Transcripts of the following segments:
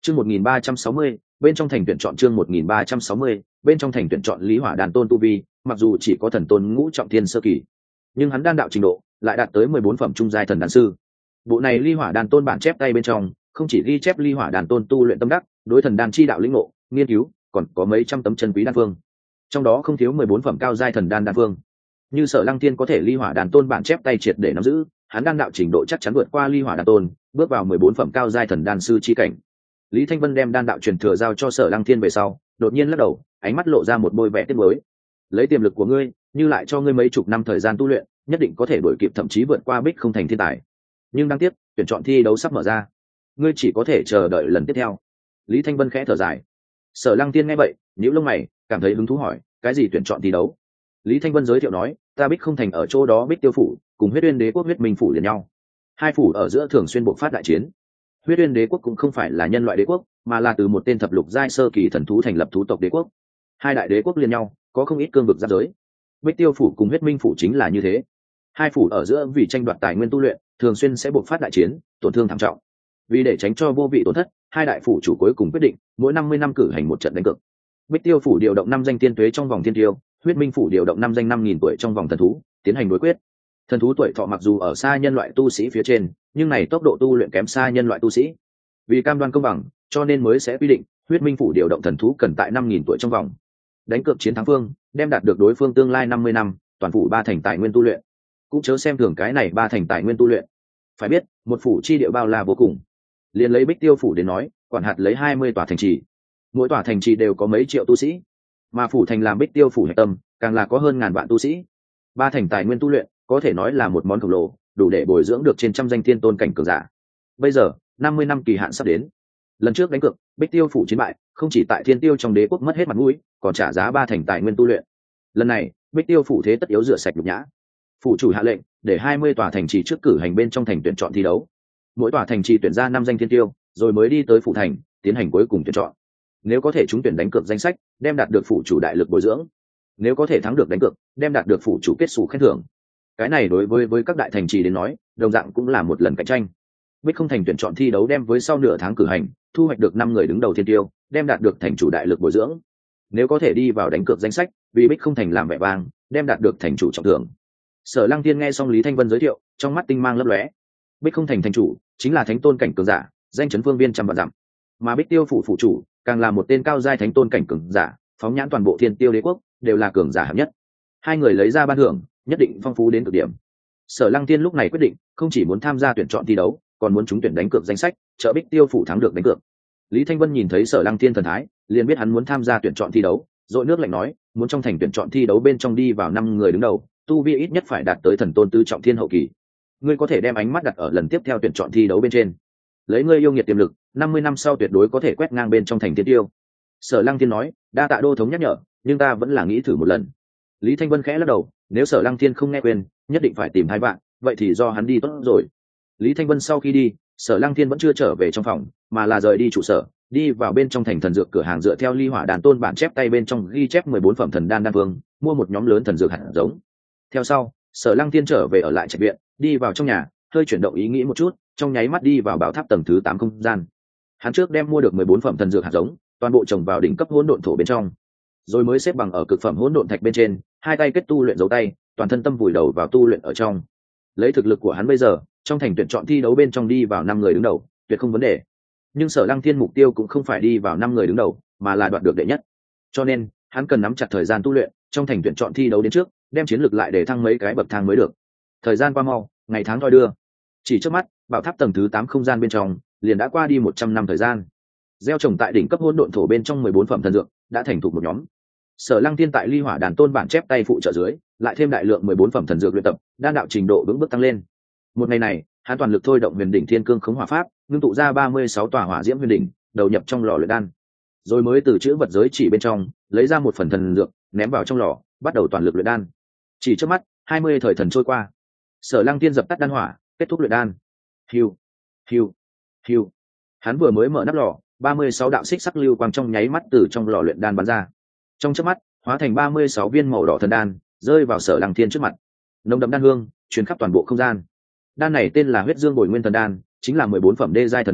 Chương 1360, bên trong thành tuyển chọn chương 1360, bên trong thành tuyển chọn Lý Hỏa Đan Tôn tu vi, mặc dù chỉ có thần tôn ngũ trọng thiên sơ kỳ, nhưng hắn đan đạo trình độ lại đạt tới 14 phẩm trung giai thần đan sư. Bộ này Ly Hỏa Đan Tôn bản chép tay bên trong, không chỉ ghi chép Ly Hỏa Đan Tôn tu luyện tâm đắc, đối thần đan chi đạo lĩnh ngộ, nghiên cứu, còn có mấy trăm tấm chân quý đan phương. Trong đó không thiếu 14 phẩm cao giai thần đan đan phương. Như Sở Lăng Thiên có thể Ly Hỏa Đan Tôn bản chép tay triệt để nắm giữ, hắn đan đạo trình độ chắc chắn vượt qua Ly Hỏa Đan Tôn, bước vào 14 phẩm cao giai thần đan sư chi cảnh. Lý Thanh Vân đem đan đạo truyền thừa giao cho Sở Lăng Thiên về sau, đột nhiên lắc đầu, ánh mắt lộ ra một bôi vẻ tiếc nuối. Lấy tiềm lực của ngươi, như lại cho ngươi mấy chục năm thời gian tu luyện, nhất định có thể đuổi kịp thậm chí vượt qua Bích Không Thành thiên tài. Nhưng đáng tiếc, tuyển chọn thi đấu sắp mở ra, ngươi chỉ có thể chờ đợi lần tiếp theo. Lý Thanh Vân khẽ thở dài. Sở Lăng Thiên nghe vậy, nhíu lông mày, cảm thấy hứng thú hỏi, cái gì tuyển chọn thi đấu? Lý Thanh Vân giới thiệu nói, ta Bích Không Thành ở chỗ đó Bích Tiêu phủ, cùng Huyết Uyên Đế quốc Huyết Minh phủ liền nhau. Hai phủ ở giữa thường xuyên bộc phát đại chiến. Huyết Uyên Đế quốc cũng không phải là nhân loại đế quốc, mà là từ một tên thập lục giai sơ kỳ thần thú thành lập thú tộc đế quốc. Hai đại đế quốc liên nhau, có không ít cương vực giáp giới. Bích Tiêu phủ cùng Huyết Minh phủ chính là như thế. Hai phủ ở giữa vì tranh đoạt tài nguyên tu luyện, thường xuyên sẽ bộc phát đại chiến, tổn thương thảm trọng. Vì để tránh cho vô vị tổn thất, hai đại phủ chủ cuối cùng quyết định mỗi 50 năm cử hành một trận đánh cược. Bích Tiêu phủ điều động 5 danh tiên tuế trong vòng thiên tiêu, Huyết Minh phủ điều động 5 danh 5000 tuổi trong vòng thần thú, tiến hành đối quyết. Thần thú tuổi thọ mặc dù ở xa nhân loại tu sĩ phía trên, nhưng này tốc độ tu luyện kém xa nhân loại tu sĩ. Vì cam đoan công bằng, cho nên mới sẽ quy định Huyết Minh phủ điều động thần thú cần tại 5000 tuổi trong vòng. Đánh cược chiến thắng phương, đem đạt được đối phương tương lai 50 năm, toàn phủ 3 thành tài nguyên tu luyện. Cũng chớ xem thường cái này 3 thành tài nguyên tu luyện. Phải biết, một phủ chi địa bao la vô cùng. Liên lấy Bích Tiêu phủ đến nói, quản hạt lấy 20 tòa thành trì. Mỗi tòa thành trì đều có mấy triệu tu sĩ, mà phủ thành làm Bích Tiêu phủ hạch tâm, càng là có hơn ngàn vạn tu sĩ. 3 thành tài nguyên tu luyện, có thể nói là một món khổng lồ, đủ để bồi dưỡng được trên trăm danh thiên tôn cảnh cường giả. Bây giờ, 50 năm kỳ hạn sắp đến. Lần trước đánh cược, Bích Tiêu phủ chiến bại, không chỉ tại Thiên Tiêu trong đế quốc mất hết mặt mũi, còn trả giá 3 thành tài nguyên tu luyện. Lần này, Bích Tiêu phủ thế tất yếu rửa sạch nhục nhã. Phủ chủ hạ lệnh, để 20 tòa thành trì trước cử hành bên trong thành tuyển chọn thi đấu. Mỗi tòa thành trì tuyển ra 5 danh thiên tiêu, rồi mới đi tới phủ thành, tiến hành cuối cùng tuyển chọn. Nếu có thể trúng tuyển đánh cược danh sách, đem đạt được phủ chủ đại lực bồi dưỡng. Nếu có thể thắng được đánh cược, đem đạt được phủ chủ kết xù khen thưởng. Cái này đối với các đại thành trì đến nói, đồng dạng cũng là một lần cạnh tranh. Bích Không Thành tuyển chọn thi đấu đem với sau nửa tháng cử hành, thu hoạch được 5 người đứng đầu thiên tiêu, đem đạt được thành chủ đại lực bồi dưỡng. Nếu có thể đi vào đánh cược danh sách, vì Bích Không Thành làm vẻ vang, đem đạt được thành chủ trọng thưởng. Sở Lăng Thiên nghe xong Lý Thanh Vân giới thiệu, trong mắt tinh mang lấp lóe. Bích Không Thành thành chủ chính là thánh tôn cảnh cường giả, danh chấn phương viên trăm vạn dặm. Mà Bích Tiêu phủ phủ chủ càng là một tên cao giai thánh tôn cảnh cường giả, phóng nhãn toàn bộ Thiên Tiêu đế quốc đều là cường giả hạng nhất. Hai người lấy ra ban thưởng, nhất định phong phú đến cực điểm. Sở Lăng Thiên lúc này quyết định, không chỉ muốn tham gia tuyển chọn thi đấu, còn muốn trúng tuyển đánh cược danh sách, trợ Bích Tiêu phủ thắng được đánh cược. Lý Thanh Vân nhìn thấy Sở Lăng Thiên thần thái, liền biết hắn muốn tham gia tuyển chọn thi đấu, rồi nước lạnh nói, muốn trong thành tuyển chọn thi đấu bên trong đi vào 5 người đứng đầu, tu vi ít nhất phải đạt tới thần tôn tứ trọng thiên hậu kỳ. Ngươi có thể đem ánh mắt đặt ở lần tiếp theo tuyển chọn thi đấu bên trên. Lấy ngươi yêu nghiệt tiềm lực, 50 năm sau tuyệt đối có thể quét ngang bên trong thành Thiên Tiêu. Sở Lăng Thiên nói, đa tạ đô thống nhắc nhở, nhưng ta vẫn là nghĩ thử một lần. Lý Thanh Vân khẽ lắc đầu, nếu Sở Lăng Thiên không nghe khuyên, nhất định phải tìm hai bạn, vậy thì do hắn đi tốt rồi. Lý Thanh Vân sau khi đi, Sở Lăng Thiên vẫn chưa trở về trong phòng, mà là rời đi trụ sở, đi vào bên trong thành thần dược cửa hàng dựa theo Ly Hỏa Đan Tôn bản chép tay bên trong ghi chép 14 phẩm thần đan đan vương, mua một nhóm lớn thần dược hạt giống. Theo sau, Sở Lăng Thiên trở về ở lại trạch viện, đi vào trong nhà, hơi chuyển động ý nghĩ một chút, trong nháy mắt đi vào bảo tháp tầng thứ 8 không gian. Hắn trước đem mua được 14 phẩm thần dược hạt giống, toàn bộ trồng vào đỉnh cấp hỗn độn thổ bên trong, rồi mới xếp bằng ở cực phẩm hỗn độn thạch bên trên, hai tay kết tu luyện dấu tay, toàn thân tâm vùi đầu vào tu luyện ở trong. Lấy thực lực của hắn bây giờ, trong thành tuyển chọn thi đấu bên trong đi vào 5 người đứng đầu, tuyệt không vấn đề. Nhưng Sở Lăng Thiên mục tiêu cũng không phải đi vào 5 người đứng đầu, mà là đoạt được đệ nhất. Cho nên, hắn cần nắm chặt thời gian tu luyện, trong thành tuyển chọn thi đấu đến trước, đem chiến lược lại để thăng mấy cái bậc thang mới được. Thời gian qua mau, ngày tháng thoi đưa. Chỉ trước mắt, bảo tháp tầng thứ 8 không gian bên trong, liền đã qua đi 100 năm thời gian. Gieo trồng tại đỉnh cấp hỗn độn thổ bên trong 14 phẩm thần dược, đã thành thục một nhóm. Sở Lăng Thiên tại Ly Hỏa Đàn Tôn bản chép tay phụ trợ dưới, lại thêm đại lượng 14 phẩm thần dược luyện tập, đan đạo trình độ vững bước tăng lên. Một ngày này, hắn toàn lực thôi động Huyền đỉnh Thiên Cương Khống Hỏa Pháp, ngưng tụ ra 36 tòa hỏa diễm huyền đỉnh, đầu nhập trong lò luyện đan. Rồi mới từ chữ vật giới chỉ bên trong, lấy ra một phần thần dược, ném vào trong lò, bắt đầu toàn lực luyện đan. Chỉ trước mắt, 20 thời thần trôi qua. Sở Lăng Thiên dập tắt đan hỏa, kết thúc luyện đan. Hiu, hiu, hiu. Hắn vừa mới mở nắp lò, 36 đạo xích sắc lưu quang trong nháy mắt từ trong lò luyện đan bắn ra. Trong chớp mắt, hóa thành 36 viên màu đỏ thần đan, rơi vào Sở Lăng Thiên trước mặt. Nồng đậm đan hương truyền khắp toàn bộ không gian. Đan này tên là Huyết Dương Bồi Nguyên Thần Đan, chính là 14 phẩm đê giai thần đan,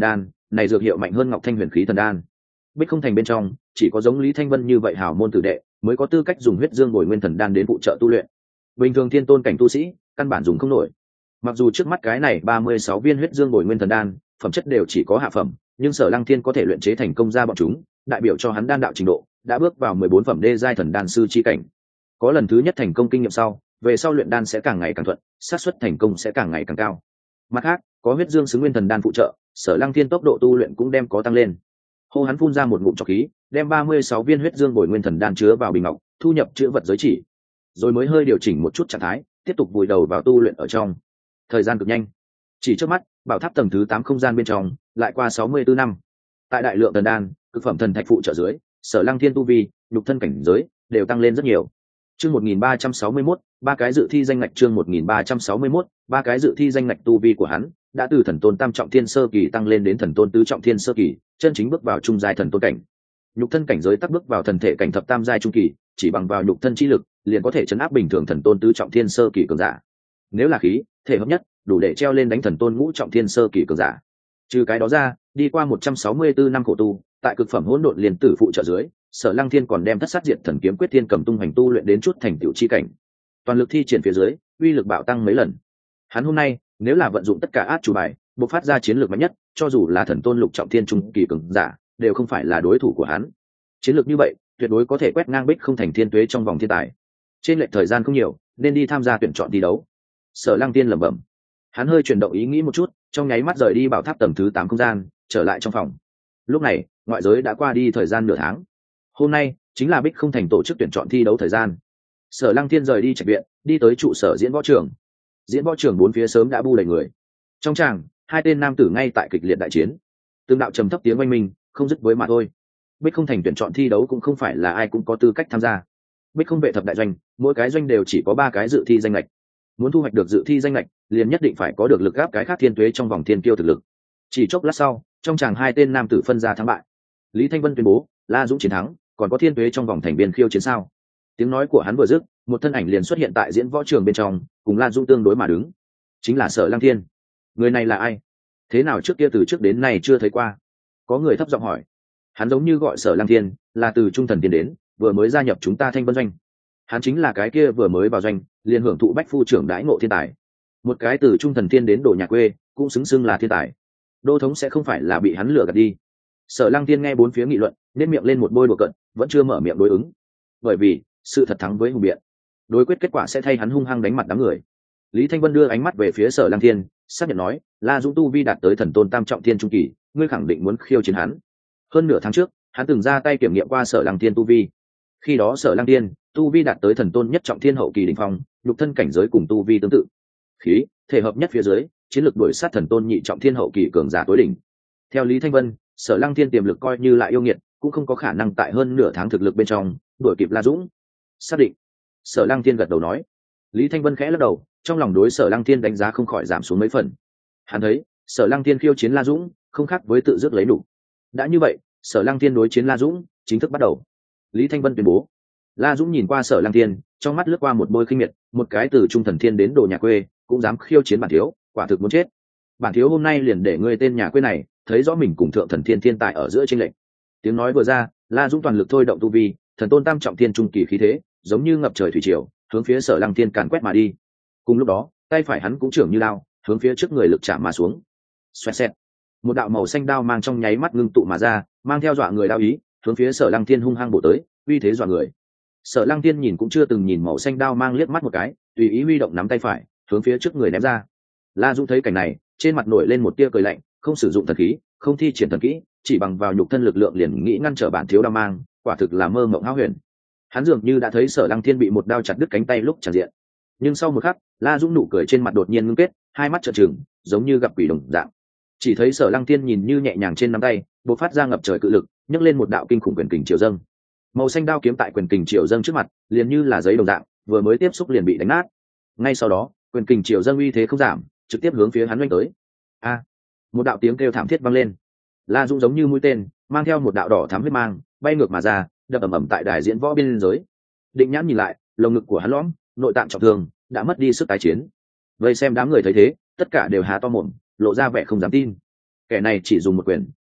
này dược hiệu mạnh hơn Ngọc Thanh huyền khí thần đan. Bích Không Thành bên trong chỉ có giống Lý Thanh Vân như vậy hào môn tử đệ mới có tư cách dùng huyết dương bồi nguyên thần đan đến phụ trợ tu luyện, bình thường thiên tôn cảnh tu sĩ căn bản dùng không nổi. Mặc dù trước mắt cái này 36 viên huyết dương bồi nguyên thần đan phẩm chất đều chỉ có hạ phẩm, nhưng Sở Lăng Thiên có thể luyện chế thành công ra bọn chúng, đại biểu cho hắn đan đạo trình độ đã bước vào 14 phẩm đê giai thần đan sư chi cảnh. Có lần thứ nhất thành công kinh nghiệm sau, về sau luyện đan sẽ càng ngày càng thuận, xác suất thành công sẽ càng ngày càng cao. Mặt khác, có huyết dương xứ nguyên thần đan phụ trợ, Sở Lăng Thiên tốc độ tu luyện cũng đem có tăng lên. Hô hắn phun ra một ngụm trọc khí, đem 36 viên huyết dương bồi nguyên thần đan chứa vào bình ngọc, thu nhập chữ vật giới chỉ, rồi mới hơi điều chỉnh một chút trạng thái, tiếp tục vùi đầu vào tu luyện ở trong. Thời gian cực nhanh, chỉ trước mắt, bảo tháp tầng thứ 8 không gian bên trong lại qua 64 năm. Tại đại lượng thần đan, cực phẩm thần thạch phụ trợ dưới, Sở Lăng Thiên tu vi, nhục thân cảnh giới đều tăng lên rất nhiều. Chương 1361, ba cái dự thi danh ngạch. Chương 1361, ba cái dự thi danh ngạch. Tu vi của hắn đã từ thần tôn tam trọng thiên sơ kỳ tăng lên đến thần tôn tứ trọng thiên sơ kỳ, chân chính bước vào trung giai thần tôn cảnh. Nhục thân cảnh giới tắc bước vào thần thể cảnh thập tam giai trung kỳ, chỉ bằng vào nhục thân chi lực liền có thể chấn áp bình thường thần tôn tứ trọng thiên sơ kỳ cường giả. Nếu là khí thể hợp nhất, đủ để treo lên đánh thần tôn ngũ trọng thiên sơ kỳ cường giả. Trừ cái đó ra, đi qua 164 năm khổ tu, tại cực phẩm hỗn độn liền tử phụ trợ dưới, Sở Lăng Thiên còn đem thất sát diệt thần kiếm quyết thiên cầm tung hành tu luyện đến chút thành tựu chi cảnh. Toàn lực thi triển phía dưới, uy lực bạo tăng mấy lần. Hắn hôm nay, nếu là vận dụng tất cả át chủ bài, bộc phát ra chiến lược mạnh nhất, cho dù là thần tôn lục trọng thiên trung kỳ cường giả, đều không phải là đối thủ của hắn. Chiến lược như vậy, tuyệt đối có thể quét ngang Bích Không Thành thiên tuế trong vòng thiên tài. Trên lệch thời gian không nhiều, nên đi tham gia tuyển chọn thi đấu. Sở Lăng Thiên lẩm bẩm. Hắn hơi chuyển động ý nghĩ một chút, trong nháy mắt rời đi bảo tháp tầng thứ 8 không gian, trở lại trong phòng. Lúc này, ngoại giới đã qua đi thời gian nửa tháng. Hôm nay chính là Bích Không Thành tổ chức tuyển chọn thi đấu thời gian. Sở Lăng Thiên rời đi trạch viện, đi tới trụ sở diễn võ trường. Diễn võ trường bốn phía sớm đã bu đầy người. Trong tràng, hai tên nam tử ngay tại kịch liệt đại chiến. Tương đạo trầm thấp tiếng oanh minh, không dứt với mà thôi. Bích Không Thành tuyển chọn thi đấu cũng không phải là ai cũng có tư cách tham gia. Bích Không vệ thập đại doanh, mỗi cái doanh đều chỉ có 3 cái dự thi danh lệch. Muốn thu hoạch được dự thi danh lệch, liền nhất định phải có được lực gáp cái khác thiên tuế trong vòng thiên kiêu thực lực. Chỉ chốc lát sau, trong tràng hai tên nam tử phân ra thắng bại. Lý Thanh Vân tuyên bố, La Dũng chiến thắng, còn có thiên tuế trong vòng thành viên khiêu chiến sao? Tiếng nói của hắn vừa dứt, một thân ảnh liền xuất hiện tại diễn võ trường bên trong, cùng La Dũng tương đối mà đứng. Chính là Sở Lăng Thiên. Người này là ai? Thế nào trước kia từ trước đến nay chưa thấy qua? Có người thấp giọng hỏi. Hắn giống như gọi Sở Lăng Thiên, là từ Trung Thần Tiên đến, vừa mới gia nhập chúng ta Thanh Vân doanh. Hắn chính là cái kia vừa mới vào doanh, liền hưởng thụ bách phu trưởng đãi ngộ thiên tài. Một cái từ Trung Thần Tiên đến đồ nhà quê, cũng xứng xưng là thiên tài. Đô thống sẽ không phải là bị hắn lừa gạt đi. Sở Lăng Thiên nghe bốn phía nghị luận, nên miệng lên một bôi đùa cợt, vẫn chưa mở miệng đối ứng. Bởi vì, sự thật thắng với hùng biện. Đối quyết kết quả sẽ thay hắn hung hăng đánh mặt đám người. Lý Thanh Vân đưa ánh mắt về phía Sở Lăng Thiên, xác nhận nói, La Dũng tu vi đạt tới thần tôn tam trọng thiên trung kỳ, ngươi khẳng định muốn khiêu chiến hắn. Hơn nửa tháng trước, hắn từng ra tay kiểm nghiệm qua Sở Lăng Thiên tu vi. Khi đó Sở Lăng Thiên tu vi đạt tới thần tôn nhất trọng thiên hậu kỳ đỉnh phong, nhục thân cảnh giới cùng tu vi tương tự. Khí thể hợp nhất phía dưới, chiến lược đuổi sát thần tôn nhị trọng thiên hậu kỳ cường giả tối đỉnh. Theo Lý Thanh Vân, Sở Lăng Thiên tiềm lực coi như lại yêu nghiệt, cũng không có khả năng tại hơn nửa tháng thực lực bên trong đuổi kịp La Dũng. Xác định. Sở Lăng Thiên gật đầu nói. Lý Thanh Vân khẽ lắc đầu, trong lòng đối Sở Lăng Thiên đánh giá không khỏi giảm xuống mấy phần. Hắn thấy, Sở Lăng Thiên khiêu chiến La Dũng, không khác với tự dứt lấy đủ. Đã như vậy, Sở Lăng Thiên đối chiến La Dũng chính thức bắt đầu. Lý Thanh Vân tuyên bố. La Dũng nhìn qua Sở Lăng Thiên, trong mắt lướt qua một bôi khinh miệt, một cái từ Trung Thần Thiên đến đồ nhà quê, cũng dám khiêu chiến bản thiếu, quả thực muốn chết. Bản thiếu hôm nay liền để ngươi tên nhà quê này thấy rõ mình cùng thượng thần thiên thiên tài ở giữa chênh lệch. Tiếng nói vừa ra, La Dũng toàn lực thôi động tu vi, thần tôn tam trọng thiên trung kỳ khí thế, giống như ngập trời thủy triều, hướng phía Sở Lăng Thiên càn quét mà đi. Cùng lúc đó, tay phải hắn cũng trưởng như lao, hướng phía trước người lực chạm mà xuống. Xoẹt xẹt, một đạo màu xanh đao mang trong nháy mắt ngưng tụ mà ra, mang theo dọa người đao ý, hướng phía Sở Lăng Thiên hung hăng bổ tới, uy thế dọa người. Sở Lăng Thiên nhìn cũng chưa từng nhìn màu xanh đao mang liếc mắt một cái, tùy ý huy động nắm tay phải, hướng phía trước người ném ra. La Dũng thấy cảnh này, trên mặt nổi lên một tia cười lạnh, không sử dụng thần khí, không thi triển thần kỹ, chỉ bằng vào nhục thân lực lượng liền nghĩ ngăn trở bản thiếu đao mang, quả thực là mơ mộng hão huyền. Hắn dường như đã thấy Sở Lăng Thiên bị một đao chặt đứt cánh tay lúc tràn diện. Nhưng sau một khắc, La Dũng nụ cười trên mặt đột nhiên ngưng kết, hai mắt trợn trừng, giống như gặp quỷ đồng dạng. Chỉ thấy Sở Lăng Thiên nhìn như nhẹ nhàng trên nắm tay, bộc phát ra ngập trời cự lực, nhấc lên một đạo kinh khủng quyền kình triều dâng. Màu xanh đao kiếm tại quyền kình triều dâng trước mặt, liền như là giấy đồng dạng, vừa mới tiếp xúc liền bị đánh nát. Ngay sau đó, quyền kình triều dâng uy thế không giảm, trực tiếp hướng phía hắn oanh tới. A! Một đạo tiếng kêu thảm thiết vang lên. La Dũng giống như mũi tên, mang theo một đạo đỏ thắm huyết mang, bay ngược mà ra, đập ầm ầm tại đài diễn võ biên giới. Định Nhãn nhìn lại, lồng ngực của hắn lõm, nội tạng trọng thương, đã mất đi sức tái chiến. Vây xem đám người thấy thế, tất cả đều há to mồm, lộ ra vẻ không dám tin. Kẻ này chỉ dùng một quyền,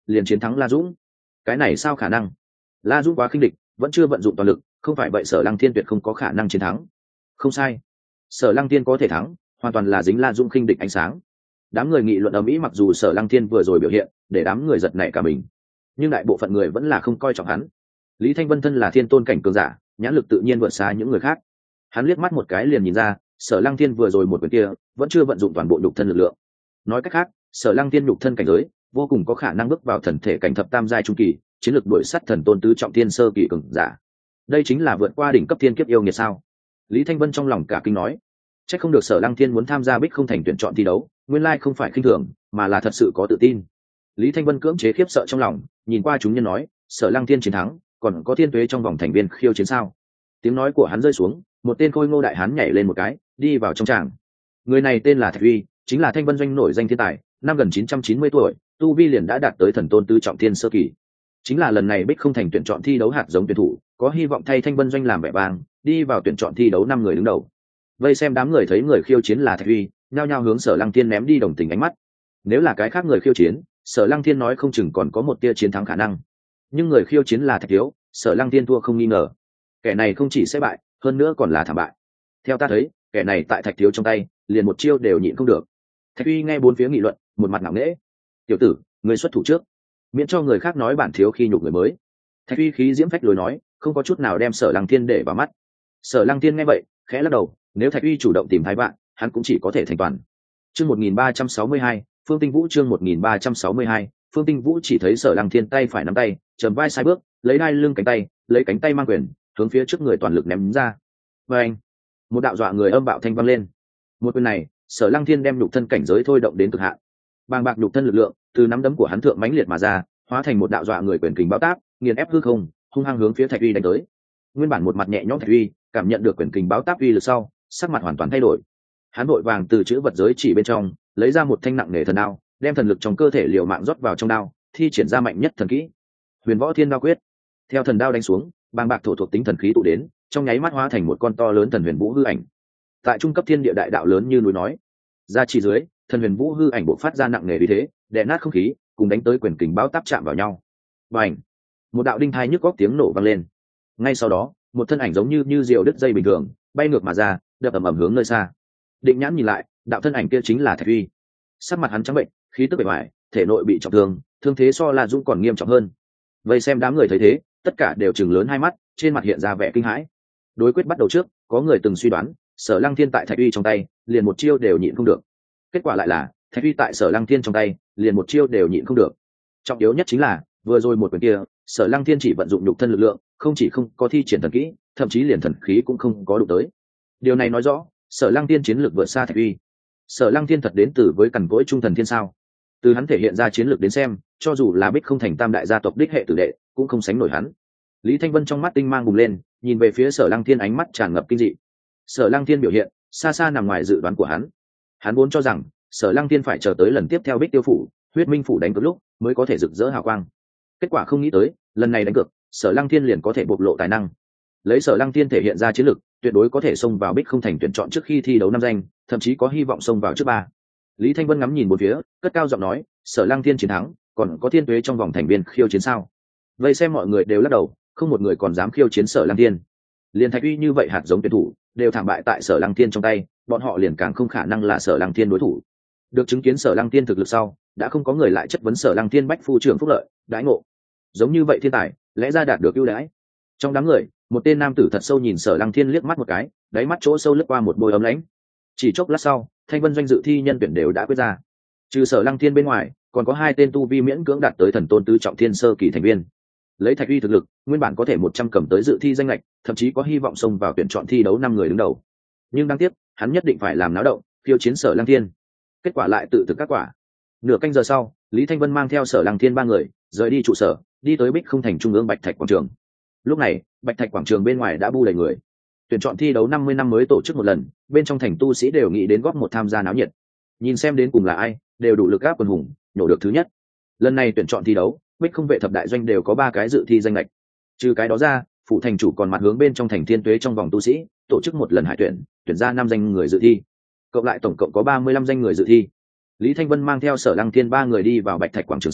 liền chiến thắng La Dũng. Cái này sao khả năng? La Dũng quá khinh địch, vẫn chưa vận dụng toàn lực, không phải vậy Sở Lăng Thiên tuyệt không có khả năng chiến thắng. Không sai, Sở Lăng Thiên có thể thắng, hoàn toàn là dính La Dũng khinh địch ánh sáng. Đám người nghị luận ầm ĩ, mặc dù Sở Lăng Thiên vừa rồi biểu hiện để đám người giật nảy cả mình, nhưng đại bộ phận người vẫn là không coi trọng hắn. Lý Thanh Vân thân là thiên tôn cảnh cường giả, nhãn lực tự nhiên vượt xa những người khác. Hắn liếc mắt một cái liền nhìn ra, Sở Lăng Thiên vừa rồi một quyền kia vẫn chưa vận dụng toàn bộ nhục thân lực lượng. Nói cách khác, Sở Lăng Thiên nhục thân cảnh giới vô cùng có khả năng bước vào thần thể cảnh thập tam giai trung kỳ, chiến lược đuổi sát thần tôn tứ trọng thiên sơ kỳ cường giả. Đây chính là vượt qua đỉnh cấp thiên kiếp yêu nghiệt sao? Lý Thanh Vân trong lòng cả kinh nói, chắc không được Sở Lăng Thiên muốn tham gia Bích Không Thành tuyển chọn thi đấu, nguyên lai không phải khinh thường, mà là thật sự có tự tin. Lý Thanh Vân cưỡng chế khiếp sợ trong lòng, nhìn qua chúng nhân nói, Sở Lăng Thiên chiến thắng, còn có thiên tuế trong vòng thành viên khiêu chiến sao? Tiếng nói của hắn rơi xuống, một tên khôi ngô đại hán nhảy lên một cái, đi vào trong tràng. Người này tên là Thạch Uy, chính là Thanh Vân doanh nổi danh thiên tài, năm gần 990 tuổi, tu vi liền đã đạt tới thần tôn tứ trọng thiên sơ kỳ. Chính là lần này Bích Không Thành tuyển chọn thi đấu hạt giống tuyển thủ, có hy vọng thay Thanh Vân doanh làm vẻ vang, đi vào tuyển chọn thi đấu 5 người đứng đầu. Vây xem đám người thấy người khiêu chiến là Thạch Uy, nhao nhao hướng Sở Lăng Thiên ném đi đồng tình ánh mắt. Nếu là cái khác người khiêu chiến, Sở Lăng Thiên nói không chừng còn có một tia chiến thắng khả năng. Nhưng người khiêu chiến là Thạch Thiếu, Sở Lăng Thiên thua không nghi ngờ. Kẻ này không chỉ sẽ bại, hơn nữa còn là thảm bại. Theo ta thấy, kẻ này tại Thạch Thiếu trong tay, liền một chiêu đều nhịn không được. Thạch Uy nghe bốn phía nghị luận, một mặt ngạo nghễ. Tiểu tử, người xuất thủ trước, miễn cho người khác nói bản thiếu khi nhục người mới. Thạch Uy khí diễm phách lối nói, không có chút nào đem Sở Lăng Thiên để vào mắt. Sở Lăng Thiên nghe vậy, khẽ lắc đầu, nếu Thạch Uy chủ động tìm thái bạn, hắn cũng chỉ có thể thành toàn. Chương 1362, Phương Tinh Vũ chương 1362, Phương Tinh Vũ chỉ thấy Sở Lăng Thiên tay phải nắm tay, chầm vai sai bước, lấy đai lưng cánh tay, lấy cánh tay mang quyền, hướng phía trước người toàn lực ném ra. Và anh, một đạo dọa người âm bạo thanh vang lên. Một quyền này, Sở Lăng Thiên đem nhục thân cảnh giới thôi động đến cực hạn. Bàng bạc nhục thân lực lượng từ nắm đấm của hắn thượng mãnh liệt mà ra, hóa thành một đạo dọa người quyền kình bão táp, nghiền ép hư không, hung hăng hướng phía Thạch Uy đánh tới. Nguyên bản một mặt nhẹ nhõm Thạch Uy, cảm nhận được quyền kình bão táp uy lực sau, sắc mặt hoàn toàn thay đổi. Hắn vội vàng từ chữ vật giới chỉ bên trong lấy ra một thanh nặng nề thần đao, đem thần lực trong cơ thể liều mạng rót vào trong đao, thi triển ra mạnh nhất thần kỹ Huyền Võ Thiên Đao Quyết. Theo thần đao đánh xuống, bàng bạc thổ thuộc tính thần khí tụ đến, trong nháy mắt hóa thành một con to lớn thần huyền vũ hư ảnh. Tại trung cấp thiên địa đại đạo lớn như núi nói, ra chỉ dưới, thần huyền vũ hư ảnh bộc phát ra nặng nề uy thế, đè nát không khí, cùng đánh tới quyền kình bão táp chạm vào nhau. Bành! Một đạo đinh thai nhức góc tiếng nổ vang lên. Ngay sau đó, một thân ảnh giống như diều đứt dây bình thường, bay ngược mà ra, đập ầm ầm hướng nơi xa. Định nhãn nhìn lại, đạo thân ảnh kia chính là Thạch Uy. Sắc mặt hắn trắng bệnh, khí tức bề ngoài, thể nội bị trọng thương, thương thế so La Dũng còn nghiêm trọng hơn. Vậy xem đám người thấy thế, tất cả đều trừng lớn hai mắt, trên mặt hiện ra vẻ kinh hãi. Đối quyết bắt đầu trước, có người từng suy đoán, Sở Lăng Thiên tại Thạch Uy trong tay, liền một chiêu đều nhịn không được. Kết quả lại là, Thạch Uy tại Sở Lăng Thiên trong tay, liền một chiêu đều nhịn không được. Trọng yếu nhất chính là, vừa rồi một quyền kia, Sở Lăng Thiên chỉ vận dụng nhục thân lực lượng, không chỉ không có thi triển thần kỹ, thậm chí liền thần khí cũng không có đụng tới. Điều này nói rõ, Sở Lăng Thiên chiến lược vượt xa Thạch Uy. Sở Lăng Thiên thật đến từ với cằn cỗi trung thần thiên sao? Từ hắn thể hiện ra chiến lược đến xem, cho dù là Bích Không Thành tam đại gia tộc đích hệ tử đệ, cũng không sánh nổi hắn. Lý Thanh Vân trong mắt tinh mang bùng lên, nhìn về phía Sở Lăng Thiên, ánh mắt tràn ngập kinh dị. Sở Lăng Thiên biểu hiện xa xa nằm ngoài dự đoán của hắn. Hắn vốn cho rằng Sở Lăng Thiên phải chờ tới lần tiếp theo Bích Tiêu phủ, Huyết Minh phủ đánh cược lúc mới có thể rực rỡ hào quang. Kết quả không nghĩ tới, lần này đánh cược, Sở Lăng Thiên liền có thể bộc lộ tài năng. Lấy Sở Lăng Thiên thể hiện ra chiến lược, tuyệt đối có thể xông vào Bích Không Thành tuyển chọn trước khi thi đấu năm danh, thậm chí có hy vọng xông vào trước ba. Lý Thanh Vân ngắm nhìn bốn phía, cất cao giọng nói, Sở Lăng Thiên chiến thắng, còn có thiên tuế trong vòng thành viên khiêu chiến sao? Vây xem mọi người đều lắc đầu, không một người còn dám khiêu chiến Sở Lăng Thiên. Liên Thạch Uy như vậy hạt giống tuyển thủ đều thảm bại tại Sở Lăng Thiên trong tay, bọn họ liền càng không khả năng là Sở Lăng Thiên đối thủ. Được chứng kiến Sở Lăng Thiên thực lực sau, đã không có người lại chất vấn Sở Lăng Thiên bách phu trưởng phúc lợi, đãi ngộ. Giống như vậy thiên tài, lẽ ra đạt được ưu đãi. Trong đám người, một tên nam tử thật sâu nhìn Sở Lăng Thiên liếc mắt một cái, đáy mắt chỗ sâu lướt qua một bôi ấm lãnh. Chỉ chốc lát sau, Thanh Vân doanh dự thi nhân tuyển đều đã quyết ra. Trừ Sở Lăng Thiên bên ngoài, còn có hai tên tu vi miễn cưỡng đạt tới thần tôn tứ trọng thiên sơ kỳ thành viên. Lấy Thạch Uy thực lực, nguyên bản có thể 100 cầm tới dự thi danh lệch, thậm chí có hy vọng xông vào tuyển chọn thi đấu 5 người đứng đầu. Nhưng đáng tiếc, hắn nhất định phải làm náo động, khiêu chiến Sở Lăng Thiên. Kết quả lại tự thực các quả. Nửa canh giờ sau, Lý Thanh Vân mang theo Sở Lăng Thiên 3 người, rời đi trụ sở, đi tới Bích Không Thành trung ương Bạch Thạch quảng trường. Lúc này, Bạch Thạch quảng trường bên ngoài đã bu đầy người. Tuyển chọn thi đấu 50 năm mới tổ chức một lần, bên trong thành tu sĩ đều nghĩ đến góp một tham gia náo nhiệt. Nhìn xem đến cùng là ai, đều đủ lực áp quần hùng, nhổ được thứ nhất. Lần này tuyển chọn thi đấu, Bích Không vệ thập đại doanh đều có 3 cái dự thi danh lệch. Trừ cái đó ra, phủ thành chủ còn mặt hướng bên trong thành thiên tuế trong vòng tu sĩ, tổ chức một lần hải tuyển, tuyển ra 5 danh người dự thi. Cộng lại tổng cộng có 35 danh người dự thi. Lý Thanh Vân mang theo Sở Lăng Thiên 3 người đi vào Bạch Thạch quảng trường sau,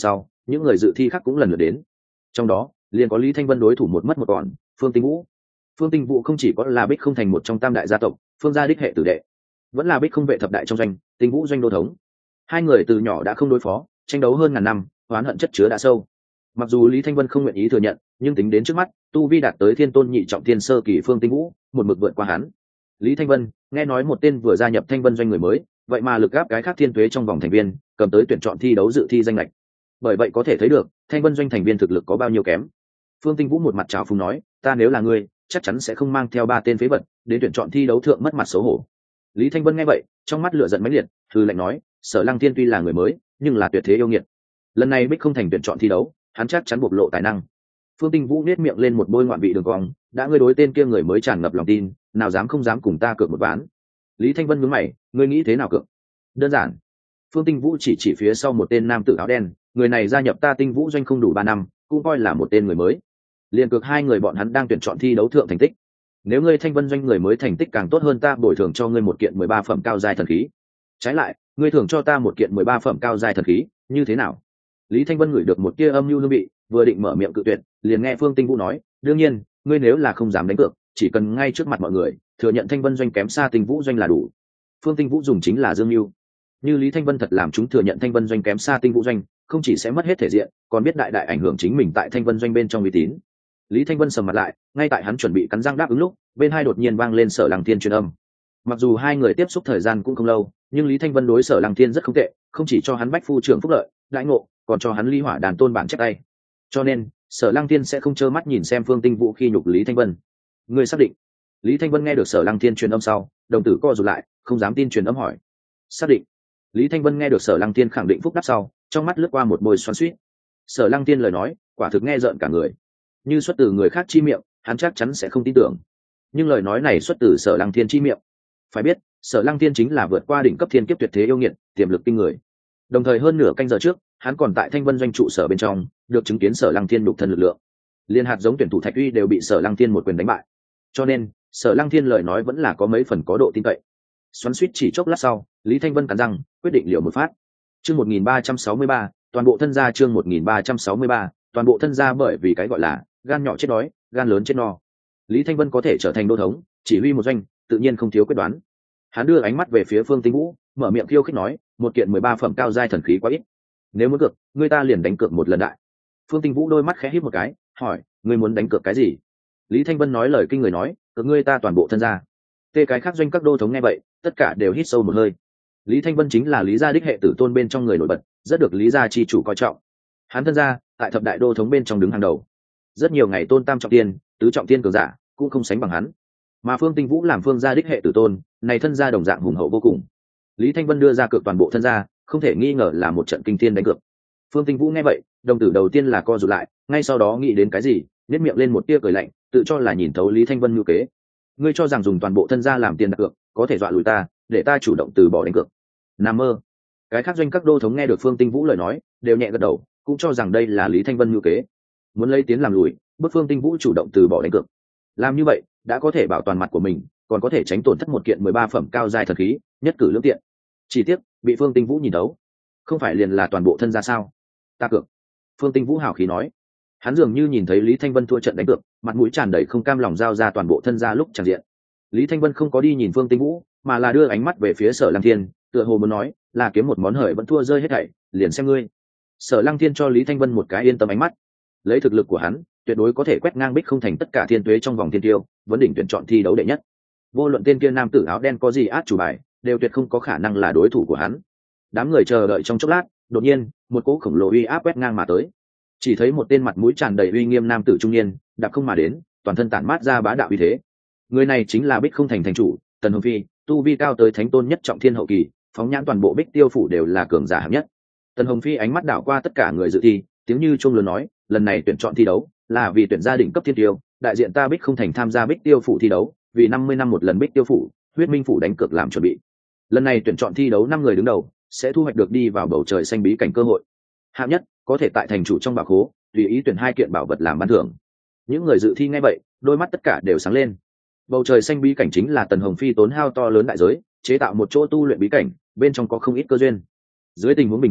những người dự thi khác cũng lần lượt đến. Trong đó liền có Lý Thanh Vân đối thủ một mất một còn, Phương Tinh Vũ. Phương Tinh Vũ không chỉ có là Bích Không Thành một trong tam đại gia tộc, Phương gia đích hệ tử đệ, vẫn là Bích Không vệ thập đại trong doanh, Tinh Vũ doanh đô thống. Hai người từ nhỏ đã không đối phó, tranh đấu hơn ngàn năm, oán hận chất chứa đã sâu. Mặc dù Lý Thanh Vân không nguyện ý thừa nhận, nhưng tính đến trước mắt, tu vi đạt tới thiên tôn nhị trọng thiên sơ kỳ Phương Tinh Vũ, một mực vượt qua hắn. Lý Thanh Vân nghe nói một tên vừa gia nhập Thanh Vân doanh người mới, vậy mà lực gáp cái khác thiên tuế trong vòng thành viên, cầm tới tuyển chọn thi đấu dự thi danh lệch. Bởi vậy có thể thấy được, Thanh Vân doanh thành viên thực lực có bao nhiêu kém. Phương Tinh Vũ một mặt trào phúng nói, ta nếu là ngươi, chắc chắn sẽ không mang theo 3 tên phế vật đến tuyển chọn thi đấu thượng mất mặt xấu hổ. Lý Thanh Vân nghe vậy, trong mắt lửa giận mãnh liệt, hừ lạnh nói, Sở Lăng Thiên tuy là người mới, nhưng là tuyệt thế yêu nghiệt. Lần này Bích Không Thành tuyển chọn thi đấu, hắn chắc chắn bộc lộ tài năng. Phương Tinh Vũ nét miệng lên một bôi ngoạn vị đường cong, đã ngươi đối tên kia người mới tràn ngập lòng tin, nào dám không dám cùng ta cược một ván. Lý Thanh Vân nhướng mày, ngươi nghĩ thế nào cược? Đơn giản. Phương Tinh Vũ chỉ phía sau một tên nam tử áo đen, người này gia nhập ta Tinh Vũ doanh không đủ 3 năm, cũng coi là một tên người mới. Liên cược hai người bọn hắn đang tuyển chọn thi đấu thượng thành tích. Nếu ngươi Thanh Vân doanh người mới thành tích càng tốt hơn, ta bồi thường cho ngươi một kiện 13 phẩm cao giai thần khí. Trái lại, ngươi thưởng cho ta một kiện 13 phẩm cao giai thần khí, như thế nào? Lý Thanh Vân ngửi được một tia âm mưu hương vị, vừa định mở miệng cự tuyệt, liền nghe Phương Tinh Vũ nói, đương nhiên, ngươi nếu là không dám đánh cược, chỉ cần ngay trước mặt mọi người thừa nhận Thanh Vân doanh kém xa Tinh Vũ doanh là đủ. Phương Tinh Vũ dùng chính là dương mưu. Như Lý Thanh Vân thật làm chúng thừa nhận Thanh Vân doanh kém xa Tinh Vũ doanh, không chỉ sẽ mất hết thể diện, còn biết đại đại ảnh hưởng chính mình tại Thanh Vân doanh bên trong uy tín. Lý Thanh Vân sầm mặt lại, ngay tại hắn chuẩn bị cắn răng đáp ứng lúc, bên hai đột nhiên vang lên Sở Lăng Thiên truyền âm. Mặc dù hai người tiếp xúc thời gian cũng không lâu, nhưng Lý Thanh Vân đối Sở Lăng Thiên rất không tệ, không chỉ cho hắn bách phu trưởng phúc lợi, đãi ngộ, còn cho hắn ly hỏa đàn tôn bản chép tay. Cho nên, Sở Lăng Thiên sẽ không trơ mắt nhìn xem Phương Tinh Vũ khi nhục Lý Thanh Vân. Người xác định? Lý Thanh Vân nghe được Sở Lăng Thiên truyền âm sau, đồng tử co rụt lại, không dám tin truyền âm hỏi. Xác định. Lý Thanh Vân nghe được Sở Lăng Thiên khẳng định phúc đáp sau, trong mắt lướt qua một bôi xoắn xuýt. Sở Lăng Thiên lời nói, quả thực nghe rợn cả người. Như xuất từ người khác chi miệng, hắn chắc chắn sẽ không tin tưởng. Nhưng lời nói này xuất từ Sở Lăng Thiên chi miệng. Phải biết, Sở Lăng Thiên chính là vượt qua đỉnh cấp thiên kiếp tuyệt thế yêu nghiệt, tiềm lực kinh người. Đồng thời hơn nửa canh giờ trước, hắn còn tại Thanh Vân doanh trụ sở bên trong, được chứng kiến Sở Lăng Thiên đục thân lực lượng. Liên hạt giống tuyển thủ Thạch Uy đều bị Sở Lăng Thiên một quyền đánh bại. Cho nên, Sở Lăng Thiên lời nói vẫn là có mấy phần có độ tin cậy. Xoắn xuýt chỉ chốc lát sau, Lý Thanh Vân cắn răng, quyết định liều một phát. Chương 1363, toàn bộ thân gia. Chương 1363, toàn bộ thân gia. Bởi vì cái gọi là gan nhỏ chết đói, gan lớn chết no. Lý Thanh Vân có thể trở thành đô thống, chỉ huy một doanh, tự nhiên không thiếu quyết đoán. Hắn đưa ánh mắt về phía Phương Tinh Vũ, mở miệng khiêu khích nói, một kiện 13 phẩm cao giai thần khí quá ít. Nếu muốn cược, người ta liền đánh cược một lần đại. Phương Tinh Vũ đôi mắt khẽ híp một cái, hỏi, ngươi muốn đánh cược cái gì? Lý Thanh Vân nói lời kinh người nói, cược ngươi ta toàn bộ thân gia. Tê cái khác doanh các đô thống nghe vậy, tất cả đều hít sâu một hơi. Lý Thanh Vân chính là Lý gia đích hệ tử tôn bên trong người nổi bật, rất được Lý gia chi chủ coi trọng. Hắn thân gia tại thập đại đô thống bên trong đứng hàng đầu. Rất nhiều ngày tôn tam trọng tiên, tứ trọng tiên cường giả cũng không sánh bằng hắn. Mà Phương Tinh Vũ làm Phương gia đích hệ tử tôn, này thân gia đồng dạng hùng hậu vô cùng. Lý Thanh Vân đưa ra cược toàn bộ thân gia, không thể nghi ngờ là một trận kinh thiên đánh cược. Phương Tinh Vũ nghe vậy, đồng tử đầu tiên là co rụt lại, ngay sau đó nghĩ đến cái gì, nhếch miệng lên một tia cười lạnh, tự cho là nhìn thấu Lý Thanh Vân mưu kế. Ngươi cho rằng dùng toàn bộ thân gia làm tiền đặt cược, có thể dọa lùi ta, để ta chủ động từ bỏ đánh cược? Nằm mơ. Cái khác doanh các đô thống nghe được Phương Tinh Vũ lời nói, đều nhẹ gật đầu, cũng cho rằng đây là Lý Thanh Vân mưu kế, muốn lấy tiến làm lùi, bức Phương Tinh Vũ chủ động từ bỏ đánh cược. Làm như vậy, đã có thể bảo toàn mặt của mình, còn có thể tránh tổn thất một kiện 13 phẩm cao giai thần khí, nhất cử lưỡng tiện. Chỉ tiếc, bị Phương Tinh Vũ nhìn đấu, không phải liền là toàn bộ thân gia sao? Ta cược. Phương Tinh Vũ hào khí nói. Hắn dường như nhìn thấy Lý Thanh Vân thua trận đánh cược, mặt mũi tràn đầy không cam lòng giao ra toàn bộ thân gia lúc tràn diện. Lý Thanh Vân không có đi nhìn Phương Tinh Vũ, mà là đưa ánh mắt về phía Sở Lăng Thiên, tựa hồ muốn nói, là kiếm một món hời vẫn thua rơi hết thảy, liền xem ngươi. Sở Lăng Thiên cho Lý Thanh Vân một cái yên tâm ánh mắt. Lấy thực lực của hắn, tuyệt đối có thể quét ngang Bích Không Thành tất cả thiên tuế trong vòng thiên tiêu, vấn đỉnh tuyển chọn thi đấu đệ nhất. Vô luận tên kia nam tử áo đen có gì át chủ bài, đều tuyệt không có khả năng là đối thủ của hắn. Đám người chờ đợi trong chốc lát, đột nhiên, một cỗ khổng lồ uy áp quét ngang mà tới. Chỉ thấy một tên mặt mũi tràn đầy uy nghiêm nam tử trung niên, đạp không mà đến, toàn thân tản mát ra bá đạo uy thế. Người này chính là Bích Không Thành thành chủ, Tần Hồng Phi, tu vi cao tới thánh tôn nhất trọng thiên hậu kỳ, phóng nhãn toàn bộ Bích Tiêu phủ đều là cường giả hạng nhất. Tần Hồng Phi ánh mắt đảo qua tất cả người dự thi, tiếng như chuông lớn nói, lần này tuyển chọn thi đấu là vì tuyển gia đình cấp thiên tiêu, đại diện ta Bích Không Thành tham gia Bích Tiêu phủ thi đấu, vì 50 năm một lần Bích Tiêu phủ, Huyết Minh phủ đánh cược làm chuẩn bị. Lần này tuyển chọn thi đấu 5 người đứng đầu sẽ thu hoạch được đi vào bầu trời xanh bí cảnh cơ hội. Hạng nhất có thể tại thành chủ trong bảo khố tùy ý tuyển 2 kiện bảo vật làm ban thưởng. Những người dự thi nghe vậy, đôi mắt tất cả đều sáng lên. Bầu trời xanh bí cảnh chính là Tần Hồng Phi tốn hao to lớn đại giới chế tạo một chỗ tu luyện bí cảnh, bên trong có không ít cơ duyên. Dưới tình huống bình thường,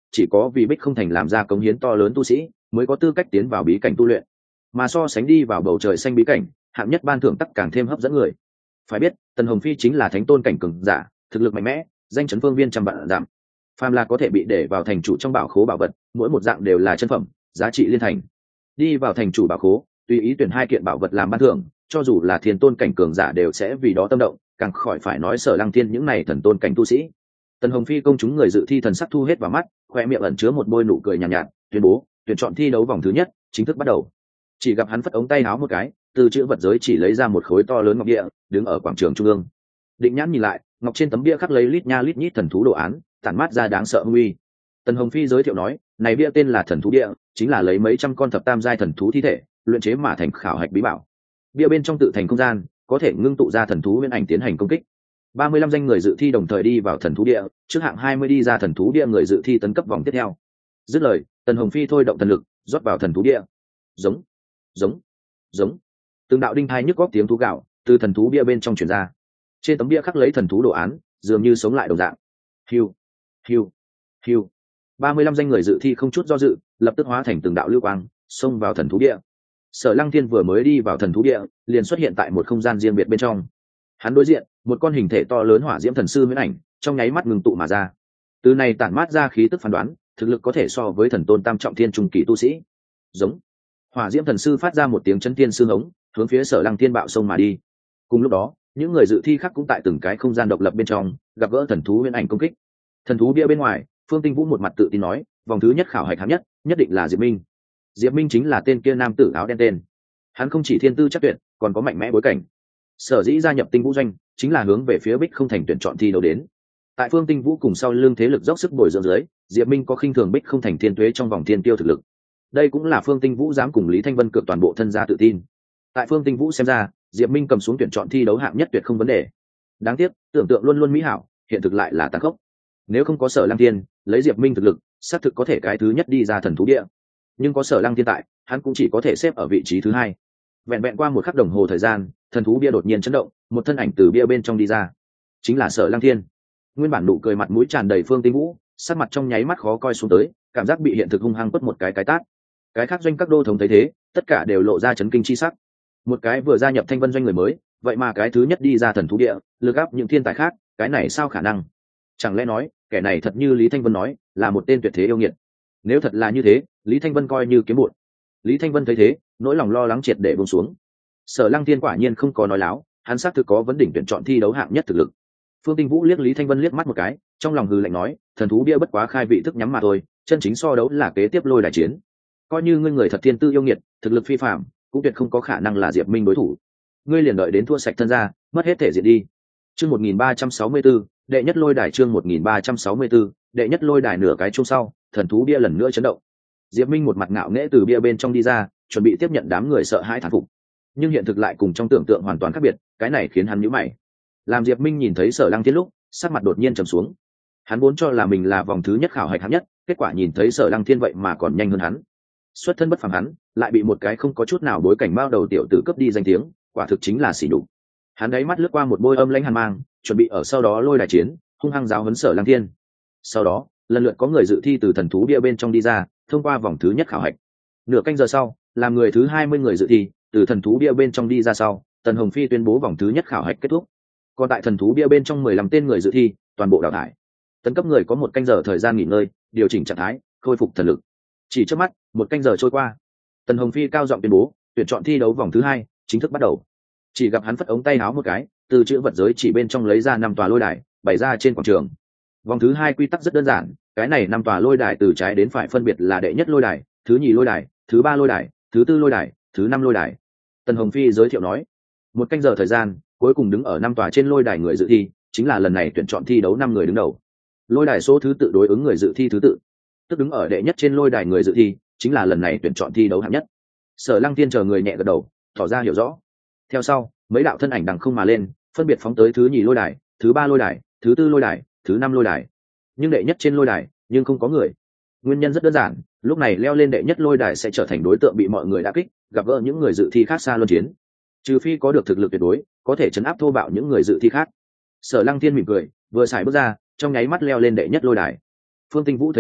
chỉ có vì Bích Không Thành làm ra cống hiến to lớn tu sĩ mới có tư cách tiến vào bí cảnh tu luyện, mà so sánh đi vào bầu trời xanh bí cảnh, hạng nhất ban thưởng tắc càng thêm hấp dẫn người. Phải biết Tần Hồng Phi chính là thánh tôn cảnh cường giả, thực lực mạnh mẽ, danh chấn phương viên trăm vạn giảm, phàm là có thể bị để vào thành chủ trong bảo khố bảo vật, mỗi một dạng đều là chân phẩm, giá trị liên thành. Đi vào thành chủ bảo khố, tùy ý tuyển 2 kiện bảo vật làm ban thưởng, cho dù là thiên tôn cảnh cường giả đều sẽ vì đó tâm động, càng khỏi phải nói Sở Lăng Thiên những này thần tôn cảnh tu sĩ. Tần Hồng Phi công chúng người dự thi thần sắc thu hết vào mắt, khoe miệng ẩn chứa một bôi nụ cười nhàn nhạt, tuyên bố tuyển chọn thi đấu vòng thứ nhất chính thức bắt đầu. Chỉ gặp hắn phất ống tay áo một cái, từ chữ vật giới chỉ lấy ra một khối to lớn ngọc địa, đứng ở quảng trường trung ương. Định nhãn nhìn lại, ngọc trên tấm bia khắc lấy lít nha lít nhít thần thú đồ án, tản mát ra đáng sợ uy. Tần Hồng Phi giới thiệu nói, này bia tên là thần thú địa, chính là lấy mấy trăm con thập tam giai thần thú thi thể luyện chế mà thành khảo hạch bí bảo. Bia bên trong tự thành không gian, có thể ngưng tụ ra thần thú nguyên ảnh tiến hành công kích. 35 danh người dự thi đồng thời đi vào thần thú địa, trước hạng 20 đi ra thần thú địa người dự thi tấn cấp vòng tiếp theo. Dứt lời, Tần Hồng Phi thôi động thần lực, rót vào thần thú địa. Giống, giống, giống. Từng đạo đinh thai nhức góc tiếng thú gạo từ thần thú bia bên trong truyền ra. Trên tấm bia khắc lấy thần thú đồ án, dường như sống lại đồng dạng. Hiu, hiu, hiu. 35 danh người dự thi không chút do dự, lập tức hóa thành từng đạo lưu quang, xông vào thần thú địa. Sở Lăng Thiên vừa mới đi vào thần thú địa, liền xuất hiện tại một không gian riêng biệt bên trong. Hắn đối diện, một con hình thể to lớn hỏa diễm thần sư huyễn ảnh, trong nháy mắt ngừng tụ mà ra. Từ này tản mát ra khí tức phán đoán, thực lực có thể so với thần tôn tam trọng thiên trung kỳ tu sĩ. Giống. Hỏa diễm thần sư phát ra một tiếng chấn thiên sư hống, hướng phía Sở Lăng Thiên bạo sông mà đi. Cùng lúc đó, những người dự thi khác cũng tại từng cái không gian độc lập bên trong gặp gỡ thần thú huyễn ảnh công kích. Thần thú bia bên ngoài, Phương Tinh Vũ một mặt tự tin nói, vòng thứ nhất khảo hạch hạng nhất, nhất định là Diệp Minh. Diệp Minh chính là tên kia nam tử áo đen tên. Hắn không chỉ thiên tư chắc tuyệt, còn có mạnh mẽ bối cảnh. Sở dĩ gia nhập Tinh Vũ doanh, chính là hướng về phía Bích Không Thành tuyển chọn thi đấu đến. Tại Phương Tinh Vũ cùng sau lưng thế lực dốc sức bồi dưỡng dưới, Diệp Minh có khinh thường Bích Không Thành thiên tuế trong vòng thiên tiêu thực lực. Đây cũng là Phương Tinh Vũ dám cùng Lý Thanh Vân cược toàn bộ thân gia tự tin. Tại Phương Tinh Vũ xem ra, Diệp Minh cầm xuống tuyển chọn thi đấu hạng nhất tuyệt không vấn đề. Đáng tiếc, tưởng tượng luôn luôn mỹ hảo, hiện thực lại là tàn khốc. Nếu không có Sở Lăng Thiên, lấy Diệp Minh thực lực, xác thực có thể cái thứ nhất đi ra thần thú địa. Nhưng có Sở Lăng Thiên tại, hắn cũng chỉ có thể xếp ở vị trí thứ 2. Vẹn vẹn qua một khắc đồng hồ thời gian, thần thú bia đột nhiên chấn động, một thân ảnh từ bia bên trong đi ra, chính là Sở Lăng Thiên. Nguyên bản nụ cười mặt mũi tràn đầy Phương Tinh Vũ, sắc mặt trong nháy mắt khó coi xuống tới, cảm giác bị hiện thực hung hăng quất một cái tát. Cái khác doanh các đô thống thấy thế, tất cả đều lộ ra chấn kinh chi sắc. Một cái vừa gia nhập Thanh Vân doanh người mới, vậy mà cái thứ nhất đi ra thần thú địa, lực áp những thiên tài khác, cái này sao khả năng? Chẳng lẽ nói, kẻ này thật như Lý Thanh Vân nói, là một tên tuyệt thế yêu nghiệt? Nếu thật là như thế, Lý Thanh Vân coi như kiếm bụt. Lý Thanh Vân thấy thế, nỗi lòng lo lắng triệt để buông xuống. Sở Lăng Thiên quả nhiên không có nói láo, hắn xác thực có vấn đỉnh tuyển chọn thi đấu hạng nhất thực lực. Phương Tinh Vũ liếc Lý Thanh Vân liếc mắt một cái, trong lòng hừ lạnh nói, thần thú bia bất quá khai vị thức nhắm mà thôi, chân chính so đấu là kế tiếp lôi đài chiến. Coi như ngươi người thật thiên tư yêu nghiệt, thực lực phi phàm, cũng tuyệt không có khả năng là Diệp Minh đối thủ. Ngươi liền đợi đến thua sạch thân ra, mất hết thể diện đi. Chương 1364, đệ nhất lôi đài chương 1364, đệ nhất lôi đài nửa cái chung sau, thần thú bia lần nữa chấn động. Diệp Minh một mặt ngạo nghễ từ bia bên trong đi ra, chuẩn bị tiếp nhận đám người sợ hãi thán phục. Nhưng hiện thực lại cùng trong tưởng tượng hoàn toàn khác biệt, cái này khiến hắn nhíu mày. Làm Diệp Minh nhìn thấy Sở Lăng Thiên lúc, sắc mặt đột nhiên trầm xuống. Hắn vốn cho là mình là vòng thứ nhất khảo hạch hạng nhất, kết quả nhìn thấy Sở Lăng Thiên vậy mà còn nhanh hơn hắn. Xuất thân bất phàm hắn, lại bị một cái không có chút nào bối cảnh bao đầu tiểu tử cướp đi danh tiếng, quả thực chính là sỉ nhục. Hắn đáy mắt lướt qua một bôi âm lãnh hàn mang, chuẩn bị ở sau đó lôi đài chiến, hung hăng giáo huấn Sở Lăng Thiên. Sau đó, lần lượt có người dự thi từ thần thú bia bên trong đi ra, thông qua vòng thứ nhất khảo hạch. Nửa canh giờ sau, làm người thứ 20 người dự thi từ thần thú bia bên trong đi ra sau, Tần Hồng Phi tuyên bố vòng thứ nhất khảo hạch kết thúc. Còn tại thần thú bia bên trong 15 tên người dự thi, toàn bộ đào thải. Tấn cấp người có một canh giờ thời gian nghỉ ngơi, điều chỉnh trạng thái, khôi phục thần lực. Chỉ trước mắt, một canh giờ trôi qua, Tần Hồng Phi cao giọng tuyên bố, tuyển chọn thi đấu vòng thứ 2 chính thức bắt đầu. Chỉ gặp hắn phất ống tay áo một cái, từ chữ vật giới chỉ bên trong lấy ra 5 tòa lôi đài, bày ra trên quảng trường. Vòng thứ 2 quy tắc rất đơn giản, cái này 5 tòa lôi đài từ trái đến phải phân biệt là đệ nhất lôi đài, thứ nhì lôi đài, thứ 3 lôi đài, thứ 4 lôi đài, thứ 5 lôi đài. Tần Hồng Phi giới thiệu nói, một canh giờ thời gian, cuối cùng đứng ở 5 tòa trên lôi đài người dự thi, chính là lần này tuyển chọn thi đấu 5 người đứng đầu. Lôi đài số thứ tự đối ứng người dự thi thứ tự, tức đứng ở đệ nhất trên lôi đài người dự thi, chính là lần này tuyển chọn thi đấu hạng nhất. Sở Lăng Thiên chờ người nhẹ gật đầu, tỏ ra hiểu rõ. Theo sau, mấy đạo thân ảnh đằng không mà lên, phân biệt phóng tới thứ nhì lôi đài, thứ 3 lôi đài, thứ 4 lôi đài, thứ 5 lôi đài. Nhưng đệ nhất trên lôi đài, nhưng không có người. Nguyên nhân rất đơn giản, lúc này leo lên đệ nhất lôi đài sẽ trở thành đối tượng bị mọi người đả kích, gặp gỡ những người dự thi khác xa luân chiến. Trừ phi có được thực lực tuyệt đối, có thể chấn áp thô bạo những người dự thi khác. Sở Lăng Thiên mỉm cười, vừa xài bước ra, trong nháy mắt leo lên đệ nhất lôi đài. Phương Tinh Vũ thấy thế,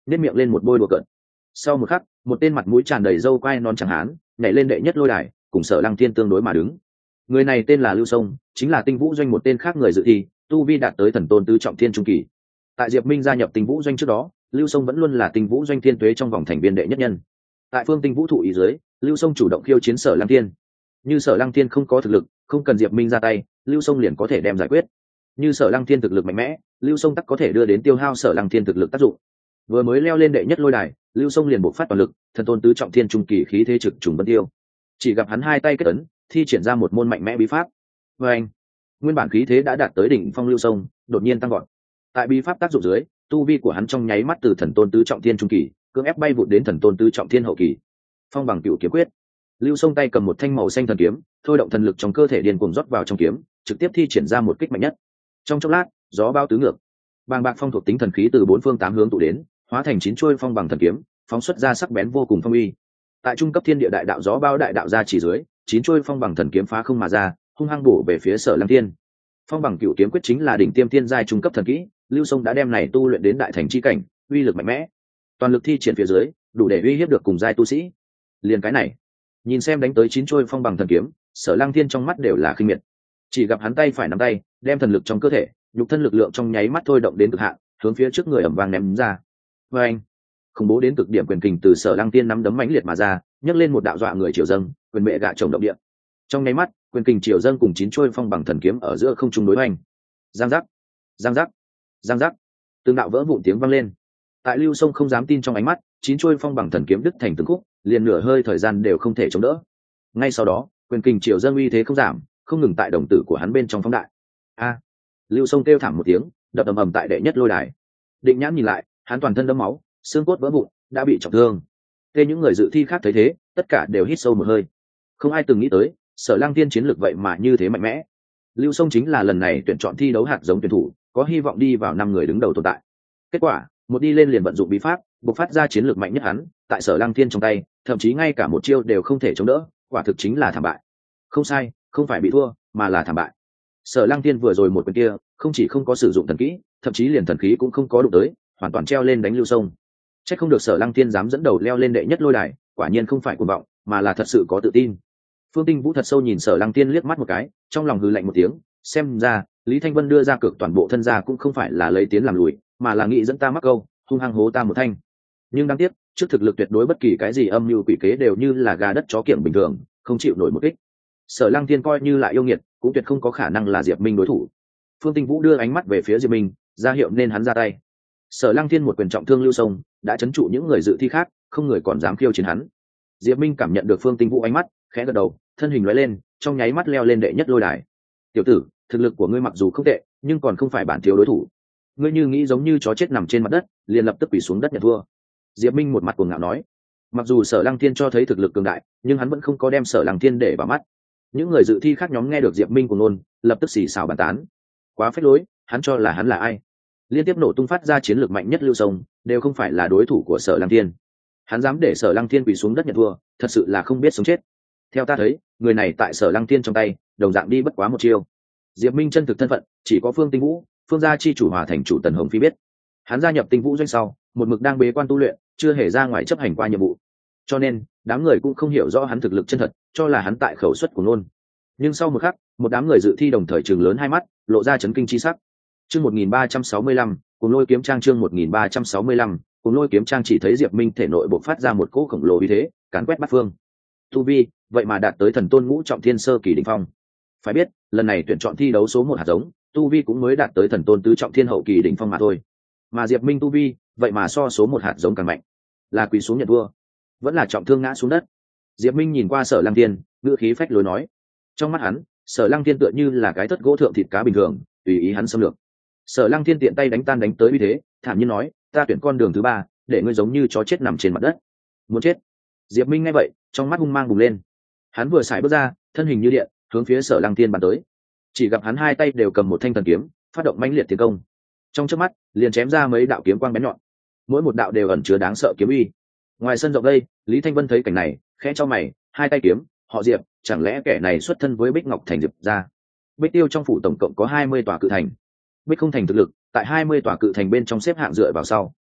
nếp miệng lên một bôi đùa cợt. Sau một khắc, một tên mặt mũi tràn đầy râu quai non chẳng hán nhảy lên đệ nhất lôi đài, cùng Sở Lăng Thiên tương đối mà đứng. Người này tên là Lưu Sông, chính là Tinh Vũ Doanh một tên khác người dự thi, tu vi đạt tới thần tôn tứ trọng thiên trung kỳ. Tại Diệp Minh gia nhập Tinh Vũ Doanh trước đó, Lưu Sông vẫn luôn là Tinh Vũ Doanh thiên tuế trong vòng thành viên đệ nhất nhân. Tại phương Tinh Vũ thụ ý dưới, Lưu Sông chủ động khiêu chiến Sở Lăng Thiên. Như Sở Lăng Thiên không có thực lực, không cần Diệp Minh ra tay, Lưu Sông liền có thể đem giải quyết. Như Sở Lăng Thiên thực lực mạnh mẽ, Lưu Sông tắc có thể đưa đến tiêu hao Sở Lăng Thiên thực lực tác dụng. Vừa mới leo lên đệ nhất lôi đài, Lưu Sông liền bộc phát toàn lực, thần tôn tứ trọng thiên trung kỳ khí thế trực trùng vân tiêu. Chỉ gặp hắn hai tay kết ấn, thi triển ra một môn mạnh mẽ bí pháp. Và anh, nguyên bản khí thế đã đạt tới đỉnh phong Lưu Sông, đột nhiên tăng vọt. Tại bí pháp tác dụng dưới, tu vi của hắn trong nháy mắt từ thần tôn tứ trọng thiên trung kỳ, cưỡng ép bay vụt đến thần tôn tứ trọng thiên hậu kỳ. Phong bằng cửu kiếm quyết. Lưu Sông tay cầm một thanh màu xanh thần kiếm, thôi động thần lực trong cơ thể điên cuồng rót vào trong kiếm, trực tiếp thi triển ra một kích mạnh nhất. Trong chốc lát, gió bao tứ ngược, bàng bạc phong thuộc tính thần khí từ bốn phương tám hướng tụ đến, hóa thành chín chuôi phong bằng thần kiếm, phóng xuất ra sắc bén vô cùng phong uy. Tại trung cấp thiên địa đại đạo gió bao đại đạo ra chỉ dưới, chín chuôi phong bằng thần kiếm phá không mà ra, hung hăng bổ về phía Sở Lăng Thiên. Phong bằng cửu kiếm quyết chính là đỉnh tiêm thiên giai trung cấp thần kỹ, Lưu Sông đã đem này tu luyện đến đại thành chi cảnh, uy lực mạnh mẽ. Toàn lực thi triển phía dưới, đủ để uy hiếp được cùng giai tu sĩ. Liền cái này, nhìn xem đánh tới chín chuôi phong bằng thần kiếm, Sở Lăng Thiên trong mắt đều là khinh miệt. Chỉ gặp hắn tay phải nắm tay, đem thần lực trong cơ thể, nhục thân lực lượng trong nháy mắt thôi động đến cực hạn, hướng phía trước người ầm vang ném ra. Và anh, khủng bố đến cực điểm quyền kình từ Sở Lăng Thiên nắm đấm mãnh liệt mà ra, nhấc lên một đạo dọa người triều dâng, quyền mẹ gạ chồng động địa. Trong nháy mắt, quyền kình triều dâng cùng chín chuôi phong bằng thần kiếm ở giữa không trung đối hoành. Giang giác, giang giác, giang giác, từng đạo vỡ vụn tiếng vang lên. Tại Lưu Sông không dám tin trong ánh mắt, chín chuôi phong bằng thần kiếm đứt thành từng khúc, liền nửa hơi thời gian đều không thể chống đỡ. Ngay sau đó, quyền kình triều dâng uy thế không giảm, không ngừng tại đồng tử của hắn bên trong phóng đại. A! Lưu Sông kêu thảm một tiếng, đập ầm ầm tại đệ nhất lôi đài. Định Nhãn nhìn lại, hắn toàn thân đẫm máu, xương cốt vỡ vụn, đã bị trọng thương. Thế những người dự thi khác thấy thế, tất cả đều hít sâu một hơi. Không ai từng nghĩ tới, Sở Lăng Thiên chiến lược vậy mà như thế mạnh mẽ. Lưu Sông chính là lần này tuyển chọn thi đấu hạt giống tuyển thủ, có hy vọng đi vào 5 người đứng đầu tồn tại. Kết quả, một đi lên liền vận dụng bí pháp, bộc phát ra chiến lược mạnh nhất hắn, tại Sở Lăng Thiên trong tay, thậm chí ngay cả một chiêu đều không thể chống đỡ, quả thực chính là thảm bại. Không sai, không phải bị thua, mà là thảm bại. Sở Lăng Thiên vừa rồi một quyền kia, không chỉ không có sử dụng thần kỹ, thậm chí liền thần khí cũng không có đụng tới, hoàn toàn treo lên đánh Lưu Sông. Chắc không được Sở Lăng Thiên dám dẫn đầu leo lên đệ nhất lôi đài, quả nhiên không phải cuồng vọng, mà là thật sự có tự tin. Phương Tinh Vũ thật sâu nhìn Sở Lăng Thiên liếc mắt một cái, trong lòng hừ lạnh một tiếng, xem ra Lý Thanh Vân đưa ra cược toàn bộ thân gia cũng không phải là lấy tiến làm lùi, mà là nghĩ dẫn ta mắc câu, hung hăng hố ta một thanh. Nhưng đáng tiếc, trước thực lực tuyệt đối bất kỳ cái gì âm mưu quỷ kế đều như là gà đất chó kiểng bình thường, không chịu nổi một kích. Sở Lăng Thiên coi như lại yêu nghiệt, cũng tuyệt không có khả năng là Diệp Minh đối thủ. Phương Tinh Vũ đưa ánh mắt về phía Diệp Minh, ra hiệu nên hắn ra tay. Sở Lăng Thiên một quyền trọng thương Lưu Sông, đã trấn trụ những người dự thi khác, không người còn dám khiêu chiến hắn. Diệp Minh cảm nhận được Phương Tinh Vũ ánh mắt, khẽ gật đầu, thân hình lóe lên, trong nháy mắt leo lên đệ nhất lôi đài. "Tiểu tử, thực lực của ngươi mặc dù không tệ, nhưng còn không phải bản thiếu đối thủ. Ngươi như nghĩ giống như chó chết nằm trên mặt đất, liền lập tức quỳ xuống đất nhận thua." Diệp Minh một mặt cuồng ngạo nói. Mặc dù Sở Lăng Thiên cho thấy thực lực cường đại, nhưng hắn vẫn không có đem Sở Lăng Thiên để vào mắt. Những người dự thi khác nhóm nghe được Diệp Minh cuồng ngôn, lập tức xì xào bàn tán. Quá phế lối, hắn cho là hắn là ai? Liên tiếp nổ tung phát ra chiến lược mạnh nhất Lưu Sông, đều không phải là đối thủ của Sở Lăng Thiên. Hắn dám để Sở Lăng Thiên quỳ xuống đất nhận thua, thật sự là không biết sống chết. Theo ta thấy, người này tại Sở Lăng Thiên trong tay, đồng dạng đi bất quá một chiêu. Diệp Minh chân thực thân phận, chỉ có Phương Tinh Vũ, Phương gia chi chủ Hòa thành chủ Tần Hồng Phi biết. Hắn gia nhập Tinh Vũ doanh sau, một mực đang bế quan tu luyện, chưa hề ra ngoài chấp hành qua nhiệm vụ. Cho nên, đám người cũng không hiểu rõ hắn thực lực chân thật, cho là hắn tại khẩu suất của nôn. Nhưng sau một khắc, một đám người dự thi đồng thời trừng lớn hai mắt, lộ ra chấn kinh chi sắc. Chương 1365, cùng lôi kiếm trang chương 1365, cùng lôi kiếm trang chỉ thấy Diệp Minh thể nội bộc phát ra một cỗ khổng lồ uy thế, càn quét bát phương. Tu vi, vậy mà đạt tới thần tôn ngũ trọng thiên sơ kỳ đỉnh phong. Phải biết, lần này tuyển chọn thi đấu số 1 hạt giống, tu vi cũng mới đạt tới thần tôn tứ trọng thiên hậu kỳ đỉnh phong mà thôi. Mà Diệp Minh tu vi, vậy mà so số 1 hạt giống càng mạnh. Là quỳ xuống nhận thua, vẫn là trọng thương ngã xuống đất. Diệp Minh nhìn qua Sở Lăng Thiên, ngữ khí phách lối nói. Trong mắt hắn, Sở Lăng Thiên tựa như là cái thất gỗ thượng thịt cá bình thường, tùy ý hắn xâm lược. Sở Lăng Thiên tiện tay đánh tan đánh tới uy thế, thản nhiên nói, ta tuyển con đường thứ 3, để ngươi giống như chó chết nằm trên mặt đất. Muốn chết? Diệp Minh nghe vậy, trong mắt hung mang bùng lên. Hắn vừa xài bước ra, thân hình như điện, hướng phía Sở Lăng Thiên bắn tới. Chỉ gặp hắn hai tay đều cầm một thanh thần kiếm, phát động mãnh liệt tiến công. Trong chớp mắt, liền chém ra mấy đạo kiếm quang bén nhọn. Mỗi một đạo đều ẩn chứa đáng sợ kiếm uy. Ngoài sân rộng đây, Lý Thanh Vân thấy cảnh này, khẽ chau mày, hai tay kiếm, họ Diệp, chẳng lẽ kẻ này xuất thân với Bích Ngọc Thành Diệp ra? Bích Tiêu trong phủ tổng cộng có 20 tòa cự thành. Bích không thành thực lực, tại 20 tòa cự thành bên trong xếp hạng dựa vào sau.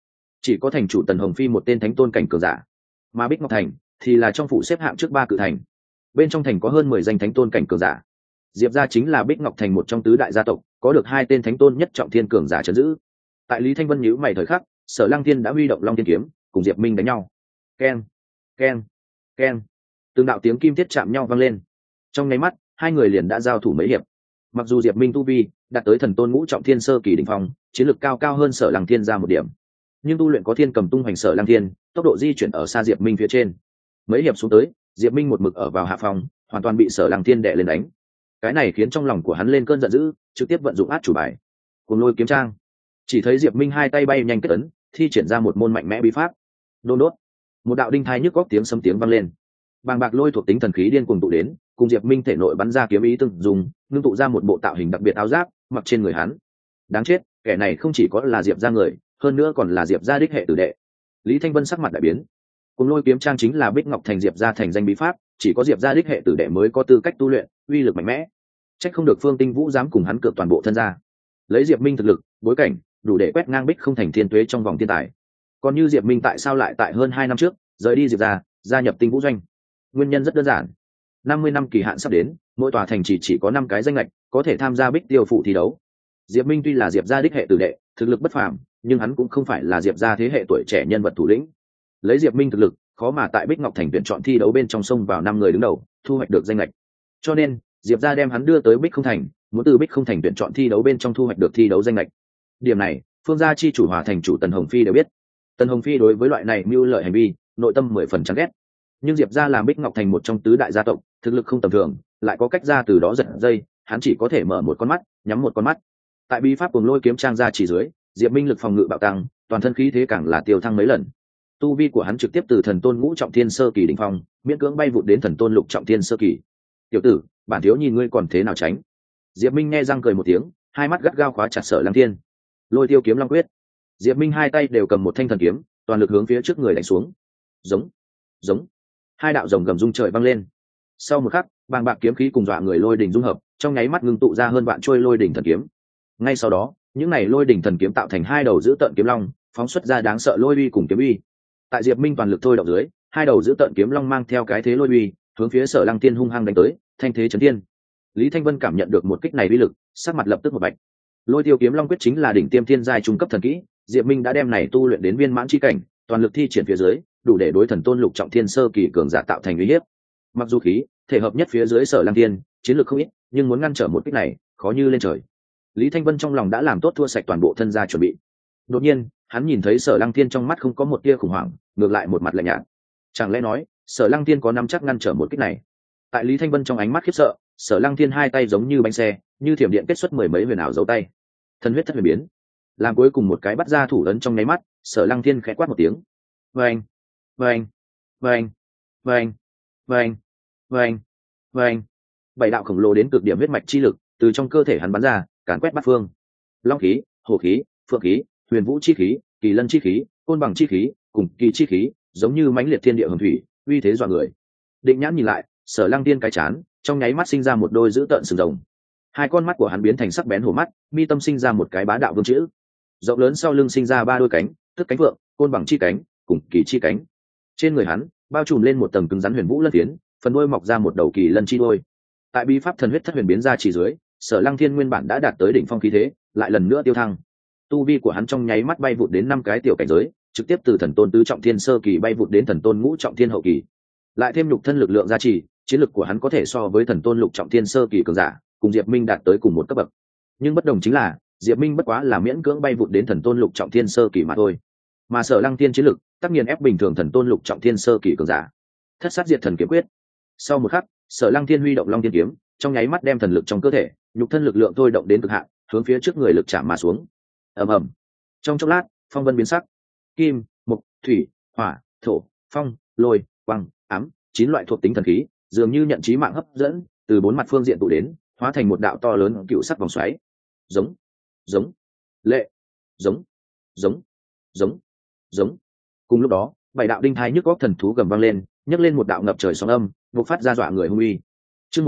chỉ có thành chủ Tần Hồng Phi một tên thánh tôn cảnh cường giả, mà Bích Ngọc Thành thì là trong phủ xếp hạng trước 3 cự thành. Bên trong thành có hơn 10 danh thánh tôn cảnh cường giả. Diệp gia chính là Bích Ngọc Thành một trong tứ đại gia tộc, có được 2 tên thánh tôn nhất trọng thiên cường giả trấn giữ. Tại Lý Thanh Vân nhíu mày thời khắc, Sở Lăng Thiên đã huy động Long Thiên kiếm, cùng Diệp Minh đánh nhau. Keng, keng, keng. Từng đạo tiếng kim thiết chạm nhau vang lên. Trong nháy mắt, hai người liền đã giao thủ mấy hiệp. Mặc dù Diệp Minh tu vi đạt tới thần tôn ngũ trọng thiên sơ kỳ đỉnh phong, chiến lược cao hơn Sở Lăng Thiên ra một điểm, nhưng tu luyện có thiên cầm tung hoành Sở Lăng Thiên, tốc độ di chuyển ở xa Diệp Minh phía trên. Mấy hiệp xuống tới, Diệp Minh một mực ở vào hạ phòng, hoàn toàn bị Sở Lăng Thiên đè lên đánh. Cái này khiến trong lòng của hắn lên cơn giận dữ, trực tiếp vận dụng át chủ bài, Cuồng Lôi kiếm trang. Chỉ thấy Diệp Minh hai tay bay nhanh kết ấn, thi triển ra một môn mạnh mẽ bí pháp. Đôn đốt, một đạo đinh thai nhức góc tiếng sấm tiếng vang lên. Bàng bạc lôi thuộc tính thần khí điên cuồng tụ đến, cùng Diệp Minh thể nội bắn ra kiếm ý từng dùng, ngưng tụ ra một bộ tạo hình đặc biệt áo giáp mặc trên người hắn. Đáng chết, kẻ này không chỉ có là Diệp gia người, hơn nữa còn là Diệp gia đích hệ tử đệ. Lý Thanh Vân sắc mặt đại biến. Cuồng Lôi kiếm trang chính là Bích Ngọc Thành Diệp gia thành danh bí pháp, chỉ có Diệp gia đích hệ tử đệ mới có tư cách tu luyện, uy lực mạnh mẽ. Trách không được Phương Tinh Vũ dám cùng hắn cược toàn bộ thân gia. Lấy Diệp Minh thực lực, bối cảnh, đủ để quét ngang Bích không thành thiên tuế trong vòng thiên tài. Còn như Diệp Minh tại sao lại tại hơn 2 năm trước rời đi Diệp gia, gia nhập Tinh Vũ doanh? Nguyên nhân rất đơn giản. 50 năm kỳ hạn sắp đến, mỗi tòa thành chỉ có 5 cái danh lệch có thể tham gia Bích Tiêu phụ thi đấu. Diệp Minh tuy là Diệp gia đích hệ tử đệ, thực lực bất phàm, nhưng hắn cũng không phải là Diệp gia thế hệ tuổi trẻ nhân vật thủ lĩnh. Lấy Diệp Minh thực lực, khó mà tại Bích Ngọc Thành tuyển chọn thi đấu bên trong sông vào 5 người đứng đầu, thu hoạch được danh lệch. Cho nên, Diệp gia đem hắn đưa tới Bích không thành, muốn từ Bích không thành tuyển chọn thi đấu bên trong thu hoạch được thi đấu danh lệch. Điểm này, Phương gia chi chủ Hòa thành chủ Tần Hồng Phi đều biết. Tần Hồng Phi đối với loại này mưu lợi hành vi, nội tâm 10 phần chán ghét. Nhưng Diệp gia làm Bích Ngọc Thành một trong tứ đại gia tộc, thực lực không tầm thường, lại có cách ra từ đó giật dây, hắn chỉ có thể mở một con mắt, nhắm một con mắt. Tại bí pháp Cuồng Lôi kiếm trang ra chỉ dưới, Diệp Minh lực phòng ngự bạo tăng, toàn thân khí thế càng là tiêu thăng mấy lần. Tu vi của hắn trực tiếp từ thần tôn ngũ trọng thiên sơ kỳ đỉnh phong, miễn cưỡng bay vụt đến thần tôn lục trọng thiên sơ kỳ. "Tiểu tử, bản thiếu nhìn ngươi còn thế nào tránh?" Diệp Minh nghe răng cười một tiếng, hai mắt gắt gao khóa chặt Sở Lăng Thiên. Lôi Tiêu kiếm long quyết. Diệp Minh hai tay đều cầm một thanh thần kiếm, toàn lực hướng phía trước người đánh xuống. Giống, giống. Hai đạo rồng gầm rung trời vang lên. Sau một khắc, bàng bạc kiếm khí cùng dọa người lôi đỉnh dung hợp, trong nháy mắt ngưng tụ ra hơn vạn trôi lôi đỉnh thần kiếm. Ngay sau đó, những này lôi đỉnh thần kiếm tạo thành hai đầu dữ tợn kiếm long, phóng xuất ra đáng sợ lôi uy cùng kiếm uy. Tại Diệp Minh toàn lực thôi động dưới, hai đầu dữ tợn kiếm long mang theo cái thế lôi uy, hướng phía Sở Lăng Thiên hung hăng đánh tới, thanh thế chấn thiên. Lý Thanh Vân cảm nhận được một kích này uy lực, sắc mặt lập tức một bạch. Lôi Tiêu kiếm long quyết chính là đỉnh tiêm thiên giai trung cấp thần kỹ, Diệp Minh đã đem này tu luyện đến viên mãn chi cảnh, toàn lực thi triển phía dưới, đủ để đối thần tôn lục trọng thiên sơ kỳ cường giả tạo thành uy hiếp. Mặc dù khí thể hợp nhất phía dưới Sở Lăng Thiên, chiến lược không ít, nhưng muốn ngăn trở một kích này, khó như lên trời. Lý Thanh Vân trong lòng đã làm tốt thua sạch toàn bộ thân gia chuẩn bị. Đột nhiên, hắn nhìn thấy Sở Lăng Thiên trong mắt không có một tia khủng hoảng, ngược lại một mặt lạnh nhạt. Chẳng lẽ nói, Sở Lăng Thiên có nắm chắc ngăn trở một kích này? Tại Lý Thanh Vân trong ánh mắt khiếp sợ, Sở Lăng Thiên hai tay giống như bánh xe, như thiểm điện kết xuất mười mấy huyền ảo dấu tay. Thần huyết thất huyền biến, làm cuối cùng một cái bắt ra thủ ấn trong nháy mắt, Sở Lăng Thiên khẽ quát một tiếng. Vâng, vâng, vâng, vâng, vâng, vâng, vâng. Bảy đạo khổng lồ đến cực điểm huyết mạch chi lực từ trong cơ thể hắn bắn ra, càn quét bát phương. Long khí, hổ khí, phượng khí, huyền vũ chi khí, kỳ lân chi khí, côn bằng chi khí, cùng kỳ chi khí, giống như mãnh liệt thiên địa hồng thủy, uy thế dọa người. Định nhãn nhìn lại, Sở Lăng Tiên cái chán trong nháy mắt sinh ra một đôi dữ tợn sừng rồng. Hai con mắt của hắn biến thành sắc bén hổ mắt, mi tâm sinh ra một cái bá đạo vương chữ. Rộng lớn sau lưng sinh ra ba đôi cánh, tức cánh vượng, côn bằng chi cánh, cùng kỳ chi cánh. Trên người hắn bao trùm lên một tầng cứng rắn huyền vũ lân phiến, phần đuôi mọc ra một đầu kỳ lân chi đuôi. Tại bí pháp thần huyết thất huyền biến ra chỉ dưới, Sở Lăng Thiên nguyên bản đã đạt tới đỉnh phong khí thế, lại lần nữa tiêu thăng. Tu vi của hắn trong nháy mắt bay vụt đến 5 cái tiểu cảnh giới, trực tiếp từ thần tôn tứ trọng thiên sơ kỳ bay vụt đến thần tôn ngũ trọng thiên hậu kỳ. Lại thêm nhục thân lực lượng gia trì, chiến lực của hắn có thể so với thần tôn lục trọng thiên sơ kỳ cường giả, cùng Diệp Minh đạt tới cùng một cấp bậc. Nhưng bất đồng chính là, Diệp Minh bất quá là miễn cưỡng bay vụt đến thần tôn lục trọng thiên sơ kỳ mà thôi. Mà Sở Lăng Thiên chiến lực, tất nhiên ép bình thường thần tôn lục trọng thiên sơ kỳ cường giả. Thất sát diệt thần kiếm quyết. Sau một khắc, Sở Lăng Thiên huy động Long Thiên kiếm, trong nháy mắt đem thần lực trong cơ thể, nhục thân lực lượng thôi động đến cực hạn, hướng phía trước người lực chạm mà xuống. Ầm ầm. Trong chốc lát, phong vân biến sắc. Kim, mộc, thủy, hỏa, thổ, phong, lôi, quang, ám, 9 loại thuộc tính thần khí, dường như nhận chí mạng hấp dẫn, từ 4 mặt phương diện tụ đến, hóa thành một đạo to lớn cựu sắc vòng xoáy. Giống, giống, lệ, giống, giống, giống, giống. Cùng lúc đó, 7 đạo đinh thai nhức góc thần thú gầm vang lên, nhấc lên một đạo ngập trời sóng âm, bộc phát ra dọa người hung uy. Chương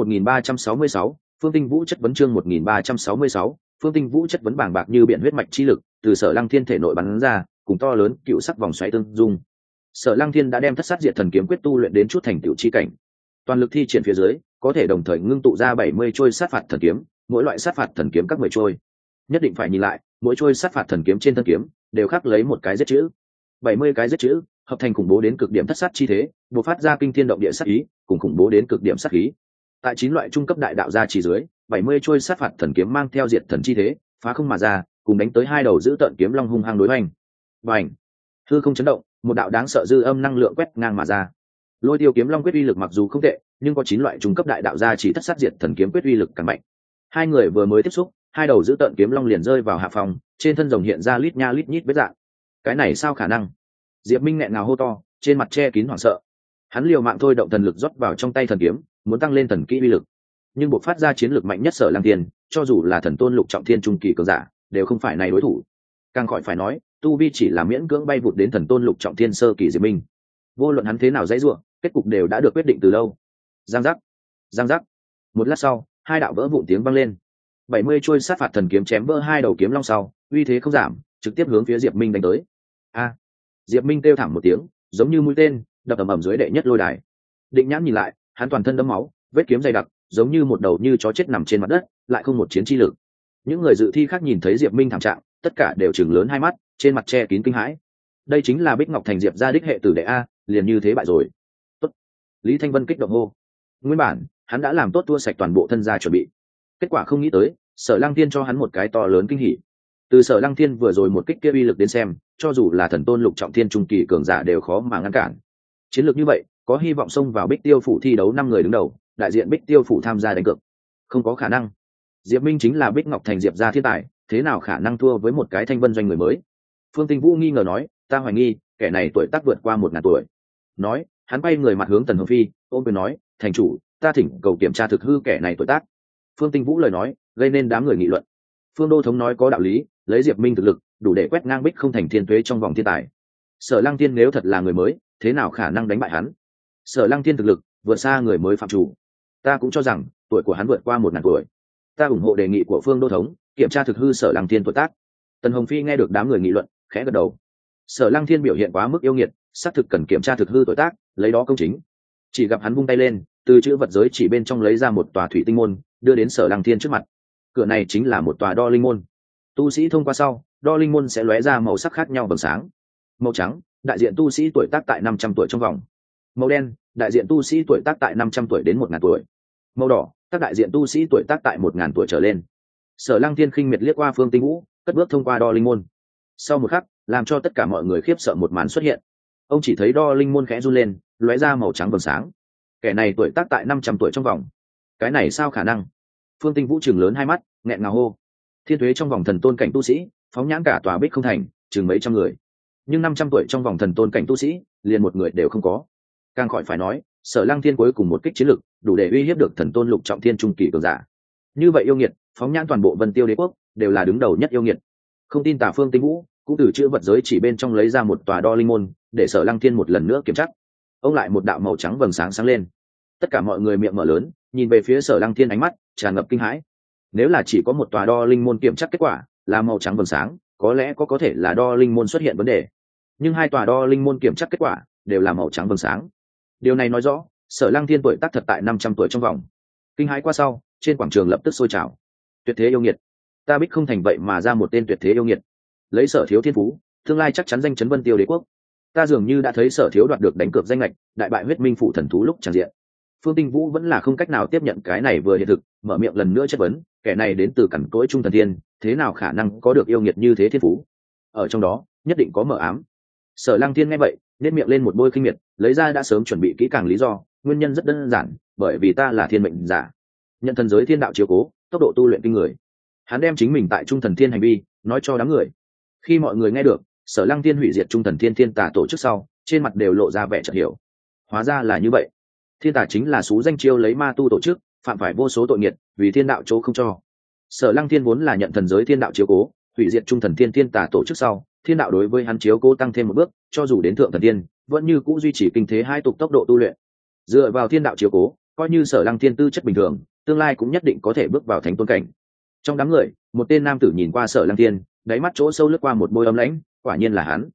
1366, Phương Tinh Vũ chất vấn chương 1366, Phương Tinh Vũ chất vấn bàng bạc như biển huyết mạch chi lực, từ Sở Lăng Thiên thể nội bắn ra, cùng to lớn cựu sắc vòng xoáy tương dung. Sở Lăng Thiên đã đem thất sát diệt thần kiếm quyết tu luyện đến chút thành tựu chi cảnh, toàn lực thi triển phía dưới có thể đồng thời ngưng tụ ra 70 trôi sát phạt thần kiếm, mỗi loại sát phạt thần kiếm các 10 trôi. Nhất định phải nhìn lại, mỗi trôi sát phạt thần kiếm trên thân kiếm đều khắc lấy một cái giết chữ. 70 cái giết chữ hợp thành khủng bố đến cực điểm thất sát chi thế, bộc phát ra kinh thiên động địa sát ý, cùng khủng bố đến cực điểm sát khí. Tại 9 loại trung cấp đại đạo gia chỉ dưới, 70 trôi sát phạt thần kiếm mang theo diệt thần chi thế, phá không mà ra, cùng đánh tới hai đầu giữ tợn kiếm long hung hăng đối hoành. Bành! Hư không chấn động, một đạo đáng sợ dư âm năng lượng quét ngang mà ra. Lôi Tiêu kiếm long quyết uy lực mặc dù không tệ, nhưng có 9 loại trung cấp đại đạo gia chỉ thất sát diệt thần kiếm quyết uy lực càng mạnh. Hai người vừa mới tiếp xúc, hai đầu giữ tợn kiếm long liền rơi vào hạ phòng, trên thân rồng hiện ra lít nha lít nhít vết dạng. Cái này sao khả năng? Diệp Minh nghẹn ngào hô to, trên mặt che kín hoảng sợ. Hắn liều mạng thôi động thần lực rót vào trong tay thần kiếm, muốn tăng lên thần kỹ uy lực, nhưng buộc phát ra chiến lực mạnh nhất Sở Lăng Thiên, cho dù là thần tôn lục trọng thiên trung kỳ cường giả, đều không phải này đối thủ. Càng khỏi phải nói, tu vi chỉ là miễn cưỡng bay vụt đến thần tôn lục trọng thiên sơ kỳ Diệp Minh. Vô luận hắn thế nào dãy rủa, kết cục đều đã được quyết định từ lâu. Giang giác, giang giác. Một lát sau, hai đạo vỡ vụn tiếng vang lên. 70 chuôi sát phạt thần kiếm chém vỡ hai đầu kiếm long sau, uy thế không giảm, trực tiếp hướng phía Diệp Minh đánh tới. A! Diệp Minh kêu thảm một tiếng, giống như mũi tên đập ầm ầm dưới đệ nhất lôi đài. Định Nhãn nhìn lại, hắn toàn thân đẫm máu, vết kiếm dày đặc, giống như một đầu như chó chết nằm trên mặt đất, lại không một chiến chi lực. Những người dự thi khác nhìn thấy Diệp Minh thảm trạng, tất cả đều trừng lớn hai mắt, trên mặt che kín kinh hãi. Đây chính là Bích Ngọc Thành Diệp gia đích hệ tử đệ a, liền như thế bại rồi. Tốt. Lý Thanh Vân kích động hô. Nguyên bản, hắn đã làm tốt tua sạch toàn bộ thân gia chuẩn bị. Kết quả không nghĩ tới, Sở Lăng Thiên cho hắn một cái to lớn kinh hỉ. Từ Sở Lăng Thiên vừa rồi một kích kia uy lực đến xem, cho dù là thần tôn lục trọng thiên trung kỳ cường giả đều khó mà ngăn cản. Chiến lược như vậy, có hy vọng xông vào Bích Tiêu phủ thi đấu 5 người đứng đầu, đại diện Bích Tiêu phủ tham gia đánh cược. Không có khả năng. Diệp Minh chính là Bích Ngọc Thành Diệp gia thiên tài, thế nào khả năng thua với một cái Thanh Vân doanh người mới? Phương Tinh Vũ nghi ngờ nói, ta hoài nghi, kẻ này tuổi tác vượt qua 1000 tuổi. Nói, hắn quay người mặt hướng Tần Hồng Phi, ôm quyền nói, thành chủ, ta thỉnh cầu kiểm tra thực hư kẻ này tuổi tác. Phương Tinh Vũ lời nói, gây nên đám người nghị luận. Phương Đô thống nói có đạo lý, lấy Diệp Minh thực lực, đủ để quét ngang Bích không thành thiên tuế trong vòng thiên tài. Sở Lăng Thiên nếu thật là người mới, thế nào khả năng đánh bại hắn? Sở Lăng Thiên thực lực vượt xa người mới phạm chủ. Ta cũng cho rằng tuổi của hắn vượt qua 1000 tuổi. Ta ủng hộ đề nghị của Phương Đô thống, kiểm tra thực hư Sở Lăng Thiên tuổi tác. Tần Hồng Phi nghe được đám người nghị luận, khẽ gật đầu. Sở Lăng Thiên biểu hiện quá mức yêu nghiệt, xác thực cần kiểm tra thực hư tuổi tác, lấy đó công chính. Chỉ gặp hắn vung tay lên, từ chữ vật giới chỉ bên trong lấy ra một tòa thủy tinh môn, đưa đến Sở Lăng Thiên trước mặt. Cửa này chính là một tòa đo linh môn. Tu sĩ thông qua sau, đo linh môn sẽ lóe ra màu sắc khác nhau vầng sáng. Màu trắng, đại diện tu sĩ tuổi tác tại 500 tuổi trong vòng. Màu đen, đại diện tu sĩ tuổi tác tại 500 tuổi đến 1000 tuổi. Màu đỏ, các đại diện tu sĩ tuổi tác tại 1000 tuổi trở lên. Sở Lăng Thiên khinh miệt liếc qua Phương Tinh Vũ, cất bước thông qua đo linh môn. Sau một khắc, làm cho tất cả mọi người khiếp sợ một màn xuất hiện. Ông chỉ thấy đo linh môn khẽ run lên, lóe ra màu trắng vầng sáng. Kẻ này tuổi tác tại 500 tuổi trong vòng. Cái này sao khả năng? Phương Tinh Vũ trừng lớn hai mắt, nghẹn ngào hô. Thiên tuế trong vòng thần tôn cảnh tu sĩ, phóng nhãn cả tòa Bích không thành, chừng mấy trăm người. Nhưng 500 tuổi trong vòng thần tôn cảnh tu sĩ, liền một người đều không có. Càng khỏi phải nói, Sở Lăng Thiên cuối cùng một kích chiến lực, đủ để uy hiếp được thần tôn lục trọng thiên trung kỳ cường giả. Như vậy yêu nghiệt, phóng nhãn toàn bộ Vân Tiêu Đế quốc, đều là đứng đầu nhất yêu nghiệt. Không tin tả Phương Tinh Vũ, cũng từ chữ vật giới chỉ bên trong lấy ra một tòa đo linh môn, để Sở Lăng Thiên một lần nữa kiểm tra. Ông lại một đạo màu trắng vầng sáng sáng lên. Tất cả mọi người miệng mở lớn, nhìn về phía Sở Lăng Thiên, ánh mắt tràn ngập kinh hãi. Nếu là chỉ có một tòa đo linh môn kiểm tra kết quả là màu trắng vầng sáng, có lẽ có thể là đo linh môn xuất hiện vấn đề. Nhưng hai tòa đo linh môn kiểm tra kết quả đều là màu trắng vầng sáng. Điều này nói rõ, Sở Lăng Thiên tuổi tác thật tại 500 tuổi trong vòng. Kinh hãi qua sau, trên quảng trường lập tức sôi trào. Tuyệt thế yêu nghiệt, ta Bích không thành vậy mà ra một tên tuyệt thế yêu nghiệt. Lấy Sở thiếu thiên phú, tương lai chắc chắn danh chấn Vân Tiêu Đế quốc. Ta dường như đã thấy Sở thiếu đoạt được đánh cược danh lệch, đại bại Huyết Minh phủ thần thú lúc tràn diện. Phương Tinh Vũ vẫn là không cách nào tiếp nhận cái này vừa hiện thực, mở miệng lần nữa chất vấn, kẻ này đến từ cẩn cỗi trung thần thiên, thế nào khả năng có được yêu nghiệt như thế thiên phú? Ở trong đó, nhất định có mờ ám. Sở Lăng Thiên nghe vậy, nét miệng lên một bôi khinh miệt, lấy ra đã sớm chuẩn bị kỹ càng lý do, nguyên nhân rất đơn giản, bởi vì ta là thiên mệnh giả, nhận thần giới thiên đạo chiếu cố, tốc độ tu luyện kinh người. Hắn đem chính mình tại trung thần thiên hành vi nói cho đám người. Khi mọi người nghe được Sở Lăng Thiên hủy diệt trung thần thiên thiên tà tổ chức sau, trên mặt đều lộ ra vẻ chợt hiểu. Hóa ra là như vậy. Thiên tà chính là xú danh chiêu lấy ma tu tổ chức, phạm phải vô số tội nghiệt, vì thiên đạo chỗ không cho. Sở Lăng Thiên vốn là nhận thần giới thiên đạo chiếu cố, hủy diệt trung thần thiên thiên tà tổ chức sau, thiên đạo đối với hắn chiếu cố tăng thêm một bước, cho dù đến thượng thần thiên, vẫn như cũ duy trì kinh thế hai tục tốc độ tu luyện. Dựa vào thiên đạo chiếu cố, coi như Sở Lăng Thiên tư chất bình thường, tương lai cũng nhất định có thể bước vào thánh tôn cảnh. Trong đám người, một tên nam tử nhìn qua Sở Lăng Thiên, đáy mắt chỗ sâu lướt qua một bôi âm lãnh, quả nhiên là hắn.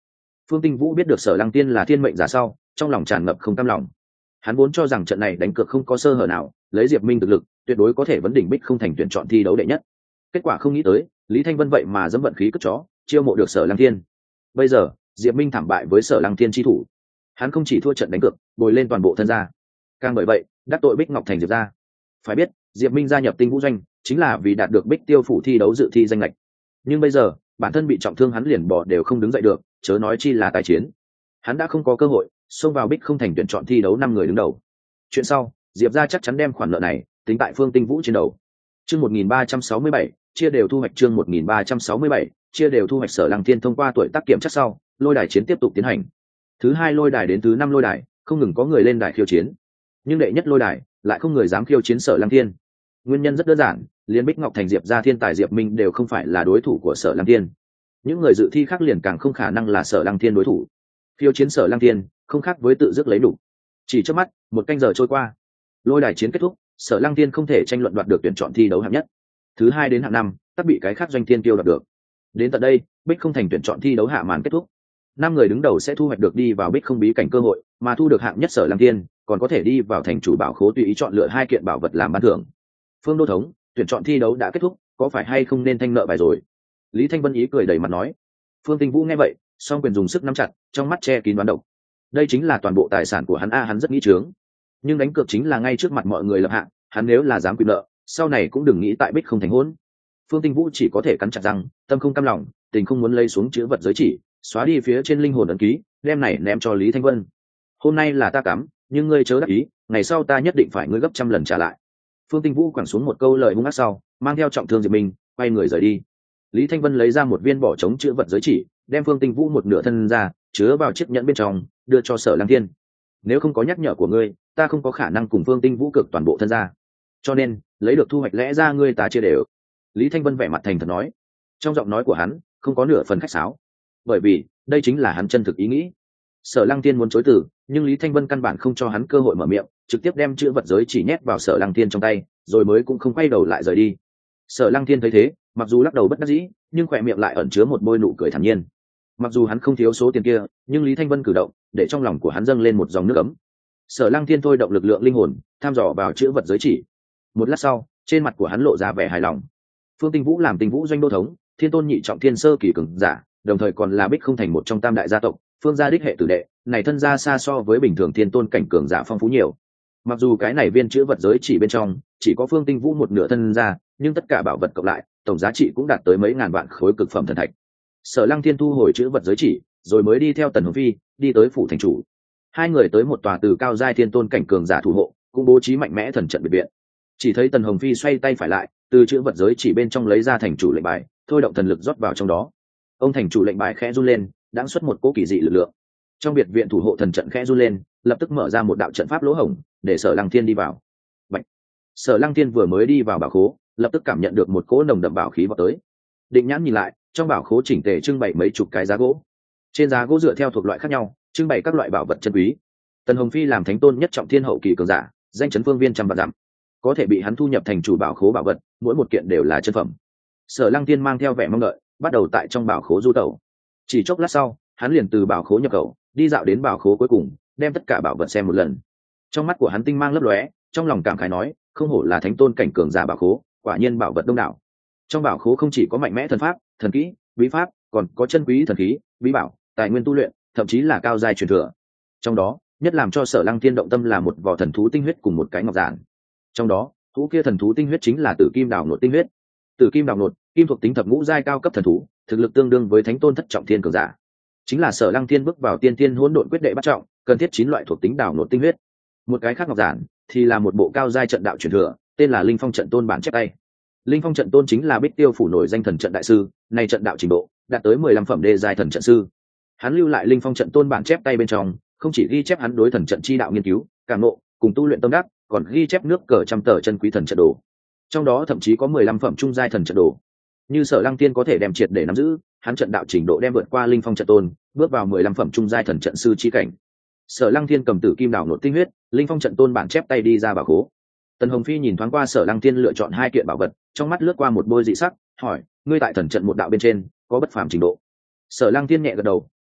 Phương Tinh Vũ biết được Sở Lăng Tiên là thiên mệnh giả sau, trong lòng tràn ngập không cam lòng. Hắn vốn cho rằng trận này đánh cược không có sơ hở nào, lấy Diệp Minh thực lực, tuyệt đối có thể vấn đỉnh Bích Không Thành tuyển chọn thi đấu đệ nhất. Kết quả không nghĩ tới, Lý Thanh Vân vậy mà dẫm vận khí cất chó, chiêu mộ được Sở Lăng Tiên. Bây giờ, Diệp Minh thảm bại với Sở Lăng Tiên chi thủ. Hắn không chỉ thua trận đánh cược, bồi lên toàn bộ thân gia. Càng bởi vậy, đắc tội Bích Ngọc Thành Diệp gia. Phải biết, Diệp Minh gia nhập Tinh Vũ doanh, chính là vì đạt được Bích Tiêu phủ thi đấu dự thi danh lệch. Nhưng bây giờ, bản thân bị trọng thương hắn liền bỏ đều không đứng dậy được, chớ nói chi là tái chiến. Hắn đã không có cơ hội xông vào Bích Không Thành tuyển chọn thi đấu 5 người đứng đầu. Chuyện sau, Diệp gia chắc chắn đem khoản nợ này tính tại Phương Tinh Vũ trên đầu. Chương 1367, chia đều thu hoạch chương 1367, chia đều thu hoạch. Sở Lăng Thiên thông qua tuổi tác kiểm chắc sau, lôi đài chiến tiếp tục tiến hành. Thứ 2 lôi đài đến thứ 5 lôi đài, không ngừng có người lên đài khiêu chiến. Nhưng đệ nhất lôi đài lại không người dám khiêu chiến Sở Lăng Thiên. Nguyên nhân rất đơn giản, liên Bích Ngọc Thành Diệp gia thiên tài Diệp Minh đều không phải là đối thủ của Sở Lăng Thiên. Những người dự thi khác liền càng không khả năng là Sở Lăng Thiên đối thủ. Khiêu chiến Sở Lăng Thiên không khác với tự dứt lấy đủ. Chỉ trước mắt, 1 canh giờ trôi qua, lôi đài chiến kết thúc, Sở Lăng Thiên không thể tranh luận đoạt được tuyển chọn thi đấu hạng nhất. Thứ 2 đến hạng 5, tất bị cái khác doanh thiên tiêu đoạt được. Đến tận đây, Bích Không Thành tuyển chọn thi đấu hạ màn kết thúc. 5 người đứng đầu sẽ thu hoạch được đi vào Bích Không bí cảnh cơ hội, mà thu được hạng nhất Sở Lăng Thiên, còn có thể đi vào thành chủ bảo khố tùy ý chọn lựa 2 kiện bảo vật làm ban thưởng. Phương Đô thống, tuyển chọn thi đấu đã kết thúc, có phải hay không nên thanh nợ bài rồi? Lý Thanh Vân ý cười đầy mặt nói. Phương Tinh Vũ nghe vậy, song quyền dùng sức nắm chặt, trong mắt che kín đoán độc. Đây chính là toàn bộ tài sản của hắn hắn rất nghĩ trướng. Nhưng đánh cược chính là ngay trước mặt mọi người lập hạng, hắn nếu là dám quyền nợ, sau này cũng đừng nghĩ tại Bích Không Thành hỗn. Phương Tinh Vũ chỉ có thể cắn chặt răng, tâm không cam lòng, tình không muốn lấy xuống chữ vật giới chỉ, xóa đi phía trên linh hồn ấn ký, đem này ném cho Lý Thanh Vân. Hôm nay là ta cắm, nhưng ngươi chớ đắc ý, ngày sau ta nhất định phải ngươi gấp trăm lần trả lại. Phương Tinh Vũ quẳng xuống một câu lời hung ác sau, mang theo trọng thương Diệp Minh, quay người rời đi. Lý Thanh Vân lấy ra một viên bỏ trống chữ vật giới chỉ, đem Phương Tinh Vũ một nửa thân ra, chứa vào chiếc nhẫn bên trong, đưa cho Sở Lăng Thiên. Nếu không có nhắc nhở của ngươi, ta không có khả năng cùng Phương Tinh Vũ cực toàn bộ thân ra. Cho nên, lấy được thu hoạch lẽ ra ngươi ta chia đều. Lý Thanh Vân vẻ mặt thành thật nói. Trong giọng nói của hắn, không có nửa phần khách sáo. Bởi vì, đây chính là hắn chân thực ý nghĩ. Sở Lăng Thiên muốn chối từ, nhưng Lý Thanh Vân căn bản không cho hắn cơ hội mở miệng, trực tiếp đem chữ vật giới chỉ nhét vào Sở Lăng Thiên trong tay, rồi mới cũng không quay đầu lại rời đi. Sở Lăng Thiên thấy thế, mặc dù lắc đầu bất đắc dĩ, nhưng khỏe miệng lại ẩn chứa một bôi nụ cười thản nhiên. Mặc dù hắn không thiếu số tiền kia, nhưng Lý Thanh Vân cử động, để trong lòng của hắn dâng lên một dòng nước ấm. Sở Lăng Thiên thôi động lực lượng linh hồn, tham dò vào chữ vật giới chỉ. Một lát sau, trên mặt của hắn lộ ra vẻ hài lòng. Phương Tinh Vũ làm Tinh Vũ doanh đô thống, thiên tôn nhị trọng thiên sơ kỳ cường giả, đồng thời còn là Bích Không Thành một trong tam đại gia tộc, Phương gia đích hệ tử đệ, này thân gia xa so với bình thường thiên tôn cảnh cường giả phong phú nhiều. Mặc dù cái này viên chữ vật giới chỉ bên trong chỉ có Phương Tinh Vũ một nửa thân gia, nhưng tất cả bảo vật cộng lại, tổng giá trị cũng đạt tới mấy ngàn vạn khối cực phẩm thần thạch. Sở Lăng Thiên thu hồi chữ vật giới chỉ, rồi mới đi theo Tần Hồng Phi đi tới phủ thành chủ. 2 người tới một tòa từ cao giai thiên tôn cảnh cường giả thủ hộ, cũng bố trí mạnh mẽ thần trận biệt viện. Chỉ thấy Tần Hồng Phi xoay tay phải lại, từ chữ vật giới chỉ bên trong lấy ra thành chủ lệnh bài, thôi động thần lực rót vào trong đó. Ông thành chủ lệnh bài khẽ run lên, đãng xuất một cỗ kỳ dị lực lượng. Trong biệt viện thủ hộ thần trận khẽ run lên, lập tức mở ra một đạo trận pháp lỗ hổng, để Sở Lăng Thiên đi vào. Bạch. Sở Lăng Thiên vừa mới đi vào bảo khố, lập tức cảm nhận được một cỗ nồng đậm bảo khí vọt tới. Định nhãn nhìn lại, trong bảo khố chỉnh tề trưng bày mấy chục cái giá gỗ. Trên giá gỗ dựa theo thuộc loại khác nhau, trưng bày các loại bảo vật chân quý. Tần Hồng Phi làm thánh tôn nhất trọng thiên hậu kỳ cường giả, danh chấn phương viên trăm vạn dặm, có thể bị hắn thu nhập thành chủ bảo khố bảo vật, mỗi một kiện đều là chân phẩm. Sở Lăng Thiên mang theo vẻ mong đợi, bắt đầu tại trong bảo khố du tẩu. Chỉ chốc lát sau, hắn liền từ bảo khố nhập khẩu, đi dạo đến bảo khố cuối cùng, đem tất cả bảo vật xem một lần. Trong mắt của hắn tinh mang lấp lóe, trong lòng cảm khái nói, không hổ là thánh tôn cảnh cường giả bảo khố, quả nhiên bảo vật đông đảo. Trong bảo khố không chỉ có mạnh mẽ thần pháp, thần kỹ, bí pháp, còn có chân quý thần khí, bí bảo, tài nguyên tu luyện, thậm chí là cao giai truyền thừa. Trong đó, nhất làm cho Sở Lăng Thiên động tâm là một vỏ thần thú tinh huyết cùng một cái ngọc giản. Trong đó, thú kia thần thú tinh huyết chính là Tử Kim Đào Nột tinh huyết. Tử Kim Đào Nột, kim thuộc tính thập ngũ giai cao cấp thần thú, thực lực tương đương với thánh tôn thất trọng thiên cường giả. Chính là Sở Lăng Thiên bước vào tiên tiên hỗn độn quyết đệ bắt trọng, cần thiết 9 loại thuộc tính đào nột tinh huyết. Một cái khác ngọc giản thì là một bộ cao giai trận đạo truyền thừa, tên là Linh Phong trận tôn bản chép tay. Linh Phong trận tôn chính là Bích Tiêu phủ nổi danh thần trận đại sư, này trận đạo trình độ đạt tới 15 phẩm đê giai thần trận sư. Hắn lưu lại Linh Phong trận tôn bản chép tay bên trong, không chỉ ghi chép hắn đối thần trận chi đạo nghiên cứu, cảm ngộ, cùng tu luyện tâm đắc, còn ghi chép nước cờ trăm tờ chân quý thần trận đồ. Trong đó thậm chí có 15 phẩm trung giai thần trận đồ. Như Sở Lăng Tiên có thể đem triệt để nắm giữ, hắn trận đạo trình độ đem vượt qua Linh Phong trận tôn, bước vào 15 phẩm trung giai thần trận sư chi cảnh. Sở Lăng Thiên cầm Tử Kim Đào Nột tinh huyết, Linh Phong trận tôn bản chép tay đi ra bảo khố. Tần Hồng Phi nhìn thoáng qua Sở Lăng Thiên lựa chọn 2 kiện bảo vật, trong mắt lướt qua một bôi dị sắc, hỏi: "Ngươi tại thần trận một đạo bên trên, có bất phàm trình độ?" Sở Lăng Thiên nhẹ gật đầu,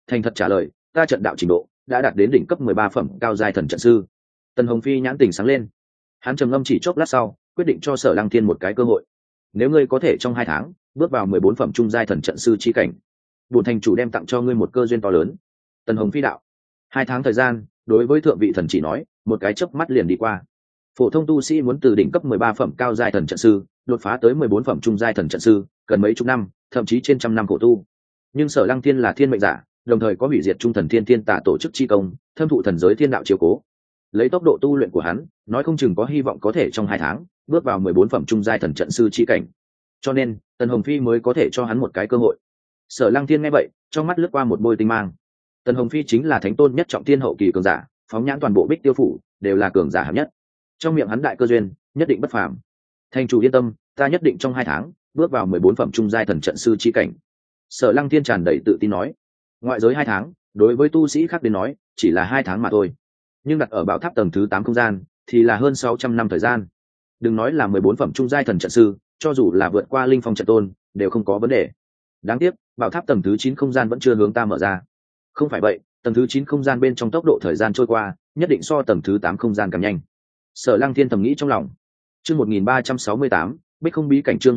thành thật trả lời, ta trận đạo trình độ đã đạt đến đỉnh cấp 13 phẩm cao giai thần trận sư. Tần Hồng Phi nhãn tình sáng lên, hắn trầm ngâm chỉ chốc lát sau quyết định cho Sở Lăng Thiên một cái cơ hội. Nếu ngươi có thể trong 2 tháng bước vào 14 phẩm trung giai thần trận sư chi cảnh, bổn thành chủ đem tặng cho ngươi một cơ duyên to lớn. Tần Hồng Phi đạo. 2 tháng thời gian đối với thượng vị thần chỉ nói một cái chớp mắt liền đi qua. Phổ thông tu sĩ muốn từ đỉnh cấp 13 phẩm cao giai thần trận sư đột phá tới 14 phẩm trung giai thần trận sư cần mấy chục năm, thậm chí trên trăm năm khổ tu. Nhưng Sở Lăng Thiên là thiên mệnh giả, đồng thời có hủy diệt trung thần thiên thiên tả tổ chức chi công, thâm thụ thần giới thiên đạo chiếu cố. Lấy tốc độ tu luyện của hắn, nói không chừng có hy vọng có thể trong 2 tháng bước vào 14 phẩm trung giai thần trận sư chi cảnh. Cho nên Tần Hồng Phi mới có thể cho hắn một cái cơ hội. Sở Lăng Thiên nghe vậy, trong mắt lướt qua một bôi tinh mang. Tần Hồng Phi chính là thánh tôn nhất trọng thiên hậu kỳ cường giả, phóng nhãn toàn bộ Bích Tiêu phủ đều là cường giả hạng nhất. Trong miệng hắn đại cơ duyên nhất định bất phàm. Thành chủ yên tâm, ta nhất định trong 2 tháng bước vào 14 phẩm trung giai thần trận sư chi cảnh. Sở Lăng Thiên tràn đầy tự tin nói. Ngoại giới 2 tháng đối với tu sĩ khác đến nói chỉ là 2 tháng mà thôi, nhưng đặt ở bảo tháp tầng thứ 8 không gian thì là hơn 600 năm thời gian. Đừng nói là 14 phẩm trung giai thần trận sư, cho dù là vượt qua linh phong trận tôn đều không có vấn đề. Đáng tiếc bảo tháp tầng thứ 9 không gian vẫn chưa hướng ta mở ra. Không phải vậy, tầng thứ 9 không gian bên trong tốc độ thời gian trôi qua nhất định so tầng thứ 8 không gian càng nhanh. Sở Lăng Thiên thầm nghĩ trong lòng. Chương 1368, Bích Không Bí Cảnh. Chương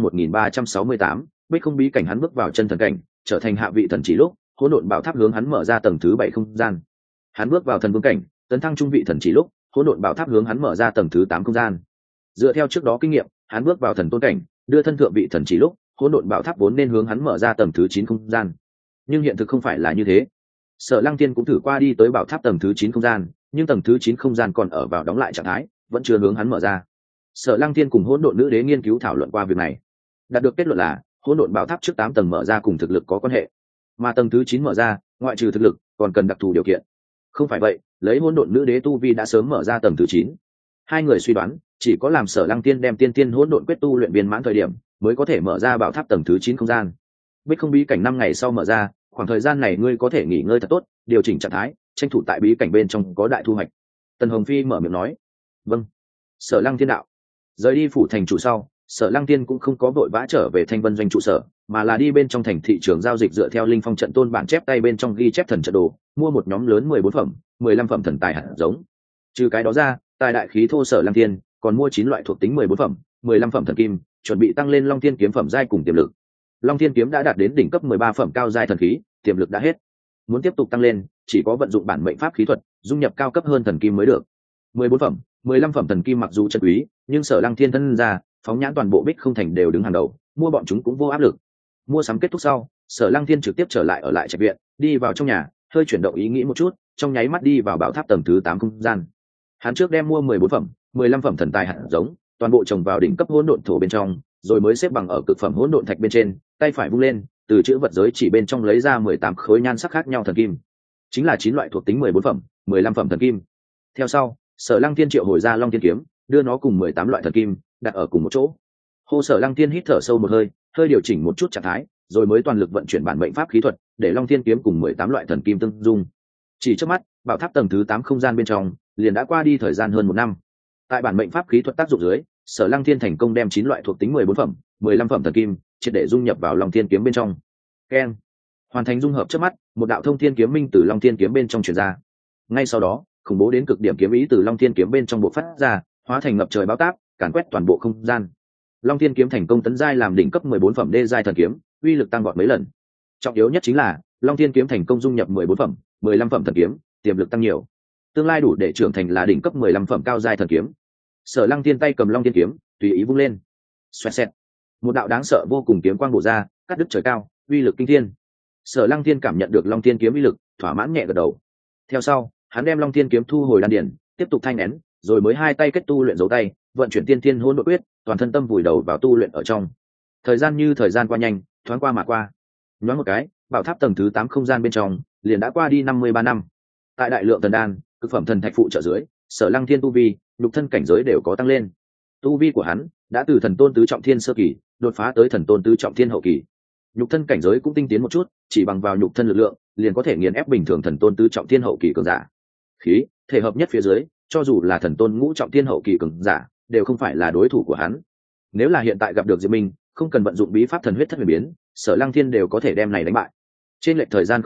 1368, Bích Không Bí Cảnh. Hắn bước vào chân thần cảnh, trở thành hạ vị thần chỉ lúc, hỗn độn bảo tháp hướng hắn mở ra tầng thứ 7 không gian. Hắn bước vào thần vương cảnh, tấn thăng trung vị thần chỉ lúc, hỗn độn bảo tháp hướng hắn mở ra tầng thứ 8 không gian. Dựa theo trước đó kinh nghiệm, hắn bước vào thần tôn cảnh, đưa thân thượng vị thần chỉ lúc, hỗn độn bảo tháp vốn nên hướng hắn mở ra tầng thứ 9 không gian. Nhưng hiện thực không phải là như thế. Sở Lăng Thiên cũng thử qua đi tới bảo tháp tầng thứ 9 không gian, nhưng tầng thứ 9 không gian còn ở vào đóng lại trạng thái, vẫn chưa hướng hắn mở ra. Sở Lăng Thiên cùng hỗn độn nữ đế nghiên cứu thảo luận qua việc này, đạt được kết luận là hỗn độn bảo tháp trước 8 tầng mở ra cùng thực lực có quan hệ, mà tầng thứ 9 mở ra, ngoại trừ thực lực, còn cần đặc thù điều kiện. Không phải vậy, lấy hỗn độn nữ đế tu vi đã sớm mở ra tầng thứ 9. Hai người suy đoán, chỉ có làm Sở Lăng Thiên đem tiên tiên hỗn độn quyết tu luyện viên mãn thời điểm, mới có thể mở ra bảo tháp tầng thứ 9 không gian. Bích Không Bí Cảnh 5 ngày sau mở ra, khoảng thời gian này ngươi có thể nghỉ ngơi thật tốt, điều chỉnh trạng thái, tranh thủ tại bí cảnh bên trong có đại thu hoạch. Tần Hồng Phi mở miệng nói. Vâng. Sở Lăng Thiên đạo. Rời đi phủ thành chủ sau, Sở Lăng Thiên cũng không có vội vã trở về Thanh Vân doanh trụ sở, mà là đi bên trong thành thị trường giao dịch dựa theo linh phong trận tôn bản chép tay bên trong ghi chép thần trận đồ, mua một nhóm lớn 14 phẩm, 15 phẩm thần tài hạt giống. Trừ cái đó ra, tài đại khí thô Sở Lăng Thiên còn mua 9 loại thuộc tính 14 phẩm, 15 phẩm thần kim, chuẩn bị tăng lên Long Thiên kiếm phẩm giai cùng tiềm lực. Long Thiên kiếm đã đạt đến đỉnh cấp 13 phẩm cao giai thần khí, tiềm lực đã hết. Muốn tiếp tục tăng lên, chỉ có vận dụng bản mệnh pháp khí thuật, dung nhập cao cấp hơn thần kim mới được. 14 phẩm, 15 phẩm thần kim mặc dù chân quý, nhưng Sở Lăng Thiên thân ra, phóng nhãn toàn bộ Bích Không thành đều đứng hàng đầu, mua bọn chúng cũng vô áp lực. Mua sắm kết thúc sau, Sở Lăng Thiên trực tiếp trở lại ở lại trạch viện, đi vào trong nhà, hơi chuyển động ý nghĩ một chút, trong nháy mắt đi vào bảo tháp tầng thứ 8 không gian. Hắn trước đem mua 14 phẩm, 15 phẩm thần tài hạt giống, toàn bộ trồng vào đỉnh cấp hỗn độn thổ bên trong, rồi mới xếp bằng ở cực phẩm hỗn độn thạch bên trên, tay phải vung lên, từ chữ vật giới chỉ bên trong lấy ra 18 khối nhan sắc khác nhau thần kim, chính là 9 loại thuộc tính 14 phẩm, 15 phẩm thần kim. Theo sau, Sở Lăng Thiên triệu hồi ra Long Thiên kiếm, đưa nó cùng 18 loại thần kim đặt ở cùng một chỗ. Hồ Sở Lăng Thiên hít thở sâu một hơi, hơi điều chỉnh một chút trạng thái, rồi mới toàn lực vận chuyển bản mệnh pháp khí thuật, để Long Thiên kiếm cùng 18 loại thần kim tương dung. Chỉ trước mắt, bảo tháp tầng thứ 8 không gian bên trong liền đã qua đi thời gian hơn 1 năm. Tại bản mệnh pháp khí thuật tác dụng dưới, Sở Lăng Thiên thành công đem 9 loại thuộc tính 14 phẩm, 15 phẩm thần kim triệt để dung nhập vào Long Thiên kiếm bên trong. Keng. Hoàn thành dung hợp trước mắt, một đạo thông thiên kiếm minh từ Long Thiên kiếm bên trong truyền ra. Ngay sau đó, khủng bố đến cực điểm kiếm ý từ Long Thiên kiếm bên trong bộc phát ra, hóa thành ngập trời bão táp, càn quét toàn bộ không gian. Long Thiên kiếm thành công tấn giai làm đỉnh cấp 14 phẩm đê giai thần kiếm, uy lực tăng vọt mấy lần. Trọng yếu nhất chính là, Long Thiên kiếm thành công dung nhập 14 phẩm, 15 phẩm thần kiếm, tiềm lực tăng nhiều. Tương lai đủ để trưởng thành là đỉnh cấp 15 phẩm cao giai thần kiếm. Sở Lăng Thiên tay cầm Long Thiên kiếm, tùy ý vung lên. Xoẹt xẹt. Một đạo đáng sợ vô cùng kiếm quang bổ ra, cắt đứt trời cao, uy lực kinh thiên. Sở Lăng Thiên cảm nhận được Long Thiên kiếm uy lực, thỏa mãn nhẹ gật đầu. Theo sau, hắn đem Long Thiên kiếm thu hồi đan điển, tiếp tục thanh nén, rồi mới hai tay kết tu luyện dấu tay, vận chuyển tiên thiên hỗn độn quyết, toàn thân tâm vùi đầu vào tu luyện ở trong. Thời gian như thời gian qua nhanh, thoáng qua mà qua. Nhoáng một cái, bảo tháp tầng thứ 8 không gian bên trong liền đã qua đi 53 năm. Tại đại lượng thần đan, cực phẩm thần thạch phụ trợ dưới, Sở Lăng Thiên tu vi, nhục thân cảnh giới đều có tăng lên. Tu vi của hắn đã từ thần tôn tứ trọng thiên sơ kỳ đột phá tới thần tôn tứ trọng thiên hậu kỳ. Nhục thân cảnh giới cũng tinh tiến một chút, chỉ bằng vào nhục thân lực lượng liền có thể nghiền ép bình thường thần tôn tứ trọng thiên hậu kỳ cường giả. Khí thể hợp nhất phía dưới, cho dù là thần tôn ngũ trọng thiên hậu kỳ cường giả đều không phải là đối thủ của hắn. Nếu là hiện tại gặp được Diệp Minh, không cần vận dụng bí pháp thần huyết thất huyền biến, Sở Lăng Thiên đều có thể đem này đánh bại. Trên lệch thời gian không nhiều,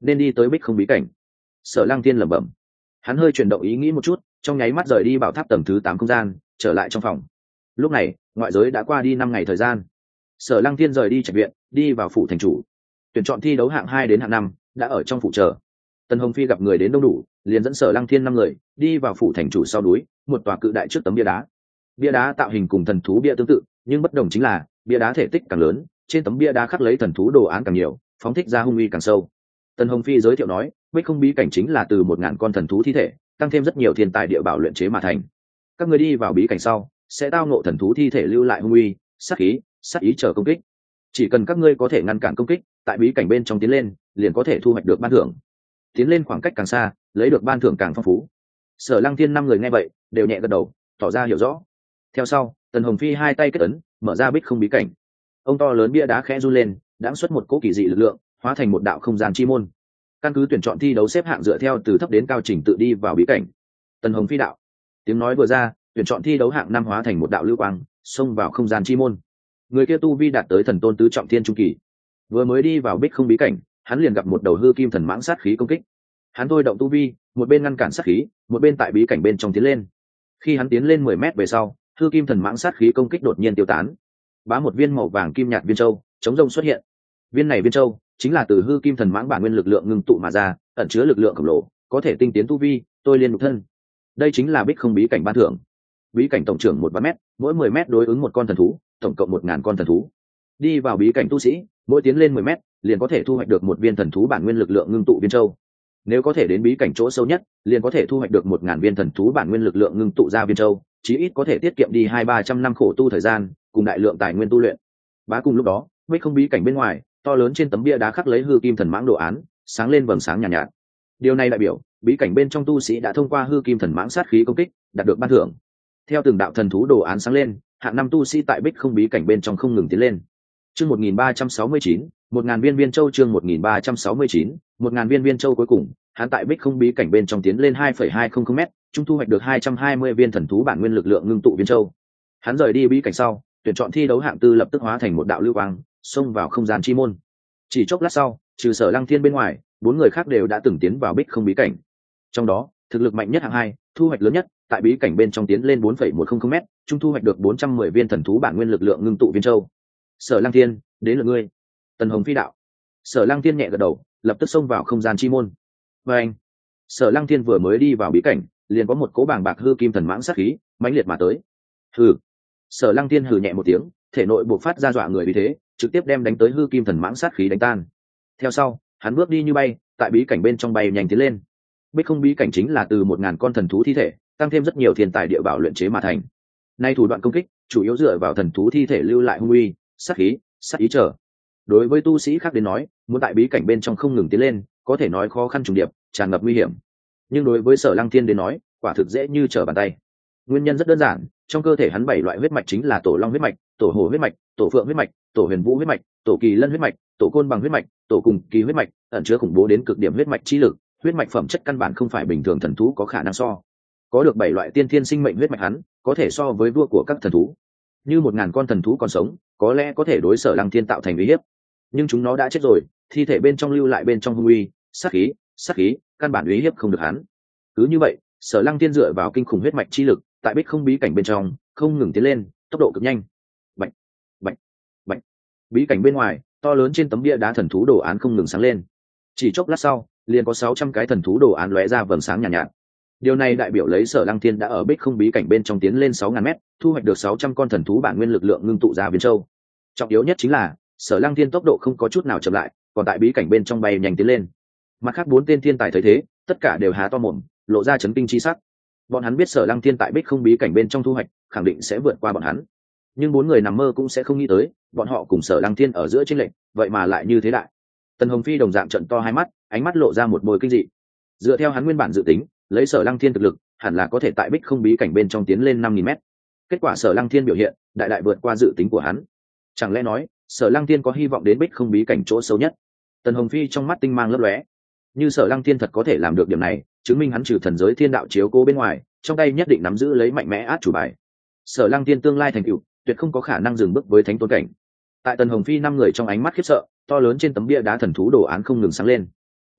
nên đi tới bích không bí cảnh. Sở Lăng Thiên lẩm bẩm. Hắn hơi chuyển động ý nghĩ một chút, trong nháy mắt rời đi bảo tháp tầng thứ 8 không gian, trở lại trong phòng. Lúc này ngoại giới đã qua đi 5 ngày thời gian. Sở Lăng Thiên rời đi trạch viện, đi vào phủ thành chủ. Tuyển chọn thi đấu hạng 2 đến hạng 5 đã ở trong phủ chờ. Tần Hồng Phi gặp người đến đông đủ, liền dẫn Sở Lăng Thiên 5 người đi vào phủ thành chủ sau núi, một tòa cự đại trước tấm bia đá. Bia đá tạo hình cùng thần thú bia tương tự, nhưng bất đồng chính là bia đá thể tích càng lớn, trên tấm bia đá khắc lấy thần thú đồ án càng nhiều, phóng thích ra hung uy càng sâu. Tần Hồng Phi giới thiệu nói, bích không bí cảnh chính là từ 1000 con thần thú thi thể tăng thêm rất nhiều thiên tài địa bảo luyện chế mà thành. Các người đi vào bí cảnh sau sẽ tao ngộ thần thú thi thể lưu lại hung uy, sát khí, sát ý chờ công kích. Chỉ cần các ngươi có thể ngăn cản công kích, tại bí cảnh bên trong tiến lên, liền có thể thu hoạch được ban thưởng. Tiến lên khoảng cách càng xa, lấy được ban thưởng càng phong phú. Sở Lăng Thiên 5 người nghe vậy đều nhẹ gật đầu, tỏ ra hiểu rõ. Theo sau, Tần Hồng Phi hai tay kết ấn, mở ra bích không bí cảnh. Ông to lớn bia đá khẽ run lên, đãng xuất một cỗ kỳ dị lực lượng, hóa thành một đạo không gian chi môn. Căn cứ tuyển chọn thi đấu xếp hạng dựa theo từ thấp đến cao trình tự đi vào bí cảnh. Tần Hồng Phi đạo. Tiếng nói vừa ra, tuyển chọn thi đấu hạng 5 hóa thành một đạo lưu quang, xông vào không gian chi môn. Người kia tu vi đạt tới thần tôn tứ trọng thiên trung kỳ. Vừa mới đi vào bích không bí cảnh, hắn liền gặp một đầu hư kim thần mãng sát khí công kích. Hắn thôi động tu vi, một bên ngăn cản sát khí, một bên tại bí cảnh bên trong tiến lên. Khi hắn tiến lên 10 mét về sau, hư kim thần mãng sát khí công kích đột nhiên tiêu tán. Bá một viên màu vàng kim nhạt viên châu chống rông xuất hiện. Viên này viên châu chính là từ hư kim thần mãng bản nguyên lực lượng ngưng tụ mà ra, ẩn chứa lực lượng khổng lồ, có thể tinh tiến tu vi, tôi liên nhục thân. Đây chính là bích không bí cảnh ban thưởng. Bí cảnh tổng trưởng 1 mét, mỗi 10 mét đối ứng một con thần thú, tổng cộng 1000 con thần thú. Đi vào bí cảnh tu sĩ, mỗi tiến lên 10 mét, liền có thể thu hoạch được một viên thần thú bản nguyên lực lượng ngưng tụ viên châu. Nếu có thể đến bí cảnh chỗ sâu nhất, liền có thể thu hoạch được 1000 viên thần thú bản nguyên lực lượng ngưng tụ ra viên châu, chí ít có thể tiết kiệm đi 200-300 năm khổ tu thời gian, cùng đại lượng tài nguyên tu luyện. Bá cùng lúc đó, bích không bí cảnh bên ngoài, to lớn trên tấm bia đá khắc lấy hư kim thần mãng đồ án, sáng lên vầng sáng nhàn nhạt. Điều này đại biểu, bí cảnh bên trong tu sĩ đã thông qua hư kim thần mãng sát khí công kích, đạt được ban thưởng. Theo từng đạo thần thú đồ án sáng lên, hạng 5 tu sĩ tại bích không bí cảnh bên trong không ngừng tiến lên. Chương 1369, 1000 viên viên châu. Chương 1369, 1000 viên viên châu. Cuối cùng, hắn tại bích không bí cảnh bên trong tiến lên 2,200 m, chúng thu hoạch được 220 viên thần thú bản nguyên lực lượng ngưng tụ viên châu. Hắn rời đi bí cảnh sau, tuyển chọn thi đấu hạng tư lập tức hóa thành một đạo lưu quang, xông vào không gian chi môn. Chỉ chốc lát sau, trừ Sở Lăng Thiên bên ngoài, 4 người khác đều đã từng tiến vào bích không bí cảnh. Trong đó, thực lực mạnh nhất hạng 2, thu hoạch lớn nhất, tại bí cảnh bên trong tiến lên 4,100 m, chúng thu hoạch được 410 viên thần thú bản nguyên lực lượng ngưng tụ viên châu. Sở Lăng Thiên, đến lượt ngươi. Tần Hồng Phi đạo. Sở Lăng Thiên nhẹ gật đầu, lập tức xông vào không gian chi môn. Và anh, Sở Lăng Thiên vừa mới đi vào bí cảnh, liền có một cỗ bàng bạc hư kim thần mãng sát khí mãnh liệt mà tới. Hừ. Sở Lăng Thiên hừ nhẹ một tiếng, thể nội bộc phát ra dọa người vì thế, trực tiếp đem đánh tới hư kim thần mãng sát khí đánh tan. Theo sau, hắn bước đi như bay, tại bí cảnh bên trong bay nhanh tiến lên. Bích không bí cảnh chính là từ 1000 con thần thú thi thể, tăng thêm rất nhiều thiên tài địa bảo luyện chế mà thành. Nay thủ đoạn công kích chủ yếu dựa vào thần thú thi thể lưu lại hung uy, sát khí, sát ý trở. Đối với tu sĩ khác đến nói, muốn tại bí cảnh bên trong không ngừng tiến lên, có thể nói khó khăn trùng điệp, tràn ngập nguy hiểm. Nhưng đối với Sở Lăng Thiên đến nói, quả thực dễ như trở bàn tay. Nguyên nhân rất đơn giản, trong cơ thể hắn 7 loại huyết mạch chính là tổ long huyết mạch, tổ hổ huyết mạch, tổ phượng huyết mạch, tổ huyền vũ huyết mạch, tổ kỳ lân huyết mạch, tổ côn bằng huyết mạch, tổ cùng kỳ huyết mạch, ẩn chứa khủng bố đến cực điểm huyết mạch chi lực, huyết mạch phẩm chất căn bản không phải bình thường thần thú có khả năng so. Có được 7 loại tiên thiên sinh mệnh huyết mạch hắn, có thể so với vua của các thần thú. Như 1000 con thần thú còn sống, có lẽ có thể đối Sở Lăng Thiên tạo thành uy hiếp. Nhưng chúng nó đã chết rồi, thi thể bên trong lưu lại bên trong hung uy, sát khí, căn bản uy hiếp không được hắn. Cứ như vậy, Sở Lăng Thiên dựa vào kinh khủng huyết mạch chi lực, tại bích không bí cảnh bên trong, không ngừng tiến lên, tốc độ cực nhanh. Bạch, bạch, bạch. Bí cảnh bên ngoài, to lớn trên tấm bia đá thần thú đồ án không ngừng sáng lên. Chỉ chốc lát sau, liền có 600 cái thần thú đồ án lóe ra vầng sáng nhàn nhạt. Điều này đại biểu lấy Sở Lăng Thiên đã ở bích không bí cảnh bên trong tiến lên 6000 mét, thu hoạch được 600 con thần thú bản nguyên lực lượng ngưng tụ ra viên châu. Trọng yếu nhất chính là, Sở Lăng Thiên tốc độ không có chút nào chậm lại, còn tại bí cảnh bên trong bay nhanh tiến lên. Mặt khác 4 tên thiên tài thấy thế, tất cả đều há to mồm, lộ ra chấn kinh chi sắc. Bọn hắn biết Sở Lăng Thiên tại bích không bí cảnh bên trong thu hoạch, khẳng định sẽ vượt qua bọn hắn. Nhưng 4 người nằm mơ cũng sẽ không nghĩ tới, bọn họ cùng Sở Lăng Thiên ở giữa chênh lệch, vậy mà lại như thế đại. Tần Hồng Phi đồng dạng trợn to hai mắt, ánh mắt lộ ra một bồi kinh dị. Dựa theo hắn nguyên bản dự tính, lấy Sở Lăng Thiên thực lực, hẳn là có thể tại bích không bí cảnh bên trong tiến lên 5000 mét. Kết quả Sở Lăng Thiên biểu hiện, đại đại vượt qua dự tính của hắn. Chẳng lẽ nói, Sở Lăng Thiên có hy vọng đến bích không bí cảnh chỗ sâu nhất? Tần Hồng Phi trong mắt tinh mang lấp lóe. Như Sở Lăng Thiên thật có thể làm được điểm này, chứng minh hắn trừ thần giới thiên đạo chiếu cố bên ngoài, trong tay nhất định nắm giữ lấy mạnh mẽ át chủ bài. Sở Lăng Thiên tương lai thành tựu, tuyệt không có khả năng dừng bước với thánh tôn cảnh. Tại Tần Hồng Phi 5 người trong ánh mắt khiếp sợ, to lớn trên tấm bia đá thần thú đồ án không ngừng sáng lên.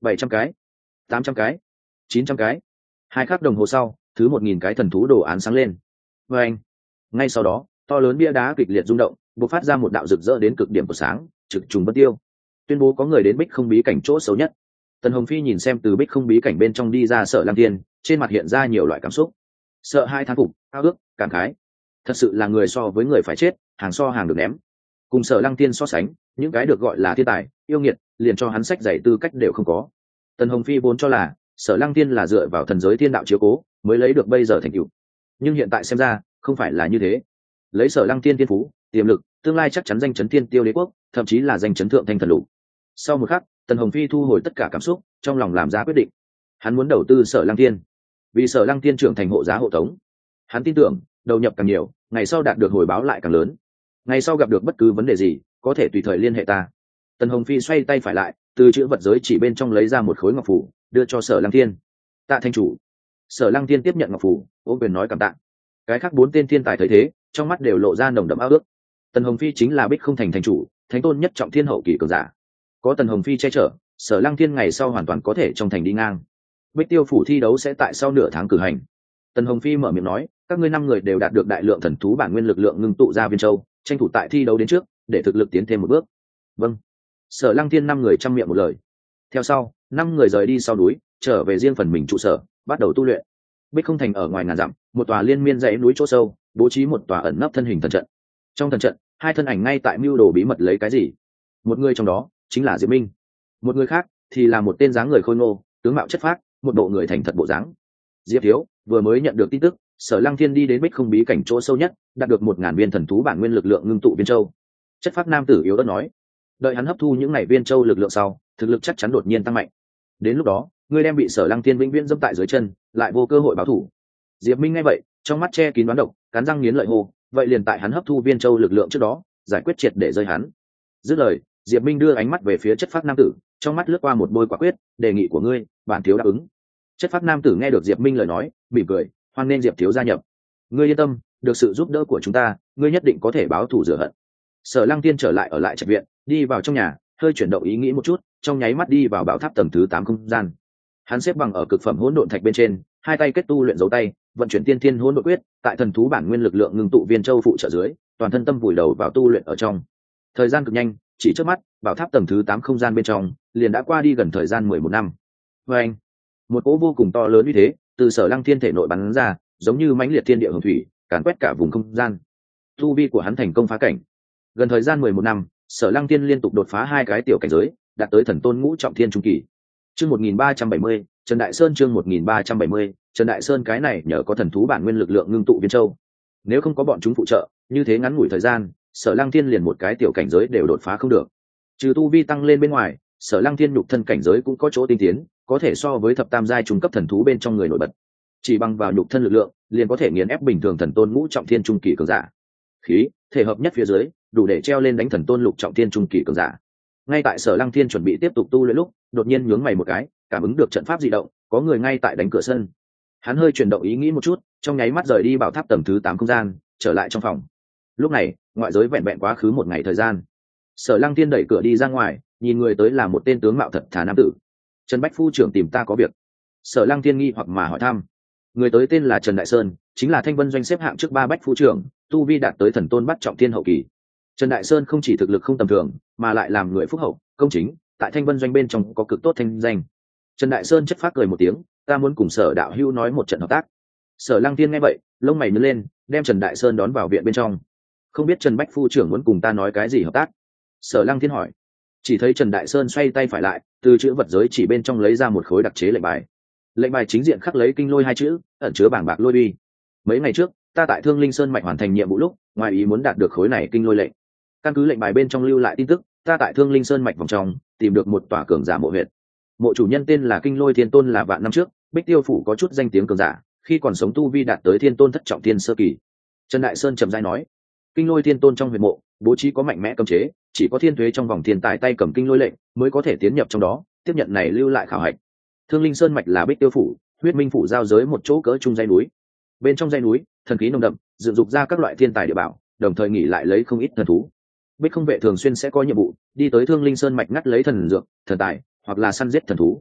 700 cái, 800 cái, 900 cái. 2 khắc đồng hồ sau, thứ 1000 cái thần thú đồ án sáng lên. Và anh, ngay sau đó, to lớn bia đá kịch liệt rung động, bộc phát ra một đạo rực rỡ đến cực điểm của sáng, trực trùng bất tiêu. Tuyên bố có người đến Bích Không bí cảnh chỗ xấu nhất. Tần Hồng Phi nhìn xem từ Bích Không bí cảnh bên trong đi ra Sở Lăng Thiên, trên mặt hiện ra nhiều loại cảm xúc. Sợ hai thán phục, ao ước, cảm khái. Thật sự là người so với người phải chết, hàng so hàng được ném. Cùng Sở Lăng Thiên so sánh, những cái được gọi là thiên tài, yêu nghiệt, liền cho hắn sách giày tư cách đều không có. Tần Hồng Phi vốn cho là Sở Lăng Thiên là dựa vào thần giới thiên đạo chiếu cố mới lấy được bây giờ thành tựu, nhưng hiện tại xem ra không phải là như thế. Lấy Sở Lăng Thiên thiên phú, tiềm lực, tương lai chắc chắn danh chấn thiên tiêu đế quốc, thậm chí là danh chấn thượng thanh thần lục. Sau một khắc, Tần Hồng Phi thu hồi tất cả cảm xúc, trong lòng làm ra quyết định. Hắn muốn đầu tư Sở Lăng Thiên, vì Sở Lăng Thiên trưởng thành hộ giá hộ tống. Hắn tin tưởng, đầu nhập càng nhiều, ngày sau đạt được hồi báo lại càng lớn. Ngày sau gặp được bất cứ vấn đề gì, có thể tùy thời liên hệ ta. Tần Hồng Phi xoay tay phải lại, từ chữ vật giới chỉ bên trong lấy ra một khối ngọc phù, đưa cho Sở Lăng Thiên. Tạ thanh chủ. Sở Lăng Thiên tiếp nhận ngọc phù, ôm quyền nói cảm tạ. Cái khác 4 tên thiên tài thấy thế, trong mắt đều lộ ra nồng đậm ao ước. Tần Hồng Phi chính là Bích Không thành thành chủ, thánh tôn nhất trọng thiên hậu kỳ cường giả. Có Tần Hồng Phi che chở, Sở Lăng Thiên ngày sau hoàn toàn có thể trong thành đi ngang. Bích Tiêu phủ thi đấu sẽ tại sau nửa tháng cử hành. Tần Hồng Phi mở miệng nói, các ngươi 5 người đều đạt được đại lượng thần thú bản nguyên lực lượng ngưng tụ ra Viên Châu, tranh thủ tại thi đấu đến trước, để thực lực tiến thêm một bước. Vâng. Sở Lăng Thiên 5 người trăm miệng một lời. Theo sau, 5 người rời đi sau núi, trở về riêng phần mình trụ sở, bắt đầu tu luyện. Bích Không thành ở ngoài ngàn dặm, một tòa liên miên dãy núi chỗ sâu, bố trí một tòa ẩn nấp thân hình thần trận. Trong thần trận, 2 thân ảnh ngay tại mưu đồ bí mật lấy cái gì. Một người trong đó chính là Diệp Minh, một người khác thì là một tên dáng người khôi ngô, tướng mạo chất phác, một bộ người thành thật bộ dáng. Diệp thiếu vừa mới nhận được tin tức, Sở Lăng Thiên đi đến Bích Không bí cảnh chỗ sâu nhất, đạt được 1000 viên thần thú bản nguyên lực lượng ngưng tụ viên châu. Chất phác nam tử yếu ớt nói, đợi hắn hấp thu những ngày viên châu lực lượng sau, thực lực chắc chắn đột nhiên tăng mạnh. Đến lúc đó, ngươi đem bị Sở Lăng Thiên vĩnh viễn dẫm tại dưới chân, lại vô cơ hội báo thù. Diệp Minh nghe vậy, trong mắt che kín đoán độc, cắn răng nghiến lợi hô, vậy liền tại hắn hấp thu viên châu lực lượng trước đó, giải quyết triệt để rơi hắn. Dứt lời, Diệp Minh đưa ánh mắt về phía chất phác nam tử, trong mắt lướt qua một bôi quả quyết, đề nghị của ngươi, bản thiếu đáp ứng. Chất phác nam tử nghe được Diệp Minh lời nói, mỉm cười, hoan nên Diệp thiếu gia nhập. Ngươi yên tâm, được sự giúp đỡ của chúng ta, ngươi nhất định có thể báo thù rửa hận. Sở Lăng Tiên trở lại ở lại trạch viện, đi vào trong nhà, hơi chuyển động ý nghĩ một chút, trong nháy mắt đi vào bảo tháp tầng thứ 8 không gian. Hắn xếp bằng ở cực phẩm hỗn độn thạch bên trên, hai tay kết tu luyện dấu tay, vận chuyển tiên thiên hỗn độn quyết, tại thần thú bản nguyên lực lượng ngưng tụ viên châu phụ trợ dưới, toàn thân tâm vùi đầu vào tu luyện ở trong. Thời gian cực nhanh, chỉ trước mắt, bảo tháp tầng thứ 8 không gian bên trong liền đã qua đi gần thời gian 11 năm. Và anh, một cỗ vô cùng to lớn như thế, từ Sở Lăng Thiên thể nội bắn ra, giống như mãnh liệt thiên địa hồng thủy, càn quét cả vùng không gian. Tu vi của hắn thành công phá cảnh. Gần thời gian 11 năm, Sở Lăng Thiên liên tục đột phá 2 cái tiểu cảnh giới, đạt tới thần tôn ngũ trọng thiên trung kỳ. Chương 1370, Trần Đại Sơn chương 1370, Trần Đại Sơn cái này nhờ có thần thú bản nguyên lực lượng ngưng tụ viên châu. Nếu không có bọn chúng phụ trợ, như thế ngắn ngủi thời gian, Sở Lăng Thiên liền một cái tiểu cảnh giới đều đột phá không được. Trừ tu vi tăng lên bên ngoài, Sở Lăng Thiên nhục thân cảnh giới cũng có chỗ tinh tiến, có thể so với thập tam giai trung cấp thần thú bên trong người nổi bật. Chỉ bằng vào nhục thân lực lượng, liền có thể nghiền ép bình thường thần tôn ngũ trọng thiên trung kỳ cường giả. Khí, thể hợp nhất phía dưới, đủ để treo lên đánh thần tôn lục trọng thiên trung kỳ cường giả. Ngay tại Sở Lăng Thiên chuẩn bị tiếp tục tu luyện lúc, đột nhiên nhướng mày một cái, cảm ứng được trận pháp dị động, có người ngay tại đánh cửa sân. Hắn hơi chuyển động ý nghĩ một chút, trong nháy mắt rời đi bảo tháp tầng thứ 8 không gian, trở lại trong phòng. Lúc này, ngoại giới vẹn vẹn quá khứ một ngày thời gian. Sở Lăng Thiên đẩy cửa đi ra ngoài, nhìn người tới là một tên tướng mạo thật thà nam tử. Trần Bách phu trưởng tìm ta có việc. Sở Lăng Thiên nghi hoặc mà hỏi thăm. Người tới tên là Trần Đại Sơn, chính là Thanh Vân doanh xếp hạng trước 3 bách phu trưởng, tu vi đạt tới thần tôn bắt trọng thiên hậu kỳ. Trần Đại Sơn không chỉ thực lực không tầm thường, mà lại làm người phúc hậu, công chính, tại Thanh Vân doanh bên trong có cực tốt thanh danh. Trần Đại Sơn chất phác cười một tiếng, ta muốn cùng Sở đạo hữu nói một trận hợp tác. Sở Lăng Thiên nghe vậy, lông mày nhướng lên, đem Trần Đại Sơn đón vào viện bên trong. Không biết Trần Bách phu trưởng muốn cùng ta nói cái gì hợp tác? Sở Lăng Thiên hỏi. Chỉ thấy Trần Đại Sơn xoay tay phải lại, từ chữ vật giới chỉ bên trong lấy ra một khối đặc chế lệnh bài. Lệnh bài chính diện khắc lấy kinh lôi 2 chữ, ẩn chứa bảng bạc lôi uy. Mấy ngày trước, ta tại Thương Linh Sơn mạch hoàn thành nhiệm vụ lúc, ngoài ý muốn đạt được khối này kinh lôi lệnh. Căn cứ lệnh bài bên trong lưu lại tin tức, ta tại Thương Linh Sơn mạch vòng trong tìm được một tòa cường giả mộ huyệt. Mộ chủ nhân tên là Kinh Lôi Thiên Tôn, là vạn năm trước Bích Tiêu phủ có chút danh tiếng cường giả, khi còn sống tu vi đạt tới Thiên Tôn thất trọng thiên sơ kỳ. Trần Đại Sơn trầm rãi nói, Kinh Lôi Thiên Tôn trong huyệt mộ bố trí có mạnh mẽ cấm chế, chỉ có thiên thuế trong vòng thiên tài tay cầm kinh lôi lệnh mới có thể tiến nhập trong đó, tiếp nhận này lưu lại khảo hạch. Thương Linh Sơn mạch là Bích Tiêu phủ, Huyết Minh phủ giao giới một chỗ cỡ trung dãy núi. Bên trong dãy núi, thần khí nồng đậm, dựng dục ra các loại thiên tài địa bảo, đồng thời nghỉ lại lấy không ít thần thú. Bích Không vệ thường xuyên sẽ có nhiệm vụ đi tới Thương Linh Sơn mạch ngắt lấy thần dược, thần tài, hoặc là săn giết thần thú.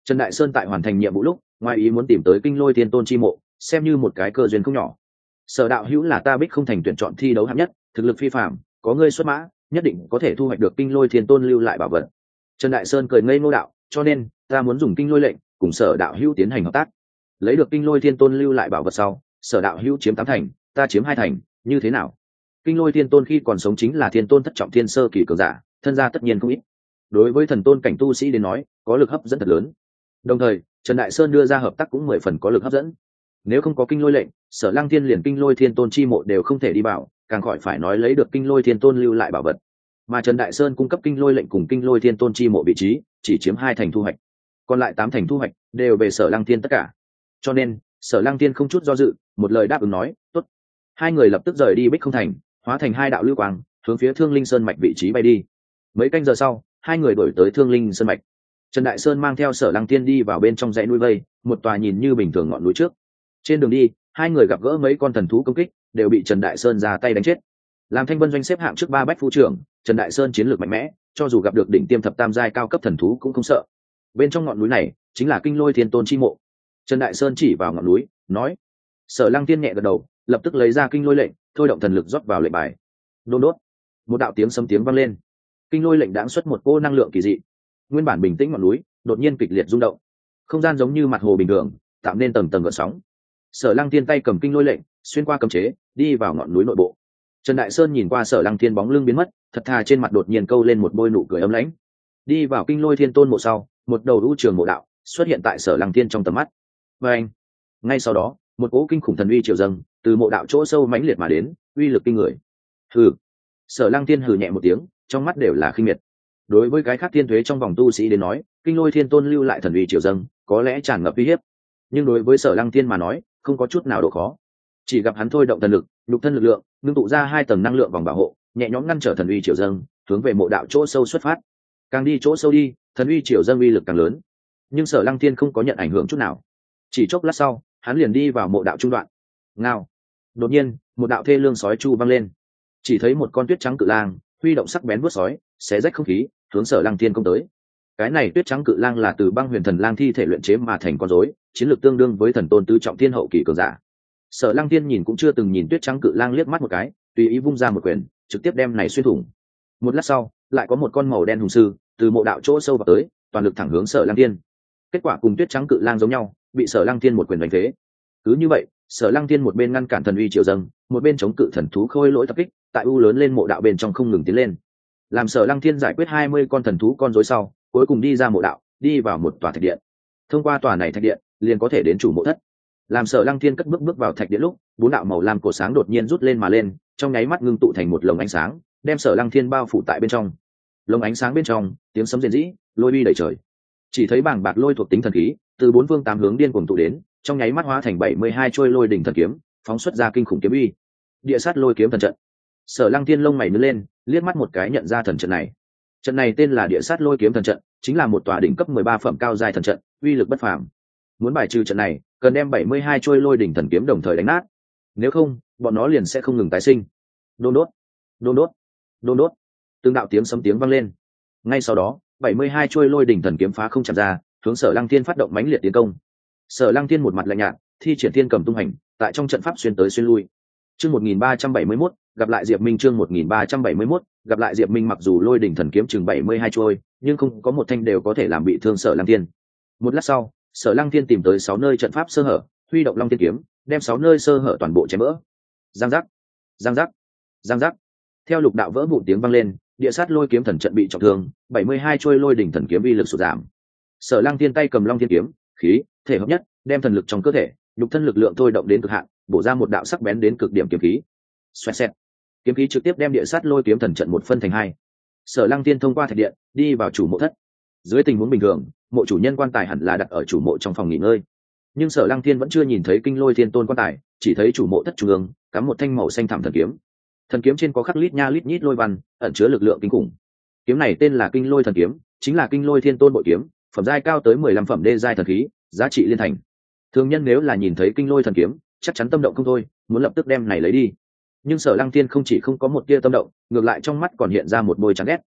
Trần Đại Sơn tại hoàn thành nhiệm vụ lúc ngoài ý muốn tìm tới Kinh Lôi Thiên Tôn chi mộ, xem như một cái cơ duyên không nhỏ. Sở đạo hữu là ta Bích Không Thành tuyển chọn thi đấu hạng nhất, thực lực phi phàm, có ngươi xuất mã nhất định có thể thu hoạch được Kinh Lôi Thiên Tôn lưu lại bảo vật. Trần Đại Sơn cười ngây ngô đạo, cho nên ta muốn dùng Kinh Lôi lệnh cùng Sở đạo hữu tiến hành hợp tác, lấy được Kinh Lôi Thiên Tôn lưu lại bảo vật sau, Sở đạo hữu chiếm 8 thành, ta chiếm 2 thành, như thế nào? Kinh Lôi Thiên Tôn khi còn sống chính là Thiên Tôn thất trọng thiên sơ kỳ cường giả, thân gia tất nhiên không ít. Đối với thần tôn cảnh tu sĩ đến nói, có lực hấp dẫn thật lớn. Đồng thời, Trần Đại Sơn đưa ra hợp tác cũng 10 phần có lực hấp dẫn. Nếu không có Kinh Lôi lệnh, Sở Lăng Thiên liền Kinh Lôi Thiên Tôn chi mộ đều không thể đi vào, càng khỏi phải nói lấy được Kinh Lôi Thiên Tôn lưu lại bảo vật. Mà Trần Đại Sơn cung cấp Kinh Lôi lệnh cùng Kinh Lôi Thiên Tôn chi mộ vị trí, chỉ chiếm 2 thành thu hoạch, còn lại 8 thành thu hoạch đều về Sở Lăng Thiên tất cả. Cho nên, Sở Lăng Thiên không chút do dự, một lời đáp ứng nói, "Tốt." Hai người lập tức rời đi Bích Không Thành, hóa thành hai đạo lưu quang, hướng phía Thương Linh Sơn mạch vị trí bay đi. Mấy canh giờ sau, hai người đổi tới Thương Linh Sơn mạch. Trần Đại Sơn mang theo Sở Lăng Thiên đi vào bên trong dãy núi vây, một tòa nhìn như bình thường ngọn núi trước. Trên đường đi, hai người gặp gỡ mấy con thần thú công kích, đều bị Trần Đại Sơn ra tay đánh chết. Làm Thanh Vân doanh xếp hạng trước 3 bách phu trưởng, Trần Đại Sơn chiến lược mạnh mẽ, cho dù gặp được đỉnh tiêm thập tam giai cao cấp thần thú cũng không sợ. Bên trong ngọn núi này chính là Kinh Lôi Thiên Tôn chi mộ. Trần Đại Sơn chỉ vào ngọn núi, nói. Sở Lăng Thiên nhẹ gật đầu, lập tức lấy ra Kinh Lôi lệnh, thôi động thần lực rót vào lệnh bài. Đôn đốt, một đạo tiếng sấm tiếng vang lên. Kinh Lôi lệnh đãng xuất một cô năng lượng kỳ dị. Nguyên bản bình tĩnh ngọn núi đột nhiên kịch liệt rung động, không gian giống như mặt hồ bình thường, tạo nên tầng tầng gợn sóng. Sở Lăng Thiên tay cầm Kinh Lôi lệnh, xuyên qua cấm chế, đi vào ngọn núi nội bộ. Trần Đại Sơn nhìn qua Sở Lăng Thiên bóng lưng biến mất, thật thà trên mặt đột nhiên câu lên một bôi nụ cười ấm lãnh. Đi vào Kinh Lôi Thiên Tôn mộ sau, một đầu u trường mộ đạo xuất hiện tại Sở Lăng Thiên trong tầm mắt. Và anh, ngay sau đó, một cỗ kinh khủng thần uy triều dâng từ mộ đạo chỗ sâu mãnh liệt mà đến, uy lực kinh người. Hừ. Sở Lăng Thiên hừ nhẹ một tiếng, trong mắt đều là khinh miệt. Đối với cái khác thiên thuế trong vòng tu sĩ đến nói, Kinh Lôi Thiên Tôn lưu lại thần uy triều dâng có lẽ tràn ngập uy hiếp, nhưng đối với Sở Lăng Thiên mà nói, không có chút nào độ khó. Chỉ gặp hắn thôi động thần lực, nhục thân lực lượng, ngưng tụ ra 2 tầng năng lượng vòng bảo hộ, nhẹ nhõm ngăn trở thần uy triều dâng, hướng về mộ đạo chỗ sâu xuất phát. Càng đi chỗ sâu đi, thần uy triều dâng uy lực càng lớn, nhưng Sở Lăng Thiên không có nhận ảnh hưởng chút nào. Chỉ chốc lát sau, hắn liền đi vào mộ đạo trung đoạn. Ngao. Đột nhiên, một đạo thê lương sói chu vang lên. Chỉ thấy một con tuyết trắng cự lang, huy động sắc bén vuốt sói, xé rách không khí, hướng Sở Lăng Thiên công tới. Cái này tuyết trắng cự lang là từ băng huyền thần lang thi thể luyện chế mà thành con rối, chiến lược tương đương với thần tôn tứ trọng thiên hậu kỳ cường giả. Sở Lăng Thiên nhìn cũng chưa từng nhìn tuyết trắng cự lang liếc mắt một cái, tùy ý vung ra một quyền, trực tiếp đem này xuyên thủng. Một lát sau, lại có một con màu đen hùng sư từ mộ đạo chỗ sâu vào tới, toàn lực thẳng hướng Sở Lăng Thiên. Kết quả cùng tuyết trắng cự lang giống nhau, bị Sở Lăng Thiên một quyền đánh phế. Cứ như vậy, Sở Lăng Thiên một bên ngăn cản thần uy triều dâng, một bên chống cự thần thú khôi lỗi tập kích, tại u lớn lên mộ đạo bên trong không ngừng tiến lên. Làm Sở Lăng Thiên giải quyết 20 con thần thú con rối sau, cuối cùng đi ra mộ đạo, đi vào một tòa thạch điện. Thông qua tòa này thạch điện, liền có thể đến chủ mộ thất. Làm Sở Lăng Thiên cất bước vào thạch điện lúc, 4 đạo màu lam cổ sáng đột nhiên rút lên mà lên, trong nháy mắt ngưng tụ thành một lồng ánh sáng, đem Sở Lăng Thiên bao phủ tại bên trong. Lồng ánh sáng bên trong, tiếng sấm rền rĩ, lôi uy đầy trời. Chỉ thấy bảng bạc lôi thuộc tính thần khí từ 4 phương 8 hướng điên cuồng tụ đến, trong nháy mắt hóa thành 72 trôi lôi đỉnh thần kiếm, phóng xuất ra kinh khủng kiếm uy. Địa sát lôi kiếm thần trận. Sở Lăng Thiên lông mày nhướng lên, liếc mắt một cái nhận ra thần trận này. Trận này tên là Địa sát lôi kiếm thần trận, chính là một tòa đỉnh cấp 13 phẩm cao giai thần trận, uy lực bất phàm. Muốn bài trừ trận này, cần đem 72 trôi lôi đỉnh thần kiếm đồng thời đánh nát. Nếu không, bọn nó liền sẽ không ngừng tái sinh. Đôn đốt, đôn đốt, đôn đốt. Từng đạo tiếng sấm tiếng vang lên. Ngay sau đó, 72 trôi lôi đỉnh thần kiếm phá không chạm ra, hướng Sở Lăng Thiên phát động mãnh liệt tiến công. Sở Lăng Thiên một mặt lạnh nhạt, thi triển thiên cầm tung hành, tại trong trận pháp xuyên tới xuyên lui. Chương 1371, gặp lại Diệp Minh. Chương 1371, gặp lại Diệp Minh. Mặc dù lôi đỉnh thần kiếm chừng 72 trôi, nhưng không có một thanh đều có thể làm bị thương Sở Lăng Thiên. Một lát sau, Sở Lăng Thiên tìm tới 6 nơi trận pháp sơ hở, huy động Long Thiên kiếm, đem 6 nơi sơ hở toàn bộ chém vỡ. Giang giác, giang giác, giang giác. Theo lục đạo vỡ vụn tiếng vang lên, địa sát lôi kiếm thần trận bị trọng thương, 72 trôi lôi đỉnh thần kiếm uy lực sụt giảm. Sở Lăng Thiên tay cầm Long Thiên kiếm, khí thể hợp nhất, đem thần lực trong cơ thể, nhục thân lực lượng thôi động đến cực hạn, bổ ra một đạo sắc bén đến cực điểm kiếm khí. Xoẹt xẹt. Kiếm khí trực tiếp đem địa sát lôi kiếm thần trận một phân thành hai. Sở Lăng Thiên thông qua thạch điện, đi vào chủ mộ thất. Dưới tình huống bình thường, mộ chủ nhân quan tài hẳn là đặt ở chủ mộ trong phòng nghỉ ngơi, nhưng Sở Lăng Thiên vẫn chưa nhìn thấy Kinh Lôi Thiên Tôn quan tài, chỉ thấy chủ mộ thất trung ương cắm một thanh màu xanh thẳm thần kiếm. Thần kiếm trên có khắc lít nha lít nhít lôi văn, ẩn chứa lực lượng kinh khủng. Kiếm này tên là Kinh Lôi thần kiếm, chính là Kinh Lôi Thiên Tôn bội kiếm, phẩm giai cao tới 15 phẩm đê giai thần khí, giá trị liên thành. Thường nhân nếu là nhìn thấy Kinh Lôi thần kiếm, chắc chắn tâm động không thôi, muốn lập tức đem này lấy đi. Nhưng Sở Lăng Thiên không chỉ không có một tia tâm động, ngược lại trong mắt còn hiện ra một bôi chán ghét.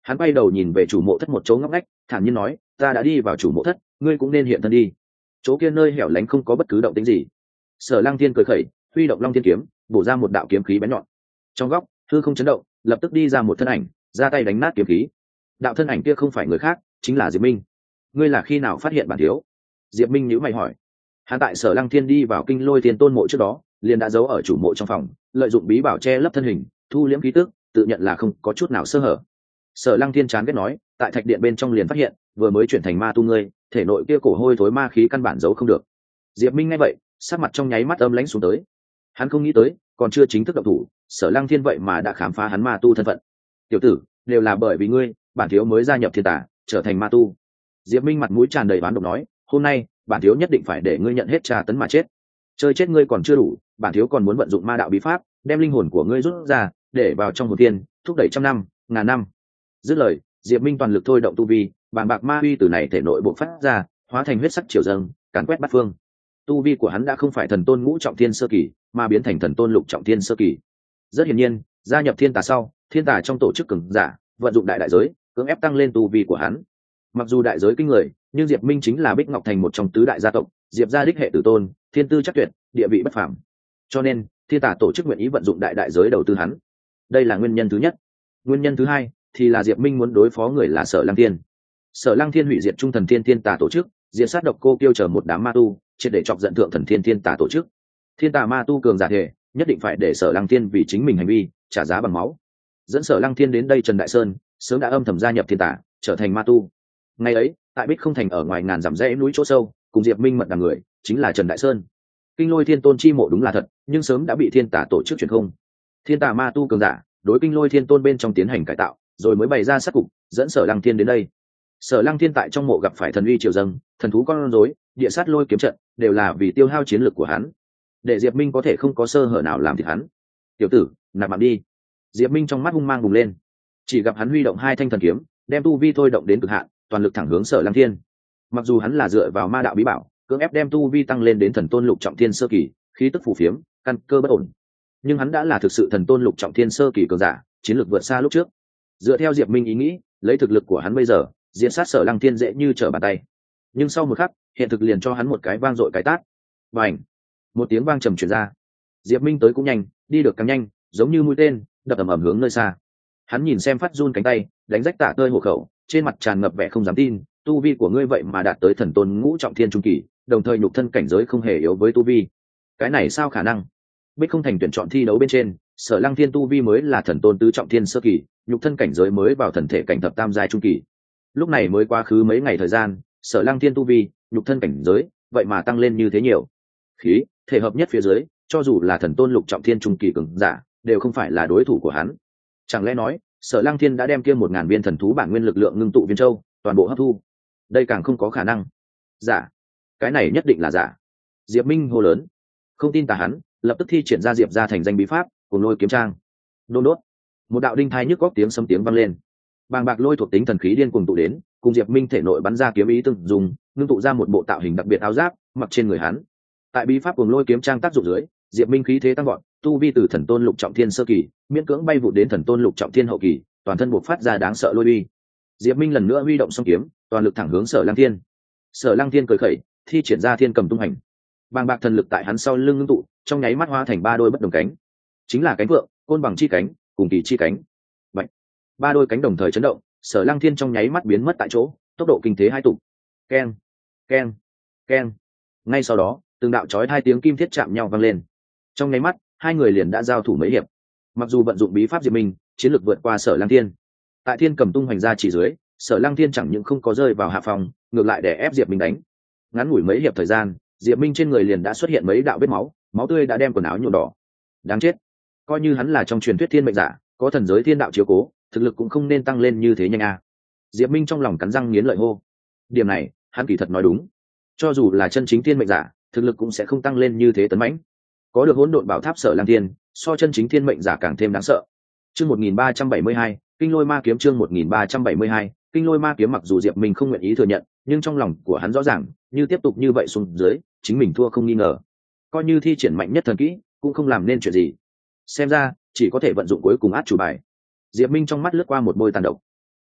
Hắn quay đầu nhìn về chủ mộ thất một chỗ ngóc ngách, thản nhiên nói, ta đã đi vào chủ mộ thất, ngươi cũng nên hiện thân đi. Chỗ kia nơi hẻo lánh không có bất cứ động tĩnh gì. Sở Lăng Thiên cười khẩy, huy động Long Thiên kiếm, bổ ra một đạo kiếm khí bén nhọn. Trong góc hư không chấn động, lập tức đi ra một thân ảnh, ra tay đánh nát kiếm khí. Đạo thân ảnh kia không phải người khác, chính là Diệp Minh. Ngươi là khi nào phát hiện bản thiếu? Diệp Minh nhíu mày hỏi. Hắn tại Sở Lăng Thiên đi vào Kinh Lôi Thiên Tôn mộ trước đó, liền đã giấu ở chủ mộ trong phòng, lợi dụng bí bảo che lấp thân hình, thu liễm khí tức, tự nhận là không có chút nào sơ hở. Sở Lăng Thiên chán ghét nói, tại thạch điện bên trong liền phát hiện, vừa mới chuyển thành ma tu ngươi, thể nội kia cổ hôi thối ma khí căn bản giấu không được. Diệp Minh nghe vậy, sắc mặt trong nháy mắt âm lãnh xuống tới. Hắn không nghĩ tới, còn chưa chính thức động thủ, Sở Lăng Thiên vậy mà đã khám phá hắn ma tu thân phận. Tiểu tử, đều là bởi vì ngươi, bản thiếu mới gia nhập thiên tà, trở thành ma tu. Diệp Minh mặt mũi tràn đầy oán độc nói, hôm nay, bản thiếu nhất định phải để ngươi nhận hết tra tấn mà chết. Chơi chết ngươi còn chưa đủ, bản thiếu còn muốn vận dụng ma đạo bí pháp, đem linh hồn của ngươi rút ra, để vào trong hồn tiên, thúc đẩy trăm năm, ngàn năm. Dứt lời, Diệp Minh toàn lực thôi động tu vi, bàng bạc ma uy từ này thể nội bộc phát ra, hóa thành huyết sắc triều dâng, càn quét bát phương. Tu vi của hắn đã không phải thần tôn ngũ trọng thiên sơ kỳ, mà biến thành thần tôn lục trọng thiên sơ kỳ. Rất hiển nhiên, gia nhập thiên tà sau, thiên tà trong tổ chức cường giả, vận dụng đại giới, cưỡng ép tăng lên tu vi của hắn. Mặc dù đại giới kinh người, nhưng Diệp Minh chính là Bích Ngọc Thành một trong tứ đại gia tộc, Diệp gia đích hệ tử tôn, thiên tư chắc tuyệt, địa vị bất phàm. Cho nên, thiên tà tổ chức nguyện ý vận dụng đại giới đầu tư hắn. Đây là nguyên nhân thứ nhất. Nguyên nhân thứ hai thì là Diệp Minh muốn đối phó người là Sở Lăng Thiên. Sở Lăng Thiên hủy diệt trung thần thiên tà tổ chức, diệt sát độc cô Kiêu chờ một đám ma tu, triệt để chọc giận thượng thần thiên tà tổ chức. Thiên tà ma tu cường giả thể, nhất định phải để Sở Lăng Thiên vì chính mình hành vi trả giá bằng máu. Dẫn Sở Lăng Thiên đến đây Trần Đại Sơn, sớm đã âm thầm gia nhập thiên tà, trở thành ma tu. Ngày ấy, tại Bích Không Thành ở ngoài ngàn dặm rẽ núi chỗ sâu, cùng Diệp Minh mật đàm người, chính là Trần Đại Sơn. Kinh Lôi Thiên Tôn chi mộ đúng là thật, nhưng sớm đã bị thiên tà tổ chức truyền không. Thiên tà ma tu cường giả, đối Kinh Lôi Thiên Tôn bên trong tiến hành cải tạo, rồi mới bày ra sát cục, dẫn Sở Lăng Thiên đến đây. Sở Lăng Thiên tại trong mộ gặp phải thần uy triều dâng, thần thú con rối, địa sát lôi kiếm trận, đều là vì tiêu hao chiến lực của hắn, để Diệp Minh có thể không có sơ hở nào làm thịt hắn. Tiểu tử, nạp mạng đi. Diệp Minh trong mắt hung mang bùng lên, chỉ gặp hắn huy động hai thanh thần kiếm, đem tu vi thôi động đến cực hạn, toàn lực thẳng hướng Sở Lăng Thiên. Mặc dù hắn là dựa vào ma đạo bí bảo, cưỡng ép đem tu vi tăng lên đến thần tôn lục trọng thiên sơ kỳ, khí tức phù phiếm, căn cơ bất ổn, nhưng hắn đã là thực sự thần tôn lục trọng thiên sơ kỳ cường giả, chiến lược vượt xa lúc trước. Dựa theo Diệp Minh ý nghĩ, lấy thực lực của hắn bây giờ, diện sát Sở Lăng Thiên dễ như trở bàn tay. Nhưng sau một khắc, hiện thực liền cho hắn một cái vang dội cái tát. Bành! Một tiếng vang trầm truyền ra. Diệp Minh tới cũng nhanh, đi được càng nhanh, giống như mũi tên, đập ầm ầm hướng nơi xa. Hắn nhìn xem phát run cánh tay, đánh rách tả tơi hộ khẩu, trên mặt tràn ngập vẻ không dám tin, tu vi của ngươi vậy mà đạt tới thần tôn ngũ trọng thiên trung kỳ, đồng thời nhục thân cảnh giới không hề yếu với tu vi. Cái này sao khả năng? Bích Không Thành tuyển chọn thi đấu bên trên, Sở Lăng Thiên tu vi mới là thần tôn tứ trọng thiên sơ kỳ, nhục thân cảnh giới mới vào thần thể cảnh thập tam giai trung kỳ. Lúc này mới quá khứ mấy ngày thời gian, Sở Lăng Thiên tu vi, nhục thân cảnh giới, vậy mà tăng lên như thế nhiều. Khí, thể hợp nhất phía dưới, cho dù là thần tôn lục trọng thiên trung kỳ cường giả, đều không phải là đối thủ của hắn. Chẳng lẽ nói, Sở Lăng Thiên đã đem kia 1000 viên thần thú bản nguyên lực lượng ngưng tụ viên châu, toàn bộ hấp thu? Đây càng không có khả năng. Giả, cái này nhất định là giả. Diệp Minh hô lớn. Không tin tà hắn, lập tức thi triển ra Diệp gia thành danh bí pháp, cùng lôi kiếm trang. Đôn đốt, một đạo đinh thai nhức góc tiếng sấm tiếng vang lên. Bàng bạc lôi thuộc tính thần khí điên cuồng tụ đến, cùng Diệp Minh thể nội bắn ra kiếm ý từng dùng, ngưng tụ ra một bộ tạo hình đặc biệt áo giáp, mặc trên người hắn. Tại bí pháp cùng lôi kiếm trang tác dụng dưới, Diệp Minh khí thế tăng vọt, tu vi từ thần tôn lục trọng thiên sơ kỳ, miễn cưỡng bay vụt đến thần tôn lục trọng thiên hậu kỳ, toàn thân bộc phát ra đáng sợ lôi uy. Diệp Minh lần nữa huy động song kiếm, toàn lực thẳng hướng Sở Lăng Thiên. Sở Lăng Thiên cười khẩy, thi triển ra thiên cầm tung hành. Bàng bạc thần lực tại hắn sau lưng ngưng tụ, trong nháy mắt hóa thành ba đôi bất đồng cánh, chính là cánh vượng, côn bằng chi cánh, cùng kỳ chi cánh. Bạch. Ba đôi cánh đồng thời chấn động, Sở Lăng Thiên trong nháy mắt biến mất tại chỗ, tốc độ kinh thế hai tụ. Keng, keng, keng. Ngay sau đó, từng đạo chói hai tiếng kim thiết chạm nhau vang lên. Trong nháy mắt, hai người liền đã giao thủ mấy hiệp. Mặc dù vận dụng bí pháp Diệp Minh, chiến lược vượt qua Sở Lăng Thiên. Tại thiên cầm tung hoành ra chỉ dưới, Sở Lăng Thiên chẳng những không có rơi vào hạ phòng, ngược lại để ép Diệp Minh đánh. Ngắn ngủi mấy hiệp thời gian, Diệp Minh trên người liền đã xuất hiện mấy đạo vết máu, máu tươi đã đem quần áo nhuộm đỏ. Đáng chết, coi như hắn là trong truyền thuyết thiên mệnh giả, có thần giới thiên đạo chiếu cố, thực lực cũng không nên tăng lên như thế nhanh a. Diệp Minh trong lòng cắn răng nghiến lợi hô. Điểm này, hắn kỳ thật nói đúng. Cho dù là chân chính thiên mệnh giả, thực lực cũng sẽ không tăng lên như thế tấn mãnh. Có được hỗn độn bảo tháp Sở Lăng Thiên, so chân chính thiên mệnh giả càng thêm đáng sợ. Chương 1372, Kinh Lôi Ma kiếm chương 1372, Kinh Lôi Ma kiếm mặc dù Diệp Minh không nguyện ý thừa nhận, nhưng trong lòng của hắn rõ ràng, như tiếp tục như vậy xuống dưới, chính mình thua không nghi ngờ. Coi như thi triển mạnh nhất thần kỹ, cũng không làm nên chuyện gì. Xem ra, chỉ có thể vận dụng cuối cùng át chủ bài. Diệp Minh trong mắt lướt qua một bôi tàn độc.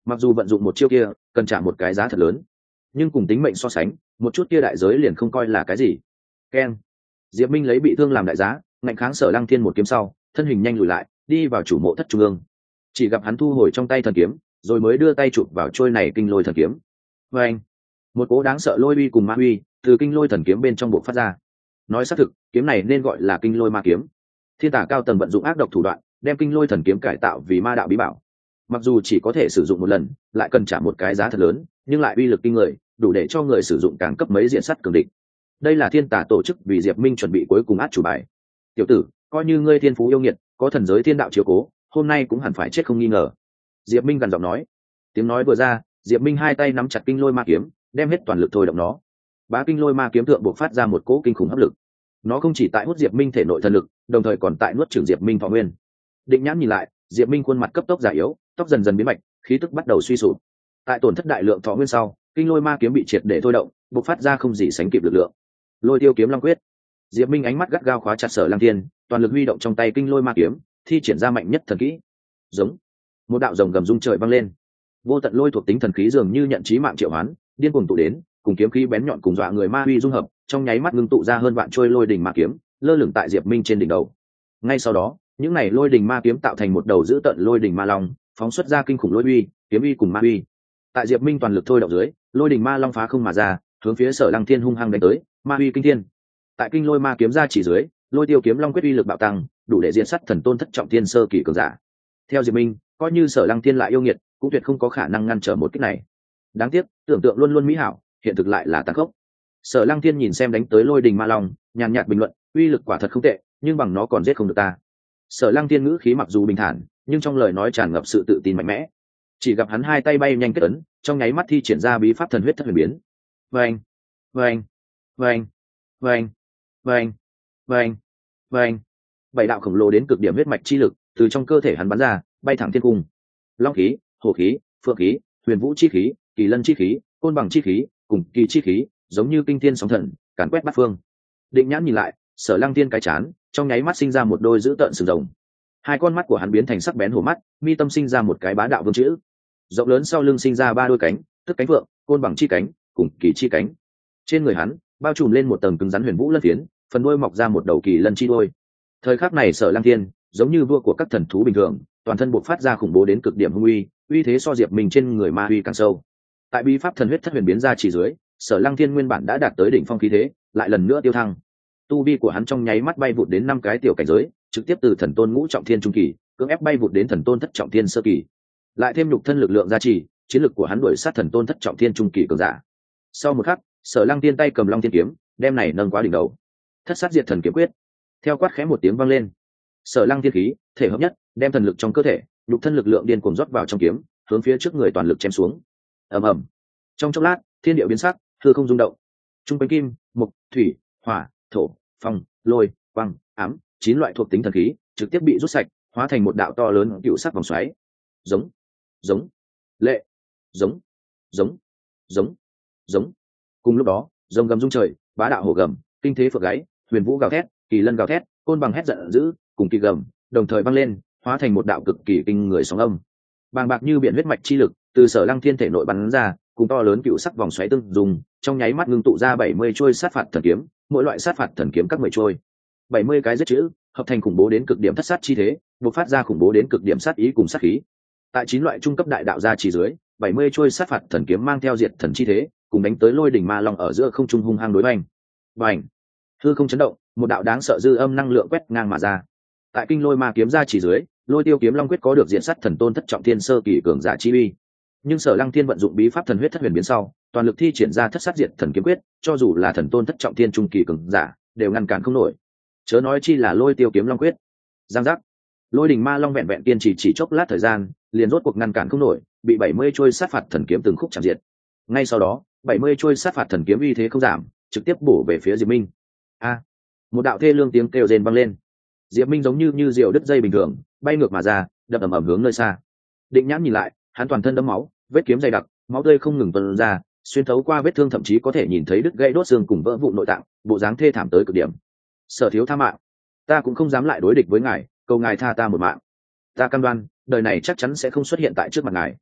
mặc dù vận dụng một chiêu kia cần trả một cái giá thật lớn, nhưng cùng tính mệnh so sánh, một chút kia đại giới liền không coi là cái gì. Keng. Diệp Minh lấy bị thương làm đại giá, ngạnh kháng Sở Lăng Thiên một kiếm sau, thân hình nhanh lùi lại, đi vào chủ mộ thất trung ương. Chỉ gặp hắn thu hồi trong tay thần kiếm, rồi mới đưa tay chụp vào trôi này kinh lôi thần kiếm. Và anh, một cỗ đáng sợ lôi uy cùng ma uy từ kinh lôi thần kiếm bên trong bộ phát ra. Nói xác thực, kiếm này nên gọi là kinh lôi ma kiếm. Thiên tả cao tầng vận dụng ác độc thủ đoạn, đem kinh lôi thần kiếm cải tạo vì ma đạo bí bảo. Mặc dù chỉ có thể sử dụng một lần, lại cần trả một cái giá thật lớn, nhưng lại uy lực kinh người, đủ để cho người sử dụng càng cấp mấy diện sắt cường địch. Đây là thiên tả tổ chức vì Diệp Minh chuẩn bị cuối cùng át chủ bài. Tiểu tử, coi như ngươi thiên phú yêu nghiệt, có thần giới thiên đạo chiếu cố, hôm nay cũng hẳn phải chết không nghi ngờ. Diệp Minh gần giọng nói. Tiếng nói vừa ra, Diệp Minh hai tay nắm chặt kinh lôi ma kiếm, đem hết toàn lực thôi động nó. Bá kinh lôi ma kiếm thượng bộc phát ra một cỗ kinh khủng hấp lực. Nó không chỉ tại hút Diệp Minh thể nội thần lực, đồng thời còn tại nuốt chửng Diệp Minh thọ nguyên. Định nhãn nhìn lại, Diệp Minh khuôn mặt cấp tốc già yếu, tóc dần dần biến bạch, khí tức bắt đầu suy sụp. Tại tổn thất đại lượng thọ nguyên sau, kinh lôi ma kiếm bị triệt để thôi động, bộc phát ra không gì sánh kịp lực lượng. Lôi tiêu kiếm long quyết. Diệp Minh ánh mắt gắt gao khóa chặt Sở Lăng Thiên, toàn lực huy động trong tay kinh lôi ma kiếm, thi triển ra mạnh nhất thần kỹ. Giống. Một đạo rồng gầm rung trời vang lên. Vô tận lôi thuộc tính thần khí dường như nhận chí mạng triệu hoán, điên cuồng tụ đến, cùng kiếm khí bén nhọn cùng dọa người ma huy dung hợp, trong nháy mắt ngưng tụ ra hơn vạn trôi lôi đỉnh ma kiếm, lơ lửng tại Diệp Minh trên đỉnh đầu. Ngay sau đó, những này lôi đỉnh ma kiếm tạo thành một đầu dữ tận lôi đỉnh ma long, phóng xuất ra kinh khủng lôi uy, kiếm uy cùng ma uy. Tại Diệp Minh toàn lực thôi động dưới, lôi đỉnh ma long phá không mà ra, hướng phía Sở Lăng Thiên hung hăng đánh tới, ma uy kinh thiên. Tại kinh lôi ma kiếm ra chỉ dưới, lôi tiêu kiếm long quyết uy lực bạo tăng, đủ để diệt sát thần tôn thất trọng thiên sơ kỳ cường giả. Theo Diệp Minh, coi như Sở Lăng Thiên lại yêu nghiệt, cũng tuyệt không có khả năng ngăn trở một kích này. Đáng tiếc, tưởng tượng luôn luôn mỹ hảo, hiện thực lại là tàn khốc. Sở Lăng Thiên nhìn xem đánh tới lôi đình ma long, nhàn nhạt bình luận, uy lực quả thật không tệ, nhưng bằng nó còn giết không được ta. Sở Lăng Thiên ngữ khí mặc dù bình thản, nhưng trong lời nói tràn ngập sự tự tin mạnh mẽ. Chỉ gặp hắn hai tay bay nhanh kết ấn, trong nháy mắt thi triển ra bí pháp thần huyết thất huyền biến. Vâng, vâng, vâng, vâng, vâng, vâng, vâng. Bảy đạo khổng lồ đến cực điểm huyết mạch chi lực từ trong cơ thể hắn bắn ra, bay thẳng thiên cung. Long khí, hổ khí, phượng khí, huyền vũ chi khí, kỳ lân chi khí, côn bằng chi khí, cùng kỳ chi khí, giống như kinh thiên sóng thần, càn quét bát phương. Định nhãn nhìn lại, Sở Lăng Thiên cái chán trong nháy mắt sinh ra một đôi dữ tợn sừng rồng. Hai con mắt của hắn biến thành sắc bén hổ mắt, mi tâm sinh ra một cái bá đạo vương chữ. Rộng lớn sau lưng sinh ra ba đôi cánh, tức cánh phượng, côn bằng chi cánh, cùng kỳ chi cánh. Trên người hắn bao trùm lên một tầng cứng rắn huyền vũ lân phiến, phần đuôi mọc ra một đầu kỳ lân chi đuôi. Thời khắc này Sở Lăng Thiên giống như vua của các thần thú bình thường, toàn thân bộc phát ra khủng bố đến cực điểm hung uy, uy thế so Diệp Minh trên người ma uy càng sâu. Tại bí pháp thần huyết thất huyền biến ra chỉ dưới, Sở Lăng Thiên nguyên bản đã đạt tới đỉnh phong khí thế, lại lần nữa tiêu thăng. Tu vi của hắn trong nháy mắt bay vụt đến 5 cái tiểu cảnh giới, trực tiếp từ thần tôn ngũ trọng thiên trung kỳ, cưỡng ép bay vụt đến thần tôn thất trọng thiên sơ kỳ. Lại thêm nhục thân lực lượng gia trì, chiến lực của hắn đuổi sát thần tôn thất trọng thiên trung kỳ cường giả. Sau một khắc, Sở Lăng Thiên tay cầm Long Thiên kiếm, đem này nâng quá đỉnh đầu. Thất sát diệt thần kiếm quyết. Theo quát khẽ một tiếng vang lên, Sở Lăng Thiên khí thể hợp nhất, đem thần lực trong cơ thể, nhục thân lực lượng điên cuồng rót vào trong kiếm, hướng phía trước người toàn lực chém xuống. Ầm ầm. Trong chốc lát, thiên địa biến sắc, hư không rung động. Trung quanh kim, mộc, thủy, hỏa, thổ, phong, lôi, quang, ám, 9 loại thuộc tính thần khí trực tiếp bị rút sạch, hóa thành một đạo to lớn cựu sắc vòng xoáy. Giống, giống, lệ, giống, giống, giống, giống. Cùng lúc đó, rồng gầm rung trời, bá đạo hổ gầm, kinh thế phượng gáy, huyền vũ gào thét, kỳ lân gào thét, côn bằng hét giận dữ, cùng kỳ gầm, đồng thời vang lên, hóa thành một đạo cực kỳ kinh người sóng âm. Bàng bạc như biển huyết mạch chi lực từ Sở Lăng Thiên thể nội bắn ra, cùng to lớn cựu sắc vòng xoáy tương dùng, trong nháy mắt ngưng tụ ra 70 trôi sát phạt thần kiếm, mỗi loại sát phạt thần kiếm các 10 trôi. 70 cái giết chữ, hợp thành khủng bố đến cực điểm thất sát chi thế, bộc phát ra khủng bố đến cực điểm sát ý cùng sát khí. Tại 9 loại trung cấp đại đạo gia chỉ dưới, 70 trôi sát phạt thần kiếm mang theo diệt thần chi thế, cùng đánh tới lôi đỉnh ma long ở giữa không trung hung hăng đối bành. Bành! Hư không chấn động, một đạo đáng sợ dư âm năng lượng quét ngang mà ra. Tại kinh lôi ma kiếm ra chỉ dưới, lôi tiêu kiếm long quyết có được diện sát thần tôn thất trọng thiên sơ kỳ cường giả chi uy. Nhưng Sở Lăng Thiên vận dụng bí pháp thần huyết thất huyền biến sau, toàn lực thi triển ra thất sát diệt thần kiếm quyết, cho dù là thần tôn thất trọng thiên trung kỳ cường giả, đều ngăn cản không nổi. Chớ nói chi là lôi tiêu kiếm long quyết. Giang giác. Lôi đỉnh ma long vẹn vẹn kiên trì chỉ chốc lát thời gian, liền rốt cuộc ngăn cản không nổi, bị 70 trôi sát phạt thần kiếm từng khúc chạm diệt. Ngay sau đó, 70 trôi sát phạt thần kiếm uy thế không giảm, trực tiếp bổ về phía Diệp Minh. A! Một đạo thê lương tiếng kêu rên vang lên. Diệp Minh giống như diều đứt dây bình thường, bay ngược mà ra, đập ầm ầm hướng nơi xa. Định nhãn nhìn lại, hắn toàn thân đẫm máu, vết kiếm dày đặc, máu tươi không ngừng tuôn ra, xuyên thấu qua vết thương thậm chí có thể nhìn thấy đứt gãy đốt xương cùng vỡ vụn nội tạng, bộ dáng thê thảm tới cực điểm. Sở thiếu tha mạng, ta cũng không dám lại đối địch với ngài, cầu ngài tha ta một mạng. Ta cam đoan, đời này chắc chắn sẽ không xuất hiện tại trước mặt ngài.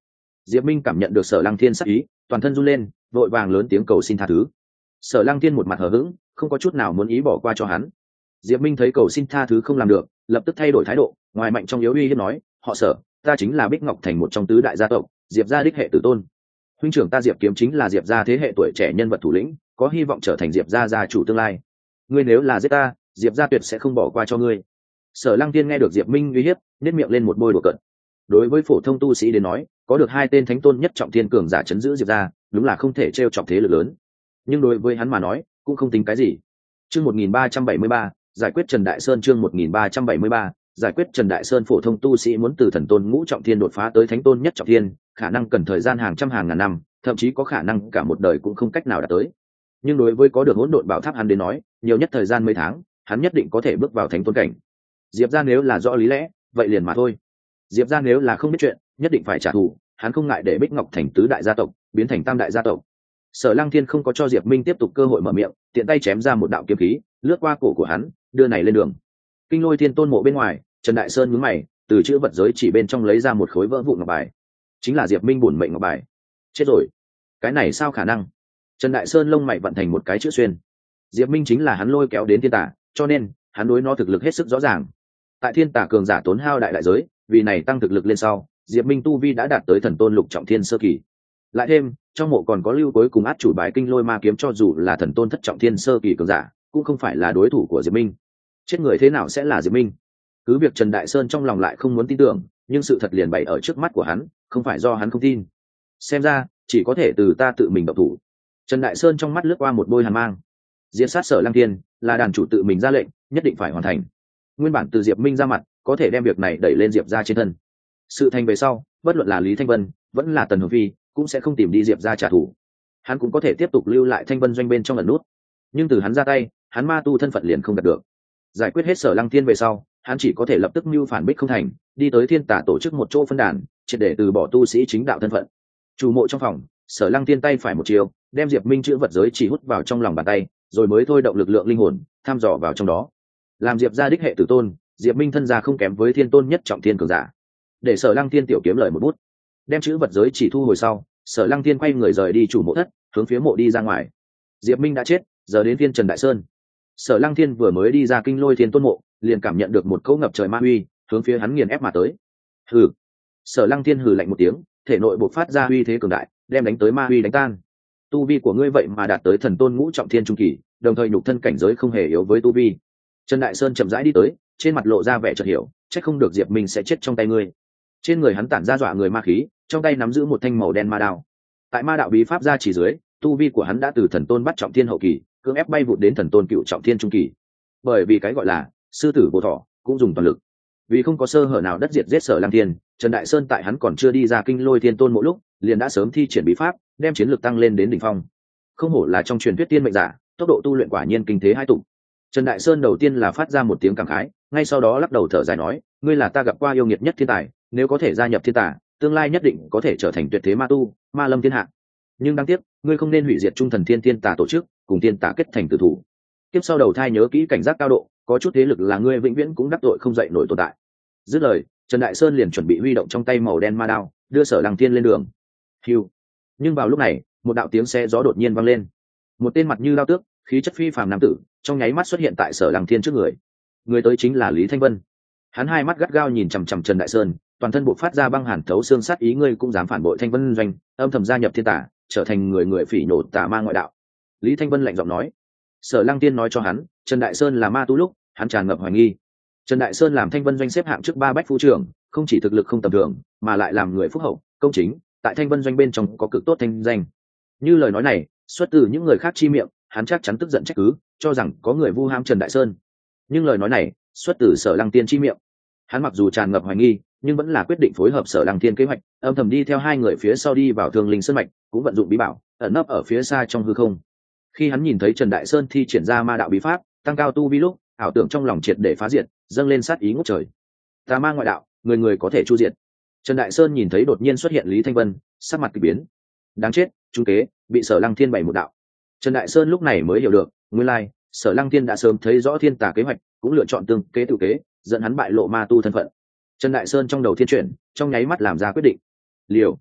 Diệp Minh cảm nhận được Sở Lăng Thiên sắc ý, toàn thân run lên, vội vàng lớn tiếng cầu xin tha thứ. Sở Lăng Thiên một mặt hờ hững, không có chút nào muốn ý bỏ qua cho hắn. Diệp Minh thấy cầu xin tha thứ không làm được, lập tức thay đổi thái độ, ngoài mạnh trong yếu uy hiếp nói, họ Sở, ta chính là Bích Ngọc Thành một trong tứ đại gia tộc, Diệp gia đích hệ tử tôn. Huynh trưởng ta Diệp Kiếm chính là Diệp gia thế hệ tuổi trẻ nhân vật thủ lĩnh, có hy vọng trở thành Diệp gia gia chủ tương lai. Ngươi nếu là giết ta, Diệp gia tuyệt sẽ không bỏ qua cho ngươi. Sở Lăng Thiên nghe được Diệp Minh uy hiếp, nhếch miệng lên một bôi đùa cợt. Đối với phổ thông tu sĩ đến nói, có được hai tên thánh tôn nhất trọng thiên cường giả chấn giữ Diệp gia, đúng là không thể trêu chọc thế lực lớn. Nhưng đối với hắn mà nói, cũng không tính cái gì. Chương 1373, giải quyết Trần Đại Sơn. Chương 1373, giải quyết Trần Đại Sơn. Phổ thông tu sĩ muốn từ thần tôn ngũ trọng thiên đột phá tới thánh tôn nhất trọng thiên, khả năng cần thời gian hàng trăm hàng ngàn năm, thậm chí có khả năng cả một đời cũng không cách nào đạt tới. Nhưng đối với có được hỗn độn bảo tháp hắn đến nói, nhiều nhất thời gian mấy tháng, hắn nhất định có thể bước vào thánh tôn cảnh. Diệp gia nếu là rõ lý lẽ, vậy liền mà thôi. Diệp gia nếu là không biết chuyện, nhất định phải trả thù, hắn không ngại để Bích Ngọc Thành tứ đại gia tộc biến thành tam đại gia tộc. Sở Lăng Thiên không có cho Diệp Minh tiếp tục cơ hội mở miệng, tiện tay chém ra một đạo kiếm khí, lướt qua cổ của hắn, đưa này lên đường. Kinh Lôi Thiên Tôn mộ bên ngoài, Trần Đại Sơn nhướng mày, từ chữ vật giới chỉ bên trong lấy ra một khối vỡ vụn ngọc bài. Chính là Diệp Minh bổn mệnh ngọc bài. Chết rồi, cái này sao khả năng? Trần Đại Sơn lông mày vận thành một cái chữ xuyên. Diệp Minh chính là hắn lôi kéo đến thiên tả, cho nên hắn đối nó thực lực hết sức rõ ràng. Tại thiên tả cường giả tốn hao đại đại giới, vì này tăng thực lực lên sau, Diệp Minh tu vi đã đạt tới thần tôn lục trọng thiên sơ kỳ. Lại thêm, trong mộ còn có lưu cuối cùng át chủ bài kinh lôi ma kiếm, cho dù là thần tôn thất trọng thiên sơ kỳ cường giả, cũng không phải là đối thủ của Diệp Minh. Chết người thế nào sẽ là Diệp Minh? Cứ việc Trần Đại Sơn trong lòng lại không muốn tin tưởng, nhưng sự thật liền bày ở trước mắt của hắn, không phải do hắn không tin. Xem ra, chỉ có thể từ ta tự mình động thủ. Trần Đại Sơn trong mắt lướt qua một bôi hàn mang. Diệt sát Sở Lăng Thiên là đàn chủ tự mình ra lệnh, nhất định phải hoàn thành. Nguyên bản từ Diệp Minh ra mặt, có thể đem việc này đẩy lên Diệp gia trên thân. Sự thành về sau, bất luận là Lý Thanh Vân, vẫn là Tần Hồng Phi, cũng sẽ không tìm đi Diệp gia trả thù. Hắn cũng có thể tiếp tục lưu lại Thanh Vân doanh bên trong ẩn nút. Nhưng từ hắn ra tay, hắn ma tu thân phận liền không đạt được. Giải quyết hết Sở Lăng Thiên về sau, hắn chỉ có thể lập tức mưu phản Bích không thành, đi tới thiên tả tổ chức một chỗ phân đàn, triệt để từ bỏ tu sĩ chính đạo thân phận. Chủ mộ trong phòng, Sở Lăng Thiên tay phải một chiều, đem Diệp Minh chữ vật giới chỉ hút vào trong lòng bàn tay, rồi mới thôi động lực lượng linh hồn, tham dò vào trong đó. Làm Diệp gia đích hệ tử tôn, Diệp Minh thân gia không kém với thiên tôn nhất trọng thiên cường giả. Để Sở Lăng Thiên tiểu kiếm lời một bút, đem chữ vật giới chỉ thu hồi sau, Sở Lăng Thiên quay người rời đi chủ mộ thất, hướng phía mộ đi ra ngoài. Diệp Minh đã chết, giờ đến phiên Trần Đại Sơn. Sở Lăng Thiên vừa mới đi ra Kinh Lôi Thiên Tôn mộ, liền cảm nhận được một cỗ ngập trời ma uy hướng phía hắn nghiền ép mà tới. Hừ. Sở Lăng Thiên hừ lạnh một tiếng, thể nội bộc phát ra uy thế cường đại, đem đánh tới ma uy đánh tan. Tu vi của ngươi vậy mà đạt tới thần tôn ngũ trọng thiên trung kỳ, đồng thời nhục thân cảnh giới không hề yếu với tu vi. Trần Đại Sơn chậm rãi đi tới, trên mặt lộ ra vẻ chợt hiểu, chắc không được Diệp Minh sẽ chết trong tay ngươi. Trên người hắn tản ra dọa người ma khí, trong tay nắm giữ một thanh màu đen ma đao. Tại ma đạo bí pháp ra chỉ dưới, tu vi của hắn đã từ thần tôn bắt trọng thiên hậu kỳ, cưỡng ép bay vụt đến thần tôn cựu trọng thiên trung kỳ. Bởi vì cái gọi là sư tử vô thọ, cũng dùng toàn lực. Vì không có sơ hở nào đất diệt giết Sở Lăng Thiên, Trần Đại Sơn tại hắn còn chưa đi ra Kinh Lôi Thiên Tôn mỗi lúc, liền đã sớm thi triển bí pháp, đem chiến lực tăng lên đến đỉnh phong. Không hổ là trong truyền thuyết tiên mệnh giả, tốc độ tu luyện quả nhiên kinh thế hai tụ. Trần Đại Sơn đầu tiên là phát ra một tiếng cảm khái, ngay sau đó lắc đầu thở dài nói, ngươi là ta gặp qua yêu nghiệt nhất thiên tài, nếu có thể gia nhập thiên tả, tương lai nhất định có thể trở thành tuyệt thế ma tu, ma lâm thiên hạ. Nhưng đáng tiếc, ngươi không nên hủy diệt trung thần thiên tả tổ chức, cùng thiên tả kết thành tử thủ. Tiếp sau đầu thai nhớ kỹ cảnh giác cao độ, có chút thế lực là ngươi vĩnh viễn cũng đắc tội không dậy nổi tồn tại. Dứt lời, Trần Đại Sơn liền chuẩn bị huy động trong tay màu đen ma đao, đưa Sở Lăng Thiên lên đường. Hưu. Nhưng vào lúc này, một đạo tiếng xe gió đột nhiên vang lên. Một tên mặt như đao tước, khí chất phi phàm nam tử, trong nháy mắt xuất hiện tại Sở Lăng Thiên trước người. Người tới chính là Lý Thanh Vân. Hắn hai mắt gắt gao nhìn chằm chằm Trần Đại Sơn, toàn thân bộc phát ra băng hàn thấu xương sát ý, ngươi cũng dám phản bội Thanh Vân doanh, âm thầm gia nhập thiên tả, trở thành người phỉ nổ tà ma ngoại đạo. Lý Thanh Vân lạnh giọng nói. Sở Lăng Thiên nói cho hắn, Trần Đại Sơn là ma tu lúc, hắn tràn ngập hoài nghi. Trần Đại Sơn làm Thanh Vân doanh xếp hạng trước 3 bách phu trưởng, không chỉ thực lực không tầm thường, mà lại làm người phúc hậu, công chính, tại Thanh Vân doanh bên trong có cực tốt thanh danh. Như lời nói này, xuất từ những người khác chi miệng, hắn chắc chắn tức giận trách cứ, cho rằng có người vu ham Trần Đại Sơn. Nhưng lời nói này, xuất từ Sở Lăng Thiên chi miệng. Hắn mặc dù tràn ngập hoài nghi, nhưng vẫn là quyết định phối hợp Sở Lăng Thiên kế hoạch, âm thầm đi theo hai người phía sau đi vào Thương Linh Sơn mạch, cũng vận dụng bí bảo, ẩn nấp ở phía xa trong hư không. Khi hắn nhìn thấy Trần Đại Sơn thi triển ra ma đạo bí pháp, tăng cao tu vi lúc, ảo tưởng trong lòng triệt để phá diệt, dâng lên sát ý ngút trời. Tà ma ngoại đạo, người có thể chu diệt. Trần Đại Sơn nhìn thấy đột nhiên xuất hiện Lý Thanh Vân, sắc mặt kỳ biến. Đáng chết, trung kế bị Sở Lăng Thiên bày một đạo. Trần Đại Sơn lúc này mới hiểu được, nguyên lai Sở Lăng Thiên đã sớm thấy rõ thiên tà kế hoạch, cũng lựa chọn tương kế tự kế, dẫn hắn bại lộ ma tu thân phận. Trần Đại Sơn trong đầu thiên chuyển, trong nháy mắt làm ra quyết định. Liều.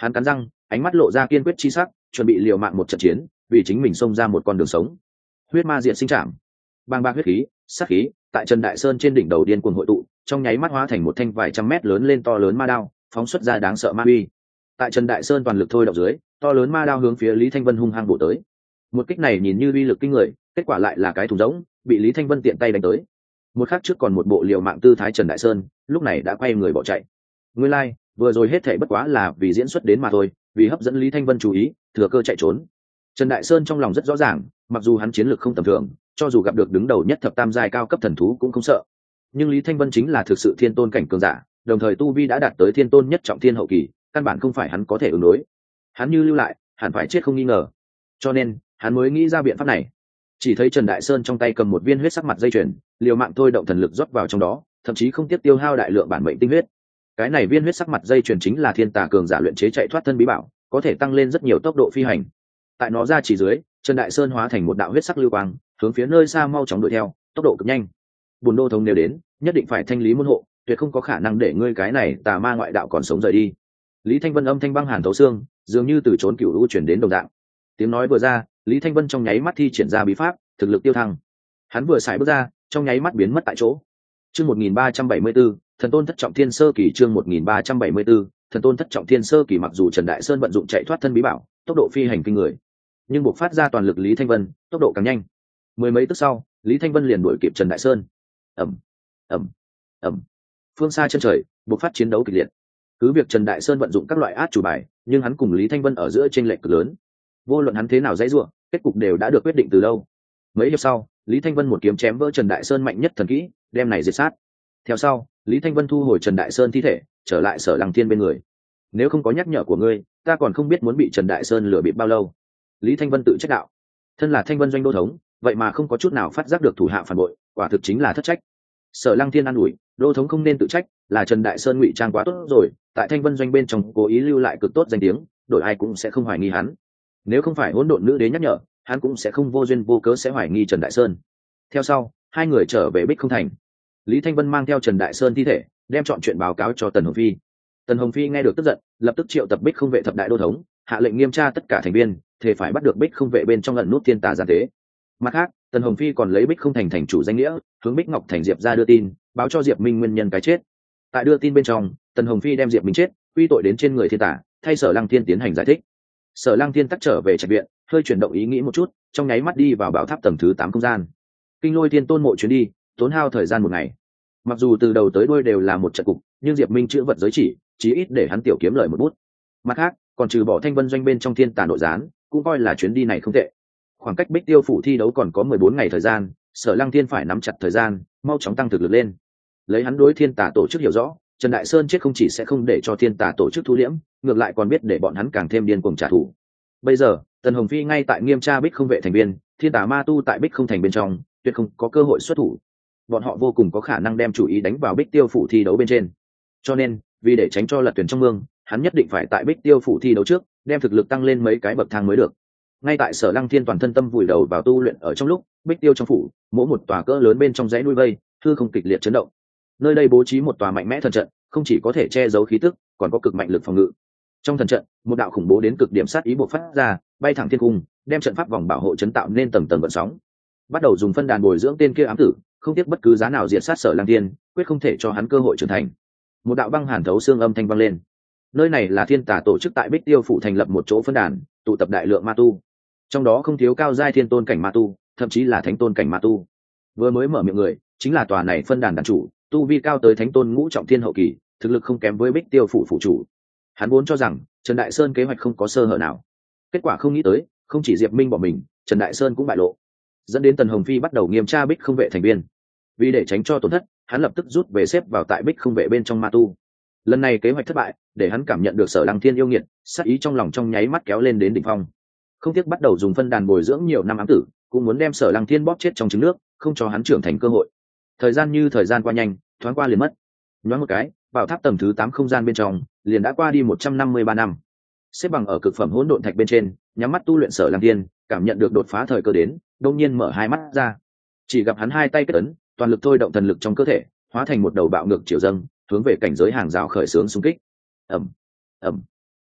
Hắn cắn răng, ánh mắt lộ ra kiên quyết chi sắc, chuẩn bị liều mạng một trận chiến, vì chính mình xông ra một con đường sống. Huyết ma diện sinh trảm, bàng bạc huyết khí, sát khí, tại Trần Đại Sơn trên đỉnh đầu điên cuồng hội tụ, trong nháy mắt hóa thành một thanh vài trăm mét lớn lên to lớn ma đao, phóng xuất ra đáng sợ ma uy. Tại Trần Đại Sơn toàn lực thôi động dưới, to lớn ma đao hướng phía Lý Thanh Vân hung hăng bổ tới. Một kích này nhìn như uy lực kinh người, kết quả lại là cái thùng rỗng, bị Lý Thanh Vân tiện tay đánh tới. Một khắc trước còn một bộ liều mạng tư thái Trần Đại Sơn, lúc này đã quay người bỏ chạy. Nguyên lai, vừa rồi hết thảy bất quá là vì diễn xuất đến mà thôi, vì hấp dẫn Lý Thanh Vân chú ý, thừa cơ chạy trốn. Trần Đại Sơn trong lòng rất rõ ràng, mặc dù hắn chiến lược không tầm thường, cho dù gặp được đứng đầu nhất thập tam giai cao cấp thần thú cũng không sợ. Nhưng Lý Thanh Vân chính là thực sự thiên tôn cảnh cường giả, đồng thời tu vi đã đạt tới thiên tôn nhất trọng thiên hậu kỳ, căn bản không phải hắn có thể ứng đối. Hắn như lưu lại, hẳn phải chết không nghi ngờ. Cho nên, hắn mới nghĩ ra biện pháp này. Chỉ thấy Trần Đại Sơn trong tay cầm một viên huyết sắc mặt dây chuyền, liều mạng thôi động thần lực rót vào trong đó, thậm chí không tiếc tiêu hao đại lượng bản mệnh tinh huyết. Cái này viên huyết sắc mặt dây chuyền chính là thiên tà cường giả luyện chế chạy thoát thân bí bảo, có thể tăng lên rất nhiều tốc độ phi hành. Tại nó ra chỉ dưới, Trần Đại Sơn hóa thành một đạo huyết sắc lưu quang, hướng phía nơi xa mau chóng đuổi theo, tốc độ cực nhanh. Buồn đô thống nếu đến, nhất định phải thanh lý môn hộ, tuyệt không có khả năng để ngươi cái này tà ma ngoại đạo còn sống rời đi. Lý Thanh Vân âm thanh băng hàn thấu xương, dường như từ trốn cửu u chuyển đến đồng dạng. Tiếng nói vừa ra, Lý Thanh Vân trong nháy mắt thi triển ra bí pháp, thực lực tiêu thăng. Hắn vừa xài bước ra, trong nháy mắt biến mất tại chỗ. Chương 1374, Thần Tôn thất trọng thiên sơ kỳ. Chương 1374, Thần Tôn thất trọng thiên sơ kỳ. Mặc dù Trần Đại Sơn vận dụng chạy thoát thân bí bảo, tốc độ phi hành kinh người, nhưng buộc phát ra toàn lực Lý Thanh Vân, tốc độ càng nhanh. Mười mấy tức sau, Lý Thanh Vân liền đuổi kịp Trần Đại Sơn. ầm ầm ầm, phương xa chân trời buộc phát chiến đấu kịch liệt. Cứ việc Trần Đại Sơn vận dụng các loại át chủ bài, nhưng hắn cùng Lý Thanh Vân ở giữa chênh lệch cực lớn. Vô luận hắn thế nào dãy rủa, kết cục đều đã được quyết định từ lâu. Mấy hiệp sau, Lý Thanh Vân một kiếm chém vỡ Trần Đại Sơn mạnh nhất thần kỹ, đem này diệt sát. Theo sau, Lý Thanh Vân thu hồi Trần Đại Sơn thi thể, trở lại Sở Lăng Thiên bên người. Nếu không có nhắc nhở của ngươi, ta còn không biết muốn bị Trần Đại Sơn lừa bịp bao lâu. Lý Thanh Vân tự trách đạo. Thân là Thanh Vân doanh đô thống, vậy mà không có chút nào phát giác được thủ hạ phản bội, quả thực chính là thất trách. Sở Lăng Thiên an ủi, đô thống không nên tự trách, là Trần Đại Sơn ngụy trang quá tốt rồi, tại Thanh Vân doanh bên trong cố ý lưu lại cực tốt danh tiếng, đổi ai cũng sẽ không hoài nghi hắn. Nếu không phải hỗn độn nữ đế nhắc nhở, hắn cũng sẽ không vô duyên vô cớ sẽ hoài nghi Trần Đại Sơn. Theo sau, hai người trở về Bích Không Thành. Lý Thanh Vân mang theo Trần Đại Sơn thi thể, đem chọn chuyện báo cáo cho Tần Hồng Phi. Tần Hồng Phi nghe được tức giận, lập tức triệu tập Bích Không vệ thập đại đô thống, hạ lệnh nghiêm tra tất cả thành viên, thề phải bắt được Bích Không vệ bên trong ẩn nút thiên tà gian tế. Mặt khác, Tần Hồng Phi còn lấy Bích Không Thành thành chủ danh nghĩa, hướng Bích Ngọc Thành Diệp ra đưa tin, báo cho Diệp Minh nguyên nhân cái chết. Tại đưa tin bên trong, Tần Hồng Phi đem Diệp Minh chết quy tội đến trên người thiên tà, thay Sở Lăng Thiên tiến hành giải thích. Sở Lăng Thiên tắc trở về trạch viện, hơi chuyển động ý nghĩ một chút, trong nháy mắt đi vào bảo tháp tầng thứ 8 không gian. Kinh Lôi Thiên Tôn mộ chuyến đi, tốn hao thời gian một ngày. Mặc dù từ đầu tới đuôi đều là một trận cục, nhưng Diệp Minh chữ vật giới chỉ, chí ít để hắn tiểu kiếm lợi một bút. Mặt khác, còn trừ bỏ Thanh Vân doanh bên trong thiên tà nội gián, cũng coi là chuyến đi này không tệ. Khoảng cách Bích Tiêu phủ thi đấu còn có 14 ngày thời gian, Sở Lăng Thiên phải nắm chặt thời gian, mau chóng tăng thực lực lên. Lấy hắn đối thiên tà tổ chức hiểu rõ, Trần Đại Sơn chết không chỉ sẽ không để cho thiên tà tổ chức thu liễm, ngược lại còn biết để bọn hắn càng thêm điên cuồng trả thù. Bây giờ, Tần Hồng Phi ngay tại nghiêm tra Bích Không vệ thành viên, thiên tà ma tu tại Bích Không thành bên trong, tuyệt không có cơ hội xuất thủ. Bọn họ vô cùng có khả năng đem chủ ý đánh vào Bích Tiêu phủ thi đấu bên trên. Cho nên, vì để tránh cho lật thuyền trong mương, hắn nhất định phải tại Bích Tiêu phủ thi đấu trước, đem thực lực tăng lên mấy cái bậc thang mới được. Ngay tại Sở Lăng Thiên toàn thân tâm vùi đầu vào tu luyện ở trong lúc, Bích Tiêu trong phủ, mỗi một tòa cỡ lớn bên trong dãy núi vây, hư không kịch liệt chấn động. Nơi đây bố trí một tòa mạnh mẽ thần trận, không chỉ có thể che giấu khí tức, còn có cực mạnh lực phòng ngự. Trong thần trận, một đạo khủng bố đến cực điểm sát ý bộc phát ra, bay thẳng thiên cung, đem trận pháp vòng bảo hộ chấn tạo nên tầng tầng gợn sóng. Bắt đầu dùng phân đàn bồi dưỡng tên kia ám tử, không tiếc bất cứ giá nào diệt sát Sở Lăng Thiên, quyết không thể cho hắn cơ hội trưởng thành. Một đạo băng hàn thấu xương âm thanh vang lên. Nơi này là thiên tà tổ chức tại Bích Tiêu phủ thành lập một chỗ phân đàn, tụ tập đại lượng ma tu. Trong đó không thiếu cao giai thiên tôn cảnh ma tu, thậm chí là thánh tôn cảnh ma tu. Vừa mới mở miệng người, chính là tòa này phân đàn đàn chủ, tu vi cao tới thánh tôn ngũ trọng thiên hậu kỳ, thực lực không kém với Bích Tiêu phủ phủ chủ. Hắn vốn cho rằng Trần Đại Sơn kế hoạch không có sơ hở nào, kết quả không nghĩ tới, không chỉ Diệp Minh bỏ mình, Trần Đại Sơn cũng bại lộ, dẫn đến Tần Hồng Phi bắt đầu nghiêm tra Bích Không vệ thành viên. Vì để tránh cho tổn thất, hắn lập tức rút về xếp vào tại Bích Không vệ bên trong ma tu. Lần này kế hoạch thất bại, để hắn cảm nhận được Sở Lăng Thiên yêu nghiệt, sát ý trong lòng trong nháy mắt kéo lên đến đỉnh phong. Không tiếc bắt đầu dùng phân đàn bồi dưỡng nhiều năm ám tử, cũng muốn đem Sở Lăng Thiên bóp chết trong trứng nước, không cho hắn trưởng thành cơ hội. Thời gian như thời gian qua nhanh, thoáng qua liền mất. Nhoáng một cái, bảo tháp tầng thứ 8 không gian bên trong, liền đã qua đi 153 năm. Xếp bằng ở cực phẩm hỗn độn thạch bên trên, nhắm mắt tu luyện Sở Lăng Thiên, cảm nhận được đột phá thời cơ đến, đột nhiên mở hai mắt ra. Chỉ gặp hắn hai tay kết ấn, toàn lực thôi động thần lực trong cơ thể, hóa thành một đầu bạo ngược chiều dâng, hướng về cảnh giới hàng rào khởi xướng xung kích. Ầm, ầm.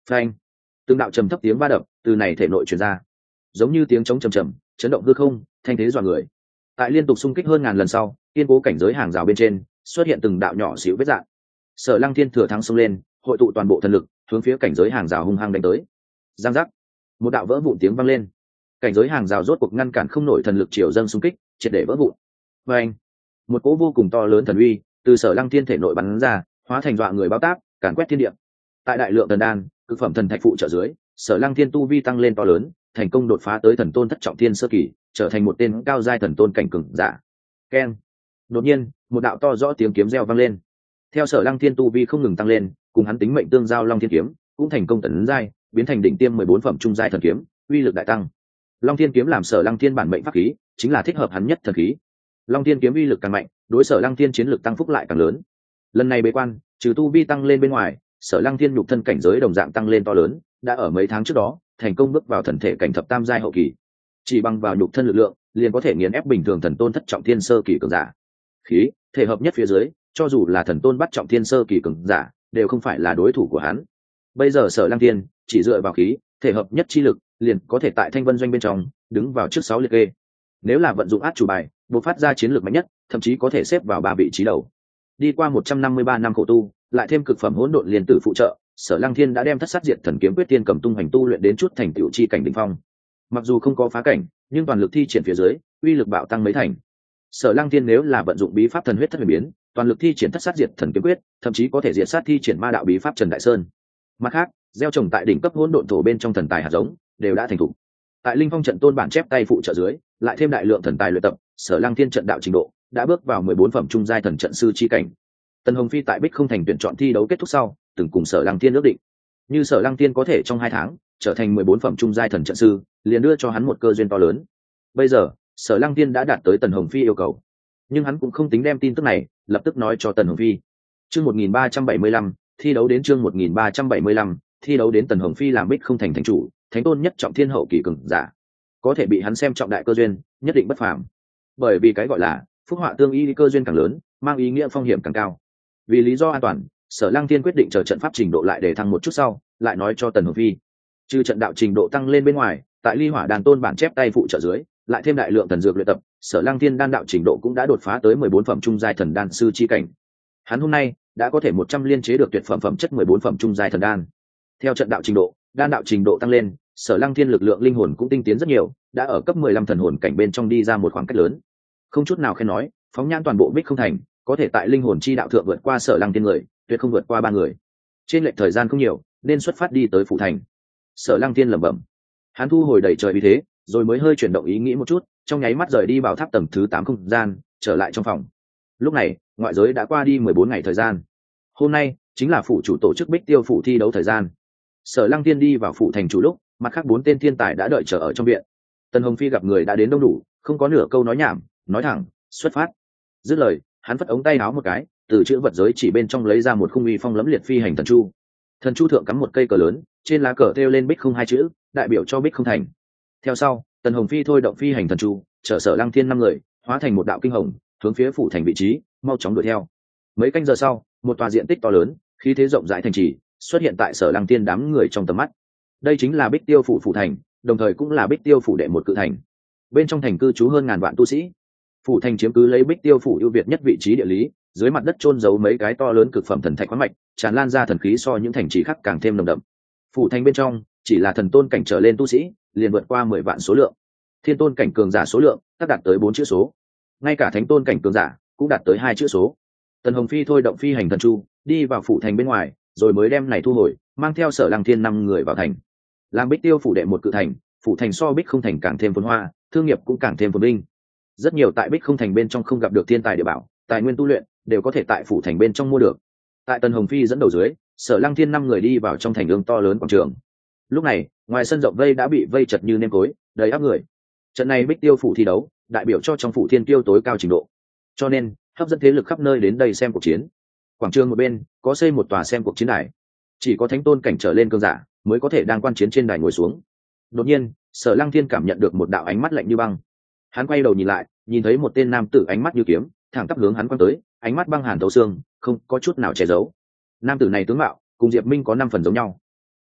phanh, từng đạo trầm thấp tiếng va đập từ này thể nội truyền ra, giống như tiếng trống trầm trầm chấn động hư không, thanh thế dọa người. Tại liên tục xung kích hơn ngàn lần sau, kiên cố cảnh giới hàng rào bên trên xuất hiện từng đạo nhỏ xíu vết rạn. Sở Lăng Thiên thừa thắng xông lên, hội tụ toàn bộ thần lực hướng phía cảnh giới hàng rào hung hăng đánh tới. Giang giác, một đạo vỡ vụn tiếng vang lên, cảnh giới hàng rào rốt cuộc ngăn cản không nổi thần lực triều dâng xung kích, triệt để vỡ vụn. Và anh, một cỗ vô cùng to lớn thần uy từ Sở Lăng Thiên thể nội bắn ra, hóa thành dọa người bao tác, càn quét thiên địa. Tại đại lượng thần đan, cực phẩm thần thạch phụ trợ dưới, Sở Lăng Thiên tu vi tăng lên to lớn, thành công đột phá tới thần tôn thất trọng thiên sơ kỳ, trở thành một tên cao giai thần tôn cảnh cường giả. Keng. Đột nhiên, một đạo to rõ tiếng kiếm reo vang lên. Theo Sở Lăng Thiên tu vi không ngừng tăng lên, cùng hắn tính mệnh tương giao Long Thiên kiếm cũng thành công tấn giai, biến thành đỉnh tiêm 14 phẩm trung giai thần kiếm, uy lực đại tăng. Long Thiên kiếm làm Sở Lăng Thiên bản mệnh pháp khí, chính là thích hợp hắn nhất thần khí. Long Thiên kiếm uy lực càng mạnh, đối Sở Lăng Thiên chiến lực tăng phúc lại càng lớn. Lần này bế quan, trừ tu vi tăng lên bên ngoài, Sở Lăng Thiên nhục thân cảnh giới đồng dạng tăng lên to lớn, đã ở mấy tháng trước đó thành công bước vào thần thể cảnh thập tam giai hậu kỳ. Chỉ bằng vào nhục thân lực lượng, liền có thể nghiền ép bình thường thần tôn thất trọng thiên sơ kỳ cường giả. Khí thể hợp nhất phía dưới, cho dù là thần tôn bắt trọng thiên sơ kỳ cường giả, đều không phải là đối thủ của hắn. Bây giờ Sở Lăng Thiên chỉ dựa vào khí thể hợp nhất chi lực, liền có thể tại Thanh Vân doanh bên trong đứng vào trước 6 liệt kê. Nếu là vận dụng át chủ bài, bộc phát ra chiến lược mạnh nhất, thậm chí có thể xếp vào 3 vị trí đầu. Đi qua 153 năm khổ tu, lại thêm cực phẩm hỗn độn liên tử phụ trợ, Sở Lăng Thiên đã đem Thất Sát Diệt Thần kiếm quyết tiên cầm tung hành tu luyện đến chút thành tựu chi cảnh đỉnh phong. Mặc dù không có phá cảnh, nhưng toàn lực thi triển phía dưới, uy lực bạo tăng mấy thành. Sở Lăng Thiên nếu là vận dụng bí pháp thần huyết thất huyền biến, toàn lực thi triển Thất Sát Diệt Thần kiếm quyết, thậm chí có thể diệt sát thi triển ma đạo bí pháp Trần Đại Sơn. Mặt khác, gieo trồng tại đỉnh cấp hỗn độn thổ bên trong thần tài hạt giống đều đã thành thục. Tại Linh Phong trận tôn bản chép tay phụ trợ dưới, lại thêm đại lượng thần tài luyện tập, Sở Lăng Thiên trận đạo trình độ đã bước vào 14 phẩm trung giai thần trận sư chi cảnh. Tần Hồng Phi tại Bích Không Thành tuyển chọn thi đấu kết thúc sau, từng cùng Sở Lăng Thiên ước định, như Sở Lăng Thiên có thể trong 2 tháng trở thành 14 phẩm trung giai thần trận sư, liền đưa cho hắn một cơ duyên to lớn. Bây giờ, Sở Lăng Thiên đã đạt tới Tần Hồng Phi yêu cầu, nhưng hắn cũng không tính đem tin tức này lập tức nói cho Tần Hồng Phi. Chương 1375, thi đấu đến chương 1375, thi đấu đến Tần Hồng Phi làm Bích Không Thành thành chủ, thánh tôn nhất trọng thiên hậu kỳ cường giả, có thể bị hắn xem trọng đại cơ duyên, nhất định bất phàm. Bởi vì cái gọi là phúc họa tương y, cơ duyên càng lớn, mang ý nghĩa phong hiểm càng cao. Vì lý do an toàn, Sở Lăng Thiên quyết định chờ trận pháp trình độ lại để thăng một chút sau, lại nói cho Tần Hồng Phi. Trừ trận đạo trình độ tăng lên bên ngoài, tại Ly Hỏa Đàn Tôn bản chép tay phụ trợ dưới, lại thêm đại lượng thần dược luyện tập, Sở Lăng Thiên đan đạo trình độ cũng đã đột phá tới 14 phẩm trung giai thần đan sư chi cảnh. Hắn hôm nay đã có thể 100 liên chế được tuyệt phẩm phẩm chất 14 phẩm trung giai thần đan. Theo trận đạo trình độ, đan đạo trình độ tăng lên, Sở Lăng Thiên lực lượng linh hồn cũng tinh tiến rất nhiều, đã ở cấp 15 thần hồn cảnh bên trong đi ra một khoảng cách lớn. Không chút nào khen nói, phóng nhãn toàn bộ Bích Không Thành, có thể tại linh hồn chi đạo thượng vượt qua Sở Lăng Thiên người, tuyệt không vượt qua 3 người. Trên lệch thời gian không nhiều, nên xuất phát đi tới phủ thành. Sở Lăng Thiên lẩm bẩm. Hắn thu hồi đẩy trời uy thế, rồi mới hơi chuyển động ý nghĩ một chút, trong nháy mắt rời đi bảo tháp tầng thứ 8 không gian, trở lại trong phòng. Lúc này, ngoại giới đã qua đi 14 ngày thời gian. Hôm nay chính là phủ chủ tổ chức Bích Tiêu phủ thi đấu thời gian. Sở Lăng Thiên đi vào phủ thành chủ lúc, mặt khác 4 tên thiên tài đã đợi chờ ở trong viện. Tần Hồng Phi gặp người đã đến đông đủ, không có nửa câu nói nhảm, nói thẳng, xuất phát. Dứt lời, hắn phất ống tay áo một cái, từ chữ vật giới chỉ bên trong lấy ra một khung uy phong lẫm liệt phi hành thần chu. Thần chu thượng cắm một cây cờ lớn, trên lá cờ thêu lên Bích Không 2 chữ, đại biểu cho Bích Không Thành. Theo sau, Tần Hồng Phi thôi động phi hành thần chu, chở Sở Lăng Thiên 5 người, hóa thành một đạo kinh hồng, hướng phía phủ thành vị trí, mau chóng đuổi theo. Mấy canh giờ sau, một tòa diện tích to lớn, khí thế rộng rãi thành trì xuất hiện tại Sở Lăng Thiên đám người trong tầm mắt. Đây chính là Bích Tiêu phủ thành, đồng thời cũng là Bích Tiêu phủ đệ một cự thành. Bên trong thành cư trú hơn ngàn vạn tu sĩ. Phủ thành chiếm cứ lấy Bích Tiêu phủ ưu việt nhất vị trí địa lý, dưới mặt đất chôn giấu mấy cái to lớn cực phẩm thần thạch khoáng mạch, tràn lan ra thần khí so những thành trì khác càng thêm nồng đậm. Phủ thành bên trong chỉ là thần tôn cảnh trở lên tu sĩ, liền vượt qua 10 vạn số lượng. Thiên tôn cảnh cường giả số lượng tất đạt tới 4 chữ số. Ngay cả thánh tôn cảnh cường giả cũng đạt tới 2 chữ số. Tần Hồng Phi thôi động phi hành thần chu, đi vào phủ thành bên ngoài, rồi mới đem này thu hồi, mang theo Sở Lăng Thiên 5 người vào thành. Làm Bích Tiêu phủ đệ một cự thành, phủ thành so Bích Không Thành càng thêm phồn hoa, thương nghiệp cũng càng thêm phồn vinh. Rất nhiều tại Bích Không Thành bên trong không gặp được thiên tài địa bảo, tài nguyên tu luyện, đều có thể tại phủ thành bên trong mua được. Tại Tần Hồng Phi dẫn đầu dưới, Sở Lăng Thiên 5 người đi vào trong thành ương to lớn quảng trường. Lúc này, ngoài sân rộng vây đã bị vây chật như nêm cối, đầy áp người. Trận này Bích Tiêu phủ thi đấu, đại biểu cho trong phủ thiên tiêu tối cao trình độ, cho nên hấp dẫn thế lực khắp nơi đến đây xem cuộc chiến. Quảng trường một bên có xây một tòa xem cuộc chiến đài, chỉ có thánh tôn cảnh trở lên cương giả mới có thể đang quan chiến trên đài ngồi xuống. Đột nhiên, Sở Lăng Thiên cảm nhận được một đạo ánh mắt lạnh như băng. Hắn quay đầu nhìn lại, nhìn thấy một tên nam tử ánh mắt như kiếm, thẳng tắp hướng hắn quăng tới, ánh mắt băng hàn thấu xương, không có chút nào che giấu. Nam tử này tướng mạo cùng Diệp Minh có 5 phần giống nhau.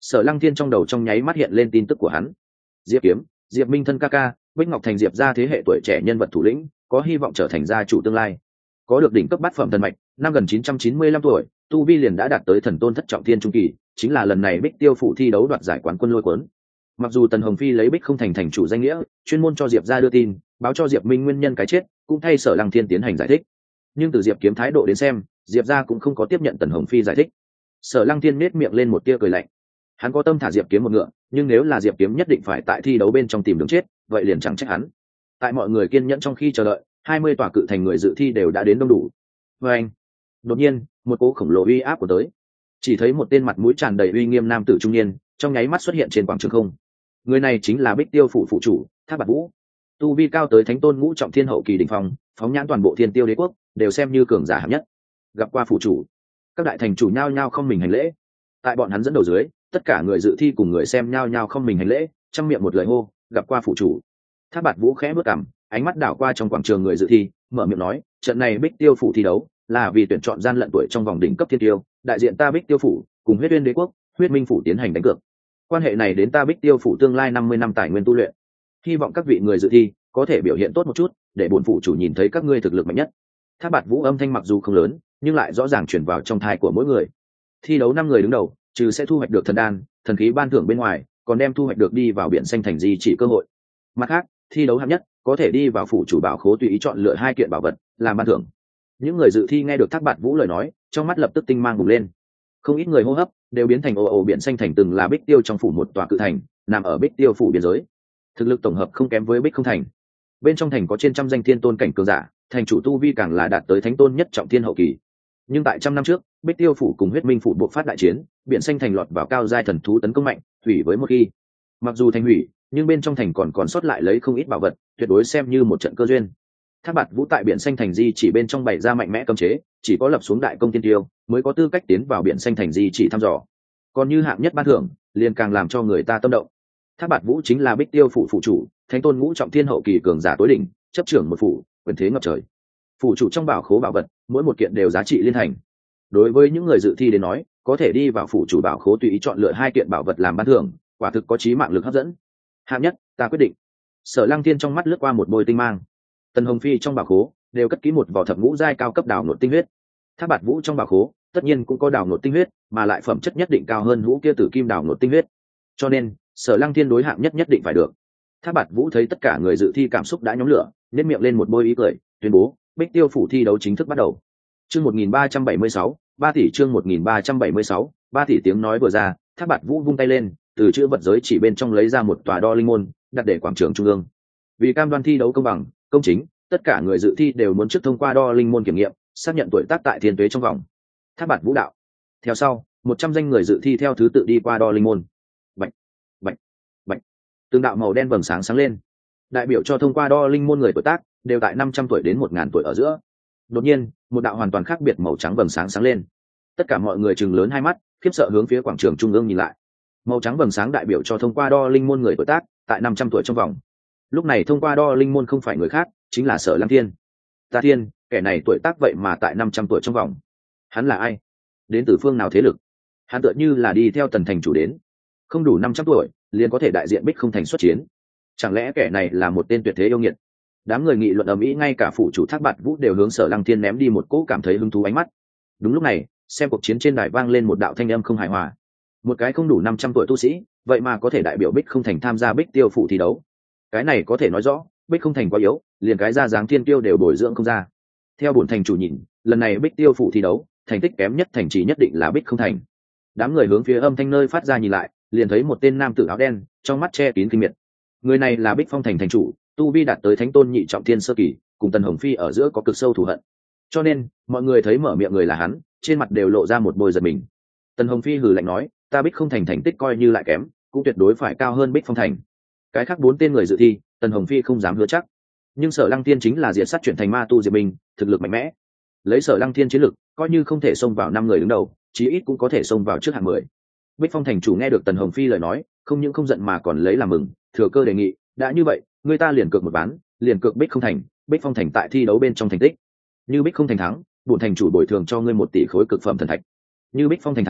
Sở Lăng Thiên trong đầu trong nháy mắt hiện lên tin tức của hắn. Diệp Kiếm, Diệp Minh thân ca ca, Bích Ngọc Thành Diệp gia thế hệ tuổi trẻ nhân vật thủ lĩnh, có hy vọng trở thành gia chủ tương lai. Có được đỉnh cấp bát phẩm thần mạch, năm gần 995 tuổi, tu vi liền đã đạt tới thần tôn thất trọng thiên trung kỳ, chính là lần này Bích Tiêu phủ thi đấu đoạt giải quán quân lôi cuốn. Mặc dù Tần Hồng Phi lấy Bích không thành thành chủ danh nghĩa, chuyên môn cho Diệp gia đưa tin, báo cho Diệp Minh nguyên nhân cái chết, cũng thay Sở Lăng Thiên tiến hành giải thích. Nhưng từ Diệp Kiếm thái độ đến xem, Diệp gia cũng không có tiếp nhận Tần Hồng Phi giải thích. Sở Lăng Thiên nhếch miệng lên một tia cười lạnh. Hắn có tâm thả Diệp Kiếm một ngựa, nhưng nếu là Diệp Kiếm nhất định phải tại thi đấu bên trong tìm đường chết, vậy liền chẳng trách hắn. Tại mọi người kiên nhẫn trong khi chờ đợi, 20 tòa cự thành người dự thi đều đã đến đông đủ. Anh, đột nhiên, một cỗ khổng lồ uy áp của tới. Chỉ thấy một tên mặt mũi tràn đầy uy nghiêm nam tử trung niên, trong nháy mắt xuất hiện trên quảng trường không. Người này chính là Bích Tiêu phủ phụ chủ, Thác Bạt Vũ. Tu vi cao tới thánh tôn ngũ trọng thiên hậu kỳ đỉnh phong, phóng nhãn toàn bộ Thiên Tiêu đế quốc, đều xem như cường giả hạng nhất. Gặp qua phụ chủ, các đại thành chủ nhao nhao không mình hành lễ. Tại bọn hắn dẫn đầu dưới, tất cả người dự thi cùng người xem nhao nhao không mình hành lễ, trong miệng một lời hô, gặp qua phụ chủ. Thác Bạt Vũ khẽ bước cằm, ánh mắt đảo qua trong quảng trường người dự thi, mở miệng nói, trận này Bích Tiêu phủ thi đấu là vì tuyển chọn gian lận tuổi trong vòng đỉnh cấp thiên tiêu, đại diện ta Bích Tiêu phủ cùng Huyết Uyên đế quốc, Huyết Minh phủ tiến hành đánh cược. Quan hệ này đến ta Bích Tiêu phủ tương lai 50 năm tài nguyên tu luyện. Hy vọng các vị người dự thi có thể biểu hiện tốt một chút, để bổn phủ chủ nhìn thấy các ngươi thực lực mạnh nhất. Thác Bạt Vũ âm thanh mặc dù không lớn, nhưng lại rõ ràng truyền vào trong tai của mỗi người. Thi đấu 5 người đứng đầu, trừ sẽ thu hoạch được thần đan, thần khí ban thưởng bên ngoài, còn đem thu hoạch được đi vào biển xanh thành di chỉ cơ hội. Mặt khác, thi đấu hạng nhất có thể đi vào phủ chủ bảo khố tùy ý chọn lựa 2 kiện bảo vật làm ban thưởng. Những người dự thi nghe được Thác Bạt Vũ lời nói, trong mắt lập tức tinh mang bùng lên. Không ít người hô hấp đều biến thành ồ ồ. Biển xanh thành từng là Bích Tiêu trong phủ một tòa cự thành, nằm ở Bích Tiêu phủ biên giới. Thực lực tổng hợp không kém với Bích không thành. Bên trong thành có trên trăm danh thiên tôn cảnh cường giả, thành chủ tu vi càng là đạt tới thánh tôn nhất trọng thiên hậu kỳ. Nhưng tại trăm năm trước, Bích Tiêu phủ cùng Huyết Minh phủ buộc phát đại chiến, biển xanh thành lọt vào cao giai thần thú tấn công mạnh, hủy với một khi. Mặc dù thành hủy, nhưng bên trong thành còn sót lại lấy không ít bảo vật, tuyệt đối xem như một trận cơ duyên. Thác Bạt Vũ tại biển xanh thành di chỉ bên trong bày ra mạnh mẽ cấm chế, chỉ có lập xuống đại công tiên tiêu mới có tư cách tiến vào biển xanh thành di chỉ thăm dò. Còn như hạng nhất ban thưởng, liền càng làm cho người ta tâm động. Thác Bạt Vũ chính là Bích Tiêu phủ phụ chủ, thánh tôn ngũ trọng thiên hậu kỳ cường giả tối đỉnh, chấp trưởng một phủ, quyền thế ngập trời. Phủ chủ trong bảo khố bảo vật, mỗi một kiện đều giá trị liên thành. Đối với những người dự thi đến nói, có thể đi vào phủ chủ bảo khố tùy ý chọn lựa 2 kiện bảo vật làm ban thưởng, quả thực có chí mạng lực hấp dẫn. Hạng nhất, ta quyết định. Sở Lăng Thiên trong mắt lướt qua một bôi tinh mang. Tần Hồng Phi trong bảo khố đều cất kỹ một vỏ thập ngũ giai cao cấp đào nột tinh huyết. Thác Bạt Vũ trong bảo khố tất nhiên cũng có đào nột tinh huyết, mà lại phẩm chất nhất định cao hơn hũ kia tử kim đào nột tinh huyết. Cho nên, Sở Lăng Thiên đối hạng nhất nhất định phải được. Thác Bạt Vũ thấy tất cả người dự thi cảm xúc đã nhóm lửa, nhếch miệng lên một bôi ý cười, tuyên bố, Bích Tiêu phủ thi đấu chính thức bắt đầu. Chương 1376, 3 tỷ chương 1376, 3 tỷ tiếng nói vừa ra, Thác Bạt Vũ vung tay lên, từ chữ vật giới chỉ bên trong lấy ra một tòa đo linh môn, đặt để quảng trường trung ương. Vì cam đoan thi đấu công bằng, công chính, tất cả người dự thi đều muốn trước thông qua đo linh môn kiểm nghiệm, xác nhận tuổi tác tại thiên tuế trong vòng. Thác Bạt Vũ đạo. Theo sau, 100 danh người dự thi theo thứ tự đi qua đo linh môn. Bạch, bạch, bạch. Từng đạo màu đen vầng sáng sáng lên, đại biểu cho thông qua đo linh môn người tuổi tác đều tại 500 tuổi đến 1000 tuổi ở giữa. Đột nhiên, một đạo hoàn toàn khác biệt màu trắng vầng sáng sáng lên. Tất cả mọi người trừng lớn hai mắt, khiếp sợ hướng phía quảng trường trung ương nhìn lại. Màu trắng vầng sáng đại biểu cho thông qua đo linh môn người tuổi tác tại 500 tuổi trong vòng. Lúc này thông qua đo linh môn không phải người khác, chính là Sở Lăng Thiên. Ta thiên, kẻ này tuổi tác vậy mà tại 500 tuổi trong vòng. Hắn là ai? Đến từ phương nào thế lực? Hắn tựa như là đi theo Tần thành chủ đến. Không đủ 500 tuổi, liền có thể đại diện Bích không thành xuất chiến. Chẳng lẽ kẻ này là một tên tuyệt thế yêu nghiệt? Đám người nghị luận ầm ĩ, ngay cả phủ chủ Thác Bạt Vũ đều hướng Sở Lăng Thiên ném đi một cỗ cảm thấy hứng thú ánh mắt. Đúng lúc này, xem cuộc chiến trên đài vang lên một đạo thanh âm không hài hòa. Một cái không đủ 500 tuổi tu sĩ, vậy mà có thể đại biểu Bích không thành tham gia Bích Tiêu phủ thi đấu. Cái này có thể nói rõ, Bích không thành quá yếu, liền cái ra dáng thiên tiêu đều bồi dưỡng không ra. Theo bổn thành chủ nhìn, lần này Bích Tiêu phủ thi đấu, thành tích kém nhất thành trì nhất định là Bích không thành. Đám người hướng phía âm thanh nơi phát ra nhìn lại, liền thấy một tên nam tử áo đen, trong mắt che kín kinh miệt. Người này là Bích Phong thành thành chủ, tu vi đạt tới thánh tôn nhị trọng thiên sơ kỳ, cùng Tần Hồng Phi ở giữa có cực sâu thù hận. Cho nên, mọi người thấy mở miệng người là hắn, trên mặt đều lộ ra một bôi giận mình. Tần Hồng Phi hừ lạnh nói, ta Bích không thành thành tích coi như lại kém, cũng tuyệt đối phải cao hơn Bích Phong thành. Cái khác 4 tên người dự thi, Tần Hồng Phi không dám hứa chắc. Nhưng Sở Lăng Thiên chính là diệt sát chuyển thành ma tu Diệp Minh, thực lực mạnh mẽ. Lấy Sở Lăng Thiên chiến lực, coi như không thể xông vào 5 người đứng đầu, chí ít cũng có thể xông vào trước hạng 10. Bích Phong thành chủ nghe được Tần Hồng Phi lời nói, không những không giận mà còn lấy làm mừng, thừa cơ đề nghị, đã như vậy, người ta liền cược một ván, liền cược Bích không thành, Bích Phong thành tại thi đấu bên trong thành tích. Như Bích không thành thắng, bổn thành chủ bồi thường cho ngươi 1 tỷ khối cực phẩm thần thạch. Như Bích Phong thành thắng,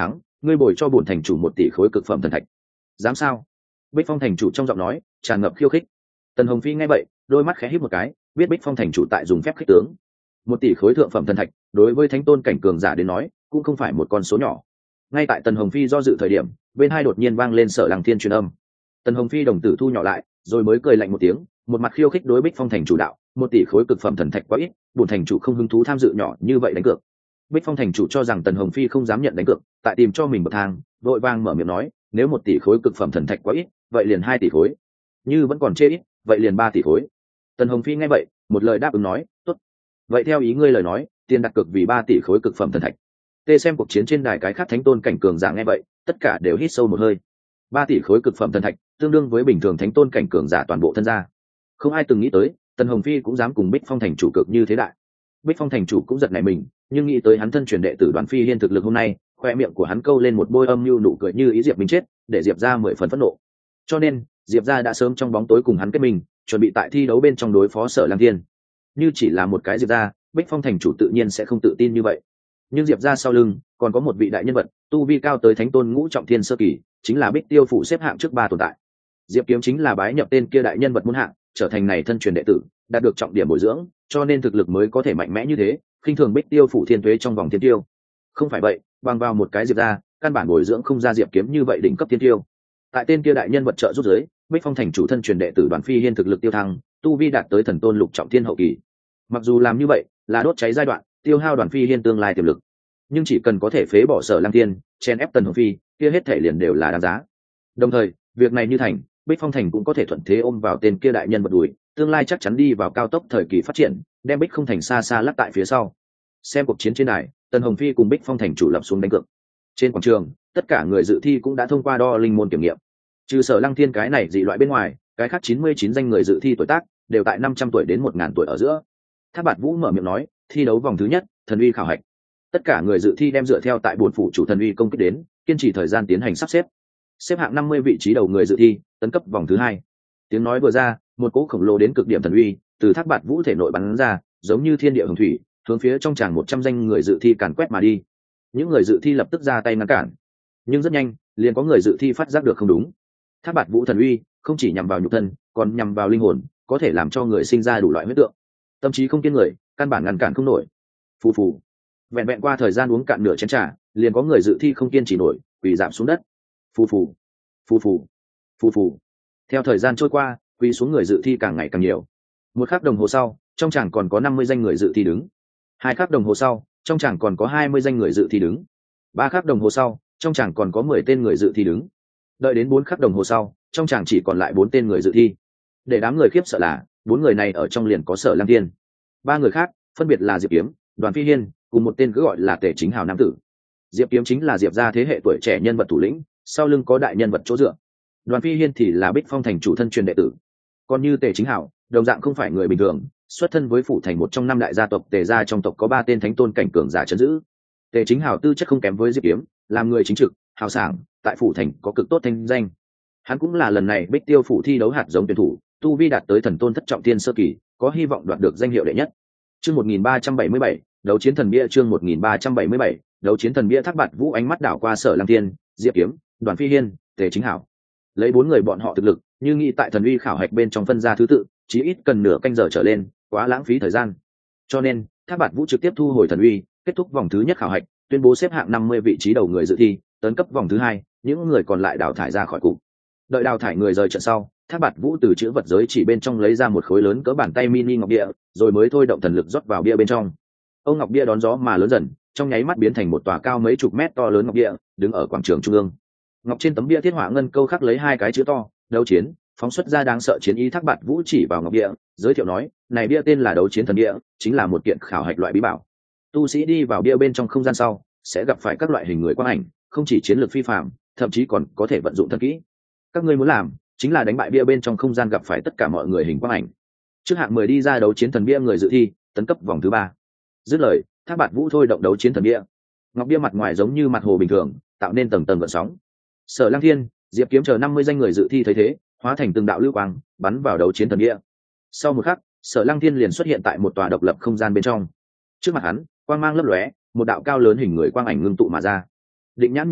ngươi bồi cho bổn thành chủ 1 tỷ khối cực phẩm thần thạch. Dám sao? Bích Phong thành chủ trong giọng nói tràn ngập khiêu khích. Tần Hồng Phi nghe vậy, đôi mắt khẽ híp một cái, biết Bích Phong thành chủ tại dùng phép khích tướng. 1 tỷ khối thượng phẩm thần thạch, đối với thánh tôn cảnh cường giả đến nói, cũng không phải một con số nhỏ. Ngay tại Tần Hồng Phi do dự thời điểm, bên hai đột nhiên vang lên Sở Lăng Thiên truyền âm. Tần Hồng Phi đồng tử thu nhỏ lại, rồi mới cười lạnh một tiếng, một mặt khiêu khích đối Bích Phong thành chủ đạo: 1 tỷ khối cực phẩm thần thạch quá ít, bổn thành chủ không hứng thú tham dự nhỏ như vậy đánh cược. Bích Phong thành chủ cho rằng Tần Hồng Phi không dám nhận đánh cược, tại tìm cho mình bậc thang, vội vàng mở miệng nói: nếu 1 tỷ khối cực phẩm thần thạch quá ít, vậy liền 2 tỷ khối. Như vẫn còn chê ít, vậy liền 3 tỷ khối. Tần Hồng Phi nghe vậy, một lời đáp ứng nói: tốt. Vậy theo ý ngươi lời nói, tiền đặt cược vì 3 tỷ khối cực phẩm thần thạch. Tê xem cuộc chiến trên đài cái khác thánh tôn cảnh cường giả nghe vậy, tất cả đều hít sâu một hơi. 3 tỷ khối cực phẩm thần thạch, tương đương với bình thường thánh tôn cảnh cường giả toàn bộ thân gia. Không ai từng nghĩ tới, Tần Hồng Phi cũng dám cùng Bích Phong thành chủ cược như thế đại. Bích Phong thành chủ cũng giật nảy mình, nhưng nghĩ tới hắn thân truyền đệ tử Đoàn Phi Hiên thực lực hôm nay, khoe miệng của hắn câu lên một bôi âm nhu nụ cười như ý Diệp Minh chết, để Diệp ra 10 phần phẫn nộ. Cho nên, Diệp ra đã sớm trong bóng tối cùng hắn kết minh, chuẩn bị tại thi đấu bên trong đối phó Sở Lăng Thiên. Như chỉ là một cái Diệp ra, Bích Phong thành chủ tự nhiên sẽ không tự tin như vậy. Nhưng Diệp ra sau lưng còn có một vị đại nhân vật, tu vi cao tới thánh tôn ngũ trọng thiên sơ kỳ, chính là Bích Tiêu phủ xếp hạng trước 3 tồn tại. Diệp Kiếm chính là bái nhập tên kia đại nhân vật muôn hạng, trở thành này thân truyền đệ tử, đạt được trọng điểm bồi dưỡng, cho nên thực lực mới có thể mạnh mẽ như thế, khinh thường Bích Tiêu phủ thiên tuế trong vòng thiên tiêu. Không phải vậy, bằng vào một cái Diệp ra, căn bản bồi dưỡng không ra Diệp Kiếm như vậy đỉnh cấp thiên tiêu. Tại tên kia đại nhân vật trợ giúp dưới, Bích Phong thành chủ thân truyền đệ tử Đoàn Phi Hiên thực lực tiêu thăng, tu vi đạt tới thần tôn lục trọng thiên hậu kỳ. Mặc dù làm như vậy là đốt cháy giai đoạn, tiêu hao Đoàn Phi Hiên tương lai tiềm lực, nhưng chỉ cần có thể phế bỏ Sở Lăng Thiên, chen ép Tần Hồng Phi, kia hết thể liền đều là đáng giá. Đồng thời, việc này như thành, Bích Phong thành cũng có thể thuận thế ôm vào tên kia đại nhân vật đuổi, tương lai chắc chắn đi vào cao tốc thời kỳ phát triển, đem Bích Không thành xa xa lắc tại phía sau. Xem cuộc chiến trên đài, Tần Hồng Phi cùng Bích Phong thành chủ lập xuống đánh cược. Trên quảng trường, tất cả người dự thi cũng đã thông qua đo linh môn kiểm nghiệm. Trừ Sở Lăng Thiên cái này dị loại bên ngoài, cái khác 99 danh người dự thi tuổi tác đều tại 500 tuổi đến 1000 tuổi ở giữa. Thác Bạt Vũ mở miệng nói, thi đấu vòng thứ nhất, thần uy khảo hạch. Tất cả người dự thi đem dựa theo tại bốn phủ chủ thần uy công kích đến, kiên trì thời gian tiến hành sắp xếp. Xếp hạng 50 vị trí đầu người dự thi, tấn cấp vòng thứ 2. Tiếng nói vừa ra, một cỗ khổng lồ đến cực điểm thần uy từ Thác Bạt Vũ thể nội bắn ra, giống như thiên địa hồng thủy, hướng phía trong tràng 100 danh người dự thi càn quét mà đi. Những người dự thi lập tức ra tay ngăn cản, nhưng rất nhanh, liền có người dự thi phát giác được không đúng. Thác Bạt Vũ thần uy không chỉ nhằm vào nhục thân, còn nhằm vào linh hồn, có thể làm cho người sinh ra đủ loại huyết tượng. Tâm trí không kiên người, căn bản ngăn cản không nổi. Phù phù. Vẹn vẹn qua thời gian uống cạn nửa chén trà, liền có người dự thi không kiên trì nổi, quỳ rạp xuống đất. Phù phù, phù phù, phù phù. Theo thời gian trôi qua, quỳ xuống người dự thi càng ngày càng nhiều. 1 khắc đồng hồ sau, trong tràng còn có 50 danh người dự thi đứng. 2 khắc đồng hồ sau, trong tràng còn có 20 danh người dự thi đứng. 3 khắc đồng hồ sau, trong tràng còn có 10 tên người dự thi đứng. Đợi đến 4 khắc đồng hồ sau, trong tràng chỉ còn lại 4 tên người dự thi. Để đám người khiếp sợ là, 4 người này ở trong liền có Sở Lăng Thiên. 3 người khác, phân biệt là Diệp Kiếm, Đoàn Phi Hiên, cùng một tên cứ gọi là Tề Chính Hào nam tử. Diệp Kiếm chính là Diệp gia thế hệ tuổi trẻ nhân vật thủ lĩnh, sau lưng có đại nhân vật chỗ dựa. Đoàn Phi Hiên thì là Bích Phong thành chủ thân truyền đệ tử. Còn như Tề Chính Hào, đồng dạng không phải người bình thường, xuất thân với phủ thành một trong 5 đại gia tộc Tề gia, trong tộc có 3 tên thánh tôn cảnh cường giả trấn giữ. Tề Chính Hào tư chất không kém với Diệp Kiếm, làm người chính trực, hào sảng, tại phủ thành có cực tốt thanh danh. Hắn cũng là lần này Bích Tiêu phủ thi đấu hạt giống tuyển thủ, tu vi đạt tới thần tôn thất trọng thiên sơ kỳ, có hy vọng đoạt được danh hiệu đệ nhất. Chương 1377, đấu chiến thần bia. Chương 1377, đấu chiến thần bia. Thác Bạt Vũ ánh mắt đảo qua Sở Lăng Thiên, Diệp Kiếm, Đoàn Phi Hiên, Tề Chính Hảo. Lấy 4 người bọn họ thực lực, như nghĩ tại thần uy khảo hạch bên trong phân ra thứ tự, chí ít cần nửa canh giờ trở lên, quá lãng phí thời gian. Cho nên, Thác Bạt Vũ trực tiếp thu hồi thần uy, kết thúc vòng thứ nhất khảo hạch, tuyên bố xếp hạng 50 vị trí đầu người dự thi, tấn cấp vòng thứ 2, những người còn lại đào thải ra khỏi cục. Đợi đào thải người rời trận sau, Thác Bạt Vũ từ chữ vật giới chỉ bên trong lấy ra một khối lớn cỡ bàn tay mini ngọc bia, rồi mới thôi động thần lực rót vào bia bên trong. Ông ngọc bia đón gió mà lớn dần, trong nháy mắt biến thành một tòa cao mấy chục mét to lớn ngọc bia, đứng ở quảng trường trung ương. Ngọc trên tấm bia thiết họa ngân câu khắc lấy 2 cái chữ to, đấu chiến, phóng xuất ra đáng sợ chiến ý. Thác Bạt Vũ chỉ vào ngọc bia, giới thiệu nói, này bia tên là đấu chiến thần bia, chính là một kiện khảo hạch loại bí bảo. Tu sĩ đi vào bia bên trong không gian sau, sẽ gặp phải các loại hình người quang ảnh, không chỉ chiến lược phi phàm, thậm chí còn có thể vận dụng thần kỹ. Các ngươi muốn làm chính là đánh bại bia bên trong không gian gặp phải tất cả mọi người hình quang ảnh. Trước hạng 10 đi ra đấu chiến thần bia người dự thi, tấn cấp vòng thứ 3. Dứt lời, Thác Bạt Vũ thôi động đấu chiến thần bia. Ngọc bia mặt ngoài giống như mặt hồ bình thường, tạo nên tầng tầng gợn sóng. Sở Lăng Thiên, Diệp Kiếm chờ 50 danh người dự thi thấy thế, hóa thành từng đạo lưu quang, bắn vào đấu chiến thần bia. Sau một khắc, Sở Lăng Thiên liền xuất hiện tại một tòa độc lập không gian bên trong. Trước mặt hắn, quang mang lấp lóe, một đạo cao lớn hình người quang ảnh ngưng tụ mà ra. Định nhãn nhìn lại,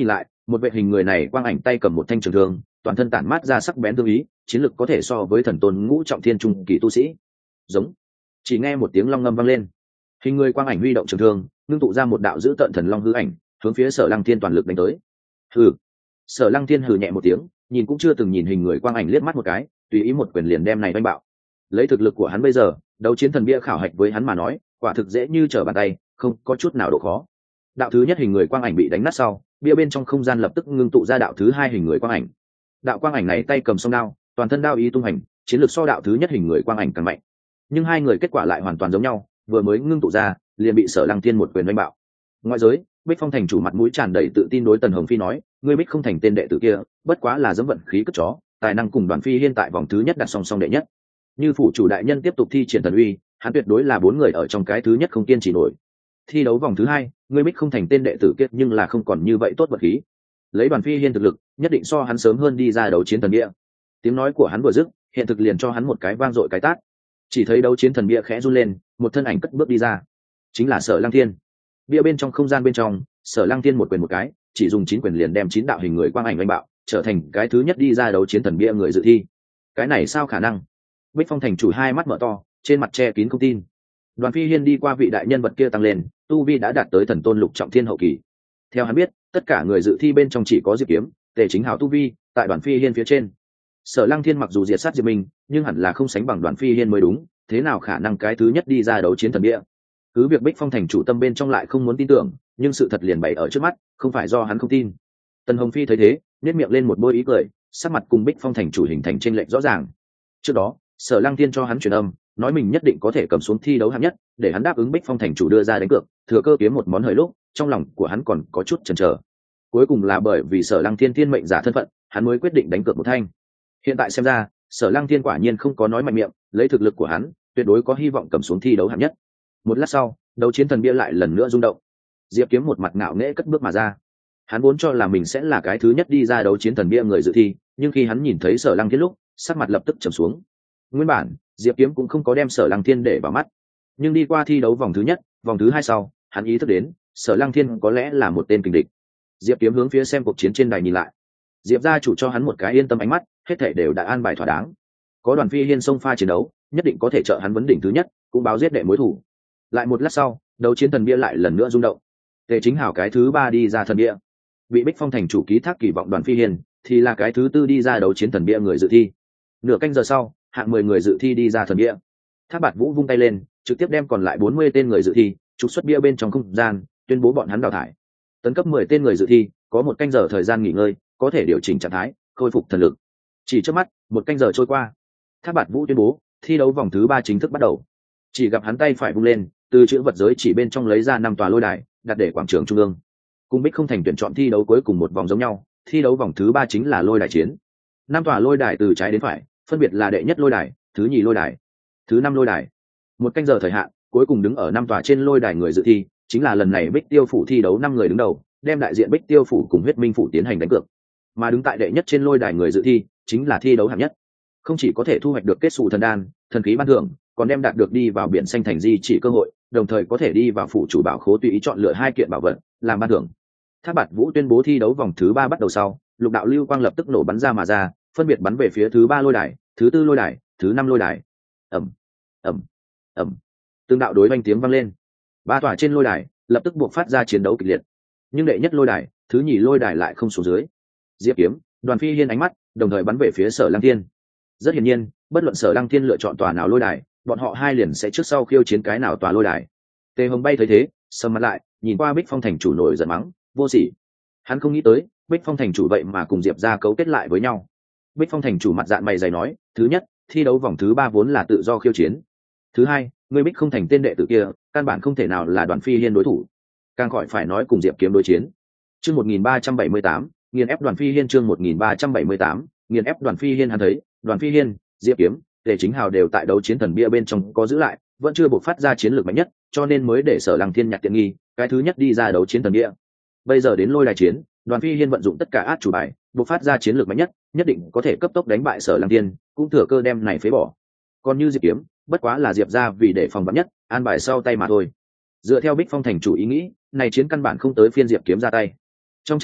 một vệ hình người này quang ảnh tay cầm một thanh trường thương, toàn thân tản mát ra sắc bén thương ý, chiến lực có thể so với thần tôn ngũ trọng thiên trung kỳ tu sĩ. Giống. Chỉ nghe một tiếng long ngâm vang lên, hình người quang ảnh huy động trường thương, ngưng tụ ra một đạo dữ tợn thần long hư ảnh, hướng phía Sở Lăng Thiên toàn lực đánh tới. Hừ. Sở Lăng Thiên hừ nhẹ một tiếng, nhìn cũng chưa từng nhìn hình người quang ảnh liếc mắt một cái, tùy ý một quyền liền đem này đánh bạo. Lấy thực lực của hắn bây giờ, đấu chiến thần bia khảo hạch với hắn mà nói, quả thực dễ như trở bàn tay, không có chút nào độ khó. Đạo thứ nhất hình người quang ảnh bị đánh nát sau, bia bên trong không gian lập tức ngưng tụ ra đạo thứ hai hình người quang ảnh. Đạo quang ảnh này tay cầm song đao, toàn thân đao ý tung hành, chiến lược so đạo thứ nhất hình người quang ảnh càng mạnh. Nhưng hai người kết quả lại hoàn toàn giống nhau, vừa mới ngưng tụ ra, liền bị Sở Lăng Thiên một quyền đánh bạo. Ngoại giới, Bích Phong thành chủ mặt mũi tràn đầy tự tin đối Tần Hồng Phi nói, ngươi Bích không thành tên đệ tử kia, bất quá là dẫm vận khí cất chó, tài năng cùng Đoàn Phi Hiên tại vòng thứ nhất đặt song song đệ nhất. Như phủ chủ đại nhân tiếp tục thi triển thần uy, hắn tuyệt đối là bốn người ở trong cái thứ nhất không kiên trì nổi. Thi đấu vòng thứ hai, ngươi Bích không thành tên đệ tử kia nhưng là không còn như vậy tốt vật khí. Lấy Đoàn Phi Hiên thực lực, nhất định so hắn sớm hơn đi ra đấu chiến thần bia. Tiếng nói của hắn vừa dứt, hiện thực liền cho hắn một cái vang dội cái tát. Chỉ thấy đấu chiến thần bia khẽ run lên, một thân ảnh cất bước đi ra, chính là Sở Lăng Thiên. Bia bên trong không gian bên trong, Sở Lăng Thiên một quyền một cái, chỉ dùng 9 quyền liền đem 9 đạo hình người quang ảnh đánh bạo, trở thành cái thứ nhất đi ra đấu chiến thần bia người dự thi. Cái này sao khả năng? Bích Phong thành chủ hai mắt mở to, trên mặt che kín không tin. Đoàn Phi Hiên đi qua vị đại nhân vật kia tăng lên, tu vi đã đạt tới thần tôn lục trọng thiên hậu kỳ. Theo hắn biết, tất cả người dự thi bên trong chỉ có Diệp Kiếm, Tề Chính Hào tu vi tại Đoàn Phi Hiên phía trên. Sở Lăng Thiên mặc dù diệt sát Diệp Minh, nhưng hẳn là không sánh bằng Đoàn Phi Hiên mới đúng, thế nào khả năng cái thứ nhất đi ra đấu chiến thần bia? Cứ việc Bích Phong thành chủ tâm bên trong lại không muốn tin tưởng, nhưng sự thật liền bày ở trước mắt, không phải do hắn không tin. Tần Hồng Phi thấy thế, nhếch miệng lên một bôi ý cười, sắc mặt cùng Bích Phong thành chủ hình thành chênh lệch rõ ràng. Trước đó, Sở Lăng Thiên cho hắn truyền âm, nói mình nhất định có thể cầm xuống thi đấu hạng nhất, để hắn đáp ứng Bích Phong thành chủ đưa ra đánh cược, thừa cơ kiếm một món hời lúc, trong lòng của hắn còn có chút chần chờ. Cuối cùng là bởi vì Sở Lăng Thiên thiên mệnh giả thân phận, hắn mới quyết định đánh cược một thanh. Hiện tại xem ra, Sở Lăng Thiên quả nhiên không có nói mạnh miệng, lấy thực lực của hắn, tuyệt đối có hy vọng cầm xuống thi đấu hạng nhất. Một lát sau, đấu chiến thần bia lại lần nữa rung động. Diệp Kiếm một mặt ngạo nghễ cất bước mà ra. Hắn vốn cho là mình sẽ là cái thứ nhất đi ra đấu chiến thần bia người dự thi, nhưng khi hắn nhìn thấy Sở Lăng Thiên lúc, sắc mặt lập tức trầm xuống. Nguyên bản, Diệp Kiếm cũng không có đem Sở Lăng Thiên để vào mắt, nhưng đi qua thi đấu vòng thứ nhất, vòng thứ hai sau, hắn ý thức đến, Sở Lăng Thiên có lẽ là một tên kình địch. Diệp Kiếm hướng phía xem cuộc chiến trên đài nhìn lại. Diệp gia chủ cho hắn một cái yên tâm ánh mắt, hết thảy đều đã an bài thỏa đáng. Có Đoàn Phi Hiên xông pha chiến đấu, nhất định có thể trợ hắn vấn đỉnh thứ nhất, cũng báo giết đệ mối thủ. Lại một lát sau, đấu chiến thần bia lại lần nữa rung động. Tề Chính Hào cái thứ ba đi ra thần bia, bị Bích Phong thành chủ ký thác kỳ vọng Đoàn Phi Hiên thì là cái thứ tư đi ra đấu chiến thần bia người dự thi. Nửa canh giờ sau, hạng 10 người dự thi đi ra thần bia. Thác Bạt Vũ vung tay lên, trực tiếp đem còn lại 40 tên người dự thi trục xuất bia bên trong không gian, tuyên bố bọn hắn đào thải. Tấn cấp 10 tên người dự thi, có 1 canh giờ thời gian nghỉ ngơi, có thể điều chỉnh trạng thái, khôi phục thần lực. Chỉ trước mắt, 1 canh giờ trôi qua, Thác Bạt Vũ tuyên bố, thi đấu vòng thứ 3 chính thức bắt đầu. Chỉ gặp hắn tay phải vung lên, từ chữ vật giới chỉ bên trong lấy ra 5 tòa lôi đài, đặt để quảng trường trung ương. Cùng Bích không thành tuyển chọn thi đấu cuối cùng một vòng giống nhau, thi đấu vòng thứ 3 chính là lôi đài chiến. 5 tòa lôi đài từ trái đến phải, phân biệt là đệ nhất lôi đài, thứ nhì lôi đài, thứ 5 lôi đài. 1 canh giờ thời hạn, cuối cùng đứng ở 5 tòa trên lôi đài người dự thi, chính là lần này Bích Tiêu phủ thi đấu 5 người đứng đầu, đem đại diện Bích Tiêu phủ cùng Huyết Minh phủ tiến hành đánh cược. Mà đứng tại đệ nhất trên lôi đài người dự thi, chính là thi đấu hạng nhất. Không chỉ có thể thu hoạch được kết sủ thần đan, thần khí ban thưởng, còn đem đạt được đi vào biển xanh thành di chỉ cơ hội, đồng thời có thể đi vào phủ chủ bảo khố tùy ý chọn lựa 2 kiện bảo vật làm ban thưởng. Thác Bạt Vũ tuyên bố thi đấu vòng thứ 3 bắt đầu sau, lục đạo lưu quang lập tức nổ bắn ra mà ra, phân biệt bắn về phía thứ 3 lôi đài, thứ 4 lôi đài, thứ 5 lôi đài. Ầm, ầm, ầm. Từng đạo đối oanh tiếng vang lên. 3 tòa trên lôi đài lập tức buộc phát ra chiến đấu kịch liệt. Nhưng đệ nhất lôi đài, thứ nhì lôi đài lại không xuống dưới. Diệp Kiếm, Đoàn Phi Hiên ánh mắt đồng thời bắn về phía Sở Lăng Thiên. Rất hiển nhiên, bất luận Sở Lăng Thiên lựa chọn tòa nào lôi đài, bọn họ hai liền sẽ trước sau khiêu chiến cái nào tòa lôi đài. Tề Hồng Bay thấy thế, sầm mặt lại, nhìn qua Bích Phong thành chủ nổi giận mắng, vô sỉ. Hắn không nghĩ tới, Bích Phong thành chủ vậy mà cùng Diệp gia cấu kết lại với nhau. Bích Phong thành chủ mặt dạn mày dày nói, thứ nhất, thi đấu vòng thứ 3 vốn là tự do khiêu chiến. Thứ hai, ngươi Bích không thành tên đệ tử kia, căn bản không thể nào là Đoàn Phi Hiên đối thủ, càng khỏi phải nói cùng Diệp Kiếm đối chiến. Chương 1378, nghiền ép Đoàn Phi Hiên. Chương 1378, nghiền ép Đoàn Phi Hiên. Hắn thấy, Đoàn Phi Hiên, Diệp Kiếm, Tề Chính Hào đều tại đấu chiến thần bia bên trong có giữ lại, vẫn chưa bộc phát ra chiến lược mạnh nhất, cho nên mới để Sở Lăng Thiên nhặt tiện nghi, cái thứ nhất đi ra đấu chiến thần bia. Bây giờ đến lôi đài chiến, Đoàn Phi Hiên vận dụng tất cả át chủ bài, bộc phát ra chiến lược mạnh nhất, nhất định có thể cấp tốc đánh bại Sở Lăng Thiên, cũng thừa cơ đem này phế bỏ. Còn như Diệp Kiếm, bất quá là Diệp gia vì để phòng vắn nhất, an bài sau tay mà thôi. Dựa theo Bích Phong thành chủ ý nghĩ, này chiến căn bản không tới phiên Diệp Kiếm ra tay. Trong tràng,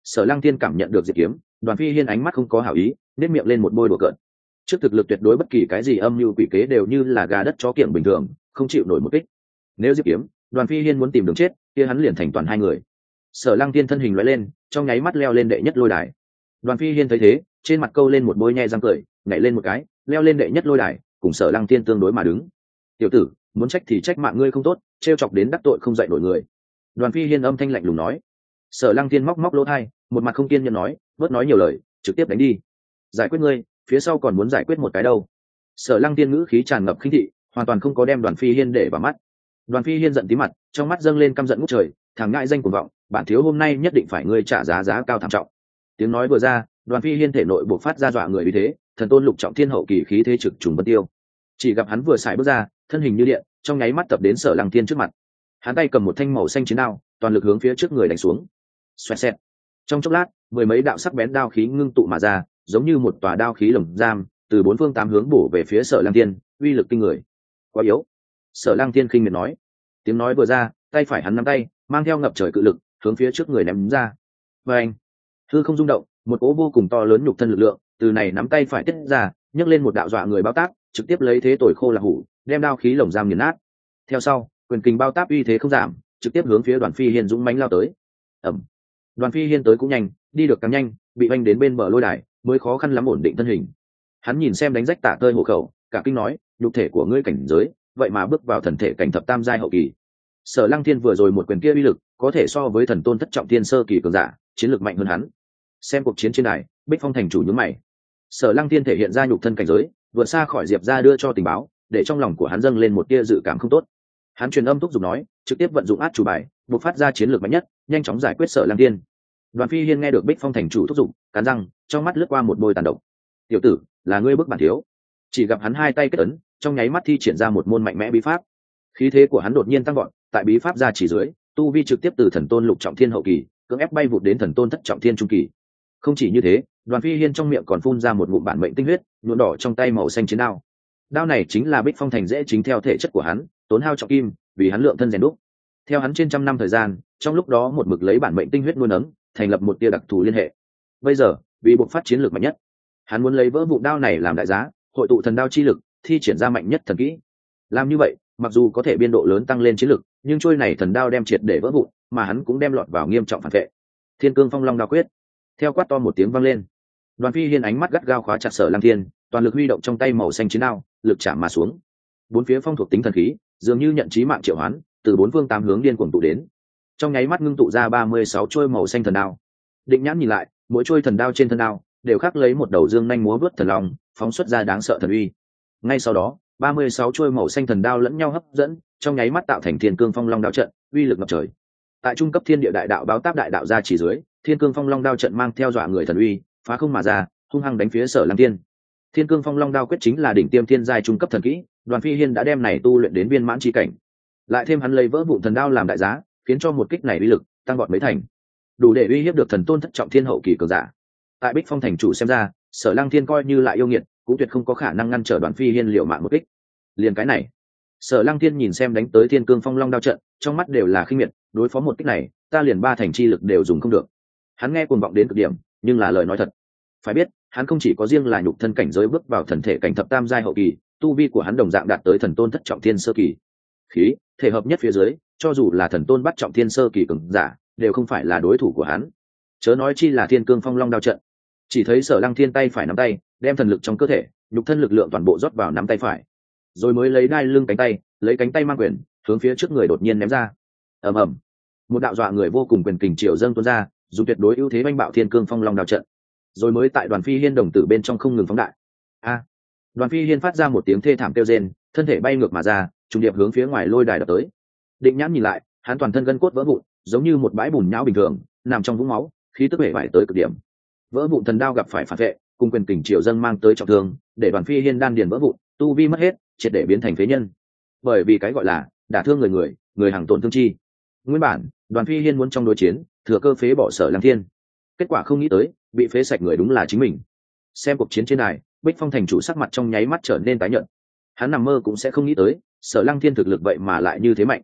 Sở Lăng Thiên cảm nhận được diệt kiếm, Đoàn Phi Hiên ánh mắt không có hảo ý, nét miệng lên một bôi đùa cợt. Trước thực lực tuyệt đối bất kỳ cái gì âm mưu quỷ kế đều như là gà đất chó kiểng bình thường, không chịu nổi một kích. Nếu diệt kiếm, Đoàn Phi Hiên muốn tìm đường chết, kia hắn liền thành toàn hai người. Sở Lăng Thiên thân hình lóe lên, trong nháy mắt leo lên đệ nhất lôi đài. Đoàn Phi Hiên thấy thế, trên mặt câu lên một bôi nhe răng cười, nhảy lên một cái, leo lên đệ nhất lôi đài, cùng Sở Lăng Thiên tương đối mà đứng. Tiểu tử, muốn trách thì trách mạng ngươi không tốt, trêu chọc đến đắc tội không dạy nổi người. Đoàn Phi Hiên âm thanh lạnh lùng nói. Sở Lăng Thiên móc móc lỗ tai, một mặt không kiên nhẫn nói, bớt nói nhiều lời, trực tiếp đánh đi. Giải quyết ngươi, phía sau còn muốn giải quyết một cái đâu. Sở Lăng Thiên ngữ khí tràn ngập khinh thị, hoàn toàn không có đem Đoàn Phi Hiên để vào mắt. Đoàn Phi Hiên giận tí mặt, trong mắt dâng lên căm giận ngút trời, thằng ngại danh cuồng vọng, bản thiếu hôm nay nhất định phải ngươi trả giá cao thảm trọng. Tiếng nói vừa ra, Đoàn Phi Hiên thể nội bộc phát ra dọa người uy thế, thần tôn lục trọng thiên hậu kỳ khí thế trực trùng vân tiêu. Chỉ gặp hắn vừa xài bước ra, thân hình như điện, trong nháy mắt tập đến Sở Lăng Thiên trước mặt. Hắn tay cầm một thanh màu xanh chiến đao, toàn lực hướng phía trước người đánh xuống. Xoẹt xẹt. Trong chốc lát, mười mấy đạo sắc bén đao khí ngưng tụ mà ra, giống như một tòa đao khí lồng giam, từ bốn phương tám hướng bổ về phía Sở Lăng Thiên, uy lực kinh người. Quá yếu. Sở Lăng Thiên khinh miệt nói. Tiếng nói vừa ra, tay phải hắn nắm tay, mang theo ngập trời cự lực, hướng phía trước người ném ra. Và anh, hư không rung động, một cỗ vô cùng to lớn nhục thân lực lượng, từ này nắm tay phải tiết ra, nhấc lên một đạo dọa người bao tác, trực tiếp lấy thế tồi khô là hủ, đem đao khí lồng giam nghiền nát. Theo sau, quyền kình bao tác uy thế không giảm, trực tiếp hướng phía Đoàn Phi Hiên dũng mãnh lao tới. Ầm. Đoàn Phi Hiên tới cũng nhanh, đi được càng nhanh, bị vanh đến bên bờ lôi đài, mới khó khăn lắm ổn định thân hình. Hắn nhìn xem đánh rách tả tơi hộ khẩu, cả kinh nói, nhục thể của ngươi cảnh giới, vậy mà bước vào thần thể cảnh thập tam giai hậu kỳ. Sở Lăng Thiên vừa rồi một quyền kia uy lực, có thể so với thần tôn thất trọng thiên sơ kỳ cường giả, chiến lược mạnh hơn hắn. Xem cuộc chiến trên đài, Bích Phong thành chủ nhướng mày. Sở Lăng Thiên thể hiện ra nhục thân cảnh giới, vượt xa khỏi Diệp gia đưa cho tình báo, để trong lòng của hắn dâng lên một tia dự cảm không tốt. Hắn truyền âm thúc giục nói, trực tiếp vận dụng át chủ bài, buộc phát ra chiến lược mạnh nhất, nhanh chóng giải quyết Sở Lăng Thiên. Đoàn Phi Hiên nghe được Bích Phong thành chủ thúc giục, cắn răng, trong mắt lướt qua một bôi tàn độc. Tiểu tử, là ngươi bức bản thiếu. Chỉ gặp hắn hai tay kết ấn, trong nháy mắt thi triển ra một môn mạnh mẽ bí pháp. Khí thế của hắn đột nhiên tăng vọt, tại bí pháp ra chỉ dưới, tu vi trực tiếp từ thần tôn lục trọng thiên hậu kỳ, cưỡng ép bay vụt đến thần tôn thất trọng thiên trung kỳ. Không chỉ như thế, Đoàn Phi Hiên trong miệng còn phun ra một ngụm bản mệnh tinh huyết, nhuộm đỏ trong tay màu xanh chiến đao. Đao này chính là Bích Phong thành dễ chính theo thể chất của hắn, tốn hao trọng kim, vì hắn lượng thân rèn đúc. Theo hắn trên trăm năm thời gian, trong lúc đó một mực lấy bản mệnh tinh huyết nuôi nấng, thành lập một tia đặc thù liên hệ. Bây giờ, vì buộc phát chiến lược mạnh nhất, hắn muốn lấy vỡ vụn đao này làm đại giá, hội tụ thần đao chi lực, thi triển ra mạnh nhất thần kỹ. Làm như vậy, mặc dù có thể biên độ lớn tăng lên chiến lực, nhưng trôi này thần đao đem triệt để vỡ vụn, mà hắn cũng đem lọt vào nghiêm trọng phản vệ. Thiên Cương Phong Long đao quyết. Theo quát to một tiếng vang lên, Đoàn Phi Hiên ánh mắt gắt gao khóa chặt Sở Lăng Thiên, toàn lực huy động trong tay màu xanh chiến đao, lực chạm mà xuống. Bốn phía phong thuộc tính thần khí, dường như nhận chí mạng triệu hoán, từ bốn phương tám hướng điên cuồng tụ đến. Trong nháy mắt ngưng tụ ra 36 chuôi màu xanh thần đao. Định nhãn nhìn lại, mỗi chuôi thần đao trên thân đao đều khắc lấy một đầu dương nhanh múa vớt thần long, phóng xuất ra đáng sợ thần uy. Ngay sau đó, 36 chuôi màu xanh thần đao lẫn nhau hấp dẫn, trong nháy mắt tạo thành Thiên Cương Phong Long đao trận, uy lực ngập trời. Tại trung cấp thiên địa đại đạo báo táp đại đạo ra chỉ dưới, Thiên Cương Phong Long đao trận mang theo dọa người thần uy, phá không mà ra, hung hăng đánh phía Sở Lăng Thiên. Thiên Cương Phong Long đao quyết chính là đỉnh tiêm thiên giai trung cấp thần kỹ, Đoàn Phi Hiên đã đem này tu luyện đến viên mãn chi cảnh. Lại thêm hắn lấy vỡ vụn thần đao làm đại giá, khiến cho một kích này uy lực tăng vọt mấy thành, đủ để uy hiếp được thần tôn thất trọng thiên hậu kỳ cường giả. Tại Bích Phong thành chủ xem ra, Sở Lăng Thiên coi như lại yêu nghiệt, cũng tuyệt không có khả năng ngăn trở Đoàn Phi Hiên liều mạng một kích. Liền cái này, Sở Lăng Thiên nhìn xem đánh tới Thiên Cương Phong Long đao trận, trong mắt đều là khinh miệt, đối phó một kích này, ta liền ba thành chi lực đều dùng không được. Hắn nghe cuồng vọng đến cực điểm, nhưng là lời nói thật. Phải biết, hắn không chỉ có riêng là nhục thân cảnh giới bước vào thần thể cảnh thập tam giai hậu kỳ, tu vi của hắn đồng dạng đạt tới thần tôn thất trọng thiên sơ kỳ. Khí, thể hợp nhất phía dưới, cho dù là thần tôn bắt trọng thiên sơ kỳ cường giả, đều không phải là đối thủ của hắn. Chớ nói chi là Thiên Cương Phong Long đao trận. Chỉ thấy Sở Lăng Thiên tay phải nắm tay, đem thần lực trong cơ thể, nhục thân lực lượng toàn bộ rót vào nắm tay phải, rồi mới lấy đai lưng cánh tay, lấy cánh tay mang quyền, hướng phía trước người đột nhiên ném ra. Ầm ầm, một đạo dọa người vô cùng quyền kình triều dâng tuôn ra, dùng tuyệt đối ưu thế oanh bạo Thiên Cương Phong Long đao trận, rồi mới tại Đoàn Phi Hiên đồng tử bên trong không ngừng phóng đại. A! Đoàn Phi Hiên phát ra một tiếng thê thảm kêu rên, thân thể bay ngược mà ra, trùng điệp hướng phía ngoài lôi đài đập tới. Định nhãn nhìn lại, hắn toàn thân gân cốt vỡ vụn, giống như một bãi bùn nhão bình thường, nằm trong vũng máu, khí tức bể bại tới cực điểm. Vỡ vụn thần đao gặp phải phản vệ, cùng quyền kình triều dâng mang tới trọng thương, để Đoàn Phi Hiên đan điền vỡ vụn, tu vi mất hết, triệt để biến thành phế nhân. Bởi vì cái gọi là đả thương người, người hàng tổn thương chi. Nguyên bản, Đoàn Phi Hiên muốn trong đối chiến, thừa cơ phế bỏ Sở Lăng Thiên. Kết quả không nghĩ tới, bị phế sạch người đúng là chính mình. Xem cuộc chiến trên này, Bích Phong thành chủ sắc mặt trong nháy mắt trở nên tái nhợt. Hắn nằm mơ cũng sẽ không nghĩ tới, Sở Lăng Thiên thực lực vậy mà lại như thế mạnh.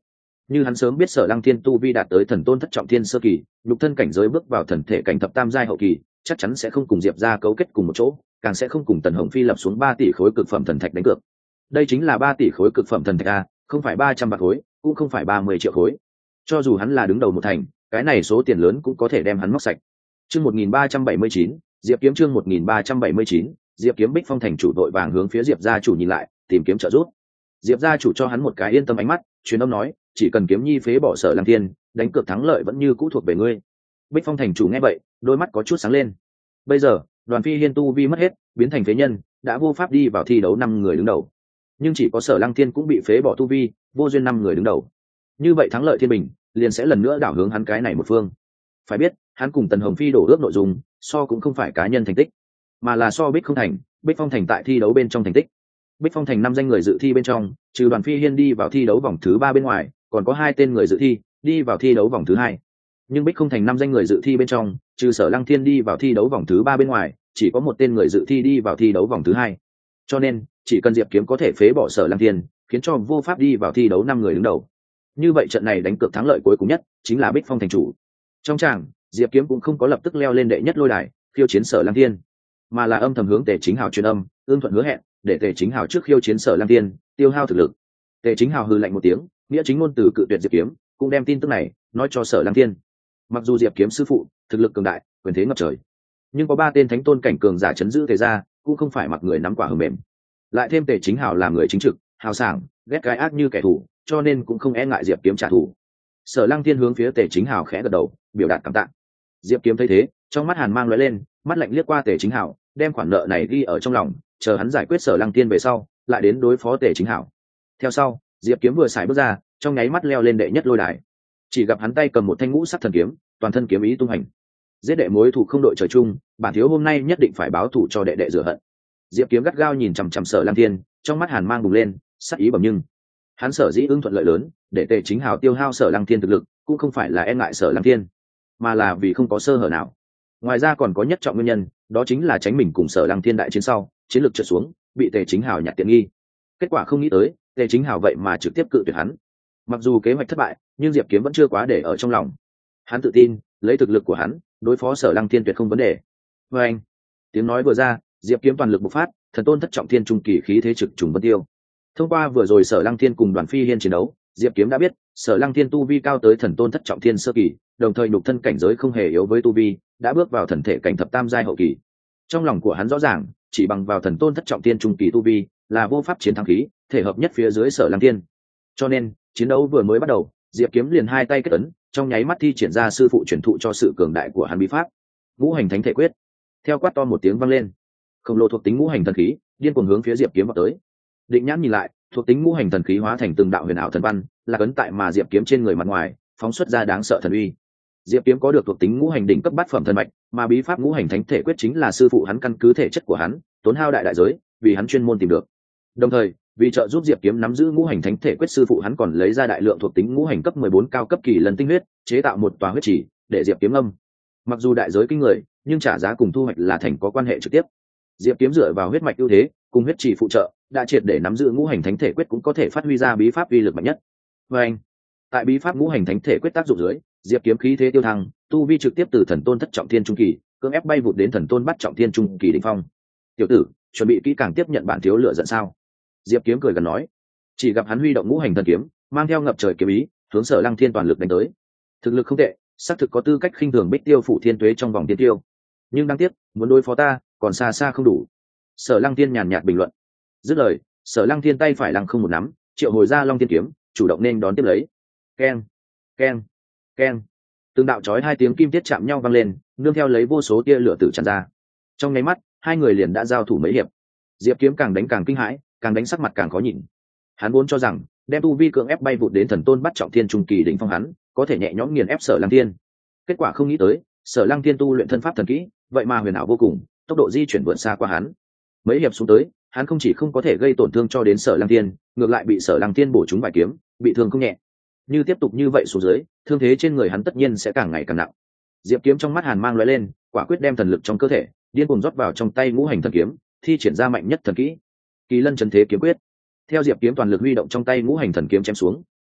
Như hắn sớm biết Sở Lăng Thiên tu vi đạt tới thần tôn thất trọng thiên sơ kỳ, nhục thân cảnh giới bước vào thần thể cảnh thập tam giai hậu kỳ, chắc chắn sẽ không cùng Diệp gia cấu kết cùng một chỗ, càng sẽ không cùng Tần Hồng Phi lập xuống 3 tỷ khối cực phẩm thần thạch đánh cược. Đây chính là 3 tỷ khối cực phẩm thần thạch a, không phải 300 bạc khối, cũng không phải 30 triệu khối. Cho dù hắn là đứng đầu một thành, cái này số tiền lớn cũng có thể đem hắn móc sạch. Chương 1379, Diệp Kiếm chương 1379, Diệp Kiếm Bích Phong thành chủ đội vàng hướng phía Diệp gia chủ nhìn lại, tìm kiếm trợ giúp. Diệp gia chủ cho hắn một cái yên tâm ánh mắt, truyền âm nói, chỉ cần Kiếm Nhi phế bỏ Sở Lăng Thiên, đánh cược thắng lợi vẫn như cũ thuộc về ngươi. Bích Phong thành chủ nghe vậy, đôi mắt có chút sáng lên. Bây giờ, Đoàn Phi Hiên tu vi mất hết, biến thành phế nhân, đã vô pháp đi vào thi đấu 5 người đứng đầu. Nhưng chỉ có Sở Lăng Thiên cũng bị phế bỏ tu vi, vô duyên 5 người đứng đầu. Như vậy thắng lợi thiên bình liền sẽ lần nữa đảo hướng hắn cái này một phương. Phải biết, hắn cùng Tần Hồng Phi đổ ước nội dung, so cũng không phải cá nhân thành tích, mà là so Bích không thành, Bích Phong thành tại thi đấu bên trong thành tích. Bích Phong thành 5 danh người dự thi bên trong, trừ Đoàn Phi Hiên đi vào thi đấu vòng thứ 3 bên ngoài, còn có 2 tên người dự thi đi vào thi đấu vòng thứ 2. Nhưng Bích không thành 5 danh người dự thi bên trong, trừ Sở Lăng Thiên đi vào thi đấu vòng thứ 3 bên ngoài, chỉ có 1 tên người dự thi đi vào thi đấu vòng thứ 2. Cho nên, chỉ cần Diệp Kiếm có thể phế bỏ Sở Lăng Thiên, khiến cho vô pháp đi vào thi đấu 5 người đứng đầu. Như vậy trận này đánh cược thắng lợi cuối cùng nhất chính là Bích Phong thành chủ. Trong tràng, Diệp Kiếm cũng không có lập tức leo lên đệ nhất lôi đài khiêu chiến Sở Lăng Thiên, mà là âm thầm hướng Tề Chính Hào truyền âm, ương thuận hứa hẹn để Tề Chính Hào trước khiêu chiến Sở Lăng Thiên, tiêu hao thực lực. Tề Chính Hào hừ lạnh một tiếng, nghĩa chính ngôn từ cự tuyệt Diệp Kiếm, cũng đem tin tức này nói cho Sở Lăng Thiên. Mặc dù Diệp Kiếm sư phụ thực lực cường đại, quyền thế ngập trời, nhưng có 3 tên thánh tôn cảnh cường giả chấn giữ Tề gia, cũng không phải mặc người nắm quả hờ mềm. Lại thêm Tề Chính Hào làm người chính trực, hào sảng, ghét cái ác như kẻ thù, cho nên cũng không e ngại Diệp Kiếm trả thù. Sở Lăng Thiên hướng phía Tề Chính Hào khẽ gật đầu, biểu đạt cảm tạ. Diệp Kiếm thấy thế, trong mắt hàn mang lóe lên, mắt lạnh liếc qua Tề Chính Hào, đem khoản nợ này ghi ở trong lòng, chờ hắn giải quyết Sở Lăng Thiên về sau, lại đến đối phó Tề Chính Hào. Theo sau, Diệp Kiếm vừa xài bước ra, trong nháy mắt leo lên đệ nhất lôi đài. Chỉ gặp hắn tay cầm một thanh ngũ sắc thần kiếm, toàn thân kiếm ý tung hành. Giết đệ mối thù không đội trời chung, bản thiếu hôm nay nhất định phải báo thù cho đệ đệ rửa hận. Diệp Kiếm gắt gao nhìn chằm chằm Sở Lăng Thiên, trong mắt hàn mang bùng lên, sắc ý bẩm nhưng. Hắn sở dĩ ưng thuận lợi lớn, để Tề Chính Hào tiêu hao Sở Lăng Thiên thực lực, cũng không phải là e ngại Sở Lăng Thiên, mà là vì không có sơ hở nào. Ngoài ra còn có nhất trọng nguyên nhân, đó chính là tránh mình cùng Sở Lăng Thiên đại chiến sau, chiến lược trượt xuống, bị Tề Chính Hào nhặt tiện nghi. Kết quả không nghĩ tới, Tề Chính Hào vậy mà trực tiếp cự tuyệt hắn. Mặc dù kế hoạch thất bại, nhưng Diệp Kiếm vẫn chưa quá để ở trong lòng. Hắn tự tin, lấy thực lực của hắn, đối phó Sở Lăng Thiên tuyệt không vấn đề. Và anh, tiếng nói vừa ra, Diệp Kiếm toàn lực bộc phát, thần tôn thất trọng thiên trung kỳ khí thế trực trùng vân tiêu. Thông qua vừa rồi Sở Lăng Thiên cùng Đoàn Phi Hiên chiến đấu, Diệp Kiếm đã biết, Sở Lăng Thiên tu vi cao tới thần tôn thất trọng thiên sơ kỳ, đồng thời nhục thân cảnh giới không hề yếu với tu vi, đã bước vào thần thể cảnh thập tam giai hậu kỳ. Trong lòng của hắn rõ ràng, chỉ bằng vào thần tôn thất trọng thiên trung kỳ tu vi, là vô pháp chiến thắng khí, thể hợp nhất phía dưới Sở Lăng Thiên. Cho nên, chiến đấu vừa mới bắt đầu, Diệp Kiếm liền hai tay kết ấn, trong nháy mắt thi triển ra sư phụ truyền thụ cho sự cường đại của hắn bí pháp, Ngũ Hành Thánh Thể Quyết. Theo quát to một tiếng vang lên, khổng lồ thuộc tính ngũ hành thần khí điên cuồng hướng phía Diệp Kiếm vào tới. Định nhãn nhìn lại, thuộc tính ngũ hành thần khí hóa thành từng đạo huyền ảo thần văn, là ấn tại mà Diệp Kiếm trên người mặt ngoài, phóng xuất ra đáng sợ thần uy. Diệp Kiếm có được thuộc tính ngũ hành đỉnh cấp bát phẩm thần mạch, mà bí pháp Ngũ Hành Thánh Thể Quyết chính là sư phụ hắn căn cứ thể chất của hắn, tốn hao đại giới, vì hắn chuyên môn tìm được. Đồng thời, vì trợ giúp Diệp Kiếm nắm giữ Ngũ Hành Thánh Thể Quyết, sư phụ hắn còn lấy ra đại lượng thuộc tính ngũ hành cấp 14 cao cấp kỳ lần tinh huyết, chế tạo một tòa huyết chỉ để Diệp Kiếm ngâm. Mặc dù đại giới kinh người, nhưng trả giá cùng thu hoạch là thành có quan hệ trực tiếp. Diệp Kiếm dựa vào huyết mạch ưu thế, cùng huyết chỉ phụ trợ, đã triệt để nắm giữ Ngũ Hành Thánh Thể Quyết, cũng có thể phát huy ra bí pháp uy lực mạnh nhất. Và anh, tại bí pháp Ngũ Hành Thánh Thể Quyết tác dụng dưới, Diệp Kiếm khí thế tiêu thăng, tu vi trực tiếp từ thần tôn thất trọng thiên trung kỳ, cưỡng ép bay vụt đến thần tôn bát trọng thiên trung kỳ đỉnh phong. Tiểu tử, chuẩn bị kỹ càng tiếp nhận bản thiếu lựa giận sao? Diệp Kiếm cười gần nói. Chỉ gặp hắn huy động ngũ hành thần kiếm, mang theo ngập trời kiếm ý, hướng Sở Lăng Thiên toàn lực đánh tới. Thực lực không tệ, xác thực có tư cách khinh thường Bích Tiêu phủ thiên tuế trong vòng tiên tiêu. Nhưng đáng tiếc, muốn đối phó ta, còn xa xa không đủ. Sở Lăng Thiên nhàn nhạt bình luận. Dứt lời, Sở Lăng Thiên tay phải lăng không một nắm, triệu hồi ra Long Thiên kiếm, chủ động nên đón tiếp lấy. Keng, keng, keng. Từng đạo chói hai tiếng kim tiết chạm nhau vang lên, nương theo lấy vô số tia lửa tử tràn ra. Trong nháy mắt, hai người liền đã giao thủ mấy hiệp. Diệp Kiếm càng đánh càng kinh hãi, càng đánh sắc mặt càng khó nhìn. Hắn vốn cho rằng đem tu vi cưỡng ép bay vụt đến thần tôn bắt trọng thiên trung kỳ đỉnh phong hắn có thể nhẹ nhõm nghiền ép Sở Lăng Thiên. Kết quả không nghĩ tới, Sở Lăng Thiên tu luyện thân pháp thần kỹ, vậy mà huyền ảo vô cùng, tốc độ di chuyển vượt xa qua hắn. Mấy hiệp xuống tới, hắn không chỉ không có thể gây tổn thương cho đến Sở Lăng Thiên, ngược lại bị Sở Lăng Thiên bổ trúng vài kiếm, bị thương không nhẹ. Như tiếp tục như vậy xuống dưới, thương thế trên người hắn tất nhiên sẽ càng ngày càng nặng. Diệp Kiếm trong mắt hàn mang lóe lên, quả quyết đem thần lực trong cơ thể điên cuồng rót vào trong tay ngũ hành thần kiếm, thi triển ra mạnh nhất thần kỹ, Kỳ Lân Chấn Thế Kiếm Quyết. Theo Diệp Kiếm toàn lực huy động trong tay ngũ hành thần kiếm chém xuống,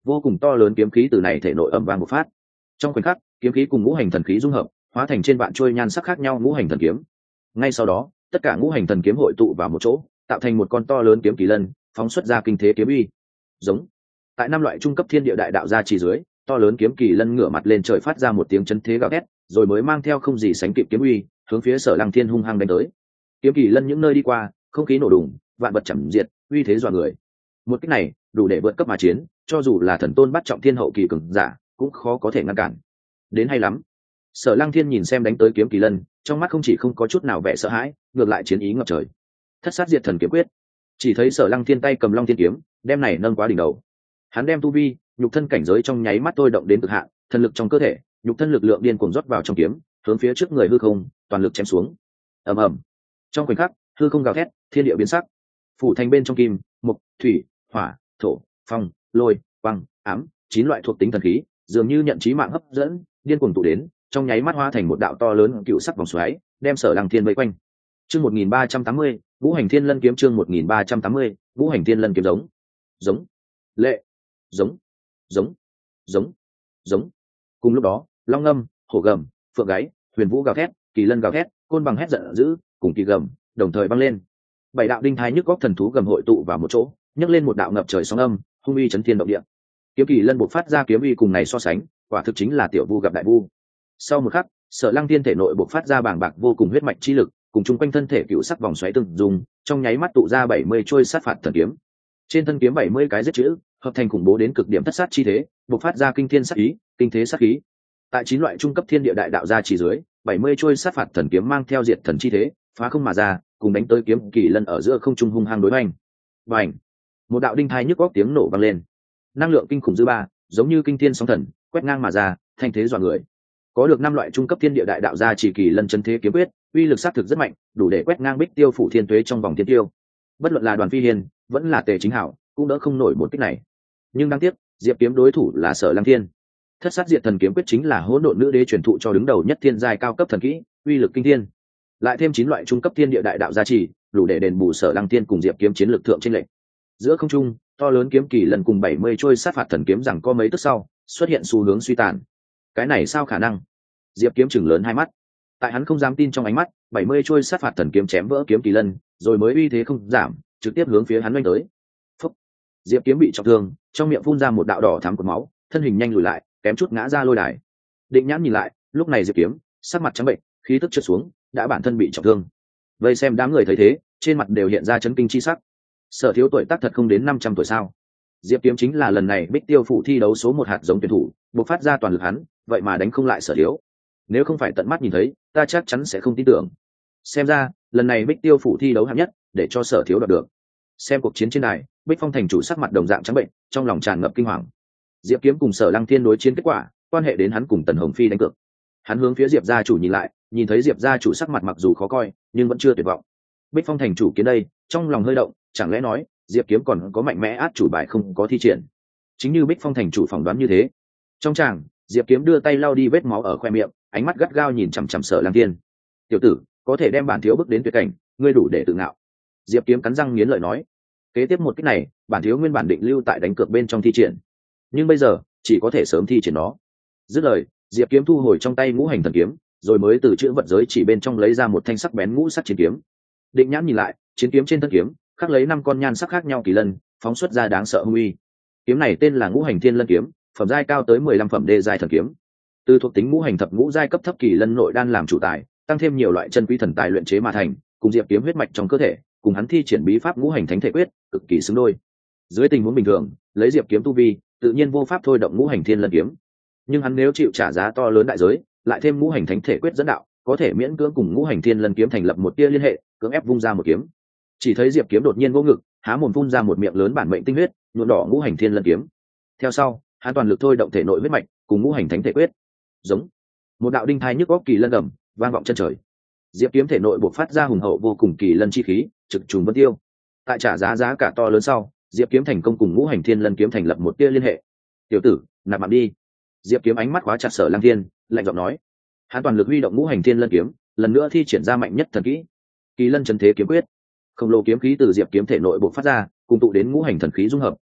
vô cùng to lớn kiếm khí từ này thể nội ầm vang một phát. Trong khoảnh khắc, kiếm khí cùng ngũ hành thần khí dung hợp, hóa thành trên vạn trôi nhan sắc khác nhau ngũ hành thần kiếm. Ngay sau đó, tất cả ngũ hành thần kiếm hội tụ vào một chỗ, tạo thành một con to lớn kiếm kỳ lân, phóng xuất ra kinh thế kiếm uy. Giống. Tại năm loại trung cấp thiên địa đại đạo gia chỉ dưới, to lớn kiếm kỳ lân ngửa mặt lên trời phát ra một tiếng chấn thế gào thét, rồi mới mang theo không gì sánh kịp kiếm uy, hướng phía Sở Lăng Thiên hung hăng đánh tới. Kiếm kỳ lân những nơi đi qua, không khí nổ đùng, vạn vật chẳng diệt, uy thế dọa người. Một kích này, đủ để vượt cấp mà chiến, cho dù là thần tôn bắt trọng thiên hậu kỳ cường giả, cũng khó có thể ngăn cản. Đến hay lắm. Sở Lăng Thiên nhìn xem đánh tới kiếm kỳ lân, trong mắt không chỉ không có chút nào vẻ sợ hãi, ngược lại chiến ý ngập trời. Thất sát diệt thần kiếm quyết. Chỉ thấy Sở Lăng Thiên tay cầm Long Thiên kiếm, đem này nâng quá đỉnh đầu. Hắn đem tu vi, nhục thân cảnh giới trong nháy mắt tôi động đến cực hạn, thần lực trong cơ thể, nhục thân lực lượng điên cuồng rót vào trong kiếm, hướng phía trước người hư không, toàn lực chém xuống. Ầm ầm. Trong khoảnh khắc, hư không gào thét, thiên địa biến sắc. Phủ thành bên trong kim, mộc, thủy, hỏa, thổ, phong, lôi, băng, ám, 9 loại thuộc tính thần khí, dường như nhận chí mạng hấp dẫn, điên cuồng tụ đến, trong nháy mắt hóa thành một đạo to lớn cựu sắc vòng xoáy, đem Sở Lăng Thiên vây quanh. Chương 1380, Ngũ Hành Thiên Lân kiếm chương 1380, Ngũ Hành Thiên Lân kiếm giống. Giống. Lệ. Giống. Giống. Giống. Giống. Cùng lúc đó, long ngâm, hổ gầm, phượng gáy, huyền vũ gào thét, kỳ lân gào thét, côn bằng hét giận dữ, cùng kỳ gầm, đồng thời vang lên. 7 đạo đinh thai nhức góc thần thú gầm hội tụ vào một chỗ, nhấc lên một đạo ngập trời sóng âm, hung uy chấn thiên động địa. Kiếm kỳ lân bộc phát ra kiếm uy cùng này so sánh, quả thực chính là tiểu vu gặp đại vu. Sau một khắc, Sở Lăng Thiên thể nội bộc phát ra bàng bạc vô cùng huyết mạch chi lực, cùng chung quanh thân thể cựu sắc vòng xoáy từng dùng, trong nháy mắt tụ ra 70 trôi sát phạt thần kiếm. Trên thân kiếm 70 cái giết chữ, hợp thành khủng bố đến cực điểm thất sát chi thế, bộc phát ra kinh thiên sát ý, kinh thế sát khí. Tại 9 loại trung cấp thiên địa đại đạo gia chỉ dưới, 70 trôi sát phạt thần kiếm mang theo diệt thần chi thế, phá không mà ra, cùng đánh tới kiếm kỳ lân ở giữa không trung hung hăng đối hoành. Bành! Một đạo đinh thai nhức góc tiếng nổ vang lên. Năng lượng kinh khủng dư ba, giống như kinh thiên sóng thần, quét ngang mà ra, thanh thế dọa người. Có được 5 loại trung cấp thiên địa đại đạo gia chỉ kỳ lân chân thế kiếm quyết, uy lực sát thực rất mạnh, đủ để quét ngang Bích Tiêu phủ thiên tuế trong vòng thiên tiêu. Bất luận là Đoàn Phi Hiên, vẫn là Tề Chính Hảo, cũng đỡ không nổi một kích này. Nhưng đáng tiếc, Diệp Kiếm đối thủ là Sở Lăng Thiên. Thất sát diệt thần kiếm quyết chính là hỗn độn nữ đế truyền thụ cho đứng đầu nhất thiên giai cao cấp thần kỹ, uy lực kinh thiên. Lại thêm 9 loại trung cấp thiên địa đại đạo gia trì, đủ để đền bù Sở Lăng Thiên cùng Diệp Kiếm chiến lược thượng trên lệnh. Giữa không trung, to lớn kiếm kỳ lần cùng 70 trôi sát phạt thần kiếm rằng có mấy tức sau, xuất hiện xu hướng suy tàn. Cái này sao khả năng? Diệp Kiếm chừng lớn hai mắt. Tại hắn không dám tin trong ánh mắt, 70 trôi sát phạt thần kiếm chém vỡ kiếm kỳ lân, rồi mới uy thế không giảm, trực tiếp hướng phía hắn đánh tới. Phúc. Diệp Kiếm bị trọng thương, trong miệng phun ra một đạo đỏ thắm của máu, thân hình nhanh lùi lại, kém chút ngã ra lôi đài. Định Nhãn nhìn lại, lúc này Diệp Kiếm sắc mặt trắng bệnh, khí tức trượt xuống, đã bản thân bị trọng thương. Vây xem đám người thấy thế, trên mặt đều hiện ra chấn kinh chi sắc. Sở Thiếu tuổi tác thật không đến 500 tuổi sao? Diệp Kiếm chính là lần này Bích Tiêu phủ thi đấu số 1 hạt giống tuyển thủ, bộc phát ra toàn lực hắn, vậy mà đánh không lại Sở Thiếu. Nếu không phải tận mắt nhìn thấy, ta chắc chắn sẽ không tin tưởng. Xem ra, lần này Bích Tiêu phủ thi đấu hạng nhất, để cho Sở Thiếu đoạt được. Xem cuộc chiến trên đài, Bích Phong thành chủ sắc mặt đồng dạng trắng bệnh, trong lòng tràn ngập kinh hoàng. Diệp Kiếm cùng Sở Lăng Thiên đối chiến kết quả, quan hệ đến hắn cùng Tần Hồng Phi đánh cược. Hắn hướng phía Diệp gia chủ nhìn lại, nhìn thấy Diệp gia chủ sắc mặt mặc dù khó coi, nhưng vẫn chưa tuyệt vọng. Bích Phong thành chủ kiến đây, trong lòng hơi động, chẳng lẽ nói, Diệp Kiếm còn có mạnh mẽ át chủ bài không có thi triển. Chính như Bích Phong thành chủ phỏng đoán như thế. Trong tràng, Diệp Kiếm đưa tay lau đi vết máu ở khoe miệng, ánh mắt gắt gao nhìn chằm chằm Sở Lăng Thiên. "Tiểu tử, có thể đem bản thiếu bước đến tuyệt cảnh, ngươi đủ để tự ngạo." Diệp Kiếm cắn răng nghiến lợi nói. Kế tiếp một kích này, bản thiếu nguyên bản định lưu tại đánh cược bên trong thi triển, nhưng bây giờ chỉ có thể sớm thi triển nó. Dứt lời, Diệp Kiếm thu hồi trong tay ngũ hành thần kiếm, rồi mới từ chữ vật giới chỉ bên trong lấy ra một thanh sắc bén ngũ sắc chiến kiếm. Định Nhãn nhìn lại, chiến kiếm trên thân kiếm khắc lấy 5 con nhan sắc khác nhau kỳ lân, phóng xuất ra đáng sợ hung uy. Kiếm này tên là Ngũ Hành Thiên Lân kiếm, phẩm giai cao tới 15 phẩm đê giai thần kiếm. Từ thuộc tính ngũ hành thập ngũ giai cấp thấp kỳ lân nội đan làm chủ tài, tăng thêm nhiều loại chân quý thần tài luyện chế mà thành, cùng Diệp Kiếm huyết mạch trong cơ thể, cùng hắn thi triển bí pháp ngũ hành thánh thể quyết, cực kỳ xứng đôi. Dưới tình huống bình thường, lấy Diệp Kiếm tu vi, tự nhiên vô pháp thôi động Ngũ Hành Thiên Lân kiếm. Nhưng hắn nếu chịu trả giá to lớn đại giới, lại thêm ngũ hành thánh thể quyết dẫn đạo, có thể miễn cưỡng cùng Ngũ Hành Thiên Lân kiếm thành lập một tia liên hệ, cưỡng ép vung ra một kiếm. Chỉ thấy Diệp Kiếm đột nhiên vô ngực, há mồm phun ra một miệng lớn bản mệnh tinh huyết, nhuộm đỏ Ngũ Hành Thiên Lân kiếm. Theo sau, hắn toàn lực thôi động thể nội huyết mạch, cùng ngũ hành thánh thể quyết. Giống. Một đạo đinh thai nhức góc kỳ lân gầm vang vọng chân trời. Diệp Kiếm thể nội bộc phát ra hùng hậu vô cùng kỳ lân chi khí, trực trùng vân tiêu. Tại trả giá cả to lớn sau, Diệp Kiếm thành công cùng ngũ hành thiên lân kiếm thành lập một tia liên hệ. "Tiểu tử, nạp mạng đi." Diệp Kiếm ánh mắt khóa chặt Sở Lăng Thiên, lạnh giọng nói. Hắn toàn lực huy động ngũ hành thiên lân kiếm, lần nữa thi triển ra mạnh nhất thần kỹ, Kỳ Lân Chấn Thế kiếm quyết. Khổng lồ kiếm khí từ Diệp Kiếm thể nội bộc phát ra, cùng tụ đến ngũ hành thần khí dung hợp,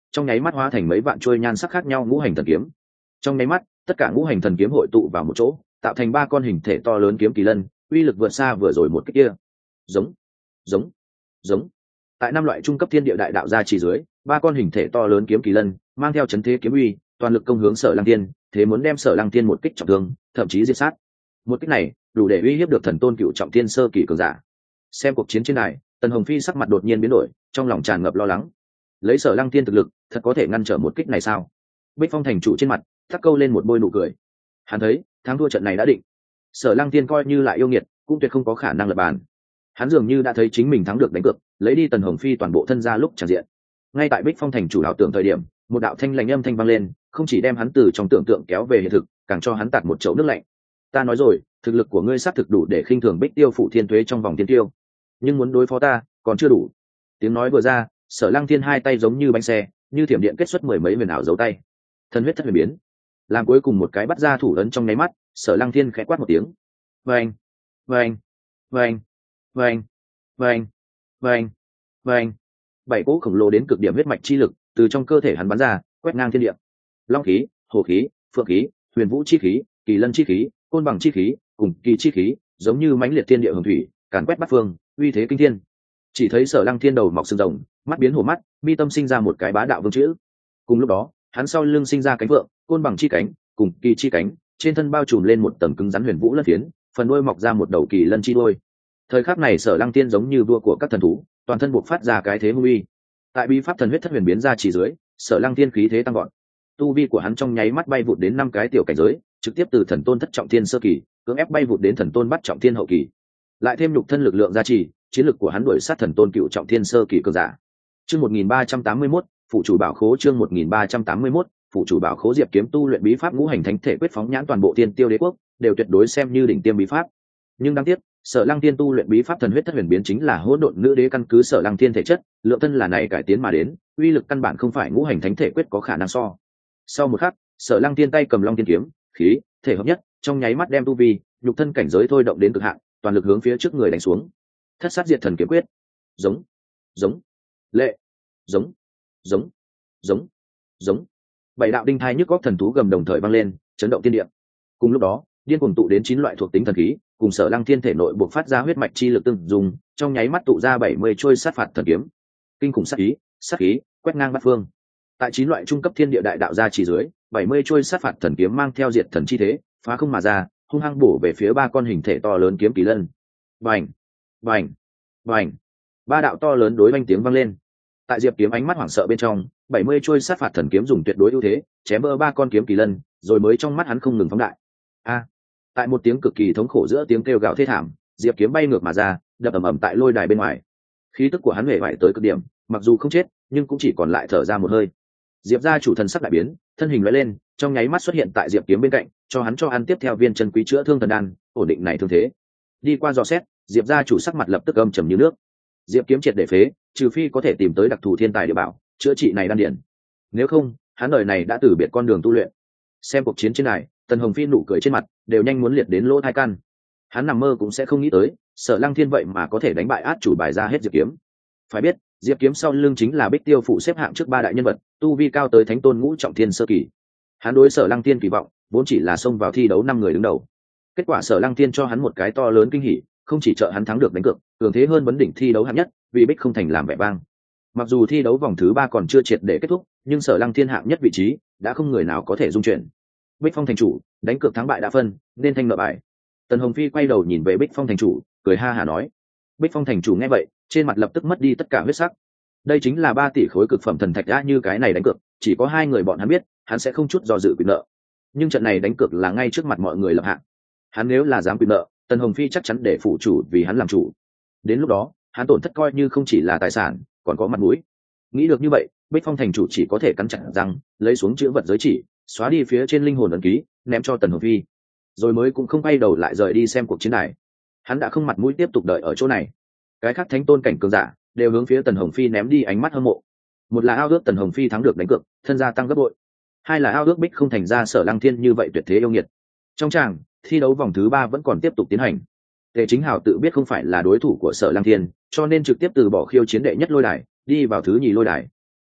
trong nháy mắt hóa thành mấy vạn trôi nhan sắc khác nhau ngũ hành thần kiếm. Trong nháy mắt tất cả ngũ hành thần kiếm hội tụ vào một chỗ, tạo thành ba con hình thể to lớn kiếm kỳ lân, uy lực vượt xa vừa rồi một cái kia. Giống giống giống. Tại năm loại trung cấp thiên địa đại đạo gia chỉ dưới, ba con hình thể to lớn kiếm kỳ lân mang theo chấn thế kiếm uy, toàn lực công hướng Sở Lăng Tiên, thế muốn đem Sở Lăng Tiên một kích trọng thương, thậm chí diệt sát. Một kích này đủ để uy hiếp được thần tôn cựu trọng thiên sơ kỳ cường giả. Xem cuộc chiến trên này, Tần Hồng Phi sắc mặt đột nhiên biến đổi, trong lòng tràn ngập lo lắng. Lấy Sở Lăng Tiên thực lực, thật có thể ngăn trở một kích này sao? Bích Phong thành chủ trên mặt thắc câu lên một bôi nụ cười. Hắn thấy thắng thua trận này đã định. Sở Lăng Tiên coi như lại yêu nghiệt, cũng tuyệt không có khả năng lật bàn. Hắn dường như đã thấy chính mình thắng được đánh cược, lấy đi Tần Hồng Phi toàn bộ thân gia lúc tràn diện. Ngay tại Bích Phong thành chủ ảo tưởng thời điểm, một đạo thanh lãnh âm thanh vang lên, không chỉ đem hắn từ trong tưởng tượng kéo về hiện thực, càng cho hắn tạt một chậu nước lạnh. Ta nói rồi, thực lực của ngươi xác thực đủ để khinh thường Bích Tiêu phụ thiên thuế trong vòng thiên tiêu, nhưng muốn đối phó ta còn chưa đủ. Tiếng nói vừa ra, Sở Lăng Thiên hai tay giống như bánh xe, như thiểm điện kết xuất mười mấy huyền ảo dấu tay. Thân huyết thất huyền biến, làm cuối cùng một cái bắt ra thủ ấn trong nháy mắt, Sở Lăng Thiên khẽ quát một tiếng. Vâng, vâng, vâng, vâng, vâng, vâng, vâng. Bảy cỗ khổng lồ đến cực điểm huyết mạch chi lực từ trong cơ thể hắn bắn ra, quét ngang thiên địa. Long khí, hổ khí, phượng khí, huyền vũ chi khí, kỳ lân chi khí, côn bằng chi khí, cùng kỳ chi khí, giống như mãnh liệt thiên địa hồng thủy, càn quét bát phương, uy thế kinh thiên. Chỉ thấy Sở Lăng Thiên đầu mọc sừng rồng, mắt biến hổ mắt, mi tâm sinh ra một cái bá đạo vương chữ. Cùng lúc đó, hắn sau lưng sinh ra cánh vượng, côn bằng chi cánh, cùng kỳ chi cánh, trên thân bao trùm lên một tầng cứng rắn huyền vũ lân phiến, phần đuôi mọc ra một đầu kỳ lân chi đuôi. Thời khắc này Sở Lăng Tiên giống như vua của các thần thú, toàn thân buộc phát ra cái thế hung uy. Tại bí pháp thần huyết thất huyền biến ra chỉ dưới, Sở Lăng Tiên khí thế tăng gọn, tu vi của hắn trong nháy mắt bay vụt đến 5 cái tiểu cảnh giới, trực tiếp từ thần tôn thất trọng thiên sơ kỳ cưỡng ép bay vụt đến thần tôn bắt trọng thiên hậu kỳ. Lại thêm nhục thân lực lượng gia trì, chiến lực của hắn đuổi sát thần tôn cựu trọng thiên sơ kỳ cường giả. Chương 1381, phụ chủ bảo khố. Chương 1381, phụ chủ bảo khố. Diệp Kiếm tu luyện bí pháp ngũ hành thánh thể quyết phóng nhãn toàn bộ tiên tiêu đế quốc, đều tuyệt đối xem như đỉnh tiêm bí pháp. Nhưng đáng tiếc, Sở Lăng Tiên tu luyện bí pháp thần huyết thất huyền biến chính là hỗn độn nữ đế căn cứ Sở Lăng Tiên thể chất, lượng thân là này cải tiến mà đến, uy lực căn bản không phải ngũ hành thánh thể quyết có khả năng so. Sau một khắc, Sở Lăng Tiên tay cầm Long Tiên kiếm, khí thể hợp nhất, trong nháy mắt đem tu vi, nhục thân cảnh giới thôi động đến cực hạn, toàn lực hướng phía trước người đánh xuống. Thất sát diệt thần kiếm quyết. Giống, giống, lệ, giống, giống, giống, giống. Bảy đạo đinh thai nhức góc thần thú gầm đồng thời vang lên, chấn động thiên địa. Cùng lúc đó, điên cuồng tụ đến 9 loại thuộc tính thần khí, cùng Sở Lăng Thiên thể nội buộc phát ra huyết mạch chi lực tương dùng, trong nháy mắt tụ ra 70 trôi sát phạt thần kiếm. Kinh khủng sát ý, sát khí, quét ngang bát phương. Tại 9 loại trung cấp thiên địa đại đạo gia chỉ dưới, 70 trôi sát phạt thần kiếm mang theo diệt thần chi thế, phá không mà ra, hung hăng bổ về phía ba con hình thể to lớn kiếm kỳ lân. Bành, bành, bành. Ba đạo to lớn đối oanh tiếng vang lên. Tại Diệp Kiếm ánh mắt hoảng sợ bên trong, 70 trôi sát phạt thần kiếm dùng tuyệt đối ưu thế, chém vỡ ba con kiếm kỳ lân, rồi mới trong mắt hắn không ngừng phóng đại. A! Tại một tiếng cực kỳ thống khổ giữa tiếng kêu gào thê thảm, Diệp Kiếm bay ngược mà ra, đập ầm ầm tại lôi đài bên ngoài. Khí tức của hắn hề bại tới cực điểm, mặc dù không chết, nhưng cũng chỉ còn lại thở ra một hơi. Diệp gia chủ thần sắc đại biến, thân hình lóe lên, trong nháy mắt xuất hiện tại Diệp Kiếm bên cạnh, cho hắn cho ăn tiếp theo viên chân quý chữa thương thần đan, ổn định này thương thế. Đi qua dò xét, Diệp gia chủ sắc mặt lập tức âm trầm như nước. Diệp Kiếm triệt để phế, trừ phi có thể tìm tới đặc thù thiên tài địa bảo, chữa trị này đan điển. Nếu không, hắn đời này đã từ biệt con đường tu luyện. Xem cuộc chiến trên này, Tần Hồng Phi nụ cười trên mặt đều nhanh muốn liệt đến lỗ tai căn. Hắn nằm mơ cũng sẽ không nghĩ tới, Sở Lăng Thiên vậy mà có thể đánh bại át chủ bài ra hết Diệp Kiếm. Phải biết, Diệp Kiếm sau lưng chính là Bích Tiêu phụ xếp hạng trước 3 đại nhân vật, tu vi cao tới thánh tôn ngũ trọng thiên sơ kỳ. Hắn đối Sở Lăng Thiên kỳ vọng vốn chỉ là xông vào thi đấu 5 người đứng đầu. Kết quả Sở Lăng Thiên cho hắn một cái to lớn kinh hỉ, không chỉ trợ hắn thắng được đánh cược, cường thế hơn vấn đỉnh thi đấu hạng nhất, vì Bích không thành làm vẻ vang. Mặc dù thi đấu vòng thứ 3 còn chưa triệt để kết thúc, nhưng Sở Lăng Thiên hạng nhất vị trí đã không người nào có thể dung chuyển. Bích Phong thành chủ, đánh cược thắng bại đã phân, nên thanh nợ bài. Tần Hồng Phi quay đầu nhìn về Bích Phong thành chủ, cười ha hả nói. Bích Phong thành chủ nghe vậy, trên mặt lập tức mất đi tất cả huyết sắc. Đây chính là 3 tỷ khối cực phẩm thần thạch đã, như cái này đánh cược, chỉ có 2 người bọn hắn biết, hắn sẽ không chút do dự quyền nợ. Nhưng trận này đánh cược là ngay trước mặt mọi người lập hạng. Hắn nếu là dám quyền nợ, Tần Hồng Phi chắc chắn để phụ chủ vì hắn làm chủ. Đến lúc đó, hắn tổn thất coi như không chỉ là tài sản, còn có mặt mũi. Nghĩ được như vậy, Bích Phong thành chủ chỉ có thể cắn chặt răng, lấy xuống chữ vật giới chỉ, xóa đi phía trên linh hồn ấn ký, ném cho Tần Hồng Phi, rồi mới cũng không quay đầu lại rời đi xem cuộc chiến này. Hắn đã không mặt mũi tiếp tục đợi ở chỗ này. Cái khác thánh tôn cảnh cường giả đều hướng phía Tần Hồng Phi ném đi ánh mắt hâm mộ. Một là ao ước Tần Hồng Phi thắng được đánh cược, thân gia tăng gấp bội; hai là ao ước Bích không thành ra Sở Lăng Thiên như vậy tuyệt thế yêu nghiệt. Trong tràng, thi đấu vòng thứ 3 vẫn còn tiếp tục tiến hành. Tề Chính Hào tự biết không phải là đối thủ của Sở Lăng Thiên, cho nên trực tiếp từ bỏ khiêu chiến đệ nhất lôi đài, đi vào thứ nhì lôi đài.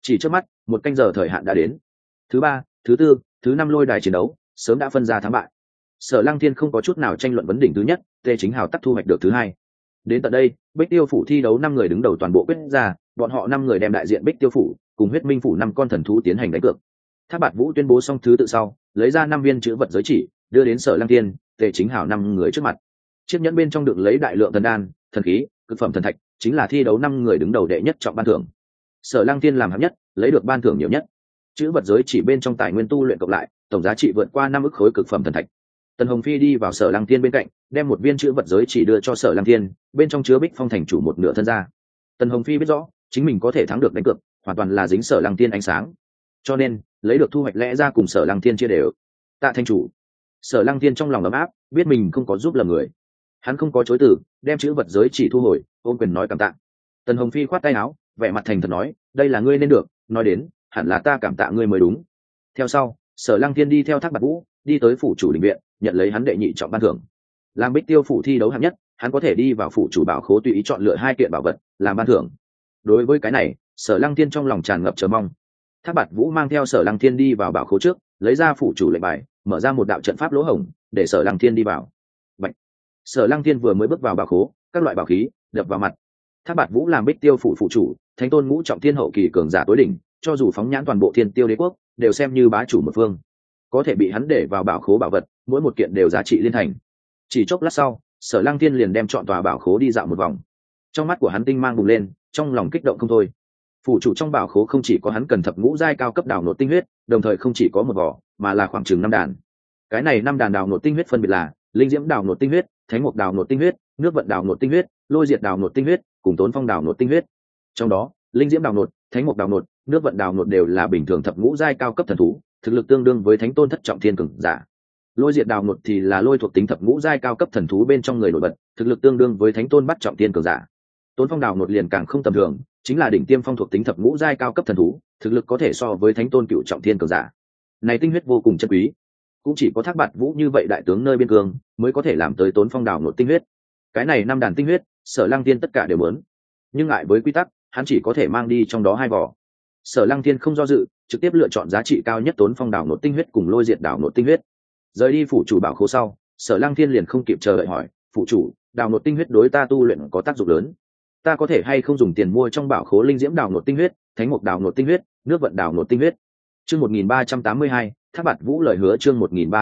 Chỉ trước mắt một canh giờ thời hạn đã đến. Thứ ba, thứ tư, thứ năm lôi đài chiến đấu sớm đã phân ra thắng bại. Sở Lăng Thiên không có chút nào tranh luận vấn đỉnh thứ nhất, Tề Chính Hào tắc thu hoạch được thứ hai. Đến tận đây, Bích Tiêu phủ thi đấu 5 người đứng đầu toàn bộ quyết ra, bọn họ 5 người đem đại diện Bích Tiêu phủ cùng Huyết Minh phủ 5 con thần thú tiến hành đánh cược. Thác Bạt Vũ tuyên bố xong thứ tự sau, lấy ra 5 viên chữ vật giới chỉ, đưa đến Sở Lăng Thiên, Tề Chính Hào 5 người trước mặt. Chiếc nhẫn bên trong đựng lấy đại lượng thần đan, thần khí, cực phẩm thần thạch, chính là thi đấu 5 người đứng đầu đệ nhất trọng ban thưởng. Sở Lăng Thiên làm hạng nhất, lấy được ban thưởng nhiều nhất. Chữ vật giới chỉ bên trong tài nguyên tu luyện cộng lại, tổng giá trị vượt qua 5 ức khối cực phẩm thần thạch. Tần Hồng Phi đi vào Sở Lăng Thiên bên cạnh, đem một viên chữ vật giới chỉ đưa cho Sở Lăng Thiên, bên trong chứa Bích Phong thành chủ một nửa thân ra. Tần Hồng Phi biết rõ, chính mình có thể thắng được đánh cược, hoàn toàn là dính Sở Lăng Thiên ánh sáng, cho nên lấy được thu hoạch lẽ ra cùng Sở Lăng Thiên chia đều. Tạ thành chủ. Sở Lăng Thiên trong lòng ấm áp, biết mình không có giúp lầm người, hắn không có chối từ, đem chữ vật giới chỉ thu hồi, ôm quyền nói cảm tạ. Tần Hồng Phi khoát tay áo, vẻ mặt thành thật nói, đây là ngươi nên được, nói đến, hẳn là ta cảm tạ ngươi mới đúng. Theo sau, Sở Lăng Thiên đi theo Thác Bạt Vũ, đi tới phủ chủ đình viện, nhận lấy hắn đệ nhị trọng ban thưởng. Làm Bích Tiêu phủ thi đấu hạng nhất, hắn có thể đi vào phủ chủ bảo khố tùy ý chọn lựa 2 kiện bảo vật làm ban thưởng. Đối với cái này, Sở Lăng Thiên trong lòng tràn ngập chờ mong. Thác Bạt Vũ mang theo Sở Lăng Thiên đi vào bảo khố trước, lấy ra phủ chủ lệnh bài, mở ra một đạo trận pháp lỗ hổng, để Sở Lăng Thiên đi vào. Bạch. Sở Lăng Thiên vừa mới bước vào bảo khố, các loại bảo khí đập vào mặt. Thác Bạt Vũ làm Bích Tiêu phủ phụ chủ, thánh tôn ngũ trọng thiên hậu kỳ cường giả tối đỉnh, cho dù phóng nhãn toàn bộ Thiên Tiêu đế quốc, đều xem như bá chủ một phương. Có thể bị hắn để vào bảo khố bảo vật, mỗi một kiện đều giá trị liên thành. Chỉ chốc lát sau, Sở Lăng Thiên liền đem chọn tòa bảo khố đi dạo một vòng. Trong mắt của hắn tinh mang bùng lên, trong lòng kích động không thôi. Phủ chủ trong bảo khố không chỉ có hắn cần thập ngũ giai cao cấp đào nột tinh huyết, đồng thời không chỉ có một vỏ, mà là khoảng chừng 5 đàn. Cái này 5 đàn đào nột tinh huyết phân biệt là linh diễm đào nột tinh huyết, thánh mục đào nột tinh huyết, nước vận đào nột tinh huyết, lôi diệt đào nột tinh huyết, cùng tốn phong đào nột tinh huyết. Trong đó, linh diễm đào nột, thánh mục đào nột, nước vận đào nột đều là bình thường thập ngũ giai cao cấp thần thú, thực lực tương đương với thánh tôn thất trọng thiên cường giả. Lôi diệt đào nột thì là lôi thuộc tính thập ngũ giai cao cấp thần thú bên trong người nổi bật, thực lực tương đương với thánh tôn bắt trọng thiên cường giả. Tốn phong đào nột liền càng không tầm thường, chính là đỉnh tiêm phong thuộc tính thập ngũ giai cao cấp thần thú, thực lực có thể so với thánh tôn cựu trọng thiên cường giả. Này tinh huyết vô cùng chân quý, cũng chỉ có Thác Bạt Vũ như vậy đại tướng nơi biên cương mới có thể làm tới tốn phong đào nột tinh huyết. Cái này 5 đàn tinh huyết, Sở Lăng Thiên tất cả đều muốn, nhưng ngại với quy tắc, hắn chỉ có thể mang đi trong đó 2 vỏ. Sở Lăng Thiên không do dự, trực tiếp lựa chọn giá trị cao nhất tốn phong đào nột tinh huyết cùng lôi diệt đào nột tinh huyết. Rời đi phủ chủ bảo khố sau, Sở Lăng Thiên liền không kịp chờ đợi hỏi, "Phủ chủ, đào nột tinh huyết đối ta tu luyện có tác dụng lớn, ta có thể hay không dùng tiền mua trong bảo khố linh diễm đào nột tinh huyết, thánh mục đào nột tinh huyết, nước vận đào nột tinh huyết?" Chương 1382, Thác Bạt Vũ lời hứa. Chương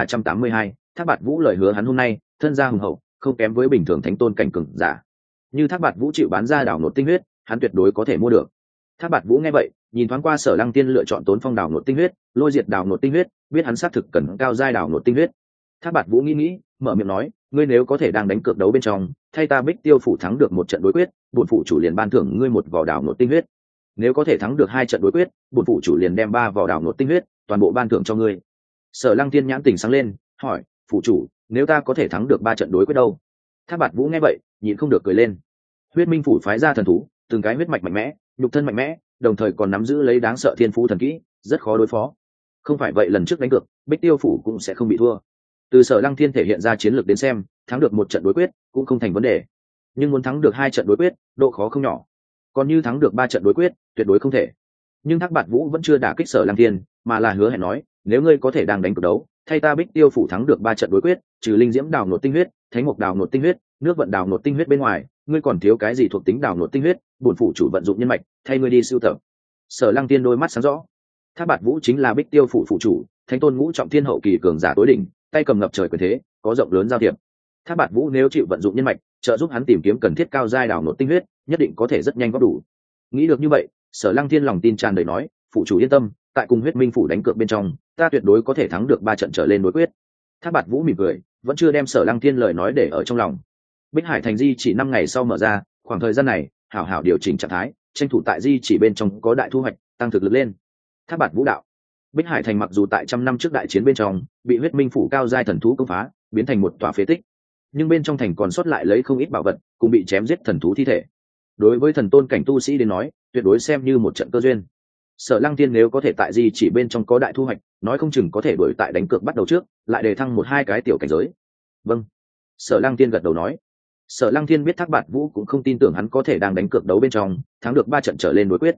1382, Thác Bạt Vũ lời hứa. Hắn hôm nay thân gia hùng hậu, không kém với bình thường thánh tôn cảnh cường giả. Như Thác Bạt Vũ chịu bán ra đào nột tinh huyết, hắn tuyệt đối có thể mua được. Thác Bạt Vũ nghe vậy, nhìn thoáng qua Sở Lăng Tiên lựa chọn tốn phong đào nột tinh huyết, lôi diệt đào nột tinh huyết, biết hắn xác thực cần cao giai đào nột tinh huyết. Thác Bạt Vũ nghĩ, mở miệng nói, ngươi nếu có thể đang đánh cược đấu bên trong, thay ta Bích Tiêu phủ thắng được một trận đối quyết, bổn phủ chủ liền ban thưởng ngươi một vỏ đào nột tinh huyết. Nếu có thể thắng được 2 trận đối quyết, bổn phủ chủ liền đem 3 vỏ đào nột tinh huyết, toàn bộ ban thưởng cho ngươi. Sở Lăng Tiên nhãn tỉnh sáng lên, hỏi, phủ chủ, nếu ta có thể thắng được 3 trận đối quyết đâu? Thác Bạt Vũ nghe vậy, nhịn không được cười lên. Huyết Minh phủ phái ra thần thú, từng cái huyết mạch mạnh mẽ, nhục thân mạnh mẽ, đồng thời còn nắm giữ lấy đáng sợ thiên phú thần kỹ, rất khó đối phó. Không phải vậy lần trước đánh cược, Bích Tiêu phủ cũng sẽ không bị thua. Từ Sở Lăng Thiên thể hiện ra chiến lược đến xem, thắng được 1 trận đối quyết cũng không thành vấn đề, nhưng muốn thắng được 2 trận đối quyết, độ khó không nhỏ. Còn như thắng được 3 trận đối quyết, tuyệt đối không thể. Nhưng Thác Bạt Vũ vẫn chưa đả kích Sở Lăng Thiên, mà là hứa hẹn nói, nếu ngươi có thể đang đánh cược đấu, thay ta Bích Tiêu phủ thắng được 3 trận đối quyết, trừ linh diễm đào nột tinh huyết, thánh mục đào nột tinh huyết, nước vận đào nột tinh huyết bên ngoài, ngươi còn thiếu cái gì thuộc tính đào nột tinh huyết, bổn phủ chủ vận dụng nhân mạch, thay ngươi đi sưu tập. Sở Lăng Tiên đôi mắt sáng rõ. Thác Bạt Vũ chính là Bích Tiêu phủ phụ chủ, thánh tôn ngũ trọng thiên hậu kỳ cường giả tối đỉnh, tay cầm ngập trời quyền thế, có rộng lớn giao thiệp. Thác Bạt Vũ nếu chịu vận dụng nhân mạch, trợ giúp hắn tìm kiếm cần thiết cao giai đào nột tinh huyết, nhất định có thể rất nhanh góp đủ. Nghĩ được như vậy, Sở Lăng Thiên lòng tin tràn đầy nói, phụ chủ yên tâm, tại cùng Huyết Minh phủ đánh cược bên trong, ta tuyệt đối có thể thắng được 3 trận trở lên đối quyết. Thác Bạt Vũ mỉm cười, vẫn chưa đem Sở Lăng Thiên lời nói để ở trong lòng. Bích Hải thành di chỉ 5 ngày sau mở ra, khoảng thời gian này, hảo hảo điều chỉnh trạng thái, tranh thủ tại di chỉ bên trong có đại thu hoạch, tăng thực lực lên. Thác Bạt Vũ đạo. Bích Hải thành mặc dù tại 100 năm trước đại chiến bên trong bị Huyết Minh phủ cao giai thần thú công phá, biến thành một tòa phế tích, nhưng bên trong thành còn sót lại lấy không ít bảo vật, cùng bị chém giết thần thú thi thể. Đối với thần tôn cảnh tu sĩ đến nói, tuyệt đối xem như một trận cơ duyên. Sở Lăng Tiên nếu có thể tại di chỉ bên trong có đại thu hoạch, nói không chừng có thể đuổi tại đánh cược bắt đầu trước, lại đề thăng 1-2 cái tiểu cảnh giới. Vâng. Sở Lăng Tiên gật đầu nói. Sở Lăng Thiên biết Thác Bạt Vũ cũng không tin tưởng hắn có thể đang đánh cược đấu bên trong thắng được 3 trận trở lên đối quyết.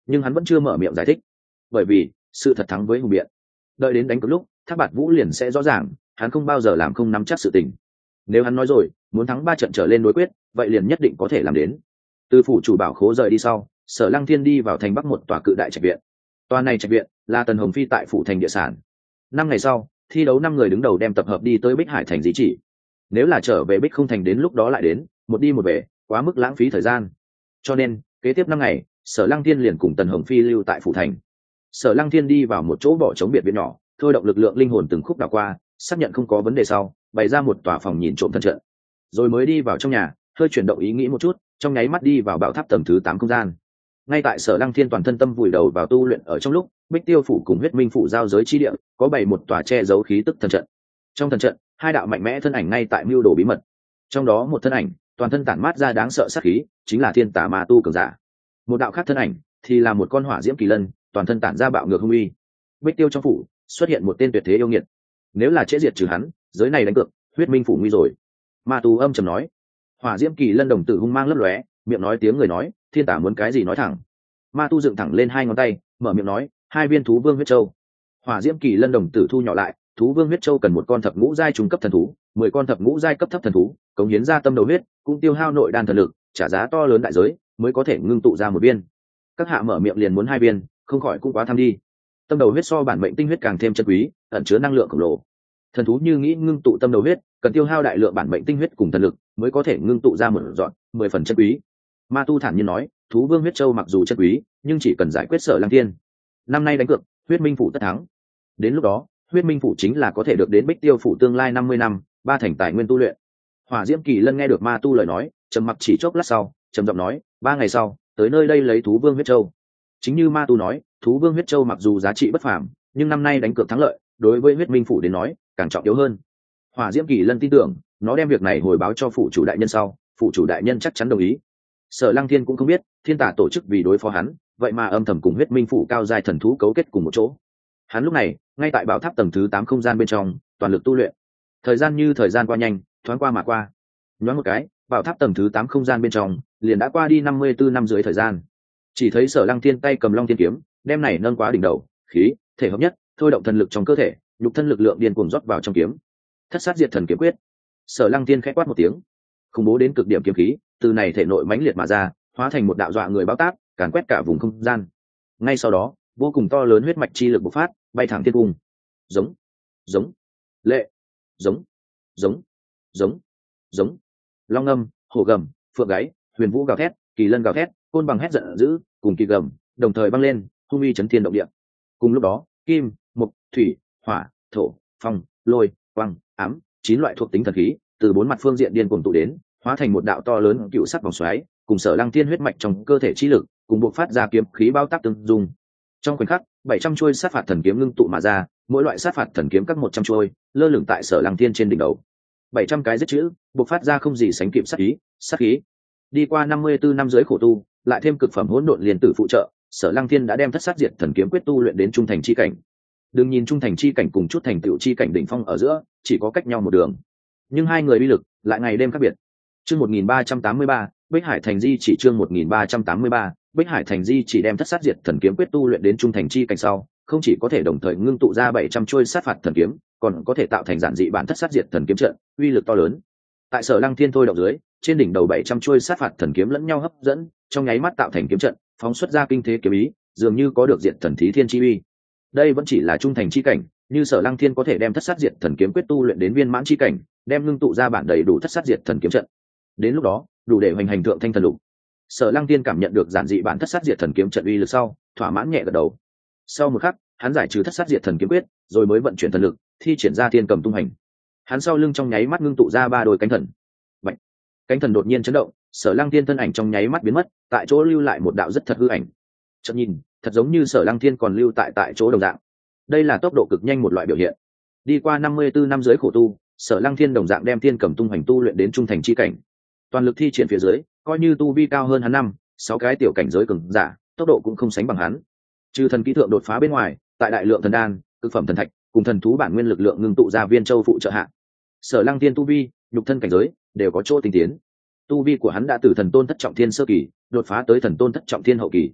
nhưng hắn vẫn chưa mở miệng giải thích, bởi vì sự thật thắng với hùng biện. Đợi đến đánh cược lúc, Thác Bạt Vũ liền sẽ rõ ràng, hắn không bao giờ làm không nắm chắc sự tình. Nếu hắn nói rồi muốn thắng 3 trận trở lên đối quyết, vậy liền nhất định có thể làm đến. Từ phủ chủ bảo khố rời đi sau, Sở Lăng Thiên đi vào thành Bắc một tòa cự đại trạch viện. Tòa này trạch viện là Tần Hồng Phi tại phủ thành địa sản. 5 ngày sau, thi đấu 5 người đứng đầu đem tập hợp đi tới Bích Hải thành di chỉ. Nếu là trở về Bích không thành đến lúc đó lại đến, một đi một về, quá mức lãng phí thời gian. Cho nên, kế tiếp 5 ngày, Sở Lăng Thiên liền cùng Tần Hồng Phi lưu tại phủ thành. Sở Lăng Thiên đi vào một chỗ bỏ trống biệt viện nhỏ, thôi động lực lượng linh hồn từng khúc đảo qua, xác nhận không có vấn đề sau, bày ra một tòa phòng nhìn trộm thân trận. Rồi mới đi vào trong nhà, hơi chuyển động ý nghĩ một chút, trong nháy mắt đi vào bảo tháp tầng thứ 8 không gian. Ngay tại Sở Lăng Thiên toàn thân tâm vùi đầu vào tu luyện ở trong lúc, Bích Tiêu phủ cùng Huyết Minh phủ giao giới chi địa, có bày một tòa che giấu khí tức thần trận. Trong thần trận, 2 đạo mạnh mẽ thân ảnh ngay tại mưu đồ bí mật. Trong đó một thân ảnh, toàn thân tản mát ra đáng sợ sát khí, chính là Thiên Tà Ma tu cường giả. Một đạo khác thân ảnh thì là một con hỏa diễm kỳ lân, toàn thân tản ra bạo ngược hung uy. Bích Tiêu trong phủ xuất hiện một tên tuyệt thế yêu nghiệt, nếu là chế diệt trừ hắn, giới này đánh cược, Huyết Minh phủ nguy rồi. Ma tu âm trầm nói. Hỏa diễm kỳ lân đồng tử hung mang lấp lóe, miệng nói tiếng người nói, Thiên Tà muốn cái gì nói thẳng. Ma tu dựng thẳng lên 2 ngón tay, mở miệng nói, 2 viên thú vương huyết châu. Hỏa diễm kỳ lân đồng tử thu nhỏ lại, thú vương huyết châu cần 1 con thập ngũ giai trung cấp thần thú, 10 con thập ngũ giai cấp thấp thần thú, cống hiến ra tâm đầu huyết, cũng tiêu hao nội đan thần lực, trả giá to lớn đại giới mới có thể ngưng tụ ra 1 viên. Các hạ mở miệng liền muốn 2 viên, không khỏi cũng quá tham đi. Tâm đầu huyết so bản mệnh tinh huyết càng thêm chân quý, ẩn chứa năng lượng khổng lồ. Thần thú như nghĩ ngưng tụ tâm đầu huyết, cần tiêu hao đại lượng bản mệnh tinh huyết cùng thần lực mới có thể ngưng tụ ra một dọn 10 phần chân quý. Ma tu thản nhiên nói, thú vương huyết châu mặc dù chân quý, nhưng chỉ cần giải quyết Sở Lăng Thiên, năm nay đánh cược, Huyết Minh phủ tất thắng. Đến lúc đó, Huyết Minh phủ chính là có thể được đến Bích Tiêu phủ tương lai 50 năm, 3 thành tài nguyên tu luyện. Hỏa diễm kỳ lân nghe được ma tu lời nói, trầm mặc chỉ chốc lát sau, trầm giọng nói, 3 ngày sau, tới nơi đây lấy thú vương huyết châu. Chính như ma tu nói, thú vương huyết châu mặc dù giá trị bất phàm, nhưng năm nay đánh cược thắng lợi, đối với Huyết Minh phủ đến nói, càng trọng yếu hơn. Hỏa diễm kỳ lân tin tưởng, nó đem việc này hồi báo cho phủ chủ đại nhân sau, phủ chủ đại nhân chắc chắn đồng ý. Sở Lăng Thiên cũng không biết, Thiên Tà tổ chức vì đối phó hắn, vậy mà âm thầm cùng Huyết Minh phủ cao giai thần thú cấu kết cùng một chỗ. Hắn lúc này, ngay tại bảo tháp tầng thứ 8 không gian bên trong, toàn lực tu luyện. Thời gian như thời gian qua nhanh, thoáng qua mà qua. Nhoáng một cái, bảo tháp tầng thứ 8 không gian bên trong, liền đã qua đi 54 năm dưới thời gian. Chỉ thấy Sở Lăng Thiên tay cầm Long Thiên kiếm, đem này nâng quá đỉnh đầu, khí thể hợp nhất, thôi động thần lực trong cơ thể, nhục thân lực lượng điên cuồng rót vào trong kiếm. Thất sát diệt thần kiếm quyết. Sở Lăng Thiên khẽ quát một tiếng, khủng bố đến cực điểm kiếm khí, từ này thể nội mãnh liệt mà ra, hóa thành một đạo dọa người báo táp, càn quét cả vùng không gian. Ngay sau đó, vô cùng to lớn huyết mạch chi lực bộc phát, bay thẳng thiên cung. Giống, giống, lệ, giống, giống, giống, giống. Long âm, hổ gầm, phượng gáy, huyền vũ gào thét, kỳ lân gào thét, côn bằng hét giận dữ, cùng kỳ gầm, đồng thời băng lên, hung uy chấn thiên động địa. Cùng lúc đó, kim, mộc, thủy, hỏa, thổ, phong, lôi, quang, ám, 9 loại thuộc tính thần khí, từ 4 mặt phương diện điên cuồng tụ đến, hóa thành một đạo to lớn cựu sắc vòng xoáy, cùng Sở Lăng Thiên huyết mạch trong cơ thể chi lực, cùng buộc phát ra kiếm khí bao tác tương dung. Trong khoảnh khắc, 700 chuôi sát phạt thần kiếm ngưng tụ mà ra, mỗi loại sát phạt thần kiếm các 100 chuôi, lơ lửng tại Sở Lăng Thiên trên đỉnh đầu. 700 cái giết chữ, buộc phát ra không gì sánh kịp sát ý, sát khí. Đi qua 54 năm dưới khổ tu, lại thêm cực phẩm hỗn độn liên tử phụ trợ, Sở Lăng Thiên đã đem thất sát diệt thần kiếm quyết tu luyện đến trung thành chi cảnh. Đừng nhìn trung thành chi cảnh cùng chút thành tựu chi cảnh đỉnh phong ở giữa, chỉ có cách nhau một đường, nhưng hai người uy lực lại ngày đêm khác biệt. Chương 1383, Bích Hải thành di chỉ chương 1383, Bích Hải thành di chỉ đem thất sát diệt thần kiếm quyết tu luyện đến trung thành chi cảnh sau, không chỉ có thể đồng thời ngưng tụ ra 700 chuôi sát phạt thần kiếm, còn có thể tạo thành giản dị bản thất sát diệt thần kiếm trận, uy lực to lớn. Tại Sở Lăng Thiên thôi động dưới, trên đỉnh đầu 700 chuôi sát phạt thần kiếm lẫn nhau hấp dẫn, trong nháy mắt tạo thành kiếm trận, phóng xuất ra kinh thế kiếm ý, dường như có được diệt thần thí thiên chi uy. Đây vẫn chỉ là trung thành chi cảnh, như Sở Lăng Thiên có thể đem thất sát diệt thần kiếm quyết tu luyện đến viên mãn chi cảnh, đem ngưng tụ ra bản đầy đủ thất sát diệt thần kiếm trận. Đến lúc đó, đủ để hoành hành thượng thanh thần lục. Sở Lăng Thiên cảm nhận được giản dị bản thất sát diệt thần kiếm trận uy lực sau, thỏa mãn nhẹ gật đầu. Sau một khắc, hắn giải trừ thất sát diệt thần kiếm quyết, rồi mới vận chuyển thần lực, thi triển ra thiên cầm tung hành. Hắn sau lưng trong nháy mắt ngưng tụ ra 3 đôi cánh thần. Bạch. Cánh thần đột nhiên chấn động, Sở Lăng Thiên thân ảnh trong nháy mắt biến mất, tại chỗ lưu lại một đạo rất thật hư ảnh. Chợt nhìn, thật giống như Sở Lăng Thiên còn lưu tại chỗ đồng dạng. Đây là tốc độ cực nhanh một loại biểu hiện. Đi qua 54 năm dưới khổ tu, Sở Lăng Thiên đồng dạng đem thiên cầm tung hành tu luyện đến trung thành chi cảnh. Toàn lực thi triển phía dưới, coi như tu vi cao hơn hắn 5-6 cái tiểu cảnh giới cường giả, tốc độ cũng không sánh bằng hắn. Trừ thần kỹ thượng đột phá bên ngoài, tại đại lượng thần đan, cực phẩm thần thạch, cùng thần thú bản nguyên lực lượng ngưng tụ ra viên châu phụ trợ hạ, Sở Lăng Thiên tu vi, nhục thân cảnh giới đều có chỗ tinh tiến. Tu vi của hắn đã từ thần tôn thất trọng thiên sơ kỳ đột phá tới thần tôn thất trọng thiên hậu kỳ.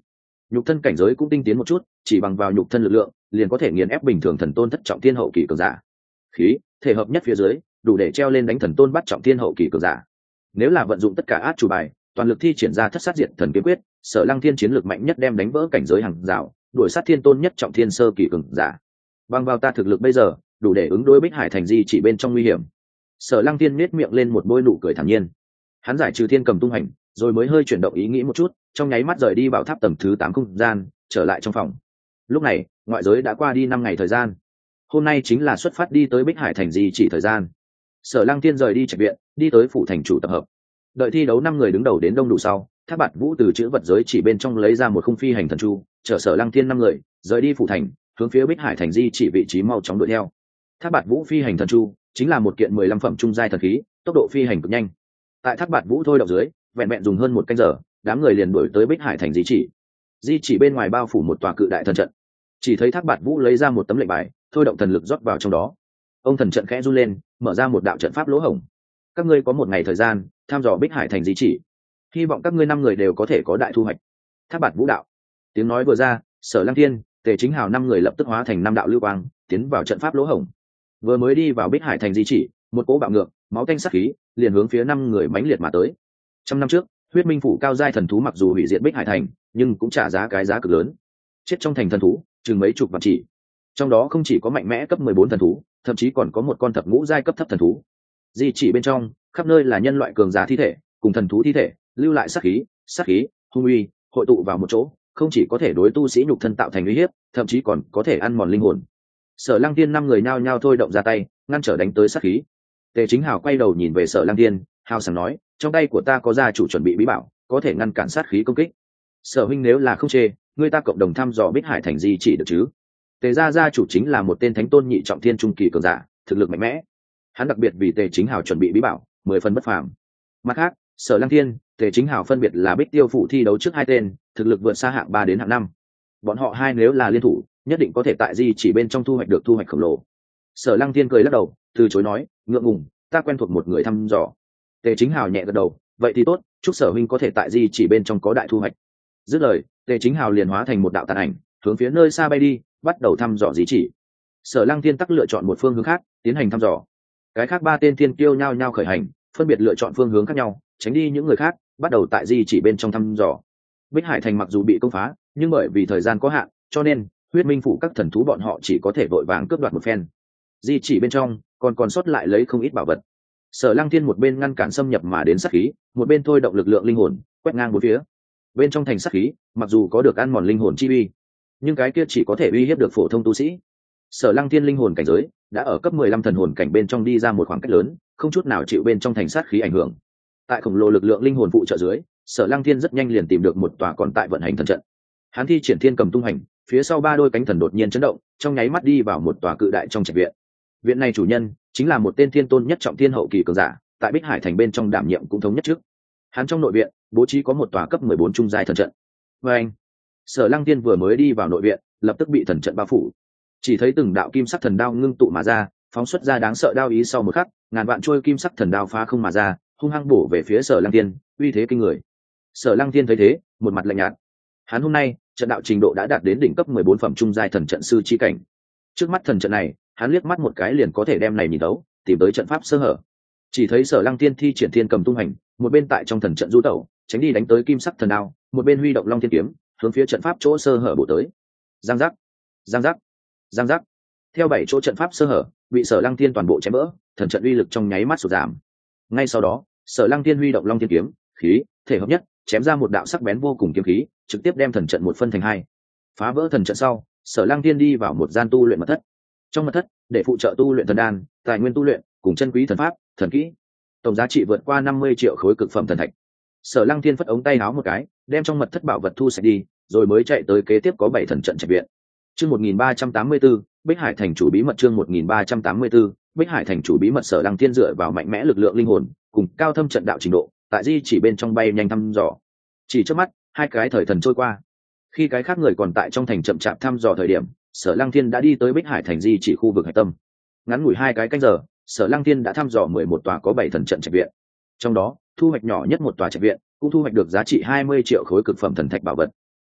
nhục thân cảnh giới cũng tinh tiến một chút, chỉ bằng vào nhục thân lực lượng liền có thể nghiền ép bình thường thần tôn thất trọng thiên hậu kỳ cường giả. Khí thể hợp nhất phía dưới đủ để treo lên đánh thần tôn bắt trọng thiên hậu kỳ cường giả. Nếu là vận dụng tất cả át chủ bài, toàn lực thi triển ra thất sát diệt thần kiếm quyết, Sở Lăng Thiên chiến lược mạnh nhất đem đánh vỡ cảnh giới hàng rào, đuổi sát thiên tôn nhất trọng thiên sơ kỳ cường giả. Bằng vào ta thực lực bây giờ, đủ để ứng đối Bích Hải thành di chỉ bên trong nguy hiểm. Sở Lăng Thiên nhếch miệng lên một bôi nụ cười thản nhiên. Hắn giải trừ thiên cầm tung hành, rồi mới hơi chuyển động ý nghĩ một chút, trong nháy mắt rời đi bảo tháp tầng thứ 8 không gian, trở lại trong phòng. Lúc này, ngoại giới đã qua đi 5 ngày thời gian. Hôm nay chính là xuất phát đi tới Bích Hải thành di chỉ thời gian. Sở Lăng Thiên rời đi trạch viện, đi tới phủ thành chủ tập hợp. Đợi thi đấu 5 người đứng đầu đến đông đủ sau, Thác Bạt Vũ từ chữ vật giới chỉ bên trong lấy ra một khung phi hành thần chu, chở Sở Lăng Thiên 5 người rời đi phủ thành, hướng phía Bích Hải thành di chỉ vị trí mau chóng đuổi theo. Thác Bạt Vũ phi hành thần chu chính là một kiện 15 phẩm trung giai thần khí, tốc độ phi hành cực nhanh. Tại Thác Bạt Vũ thôi động dưới, vẹn vẹn dùng hơn 1 canh giờ, đám người liền đuổi tới Bích Hải thành di chỉ. Di chỉ bên ngoài bao phủ một tòa cự đại thần trận. Chỉ thấy Thác Bạt Vũ lấy ra một tấm lệnh bài, thôi động thần lực rót vào trong đó. Ông thần trận khẽ run lên, mở ra một đạo trận pháp lỗ hổng. Các ngươi có 1 ngày thời gian thăm dò Bích Hải thành di chỉ, hy vọng các ngươi 5 người đều có thể có đại thu hoạch. Thác Bạt Vũ đạo. Tiếng nói vừa ra, Sở Lăng Thiên, Tề Chính Hào 5 người lập tức hóa thành 5 đạo lưu quang, tiến vào trận pháp lỗ hổng. Vừa mới đi vào Bích Hải thành di chỉ, một cỗ bạo ngược, máu tanh sát khí liền hướng phía 5 người mãnh liệt mà tới. Trăm năm trước, Huyết Minh phủ cao giai thần thú mặc dù hủy diệt Bích Hải thành, nhưng cũng trả giá cái giá cực lớn. Chết trong thành thần thú, chừng mấy chục vạn chỉ. Trong đó không chỉ có mạnh mẽ cấp 14 thần thú, thậm chí còn có một con thập ngũ giai cấp thấp thần thú. Di chỉ bên trong, khắp nơi là nhân loại cường giả thi thể, cùng thần thú thi thể, lưu lại sát khí, hung uy, hội tụ vào một chỗ, không chỉ có thể đối tu sĩ nhục thân tạo thành uy hiếp, thậm chí còn có thể ăn mòn linh hồn. Sở Lăng Thiên 5 người nhao nhao thôi động ra tay, ngăn trở đánh tới sát khí. Tề Chính Hào quay đầu nhìn về Sở Lăng Thiên, hào sảng nói, trong tay của ta có gia chủ chuẩn bị bí bảo, có thể ngăn cản sát khí công kích. Sở huynh nếu là không chê, người ta cộng đồng thăm dò Bích Hải thành di chỉ được chứ? Tề gia chủ chính là một tên thánh tôn nhị trọng thiên trung kỳ cường giả, thực lực mạnh mẽ. Hắn đặc biệt vì Tề Chính Hào chuẩn bị bí bảo, 10 phần bất phàm. Mặt khác, Sở Lăng Thiên, Tề Chính Hào phân biệt là Bích Tiêu phủ thi đấu trước 2 tên, thực lực vượt xa hạng 3 đến hạng 5. Bọn họ hai nếu là liên thủ, nhất định có thể tại di chỉ bên trong thu hoạch được thu hoạch khổng lồ. Sở Lăng Thiên cười lắc đầu, từ chối nói, ngượng ngùng, ta quen thuộc một người thăm dò. Tề Chính Hào nhẹ gật đầu, vậy thì tốt, chúc Sở huynh có thể tại di chỉ bên trong có đại thu hoạch. Dứt lời, Tề Chính Hào liền hóa thành một đạo tàn ảnh, hướng phía nơi xa bay đi, bắt đầu thăm dò di chỉ. Sở Lăng Thiên tắc lựa chọn một phương hướng khác, tiến hành thăm dò. Cái khác 3 tên thiên kiêu nhao nhao khởi hành, phân biệt lựa chọn phương hướng khác nhau, tránh đi những người khác, bắt đầu tại di chỉ bên trong thăm dò. Bích Hải thành mặc dù bị công phá, nhưng bởi vì thời gian có hạn, cho nên Huyết Minh phủ các thần thú bọn họ chỉ có thể vội vàng cướp đoạt một phen. Di chỉ bên trong còn sót lại lấy không ít bảo vật. Sở Lăng Thiên một bên ngăn cản xâm nhập mà đến sát khí, một bên thôi động lực lượng linh hồn, quét ngang bốn phía. Bên trong thành sát khí, mặc dù có được ăn mòn linh hồn chi uy, nhưng cái kia chỉ có thể uy hiếp được phổ thông tu sĩ. Sở Lăng Thiên linh hồn cảnh giới đã ở cấp 15 thần hồn cảnh bên trong đi ra một khoảng cách lớn, không chút nào chịu bên trong thành sát khí ảnh hưởng. Tại khổng lồ lực lượng linh hồn phụ trợ dưới, Sở Lăng Thiên rất nhanh liền tìm được một tòa còn tại vận hành thần trận. Hắn thi triển thiên cầm tung hành, phía sau 3 đôi cánh thần đột nhiên chấn động, trong nháy mắt đi vào một tòa cự đại trong trạch viện. Viện này chủ nhân chính là một tên thiên tôn nhất trọng thiên hậu kỳ cường giả, tại Bích Hải thành bên trong đảm nhiệm cũng thống nhất trước. Hắn trong nội viện bố trí có một tòa cấp 14 trung giai thần trận. Và anh, Sở Lăng Thiên vừa mới đi vào nội viện, lập tức bị thần trận bao phủ. Chỉ thấy từng đạo kim sắc thần đao ngưng tụ mà ra, phóng xuất ra đáng sợ đao ý, sau một khắc, ngàn vạn trôi kim sắc thần đao phá không mà ra, hung hăng bổ về phía Sở Lăng Thiên, uy thế kinh người. Sở Lăng Thiên thấy thế, một mặt lạnh nhạt. Hắn hôm nay, trận đạo trình độ đã đạt đến đỉnh cấp 14 phẩm trung giai thần trận sư chi cảnh. Trước mắt thần trận này, hắn liếc mắt một cái liền có thể đem này nhìn thấu, tìm tới trận pháp sơ hở. Chỉ thấy Sở Lăng Thiên thi triển thiên cầm tung hành, một bên tại trong thần trận du tẩu, tránh đi đánh tới kim sắc thần đao, một bên huy động long thiên kiếm, hướng phía trận pháp chỗ sơ hở bổ tới. Giang giác, giang giác, giang giác. Theo 7 chỗ trận pháp sơ hở, bị Sở Lăng Thiên toàn bộ chém vỡ, thần trận uy lực trong nháy mắt sụt giảm. Ngay sau đó, Sở Lăng Thiên huy động long thiên kiếm, khí thể hợp nhất, chém ra một đạo sắc bén vô cùng kiếm khí, trực tiếp đem thần trận một phân thành hai. Phá vỡ thần trận sau, Sở Lăng Thiên đi vào một gian tu luyện mật thất. Trong mật thất, để phụ trợ tu luyện thần đan, tài nguyên tu luyện, cùng chân quý thần pháp, thần kỹ. Tổng giá trị vượt qua 50 triệu khối cực phẩm thần thạch. Sở Lăng Thiên phất ống tay áo một cái, đem trong mật thất bảo vật thu sạch đi, rồi mới chạy tới kế tiếp có 7 thần trận trạch viện. Chương 1384, Bích Hải thành chủ bí mật. Chương 1384, Bích Hải thành chủ bí mật. Sở Lăng Thiên dựa vào mạnh mẽ lực lượng linh hồn, cùng cao thâm trận đạo trình độ, tại di chỉ bên trong bay nhanh thăm dò. Chỉ trước mắt, 2 cái thời thần trôi qua. Khi cái khác người còn tại trong thành chậm chạp thăm dò thời điểm, Sở Lăng Thiên đã đi tới Bích Hải thành di chỉ khu vực hải tâm. Ngắn ngủi 2 cái canh giờ, Sở Lăng Thiên đã thăm dò 11 tòa có 7 thần trận trạch viện. Trong đó, thu hoạch nhỏ nhất một tòa trạch viện, cũng thu hoạch được giá trị 20 triệu khối cực phẩm thần thạch bảo vật.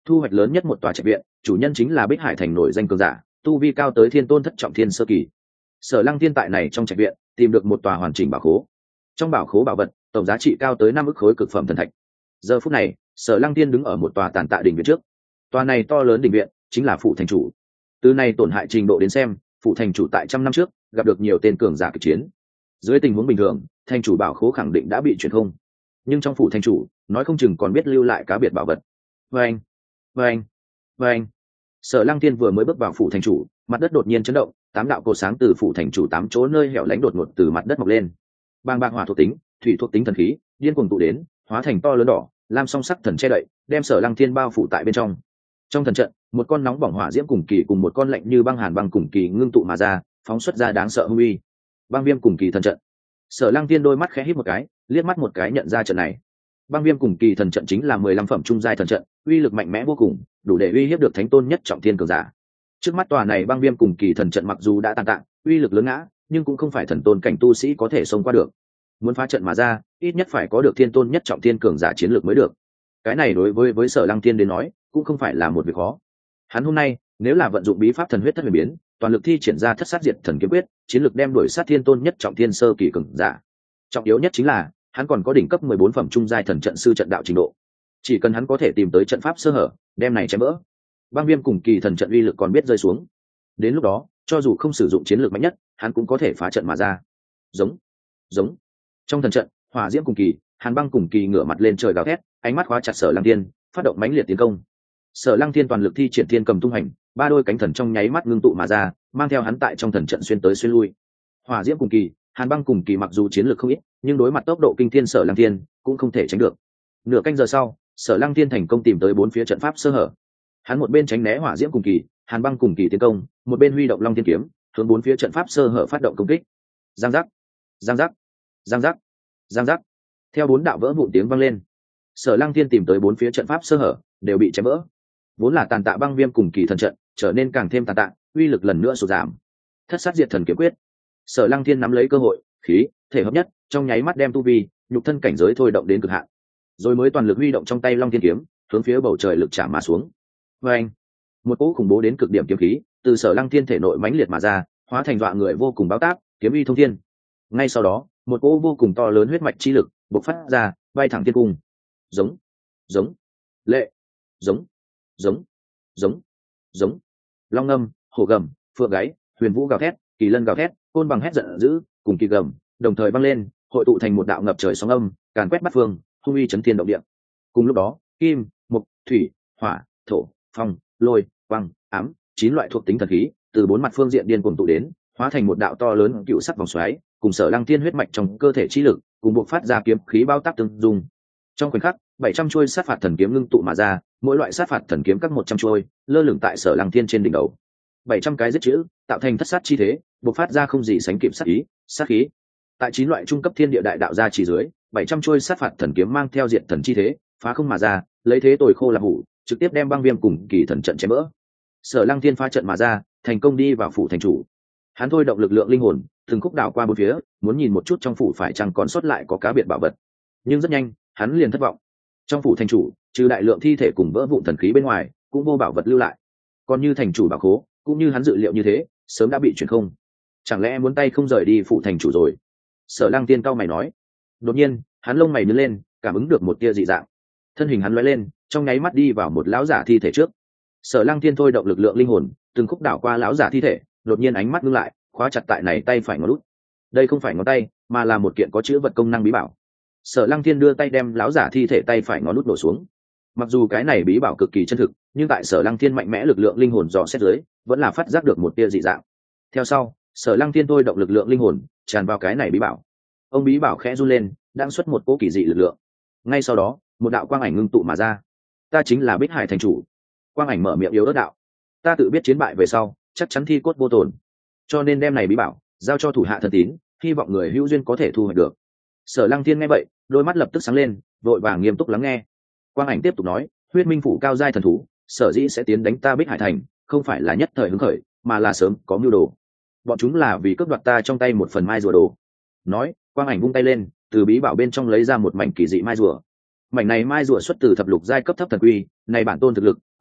thu hoạch lớn nhất một tòa trạch viện, chủ nhân chính là Bích Hải thành nổi danh cường giả, tu vi cao tới thiên tôn thất trọng thiên sơ kỳ. Sở Lăng Thiên tại này trong trạch viện tìm được một tòa hoàn chỉnh bảo khố. Trong bảo khố bảo vật tổng giá trị cao tới 5 ức khối cực phẩm thần thạch. Giờ phút này, Sở Lăng Thiên đứng ở một tòa tàn tạ đỉnh viện trước. Tòa này to lớn đỉnh viện chính là phủ thành chủ. Từ này tổn hại trình độ đến xem, phủ thành chủ tại trăm năm trước gặp được nhiều tên cường giả kịch chiến. Dưới tình huống bình thường, thành chủ bảo khố khẳng định đã bị chuyển không. Nhưng trong phủ thành chủ, nói không chừng còn biết lưu lại cá biệt bảo vật. Vâng, vâng, vâng. Sở Lăng Thiên vừa mới bước vào phủ thành chủ, mặt đất đột nhiên chấn động, 8 đạo cột sáng từ phủ thành chủ 8 chỗ nơi hẻo lánh đột ngột từ mặt đất mọc lên. Bàng bạc hỏa thuộc tính, thủy thuộc tính thần khí, điên cuồng tụ đến, hóa thành to lớn đỏ, lam song sắc thần che đậy, đem Sở Lăng Thiên bao phủ tại bên trong. Trong thần trận, một con nóng bỏng hỏa diễm cùng kỳ cùng một con lạnh như băng hàn băng cùng kỳ ngưng tụ mà ra, phóng xuất ra đáng sợ hung uy. Băng viêm cùng kỳ thần trận. Sở Lăng Thiên đôi mắt khẽ híp một cái, liếc mắt một cái nhận ra trận này. Băng viêm cùng kỳ thần trận chính là 15 phẩm trung giai thần trận, uy lực mạnh mẽ vô cùng, đủ để uy hiếp được thánh tôn nhất trọng thiên cường giả. Trước mắt tòa này băng viêm cùng kỳ thần trận mặc dù đã tàn tạ, uy lực lớn ngã, nhưng cũng không phải thần tôn cảnh tu sĩ có thể xông qua được. Muốn phá trận mà ra, ít nhất phải có được thiên tôn nhất trọng thiên cường giả chiến lược mới được. Cái này đối với Sở Lăng Thiên đến nói, cũng không phải là một việc khó. Hắn hôm nay, nếu là vận dụng bí pháp thần huyết thất huyền biến, toàn lực thi triển ra thất sát diệt thần kiếm quyết, chiến lược đem đuổi sát thiên tôn nhất trọng thiên sơ kỳ cường giả. Trọng yếu nhất chính là, hắn còn có đỉnh cấp 14 phẩm trung giai thần trận sư trận đạo trình độ. Chỉ cần hắn có thể tìm tới trận pháp sơ hở, đem này chém vỡ, băng viêm cùng kỳ thần trận uy lực còn biết rơi xuống. Đến lúc đó, cho dù không sử dụng chiến lược mạnh nhất, hắn cũng có thể phá trận mà ra. Giống, giống. Trong thần trận, hỏa diễm cùng kỳ, hàn băng cùng kỳ ngửa mặt lên trời gào thét, ánh mắt khóa chặt Sở Lăng Thiên, phát động mãnh liệt tiến công. Sở Lăng Thiên toàn lực thi triển thiên cầm tung hành, 3 đôi cánh thần trong nháy mắt ngưng tụ mà ra, mang theo hắn tại trong thần trận xuyên tới xuyên lui. Hỏa diễm cùng kỳ, hàn băng cùng kỳ mặc dù chiến lược không ít, nhưng đối mặt tốc độ kinh thiên Sở Lăng Thiên cũng không thể tránh được. Nửa canh giờ sau, Sở Lăng Thiên thành công tìm tới 4 phía trận pháp sơ hở. Hắn một bên tránh né hỏa diễm cùng kỳ, hàn băng cùng kỳ tiến công, một bên huy động long thiên kiếm, hướng 4 phía trận pháp sơ hở phát động công kích. Giang giác, giang giác, giang giác, giang giác. Theo 4 đạo vỡ vụn tiếng vang lên, Sở Lăng Thiên tìm tới 4 phía trận pháp sơ hở đều bị chém vỡ. Vốn là tàn tạ băng viêm cùng kỳ thần trận trở nên càng thêm tàn tạ, uy lực lần nữa sụt giảm. Thất sát diệt thần kiếm quyết. Sở Lăng Thiên nắm lấy cơ hội, khí thể hợp nhất, trong nháy mắt đem tu vi, nhục thân cảnh giới thôi động đến cực hạn, rồi mới toàn lực huy động trong tay long thiên kiếm, hướng phía bầu trời lực chạm mà xuống. Vâng, một cỗ khủng bố đến cực điểm kiếm khí từ Sở Lăng Thiên thể nội mãnh liệt mà ra, hóa thành dọa người vô cùng báo táp, kiếm uy thông thiên. Ngay sau đó, một cỗ vô cùng to lớn huyết mạch chi lực bộc phát ra, bay thẳng thiên cung. Giống, giống, lệ, giống, giống, giống, giống. Long ngâm, hổ gầm, phượng gáy, huyền vũ gào thét, kỳ lân gào thét, côn bằng hét giận dữ, cùng kỳ gầm đồng thời vang lên, hội tụ thành một đạo ngập trời sóng âm, càn quét bát phương, hung uy chấn thiên động địa. Cùng lúc đó, kim, mộc, thủy, hỏa, thổ, phong, lôi, quang, ám, 9 loại thuộc tính thần khí từ 4 mặt phương diện điên cuồng tụ đến, hóa thành một đạo to lớn cựu sắc vòng xoáy, cùng Sở Lăng Thiên huyết mạch trong cơ thể chi lực, cùng bộc phát ra kiếm khí bao tác tương dung. Trong khoảnh khắc, 700 chuôi sát phạt thần kiếm ngưng tụ mà ra, mỗi loại sát phạt thần kiếm các 100 chuôi, lơ lửng tại Sở Lăng Thiên trên đỉnh đầu. 700 cái giết chữ, tạo thành thất sát chi thế, bộc phát ra không gì sánh kịp sát ý, sát khí. Tại 9 loại trung cấp thiên địa đại đạo gia chỉ dưới, 700 chuôi sát phạt thần kiếm mang theo diệt thần chi thế, phá không mà ra, lấy thế tồi khô làm hủ, trực tiếp đem băng viêm cùng kỳ thần trận chém vỡ. Sở Lăng Thiên phá trận mà ra, thành công đi vào phủ thành chủ. Hắn thôi động lực lượng linh hồn, từng khúc đảo qua bốn phía, muốn nhìn một chút trong phủ phải chăng còn sót lại có cá biệt bảo vật. Nhưng rất nhanh, hắn liền thất vọng. Trong phủ thành chủ, trừ đại lượng thi thể cùng vỡ vụn thần khí bên ngoài, cũng vô bảo vật lưu lại. Còn như thành chủ bảo khố, cũng như hắn dự liệu như thế, sớm đã bị chuyển không. Chẳng lẽ muốn tay không rời đi phủ thành chủ rồi? Sở Lăng Tiên cau mày nói. Đột nhiên, hắn lông mày nhướng lên, cảm ứng được một tia dị dạng. Thân hình hắn lóe lên, trong nháy mắt đi vào một lão giả thi thể trước. Sở Lăng Tiên thôi động lực lượng linh hồn, từng khúc đảo qua lão giả thi thể, đột nhiên ánh mắt ngưng lại, khóa chặt tại này tay phải ngón út. Đây không phải ngón tay, mà là một kiện có chữ vật công năng bí bảo. Sở Lăng Thiên đưa tay đem lão giả thi thể tay phải ngón út đổ xuống. Mặc dù cái này bí bảo cực kỳ chân thực, nhưng tại Sở Lăng Thiên mạnh mẽ lực lượng linh hồn dò xét dưới, vẫn là phát giác được một tia dị dạng. Theo sau, Sở Lăng Thiên thôi động lực lượng linh hồn, tràn vào cái này bí bảo. Ông bí bảo khẽ run lên, đang xuất một cỗ kỳ dị lực lượng. Ngay sau đó, một đạo quang ảnh ngưng tụ mà ra. Ta chính là Bích Hải thành chủ. Quang ảnh mở miệng yếu ớt đạo. Ta tự biết chiến bại về sau, chắc chắn thi cốt vô tổn. Cho nên đem này bí bảo giao cho thủ hạ thân tín, hy vọng người hữu duyên có thể thu hoạch được. Sở Lăng Thiên nghe vậy, đôi mắt lập tức sáng lên, vội vàng nghiêm túc lắng nghe. Quang ảnh tiếp tục nói, huyết minh phủ cao giai thần thú, sở dĩ sẽ tiến đánh ta Bích Hải thành, không phải là nhất thời hứng khởi, mà là sớm có mưu đồ. Bọn chúng là vì cướp đoạt ta trong tay một phần mai rùa đồ. Nói, Quang ảnh vung tay lên, từ bí bảo bên trong lấy ra một mảnh kỳ dị mai rùa. Mảnh này mai rùa xuất từ thập lục giai cấp thấp thần quy, này bản tôn thực lực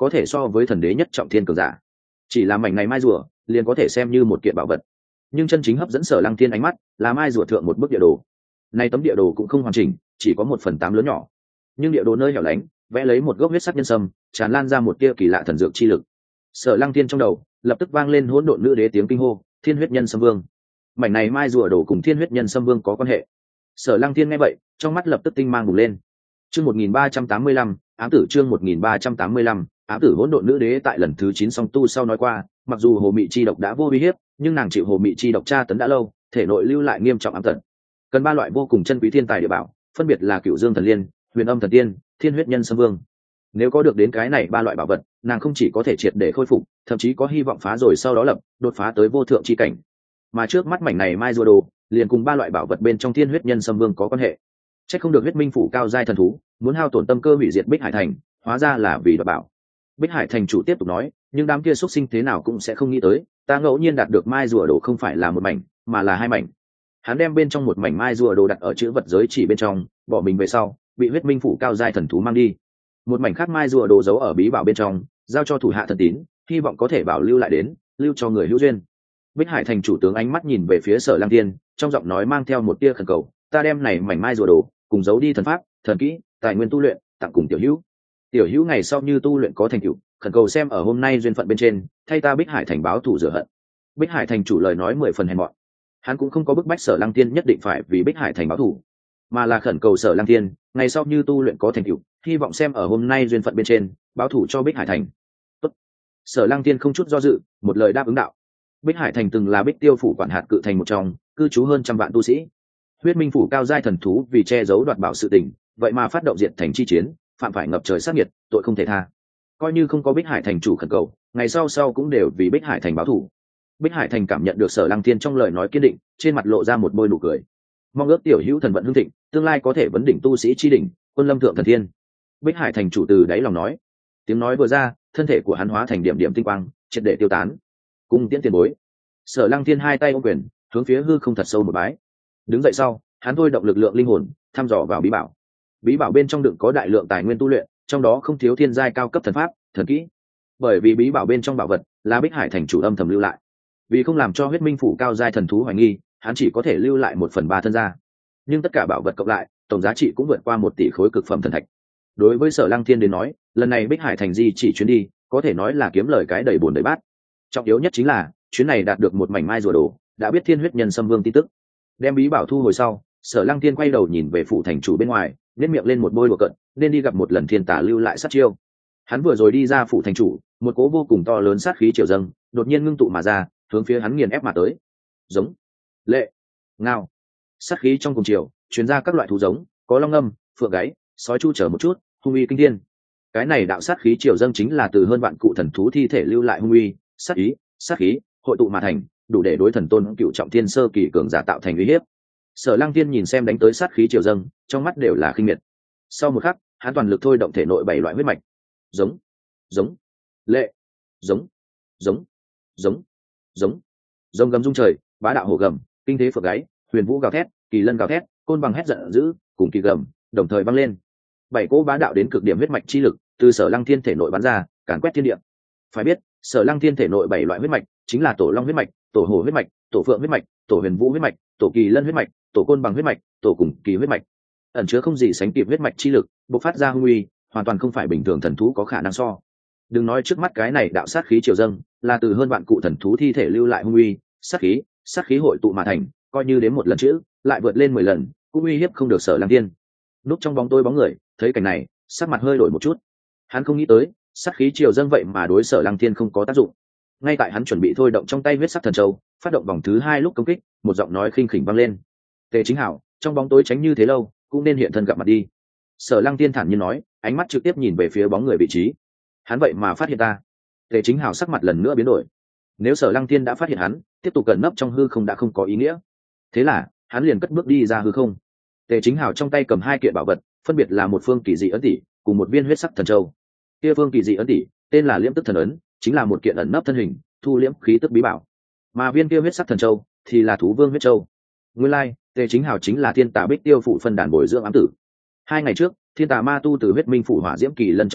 có thể so với thần đế nhất trọng thiên cường giả. Chỉ là mảnh này mai rùa liền có thể xem như một kiện bảo vật, nhưng chân chính hấp dẫn Sở Lăng Thiên ánh mắt là mai rùa thượng một bức địa đồ. Này tấm địa đồ cũng không hoàn chỉnh, chỉ có 1/8 lớn nhỏ, nhưng địa đồ nơi hẻo lánh vẽ lấy một gốc huyết sắc nhân sâm, tràn lan ra một tia kỳ lạ thần dược chi lực. Sở Lăng Thiên trong đầu lập tức vang lên hỗn độn nữ đế tiếng kinh hô, Thiên huyết nhân sâm vương. Mảnh này mai rùa đồ cùng Thiên huyết nhân sâm vương có quan hệ. Sở Lăng Thiên nghe vậy, trong mắt lập tức tinh mang bùng lên. Chương 1385, ám tử chương 1385, ám tử hỗn độn nữ đế tại lần thứ 9 song tu sau nói qua, mặc dù hồ mị chi độc đã vô uy hiếp, nhưng nàng chịu hồ mị chi độc tra tấn đã lâu, thể nội lưu lại nghiêm trọng ám tật. Cần 3 loại vô cùng chân quý thiên tài địa bảo, phân biệt là Cửu Dương thần liên, Huyền Âm thần tiên, Thiên huyết nhân sâm vương. Nếu có được đến cái này 3 loại bảo vật, nàng không chỉ có thể triệt để khôi phục, thậm chí có hy vọng phá rồi sau đó đột phá tới vô thượng chi cảnh. Mà trước mắt mảnh này mai rùa đồ, liền cùng 3 loại bảo vật bên trong Thiên huyết nhân sâm vương có quan hệ. Chắc không được huyết minh phủ cao giai thần thú muốn hao tổn tâm cơ hủy diệt Bích Hải thành, hóa ra là vì đoạt bảo. Bích Hải thành chủ tiếp tục nói, nhưng đám kia xuất sinh thế nào cũng sẽ không nghĩ tới, ta ngẫu nhiên đạt được mai rùa đồ không phải là một mảnh, mà là 2 mảnh. Hắn đem bên trong một mảnh mai rùa đồ đặt ở chữ vật giới chỉ bên trong, bỏ mình về sau, bị huyết minh phủ cao giai thần thú mang đi. Một mảnh khác mai rùa đồ giấu ở bí bảo bên trong, giao cho thủ hạ thần tín, hy vọng có thể bảo lưu lại đến, lưu cho người hữu duyên. Bích Hải thành chủ tướng ánh mắt nhìn về phía Sở Lăng Thiên, trong giọng nói mang theo một tia khẩn cầu, ta đem này mảnh mai rùa đồ cùng giấu đi thần pháp, thần kỹ, tài nguyên tu luyện, tặng cùng tiểu hữu. Tiểu hữu ngày sau như tu luyện có thành tựu, khẩn cầu xem ở hôm nay duyên phận bên trên, thay ta Bích Hải thành báo thù rửa hận. Bích Hải thành chủ lời nói 10 phần hèn mọn. Hắn cũng không có bức bách Sở Lăng Thiên nhất định phải vì Bích Hải thành báo thù, mà là khẩn cầu Sở Lăng Thiên ngày sau như tu luyện có thành tựu, hy vọng xem ở hôm nay duyên phận bên trên, báo thù cho Bích Hải thành. Tốt. Sở Lăng Thiên không chút do dự, một lời đáp ứng đạo. Bích Hải thành từng là Bích Tiêu phủ quản hạt cự thành một trong, cư trú hơn 100 vạn tu sĩ. Huyết minh phủ cao giai thần thú vì che giấu đoạt bảo sự tình, vậy mà phát động diệt thành chi chiến, phạm phải ngập trời sát nghiệt, tội không thể tha. Coi như không có Bích Hải thành chủ khẩn cầu, ngày sau cũng đều vì Bích Hải thành báo thù. Bích Hải thành cảm nhận được Sở Lăng Thiên trong lời nói kiên định, trên mặt lộ ra một bôi nụ cười. Mong ước tiểu hữu thần vận hưng thịnh, tương lai có thể vấn đỉnh tu sĩ chi đỉnh, quân lâm thượng thần thiên. Bích Hải thành chủ từ đáy lòng nói. Tiếng nói vừa ra, thân thể của hắn hóa thành điểm điểm tinh quang, triệt để tiêu tán. Cung tiễn tiền bối. Sở Lăng Thiên hai tay ôm quyền, hướng phía hư không thật sâu một bái. Đứng dậy sau, hắn thôi động lực lượng linh hồn, thăm dò vào bí bảo. Bí bảo bên trong đựng có đại lượng tài nguyên tu luyện, trong đó không thiếu thiên giai cao cấp thần pháp, thần kỹ. Bởi vì bí bảo bên trong bảo vật là Bích Hải thành chủ âm thầm lưu lại, vì không làm cho huyết minh phủ cao giai thần thú hoài nghi, hắn chỉ có thể lưu lại 1/3 thân gia. Nhưng tất cả bảo vật cộng lại, tổng giá trị cũng vượt qua 1 tỷ khối cực phẩm thần thạch. Đối với Sở Lăng Thiên đến nói, lần này Bích Hải thành di chỉ chuyến đi, có thể nói là kiếm lời cái đầy bồn đầy bát. Trọng yếu nhất chính là chuyến này đạt được một mảnh mai rùa đồ, đã biết Thiên huyết nhân sâm vương tin tức. Đem bí bảo thu hồi sau, Sở Lăng Thiên quay đầu nhìn về phủ thành chủ bên ngoài, nhếch miệng lên một bôi đùa cợt, nên đi gặp một lần thiên tả lưu lại sát chiêu. Hắn vừa rồi đi ra phủ thành chủ, một cỗ vô cùng to lớn sát khí triều dâng, đột nhiên ngưng tụ mà ra, hướng phía hắn nghiền ép mà tới. Giống, lệ, ngao. Sát khí trong cùng chiều, truyền ra các loại thú giống, có long ngâm, phượng gáy, sói chu chở một chút, hung uy kinh thiên. Cái này đạo sát khí triều dâng chính là từ hơn vạn cụ thần thú thi thể lưu lại hung uy, sát khí hội tụ mà thành, đủ để đối thần tôn cựu trọng thiên sơ kỳ cường giả tạo thành uy hiếp. Sở Lăng Thiên nhìn xem đánh tới sát khí triều dâng, trong mắt đều là khinh miệt. Sau một khắc, hắn toàn lực thôi động thể nội 7 loại huyết mạch. Giống, giống, lệ, giống, giống, giống, giống. Rồng gầm rung trời, bá đạo hổ gầm, kinh thế phượng gáy, huyền vũ gào thét, kỳ lân gào thét, côn bằng hét giận dữ, cùng kỳ gầm, đồng thời vang lên. 7 cỗ bá đạo đến cực điểm huyết mạch chi lực từ Sở Lăng Thiên thể nội bắn ra, càn quét thiên địa. Phải biết, Sở Lăng Thiên thể nội 7 loại huyết mạch chính là tổ long huyết mạch, tổ hổ huyết mạch, tổ phượng huyết mạch, tổ huyền vũ huyết mạch, tổ kỳ lân huyết mạch, tổ côn bằng huyết mạch, tổ cùng kỳ huyết mạch, ẩn chứa không gì sánh kịp huyết mạch chi lực, bộc phát ra hung uy, hoàn toàn không phải bình thường thần thú có khả năng so. Đừng nói trước mắt cái này đạo sát khí triều dâng, là từ hơn vạn cụ thần thú thi thể lưu lại hung uy, sát khí hội tụ mà thành, coi như đến một lần chữ, lại vượt lên 10 lần, cũng uy hiếp không được Sở Lăng Thiên. Núp trong bóng tối bóng người, thấy cảnh này, sắc mặt hơi đổi một chút. Hắn không nghĩ tới, sát khí triều dâng vậy mà đối Sở Lăng Thiên không có tác dụng. Ngay tại hắn chuẩn bị thôi động trong tay huyết sắc thần châu, phát động vòng thứ 2 lúc công kích, một giọng nói khinh khỉnh vang lên. Tề Chính Hảo, trong bóng tối tránh như thế lâu, cũng nên hiện thân gặp mặt đi. Sở Lăng Thiên thản nhiên nói, ánh mắt trực tiếp nhìn về phía bóng người vị trí. Hắn vậy mà phát hiện ta. Tề Chính Hảo sắc mặt lần nữa biến đổi. Nếu Sở Lăng Thiên đã phát hiện hắn, tiếp tục cẩn nấp trong hư không đã không có ý nghĩa. Thế là, hắn liền cất bước đi ra hư không. Tề Chính Hảo trong tay cầm 2 kiện bảo vật, phân biệt là một phương kỳ dị ấn tỷ, cùng một viên huyết sắc thần châu. Kia phương kỳ dị ấn tỷ, tên là Liễm Tức Thần ấn, chính là một kiện ẩn nấp thân hình, thu liễm khí tức bí bảo. Mà viên kia huyết sắc thần châu thì là Thú Vương huyết châu. Nguyên lai, Tề Chính Hảo chính là Thiên Tà Bích Tiêu phụ phân đàn bồi dưỡng ám tử. 2 ngày trước, Thiên Tà Ma tu từ huyết minh phủ hỏa diễm kỳ lân trong tay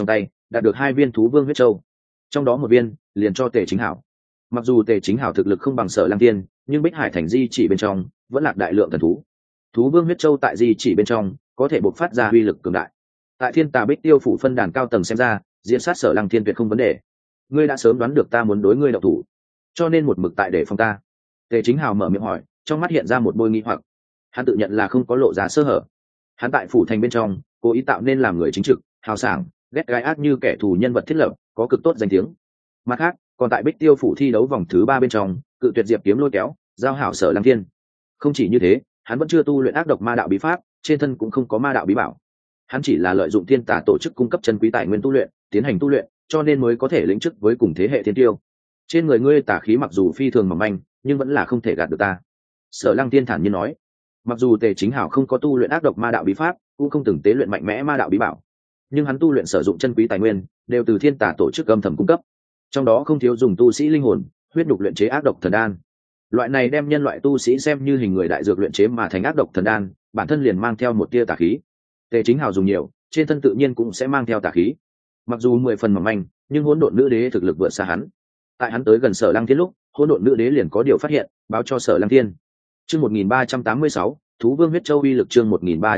đạt được 2 viên thú vương huyết châu, trong đó một viên liền cho Tề Chính Hảo. Mặc dù Tề Chính Hảo thực lực không bằng Sở Lăng Tiên, nhưng Bích Hải thành di chỉ bên trong vẫn lạc đại lượng thần thú. Thú vương huyết châu tại di chỉ bên trong có thể bộc phát ra uy lực cường đại. Tại Thiên Tà Bích Tiêu phủ phân đàn cao tầng xem ra, diễn sát Sở Lăng Thiên tuyệt không vấn đề. Ngươi đã sớm đoán được ta muốn đối ngươi động thủ, cho nên một mực tại để phòng ta. Tề Chính Hào mở miệng hỏi, trong mắt hiện ra một bôi nghi hoặc. Hắn tự nhận là không có lộ ra sơ hở. Hắn tại phủ thành bên trong cố ý tạo nên làm người chính trực, hào sảng, ghét gai ác như kẻ thù nhân vật thiết lập, có cực tốt danh tiếng. Mặt khác, còn tại Bích Tiêu phủ thi đấu vòng thứ 3 bên trong, cự tuyệt Diệp Kiếm lôi kéo, giao hảo Sở Lăng Thiên. Không chỉ như thế, hắn vẫn chưa tu luyện ác độc ma đạo bí pháp, trên thân cũng không có ma đạo bí bảo. Hắn chỉ là lợi dụng Thiên Tà tổ chức cung cấp chân quý tài nguyên tu luyện, tiến hành tu luyện, cho nên mới có thể lĩnh chức với cùng thế hệ thiên tiêu. Trên người ngươi tà khí mặc dù phi thường mỏng manh, nhưng vẫn là không thể gạt được ta. Sở Lăng Tiên thản nhiên nói. Mặc dù Tề Chính Hảo không có tu luyện ác độc ma đạo bí pháp, cũng không từng tế luyện mạnh mẽ ma đạo bí bảo, nhưng hắn tu luyện sử dụng chân quý tài nguyên đều từ Thiên Tà tổ chức âm thầm cung cấp, trong đó không thiếu dùng tu sĩ linh hồn, huyết nhục luyện chế ác độc thần đan. Loại này đem nhân loại tu sĩ xem như hình người đại dược luyện chế mà thành ác độc thần đan, bản thân liền mang theo một tia tà khí. Tề Chính Hảo dùng nhiều, trên thân tự nhiên cũng sẽ mang theo tà khí. Mặc dù 10 phần mỏng manh, nhưng hỗn độn nữ đế thực lực vượt xa hắn. Tại hắn tới gần Sở Lăng Thiên lúc, hỗn độn nữ đế liền có điều phát hiện, báo cho Sở Lăng Thiên. Chương 1386, Thú Vương huyết châu uy lực. Chương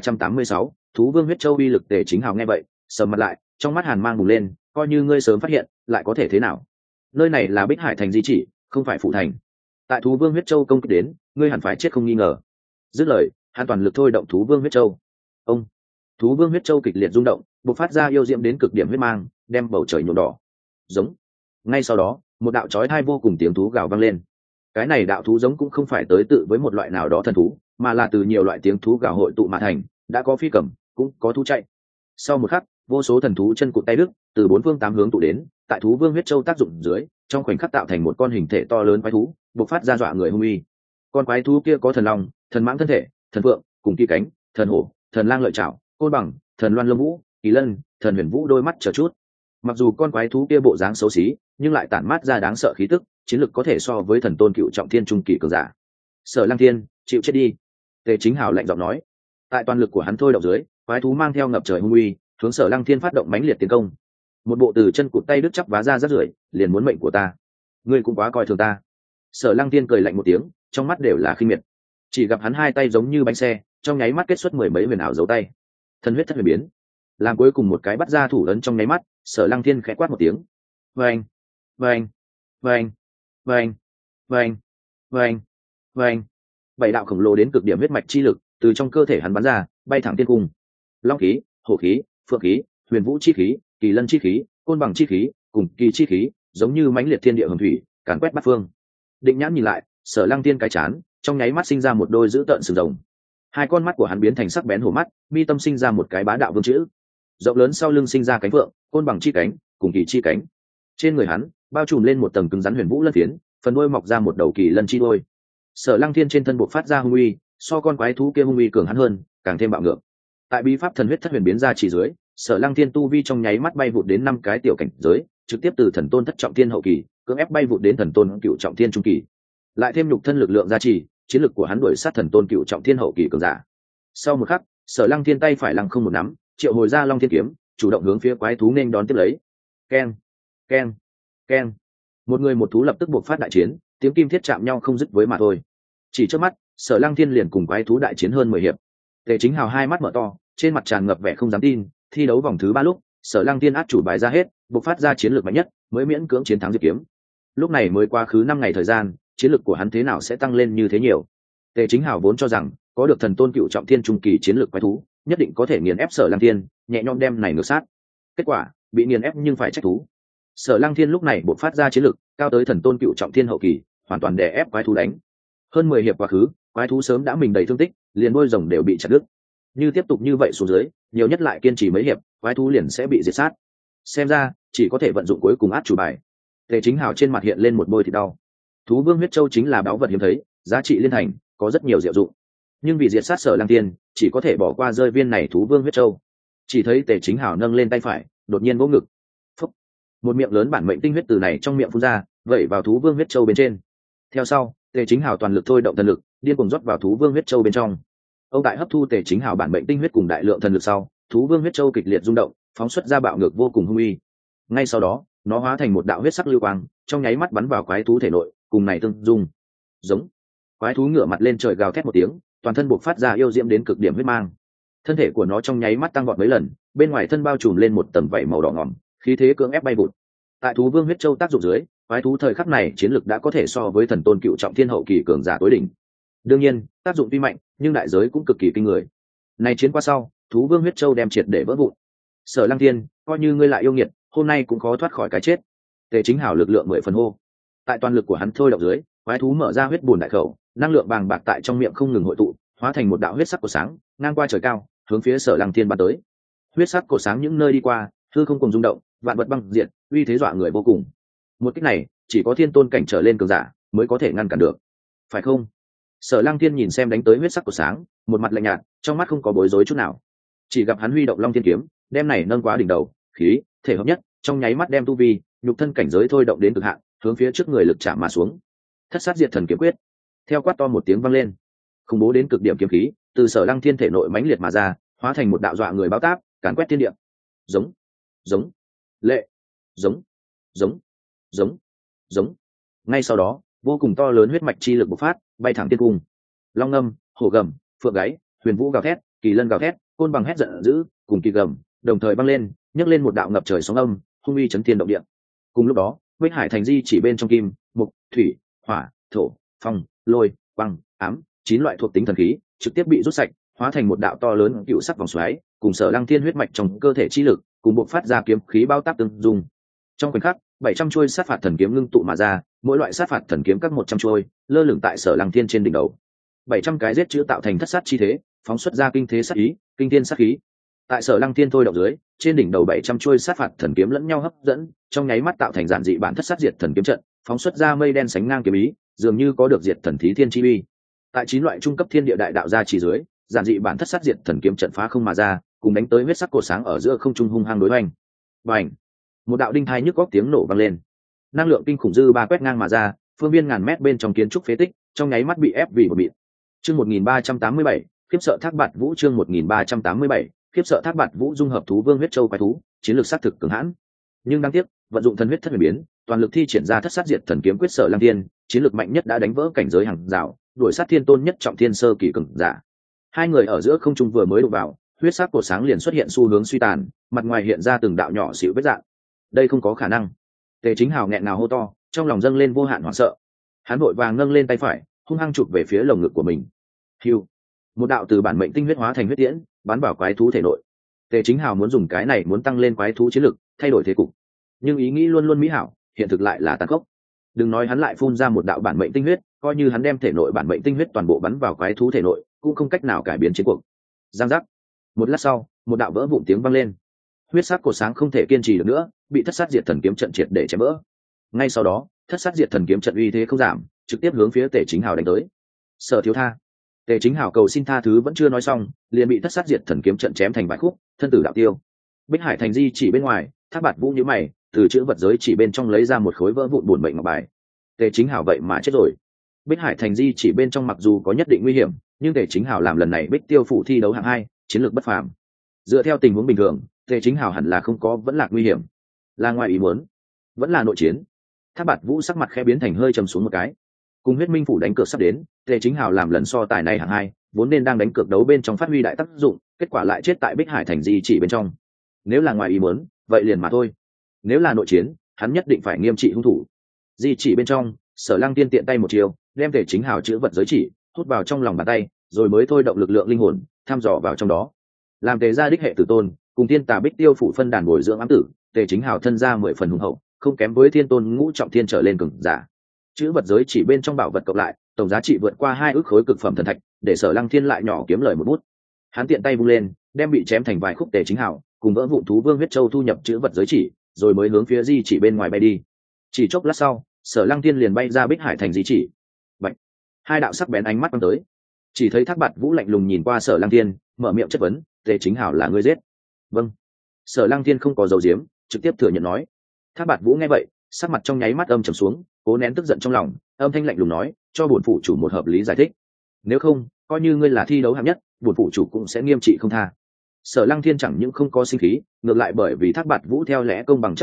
1386, Thú Vương huyết châu uy lực. Tề Chính Hào nghe vậy, sầm mặt lại, trong mắt hàn mang bùng lên, coi như ngươi sớm phát hiện, lại có thể thế nào? Nơi này là Bích Hải thành di chỉ, không phải phụ thành. Tại Thú Vương huyết châu công kích đến, ngươi hẳn phải chết không nghi ngờ. Dứt lời, hắn toàn lực thôi động Thú Vương huyết châu. Ông, Thú Vương huyết châu kịch liệt rung động, bộc phát ra yêu diễm đến cực điểm huyết mang, đem bầu trời nhuộm đỏ. Giống. Ngay sau đó, một đạo chói tai vô cùng tiếng thú gào vang lên. Cái này đạo thú giống cũng không phải tới tự với một loại nào đó thần thú, mà là từ nhiều loại tiếng thú gào hội tụ mà thành, đã có phi cầm, cũng có thú chạy. Sau một khắc, vô số thần thú chân cụt tay đứt, từ bốn phương tám hướng tụ đến, tại Thú Vương huyết châu tác dụng dưới, trong khoảnh khắc tạo thành một con hình thể to lớn quái thú, bộc phát ra dọa người hung uy. Con quái thú kia có thần long, thần mãng thân thể, thần phượng, cùng kỳ cánh, thần hổ, thần lang lợi chảo, côn bằng, thần loan lông vũ, kỳ lân, thần huyền vũ đôi mắt chờ chút. Mặc dù con quái thú kia bộ dáng xấu xí, nhưng lại tản mát ra đáng sợ khí tức, chiến lực có thể so với thần tôn cựu trọng thiên trung kỳ cường giả. Sở Lăng Thiên, chịu chết đi. Tề Chính Hào lạnh giọng nói. Tại toàn lực của hắn thôi động dưới, quái thú mang theo ngập trời hung uy, hướng Sở Lăng Thiên phát động mãnh liệt tiến công. Một bộ từ chân cụt tay đứt chắp vá ra rất rưởi, liền muốn mệnh của ta. Ngươi cũng quá coi thường ta. Sở Lăng Thiên cười lạnh một tiếng, trong mắt đều là khinh miệt. Chỉ gặp hắn hai tay giống như bánh xe, trong nháy mắt kết xuất mười mấy huyền ảo dấu tay. Thân huyết thất huyền biến, làm cuối cùng một cái bắt ra thủ ấn trong nháy mắt. Sở Lăng Thiên khẽ quát một tiếng. Vâng, vâng, vâng, vâng, vâng, vâng, vâng. 7 đạo khổng lồ đến cực điểm huyết mạch chi lực từ trong cơ thể hắn bắn ra, bay thẳng thiên cung. Long khí, hổ khí, phượng khí, huyền vũ chi khí, kỳ lân chi khí, côn bằng chi khí, cùng kỳ chi khí, giống như mãnh liệt thiên địa hồng thủy, càn quét bát phương. Định nhãn nhìn lại, Sở Lăng Thiên cái chán trong nháy mắt sinh ra một đôi dữ tợn sừng rồng. Hai con mắt của hắn biến thành sắc bén hổ mắt, mi tâm sinh ra một cái bá đạo vương chữ. Rộng lớn sau lưng sinh ra cánh phượng, côn bằng chi cánh, cùng kỳ chi cánh. Trên người hắn bao trùm lên một tầng cứng rắn huyền vũ lân phiến, phần đuôi mọc ra một đầu kỳ lân chi đuôi. Sở Lăng Thiên trên thân bộc phát ra hung uy, so con quái thú kia hung uy cường hắn hơn, càng thêm bạo ngược. Tại bí pháp thần huyết thất huyền biến ra chỉ dưới, Sở Lăng Thiên tu vi trong nháy mắt bay vụt đến 5 cái tiểu cảnh giới, trực tiếp từ thần tôn thất trọng thiên hậu kỳ cưỡng ép bay vụt đến thần tôn cựu trọng thiên trung kỳ. Lại thêm nhục thân lực lượng gia trì, chiến lực của hắn đuổi sát thần tôn cựu trọng thiên hậu kỳ cường giả. Sau một khắc, Sở Lăng Thiên tay phải lăng không một nắm, triệu hồi ra Long Thiên kiếm, chủ động hướng phía quái thú nên đón tiếp lấy. Keng, keng, keng. Một người một thú lập tức buộc phát đại chiến, tiếng kim thiết chạm nhau không dứt với mà thôi. Chỉ trước mắt, Sở Lăng Thiên liền cùng quái thú đại chiến hơn 10 hiệp. Tề Chính Hào hai mắt mở to, trên mặt tràn ngập vẻ không dám tin. Thi đấu vòng thứ 3 lúc, Sở Lăng Thiên át chủ bài ra hết, buộc phát ra chiến lược mạnh nhất, mới miễn cưỡng chiến thắng Diệp Kiếm. Lúc này mới qua khứ 5 ngày thời gian, chiến lược của hắn thế nào sẽ tăng lên như thế nhiều? Tề Chính Hào vốn cho rằng, có được thần tôn cựu trọng thiên trung kỳ chiến lược quái thú, nhất định có thể nghiền ép Sở Lăng Thiên, nhẹ nhõm đem này ngược sát. Kết quả, bị nghiền ép nhưng phải trách thú. Sở Lăng Thiên lúc này buộc phát ra chiến lược cao tới thần tôn cựu trọng thiên hậu kỳ, hoàn toàn đè ép quái thú đánh. Hơn 10 hiệp quá khứ, quái thú sớm đã mình đầy thương tích, liền đuôi rồng đều bị chặt đứt. Như tiếp tục như vậy xuống dưới, nhiều nhất lại kiên trì mấy hiệp, quái thú liền sẽ bị diệt sát. Xem ra, chỉ có thể vận dụng cuối cùng át chủ bài. Tề Chính Hào trên mặt hiện lên một bôi thịt đau. Thú Vương huyết châu chính là báu vật hiếm thấy, giá trị liên thành, có rất nhiều diệu dụng. Nhưng vì diệt sát Sở Lăng Thiên, chỉ có thể bỏ qua rơi viên này Thú Vương huyết châu. Chỉ thấy Tề Chính Hào nâng lên tay phải, đột nhiên vỗ ngực. Phúc. Một miệng lớn bản mệnh tinh huyết từ này trong miệng phun ra, vẩy vào Thú Vương huyết châu bên trên. Theo sau, Tề Chính Hào toàn lực thôi động thần lực, điên cuồng rót vào Thú Vương huyết châu bên trong. Ông tại hấp thu Tề Chính Hào bản mệnh tinh huyết cùng đại lượng thần lực sau, Thú Vương huyết châu kịch liệt rung động, phóng xuất ra bạo ngược vô cùng hung uy. Ngay sau đó nó hóa thành một đạo huyết sắc lưu quang, trong nháy mắt bắn vào quái thú thể nội, cùng này tương dung. Giống. Quái thú ngửa mặt lên trời gào thét một tiếng, toàn thân bộc phát ra yêu diễm đến cực điểm huyết mang. Thân thể của nó trong nháy mắt tăng vọt mấy lần, bên ngoài thân bao trùm lên một tầng vảy màu đỏ ngòm, khí thế cưỡng ép bay vụt. Tại thú vương huyết châu tác dụng dưới, quái thú thời khắc này chiến lực đã có thể so với thần tôn cựu trọng thiên hậu kỳ cường giả tối đỉnh. Đương nhiên, tác dụng tuy mạnh, nhưng đại giới cũng cực kỳ kinh người. Này chiến qua sau, thú vương huyết châu đem triệt để vỡ vụn. Sở Lăng Thiên, coi như ngươi lại yêu nghiệt, hôm nay cũng khó thoát khỏi cái chết. Tề Chính Hảo lực lượng 10 phần hô. Tại toàn lực của hắn thôi động dưới, quái thú mở ra huyết bùn đại khẩu, năng lượng bàng bạc tại trong miệng không ngừng hội tụ, hóa thành một đạo huyết sắc của sáng, ngang qua trời cao, hướng phía Sở Lăng Thiên bắn tới. Huyết sắc của sáng những nơi đi qua, hư không cùng rung động, vạn vật băng diệt, uy thế dọa người vô cùng. Một kích này, chỉ có thiên tôn cảnh trở lên cường giả mới có thể ngăn cản được, phải không? Sở Lăng Thiên nhìn xem đánh tới huyết sắc của sáng, một mặt lạnh nhạt, trong mắt không có bối rối chút nào. Chỉ gặp hắn huy động Long Thiên kiếm, đem này nâng quá đỉnh đầu, khí thể hợp nhất, trong nháy mắt đem tu vi, nhục thân cảnh giới thôi động đến cực hạn, hướng phía trước người lực chạm mà xuống. Thất sát diệt thần kiếm quyết. Theo quát to một tiếng vang lên, khủng bố đến cực điểm kiếm khí từ Sở Lăng Thiên thể nội mãnh liệt mà ra, hóa thành một đạo dọa người báo táp, càn quét thiên địa. Giống, giống, lệ, giống, giống, giống, giống. Ngay sau đó, vô cùng to lớn huyết mạch chi lực bộc phát, bay thẳng thiên cung. Long ngâm, hổ gầm, phượng gáy, huyền vũ gào thét, kỳ lân gào thét, côn bằng hét giận dữ, cùng kỳ gầm đồng thời băng lên, nhấc lên một đạo ngập trời sóng âm, hung uy chấn thiên động địa. Cùng lúc đó, Bích Hải thành di chỉ bên trong kim, mục, thủy, hỏa, thổ, phong, lôi, băng, ám, 9 loại thuộc tính thần khí trực tiếp bị rút sạch, hóa thành một đạo to lớn cựu sắc vòng xoáy, cùng Sở Lăng Thiên huyết mạch trong cơ thể chi lực, cùng bộc phát ra kiếm khí bao tác tương dung. Trong khoảnh khắc, 700 chuôi sát phạt thần kiếm ngưng tụ mà ra, mỗi loại sát phạt thần kiếm các 100 chuôi, lơ lửng tại Sở Lăng Thiên trên đỉnh đầu. 700 cái giết chữ tạo thành thất sát chi thế, phóng xuất ra kinh thế sát ý, kinh thiên sát khí. Tại Sở Lăng Thiên thôi động dưới, trên đỉnh đầu 700 chuôi sát phạt thần kiếm lẫn nhau hấp dẫn, trong nháy mắt tạo thành giản dị bản thất sát diệt thần kiếm trận, phóng xuất ra mây đen sánh ngang kiếm ý, dường như có được diệt thần thí thiên chi uy. Tại 9 loại trung cấp thiên địa đại đạo gia chỉ dưới, giản dị bản thất sát diệt thần kiếm trận phá không mà ra, cùng đánh tới huyết sắc cột sáng ở giữa không trung hung hăng đối hoành. Bành! Một đạo đinh thai nhức góc tiếng nổ vang lên. Năng lượng kinh khủng dư ba quét ngang mà ra, phương viên ngàn mét bên trong kiến trúc phế tích, trong nháy mắt bị ép vì một mịn. Chương 1387, khiếp sợ Thác Bạt Vũ. Chương 1387, khiếp sợ Thác Bạt Vũ dung hợp thú vương huyết châu quái thú, chiến lược sát thực cường hãn. Nhưng đáng tiếc, vận dụng thần huyết thất huyền biến, toàn lực thi triển ra thất sát diệt thần kiếm quyết Sở Lăng Thiên, chiến lược mạnh nhất đã đánh vỡ cảnh giới hàng rào, đuổi sát thiên tôn nhất trọng thiên sơ kỳ cường giả. Hai người ở giữa không trung vừa mới đụng vào, huyết sắc cột sáng liền xuất hiện xu hướng suy tàn, mặt ngoài hiện ra từng đạo nhỏ xíu vết rạn. Đây không có khả năng. Tề Chính Hào nghẹn ngào hô to, trong lòng dâng lên vô hạn hoảng sợ. Hắn vội vàng nâng lên tay phải, hung hăng chụp về phía lồng ngực của mình. Hưu, một đạo từ bản mệnh tinh huyết hóa thành huyết tiễn, bắn vào quái thú thể nội. Tề Chính Hào muốn dùng cái này muốn tăng lên quái thú chiến lực, thay đổi thế cục. Nhưng ý nghĩ luôn luôn mỹ hảo, hiện thực lại là tàn khốc. Đừng nói hắn lại phun ra một đạo bản mệnh tinh huyết, coi như hắn đem thể nội bản mệnh tinh huyết toàn bộ bắn vào quái thú thể nội, cũng không cách nào cải biến chiến cuộc. Giang giác. Một lát sau, một đạo vỡ vụn tiếng vang lên. Huyết sắc cột sáng không thể kiên trì được nữa, bị thất sát diệt thần kiếm trận triệt để chém vỡ. Ngay sau đó, thất sát diệt thần kiếm trận uy thế không giảm, trực tiếp hướng phía Tề Chính Hào đánh tới. Sở thiếu tha. Tề Chính Hào cầu xin tha thứ vẫn chưa nói xong, liền bị thất sát diệt thần kiếm trận chém thành vài khúc, thân tử đạo tiêu. Bích Hải thành di chỉ bên ngoài, Thác Bạt Vũ nhíu mày, từ chữ vật giới chỉ bên trong lấy ra một khối vỡ vụn buồn mệnh ngọc bài. Tề Chính Hào vậy mà chết rồi. Bích Hải thành di chỉ bên trong mặc dù có nhất định nguy hiểm, nhưng Tề Chính Hào làm lần này Bích Tiêu phủ thi đấu hạng 2, chiến lược bất phàm. Dựa theo tình huống bình thường, Tề Chính Hào hẳn là không có vẫn lạc nguy hiểm. Là ngoài ý muốn, vẫn là nội chiến. Thác Bạt Vũ sắc mặt khẽ biến thành hơi trầm xuống một cái. Cùng Huyết Minh phủ đánh cược sắp đến, Tề Chính Hào làm lần so tài này hạng 2, vốn nên đang đánh cược đấu bên trong phát huy đại tác dụng, kết quả lại chết tại Bích Hải thành di chỉ bên trong. Nếu là ngoài ý muốn, vậy liền mà thôi. Nếu là nội chiến, hắn nhất định phải nghiêm trị hung thủ. Di chỉ bên trong, Sở Lăng Tiên tiện tay một chiều, đem Tề Chính Hào chữ vật giới chỉ hút vào trong lòng bàn tay, rồi mới thôi động lực lượng linh hồn, thăm dò vào trong đó. Làm Tề gia đích hệ tử tôn, cùng Tiên Tà Bích Tiêu phủ phân đàn bồi dưỡng ám tử, Tề Chính Hào thân gia 10 phần hùng hậu, không kém với thiên tôn ngũ trọng thiên trở lên cường giả. Chữ vật giới chỉ bên trong bảo vật cộng lại, tổng giá trị vượt qua 2 ức khối cực phẩm thần thạch, để Sở Lăng Thiên lại nhỏ kiếm lời một bút. Hắn tiện tay vung lên, đem bị chém thành vài khúc Tề Chính Hào cùng vỡ vụn thú vương huyết châu thu nhập chữ vật giới chỉ, rồi mới hướng phía di chỉ bên ngoài bay đi. Chỉ chốc lát sau, Sở Lăng Thiên liền bay ra Bích Hải thành di chỉ. Bạch. Hai đạo sắc bén ánh mắt quăng tới. Chỉ thấy Thác Bạt Vũ lạnh lùng nhìn qua Sở Lăng Thiên, mở miệng chất vấn, Tề Chính Hào là ngươi giết? Vâng. Sở Lăng Thiên không có dấu diếm, trực tiếp thừa nhận nói. Thác Bạt Vũ nghe vậy, sắc mặt trong nháy mắt âm trầm xuống, cố nén tức giận trong lòng, âm thanh lạnh lùng nói, cho bổn phủ chủ một hợp lý giải thích. Nếu không, coi như ngươi là thi đấu hạng nhất, bổn phủ chủ cũng sẽ nghiêm trị không tha. Sở Lăng Thiên chẳng những không có sinh khí, ngược lại bởi vì Thác Bạt Vũ theo lẽ công bằng chấp pháp,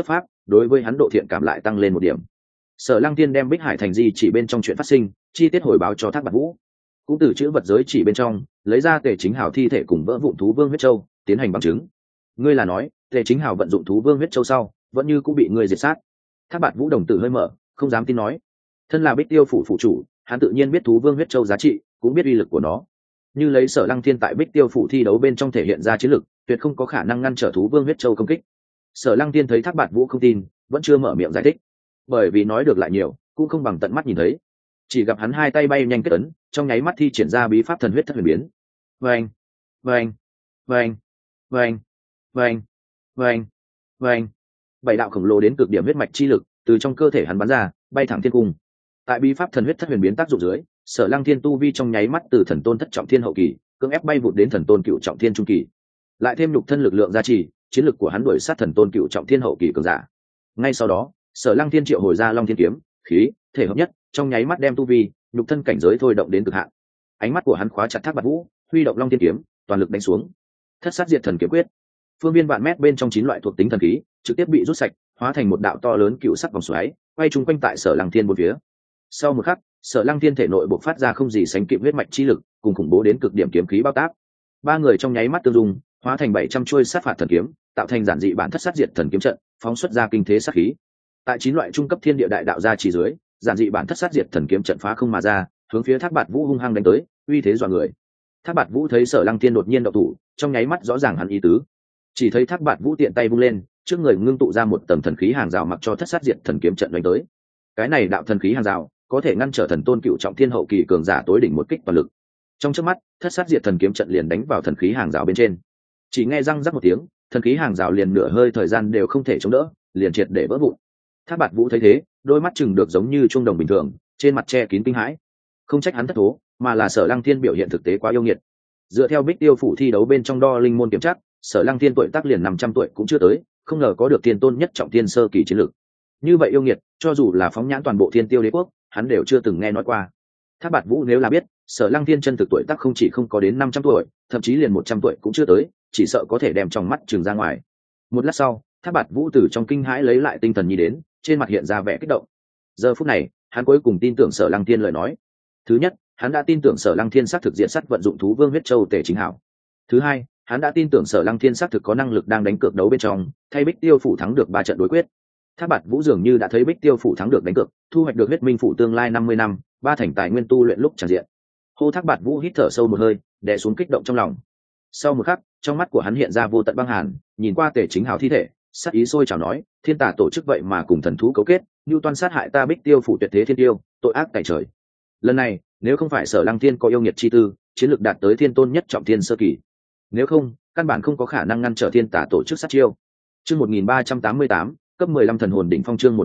đối với hắn độ thiện cảm lại tăng lên một điểm. Sở Lăng Thiên đem Bích Hải thành di chỉ bên trong chuyện phát sinh chi tiết hồi báo cho Thác Bạt Vũ, cũng từ chữ vật giới chỉ bên trong lấy ra Tề Chính Hào thi thể cùng vỡ vụn thú vương huyết châu tiến hành bằng chứng. Ngươi là nói Tề Chính Hào vận dụng thú vương huyết châu sau vẫn như cũng bị ngươi diệt sát? Thác Bạt Vũ đồng tử hơi mở, không dám tin nói. Thân là Bích Tiêu phủ phủ chủ, hắn tự nhiên biết thú vương huyết châu giá trị, cũng biết uy lực của nó. Như lấy Sở Lăng Thiên tại Bích Tiêu phủ thi đấu bên trong thể hiện ra chiến lực, tuyệt không có khả năng ngăn trở thú vương huyết châu công kích. Sở Lăng Thiên thấy Thác Bạt Vũ không tin, vẫn chưa mở miệng giải thích, bởi vì nói được lại nhiều cũng không bằng tận mắt nhìn thấy. Chỉ gặp hắn hai tay bay nhanh kết ấn, trong nháy mắt thi triển ra bí pháp thần huyết thất huyền biến. Vâng, vâng, vâng, vâng, vâng, vâng, vâng. Bảy đạo khổng lồ đến cực điểm huyết mạch chi lực từ trong cơ thể hắn bắn ra, bay thẳng thiên cung. Tại bí pháp thần huyết thất huyền biến tác dụng dưới, Sở Lăng Thiên tu vi trong nháy mắt từ thần tôn thất trọng thiên hậu kỳ cưỡng ép bay vụt đến thần tôn cựu trọng thiên trung kỳ, lại thêm nhục thân lực lượng gia trì, chiến lực của hắn đuổi sát thần tôn cựu trọng thiên hậu kỳ cường giả. Ngay sau đó, Sở Lăng Thiên triệu hồi ra Long Thiên kiếm, khí thể hợp nhất, trong nháy mắt đem tu vi nhục thân cảnh giới thôi động đến cực hạn. Ánh mắt của hắn khóa chặt Thác Bạt Vũ, huy động Long Thiên kiếm, toàn lực đánh xuống. Thất sát diệt thần kiếm quyết, phương viên vạn mét bên trong 9 loại thuộc tính thần khí trực tiếp bị rút sạch, hóa thành một đạo to lớn cựu sắc vòng xoáy, quay chung quanh tại Sở Lăng Thiên bốn phía. Sau một khắc, Sở Lăng Thiên thể nội bộc phát ra không gì sánh kịp huyết mạch chi lực, cùng khủng bố đến cực điểm kiếm khí bao tác. Ba người trong nháy mắt tương dung, hóa thành 700 chuôi sát phạt thần kiếm, tạo thành giản dị bản thất sát diệt thần kiếm trận, phóng xuất ra kinh thế sát khí. Tại 9 loại trung cấp thiên địa đại đạo gia chỉ dưới, giản dị bản thất sát diệt thần kiếm trận phá không mà ra, hướng phía Thác Bạt Vũ hung hăng đánh tới, uy thế dọa người. Thác Bạt Vũ thấy Sở Lăng Thiên đột nhiên động thủ, trong nháy mắt rõ ràng hắn ý tứ. Chỉ thấy Thác Bạt Vũ tiện tay vung lên, trước người ngưng tụ ra một tầng thần khí hàng rào mặc cho thất sát diệt thần kiếm trận đánh tới. Cái này đạo thần khí hàng rào có thể ngăn trở thần tôn cựu trọng thiên hậu kỳ cường giả tối đỉnh một kích toàn lực. Trong chớp mắt, thất sát diệt thần kiếm trận liền đánh vào thần khí hàng rào bên trên. Chỉ nghe răng rắc một tiếng, thần khí hàng rào liền nửa hơi thời gian đều không thể chống đỡ, liền triệt để vỡ vụn. Thác Bạt Vũ thấy thế, đôi mắt chừng được giống như trung đồng bình thường, trên mặt che kín kinh hãi. Không trách hắn thất thố, mà là Sở Lăng Thiên biểu hiện thực tế quá yêu nghiệt. Dựa theo Bích Tiêu phủ thi đấu bên trong đo linh môn kiểm chắc, Sở Lăng Thiên tuổi tác liền 500 tuổi cũng chưa tới, không ngờ có được thiên tôn nhất trọng thiên sơ kỳ chiến lực. Như vậy yêu nghiệt, cho dù là phóng nhãn toàn bộ Thiên Tiêu đế quốc, hắn đều chưa từng nghe nói qua. Thác Bạt Vũ nếu là biết, Sở Lăng Thiên chân thực tuổi tác không chỉ không có đến 500 tuổi, thậm chí liền 100 tuổi cũng chưa tới, chỉ sợ có thể đem trong mắt trừng ra ngoài. Một lát sau, Thác Bạt Vũ từ trong kinh hãi lấy lại tinh thần nhi đến, trên mặt hiện ra vẻ kích động. Giờ phút này, hắn cuối cùng tin tưởng Sở Lăng Thiên lời nói. Thứ nhất, hắn đã tin tưởng Sở Lăng Thiên xác thực diện sát vận dụng thú vương huyết châu Tề Chính Hảo. Thứ hai, hắn đã tin tưởng Sở Lăng Thiên xác thực có năng lực đang đánh cược đấu bên trong, thay Bích Tiêu phủ thắng được 3 trận đối quyết. Thác Bạt Vũ dường như đã thấy Bích Tiêu phủ thắng được đánh cược, thu hoạch được huyết minh phủ tương lai 50 năm, 3 thành tài nguyên tu luyện lúc tràn diện. Hô Thác Bạt Vũ hít thở sâu một hơi, đè xuống kích động trong lòng. Sau một khắc, trong mắt của hắn hiện ra vô tận băng hàn, nhìn qua Tề Chính Hảo thi thể, sát ý sôi trào nói, thiên tà tổ chức vậy mà cùng thần thú cấu kết, nhu toan sát hại ta Bích Tiêu phủ tuyệt thế thiên tiêu, tội ác tày trời. Lần này, nếu không phải Sở Lăng Thiên có yêu nghiệt chi tư, chiến lược đạt tới thiên tôn nhất trọng thiên sơ kỳ, nếu không, căn bản không có khả năng ngăn trở thiên tà tổ chức sát chiêu. Chương 1388, cấp 15 thần hồn đỉnh phong. Chương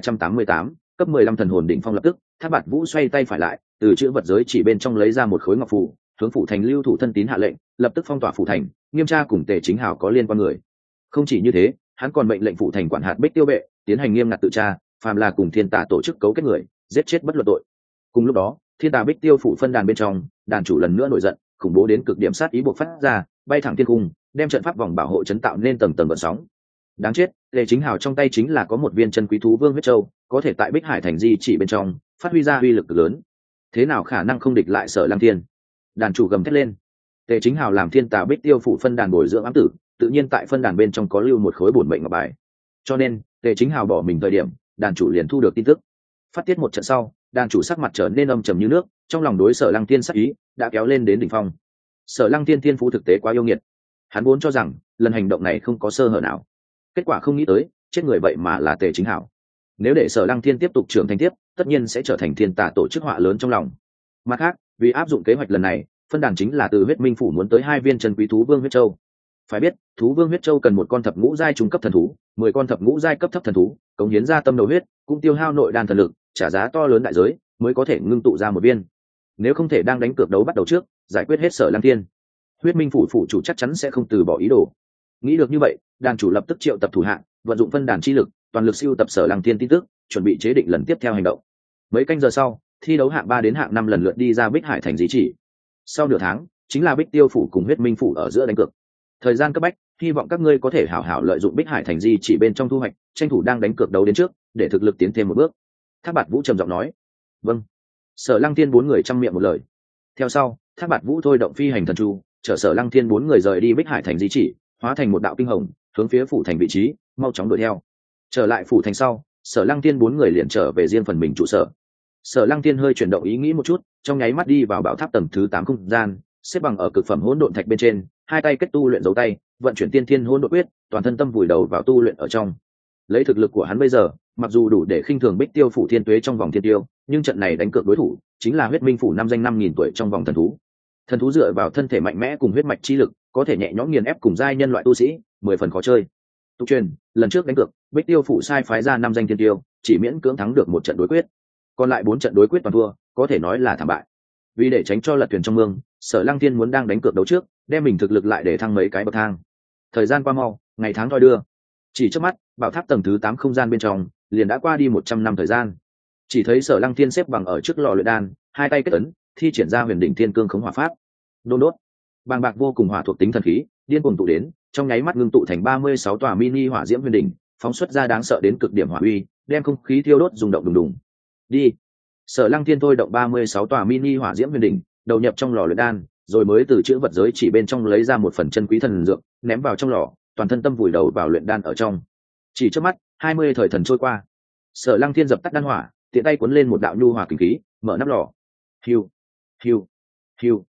1388, cấp 15 thần hồn đỉnh phong. Lập tức, Thác Bạt Vũ xoay tay phải lại, từ chữ vật giới chỉ bên trong lấy ra một khối ngọc phù, hướng phủ thành lưu thủ thân tín hạ lệnh, lập tức phong tỏa phủ thành, nghiêm tra cùng Tề Chính Hảo có liên quan người. Không chỉ như thế, hắn còn mệnh lệnh phủ thành quản hạt Bích Tiêu vệ tiến hành nghiêm ngặt tự tra, phàm là cùng thiên tà tổ chức cấu kết người, giết chết bất luận tội. Cùng lúc đó, thiên tà Bích Tiêu phủ phân đàn bên trong, đàn chủ lần nữa nổi giận, khủng bố đến cực điểm sát ý bộc phát ra, bay thẳng thiên cung, đem trận pháp vòng bảo hộ chấn tạo nên tầng tầng gợn sóng. Đáng chết, Tề Chính Hảo trong tay chính là có một viên chân quý thú vương huyết châu, có thể tại Bích Hải thành di chỉ bên trong phát huy ra uy lực lớn. Thế nào khả năng không địch lại Sở Lăng Thiên? Đàn chủ gầm thét lên. Tề Chính Hảo làm thiên tà Bích Tiêu phủ phân đàn bồi dưỡng ám tử, tự nhiên tại phân đàn bên trong có lưu một khối bổn mệnh ngọc bài. Cho nên, Tề Chính Hảo bỏ mình thời điểm, đàn chủ liền thu được tin tức. Phát tiết một trận sau, đàn chủ sắc mặt trở nên âm trầm như nước, trong lòng đối Sở Lăng Thiên sát ý đã kéo lên đến đỉnh phong. Sở Lăng Thiên thiên phú thực tế quá yêu nghiệt, hắn vốn cho rằng lần hành động này không có sơ hở nào, kết quả không nghĩ tới chết người vậy mà là Tề Chính Hảo. Nếu để Sở Lăng Thiên tiếp tục trưởng thành tiếp, tất nhiên sẽ trở thành thiên tà tổ chức họa lớn trong lòng. Mặt khác, vì áp dụng kế hoạch lần này, phân đàn chính là từ huyết minh phủ muốn tới 2 viên chân quý thú vương huyết châu. Phải biết, thú vương huyết châu cần 1 con thập ngũ giai trung cấp thần thú, 10 con thập ngũ giai cấp thấp thần thú, cống hiến ra tâm đầu huyết, cũng tiêu hao nội đan thần lực, trả giá to lớn đại giới mới có thể ngưng tụ ra 1 viên. Nếu không thể đang đánh cược đấu bắt đầu trước giải quyết hết Sở Lăng Thiên, huyết minh phủ phủ chủ chắc chắn sẽ không từ bỏ ý đồ. Nghĩ được như vậy, đàn chủ lập tức triệu tập thủ hạ, vận dụng phân đàn chi lực, toàn lực siêu tập Sở Lăng Thiên tin tức, chuẩn bị chế định lần tiếp theo hành động. Mấy canh giờ sau, thi đấu hạng 3 đến hạng 5 lần lượt đi ra Bích Hải thành di chỉ. Sau nửa tháng, chính là Bích Tiêu phủ cùng huyết minh phủ ở giữa đánh cược. Thời gian cấp bách, hy vọng các ngươi có thể hảo hảo lợi dụng Bích Hải thành di chỉ bên trong thu hoạch, tranh thủ đang đánh cược đấu đến trước, để thực lực tiến thêm một bước. Thác Bạt Vũ trầm giọng nói. Vâng. Sở Lăng Thiên bốn người chăm miệng một lời. Theo sau, Thác Bạt Vũ thôi động phi hành thần chu, chở Sở Lăng Thiên bốn người rời đi Bích Hải thành di chỉ, hóa thành một đạo kinh hồng, hướng phía phủ thành vị trí mau chóng đuổi theo. Trở lại phủ thành sau, Sở Lăng Thiên bốn người liền trở về riêng phần mình trụ sở. Sở Lăng Thiên hơi chuyển động ý nghĩ một chút, trong nháy mắt đi vào bảo tháp tầng thứ 8 không gian, xếp bằng ở cực phẩm hỗn độn thạch bên trên, hai tay kết tu luyện dấu tay, vận chuyển tiên thiên hỗn độn quyết, toàn thân tâm vùi đầu vào tu luyện ở trong. Lấy thực lực của hắn bây giờ, mặc dù đủ để khinh thường Bích Tiêu phủ Thiên Tuế trong vòng thiên tiêu, nhưng trận này đánh cược đối thủ chính là Huyết Minh phủ năm danh 5000 tuổi trong vòng thần thú. Thần thú dựa vào thân thể mạnh mẽ cùng huyết mạch chi lực, có thể nhẹ nhõm nghiền ép cùng giai nhân loại tu sĩ, 10 phần khó chơi. Tục truyền, lần trước đánh cược, Bích Tiêu phủ sai phái ra 5 danh thiên tiêu, chỉ miễn cưỡng thắng được một trận đối quyết, còn lại 4 trận đối quyết toàn thua, có thể nói là thảm bại. Vì để tránh cho lật thuyền trong mương, Sở Lăng Thiên muốn đang đánh cược đấu trước, đem mình thực lực lại để thăng mấy cái bậc thang. Thời gian qua mau, ngày tháng thoi đưa. Chỉ trước mắt, bảo tháp tầng thứ 8 không gian bên trong liền đã qua đi 100 năm thời gian. Chỉ thấy Sở Lăng Thiên xếp bằng ở trước lò luyện đan, hai tay kết ấn, thi triển ra Huyền Đỉnh Thiên Cương Khống Hỏa Pháp. Đôn đốt, bàng bạc vô cùng hỏa thuộc tính thần khí, điên cuồng tụ đến, trong nháy mắt ngưng tụ thành 36 tòa mini hỏa diễm huyền đỉnh, phóng xuất ra đáng sợ đến cực điểm hỏa uy, đem không khí thiêu đốt rung động đùng đùng. Đi. Sở Lăng Thiên thôi động 36 tòa mini hỏa diễm huyền đỉnh, đầu nhập trong lò luyện đan, rồi mới từ chữ vật giới chỉ bên trong lấy ra một phần chân quý thần dược, ném vào trong lò, toàn thân tâm vùi đầu vào luyện đan ở trong. Chỉ trước mắt, 20 thời thần trôi qua. Sở Lăng Thiên dập tắt đan hỏa, tiện tay cuốn lên một đạo nhu hỏa kinh khí, mở nắp lò. Hiu, hiu, hiu.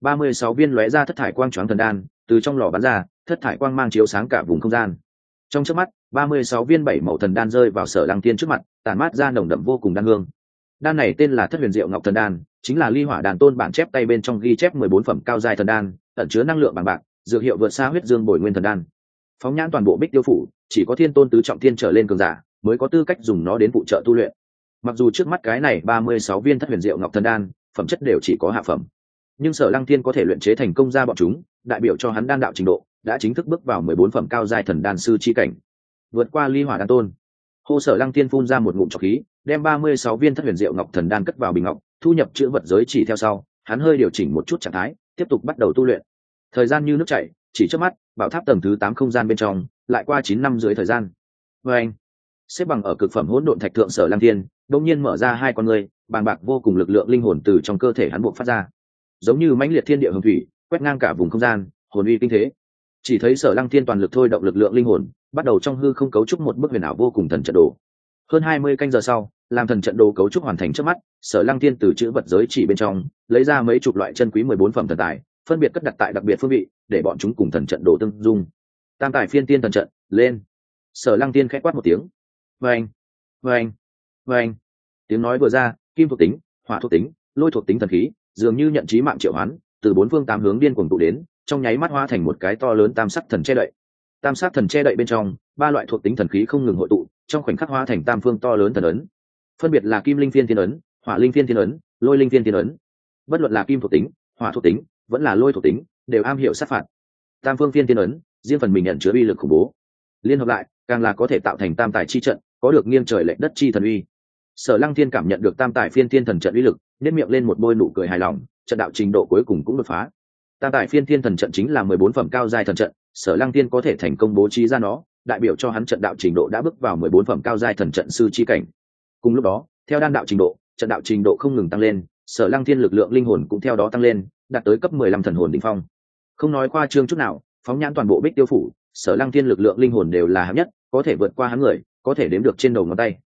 36 viên lóe ra thất thải quang choáng thần đan, từ trong lò bắn ra, thất thải quang mang chiếu sáng cả vùng không gian. Trong chớp mắt, 36 viên bảy màu thần đan rơi vào Sở Lăng Thiên trước mặt, tản mát ra nồng đậm vô cùng đan hương. Đan này tên là Thất Huyền Diệu Ngọc Thần Đan, chính là Ly Hỏa Đàn Tôn bản chép tay bên trong ghi chép 14 phẩm cao giai thần đan, ẩn chứa năng lượng bằng bạc, dược hiệu vượt xa Huyết Dương Bồi Nguyên Thần Đan. Phóng nhãn toàn bộ Bích Tiêu phủ, chỉ có Thiên Tôn tứ trọng thiên trở lên cường giả mới có tư cách dùng nó đến phụ trợ tu luyện. Mặc dù trước mắt cái này 36 viên Thất Huyền Diệu Ngọc Thần Đan, phẩm chất đều chỉ có hạ phẩm, nhưng Sở Lăng Thiên có thể luyện chế thành công ra bọn chúng, đại biểu cho hắn đan đạo trình độ đã chính thức bước vào 14 phẩm cao giai thần đan sư chi cảnh, vượt qua Ly Hỏa Đan Tôn. Hô Sở Lăng Thiên phun ra một ngụm trọc khí, đem 36 viên Thất Huyền Diệu Ngọc Thần Đan cất vào bình ngọc, thu nhập chữ vật giới chỉ theo sau, hắn hơi điều chỉnh một chút trạng thái, tiếp tục bắt đầu tu luyện. Thời gian như nước chảy, chỉ trước mắt, bảo tháp tầng thứ 8 không gian bên trong, lại qua 9 năm dưới thời gian. Anh, xếp bằng ở cực phẩm hỗn độn thạch thượng Sở Lăng Thiên, đột nhiên mở ra hai con ngươi, bàng bạc vô cùng lực lượng linh hồn từ trong cơ thể hắn bộc phát ra, giống như mãnh liệt thiên địa hồng thủy, quét ngang cả vùng không gian, hồn uy kinh thế. Chỉ thấy Sở Lăng Thiên toàn lực thôi động lực lượng linh hồn, bắt đầu trong hư không cấu trúc một bức huyền ảo vô cùng thần trận đồ. Hơn 20 canh giờ sau, làm thần trận đồ cấu trúc hoàn thành trước mắt, Sở Lăng Thiên từ chữ vật giới chỉ bên trong lấy ra mấy chục loại chân quý 14 phẩm thần tài, phân biệt cất đặt tại đặc biệt phương vị, để bọn chúng cùng thần trận đồ tương dung. Tam tài phiên tiên thần trận, lên. Sở Lăng Thiên khẽ quát một tiếng. Vâng, vâng, vâng. Tiếng nói vừa ra, kim thuộc tính, hỏa thuộc tính, lôi thuộc tính thần khí, dường như nhận chí mạng triệu hoán, từ bốn phương tám hướng điên cuồng tụ đến, trong nháy mắt hóa thành một cái to lớn tam sắc thần che đậy. Tam sắc thần che đậy bên trong, ba loại thuộc tính thần khí không ngừng hội tụ, trong khoảnh khắc hóa thành tam phương to lớn thần ấn, phân biệt là kim linh phiên thiên ấn, hỏa linh phiên thiên ấn, lôi linh phiên thiên ấn. Bất luận là kim thuộc tính, hỏa thuộc tính, vẫn là lôi thuộc tính, đều am hiểu sát phạt. Tam phương phiên thiên ấn, riêng phần mình nhận chứa uy lực khủng bố, liên hợp lại, càng là có thể tạo thành tam tài chi trận, có được nghiêng trời lệch đất chi thần uy. Sở Lăng Thiên cảm nhận được tam tài phiên thiên thần trận uy lực, nhếch miệng lên một bôi nụ cười hài lòng, trận đạo trình độ cuối cùng cũng đột phá. Tam tài phiên thiên thần trận chính là 14 phẩm cao giai thần trận, Sở Lăng Thiên có thể thành công bố trí ra nó, đại biểu cho hắn trận đạo trình độ đã bước vào 14 phẩm cao giai thần trận sư chi cảnh. Cùng lúc đó, theo đan đạo trình độ, trận đạo trình độ không ngừng tăng lên, Sở Lăng Thiên lực lượng linh hồn cũng theo đó tăng lên, đạt tới cấp 15 thần hồn đỉnh phong. Không nói khoa trương chút nào, phóng nhãn toàn bộ Bích Tiêu phủ, Sở Lăng Thiên lực lượng linh hồn đều là hạng nhất, có thể vượt qua hắn người, có thể đếm được trên đầu ngón tay.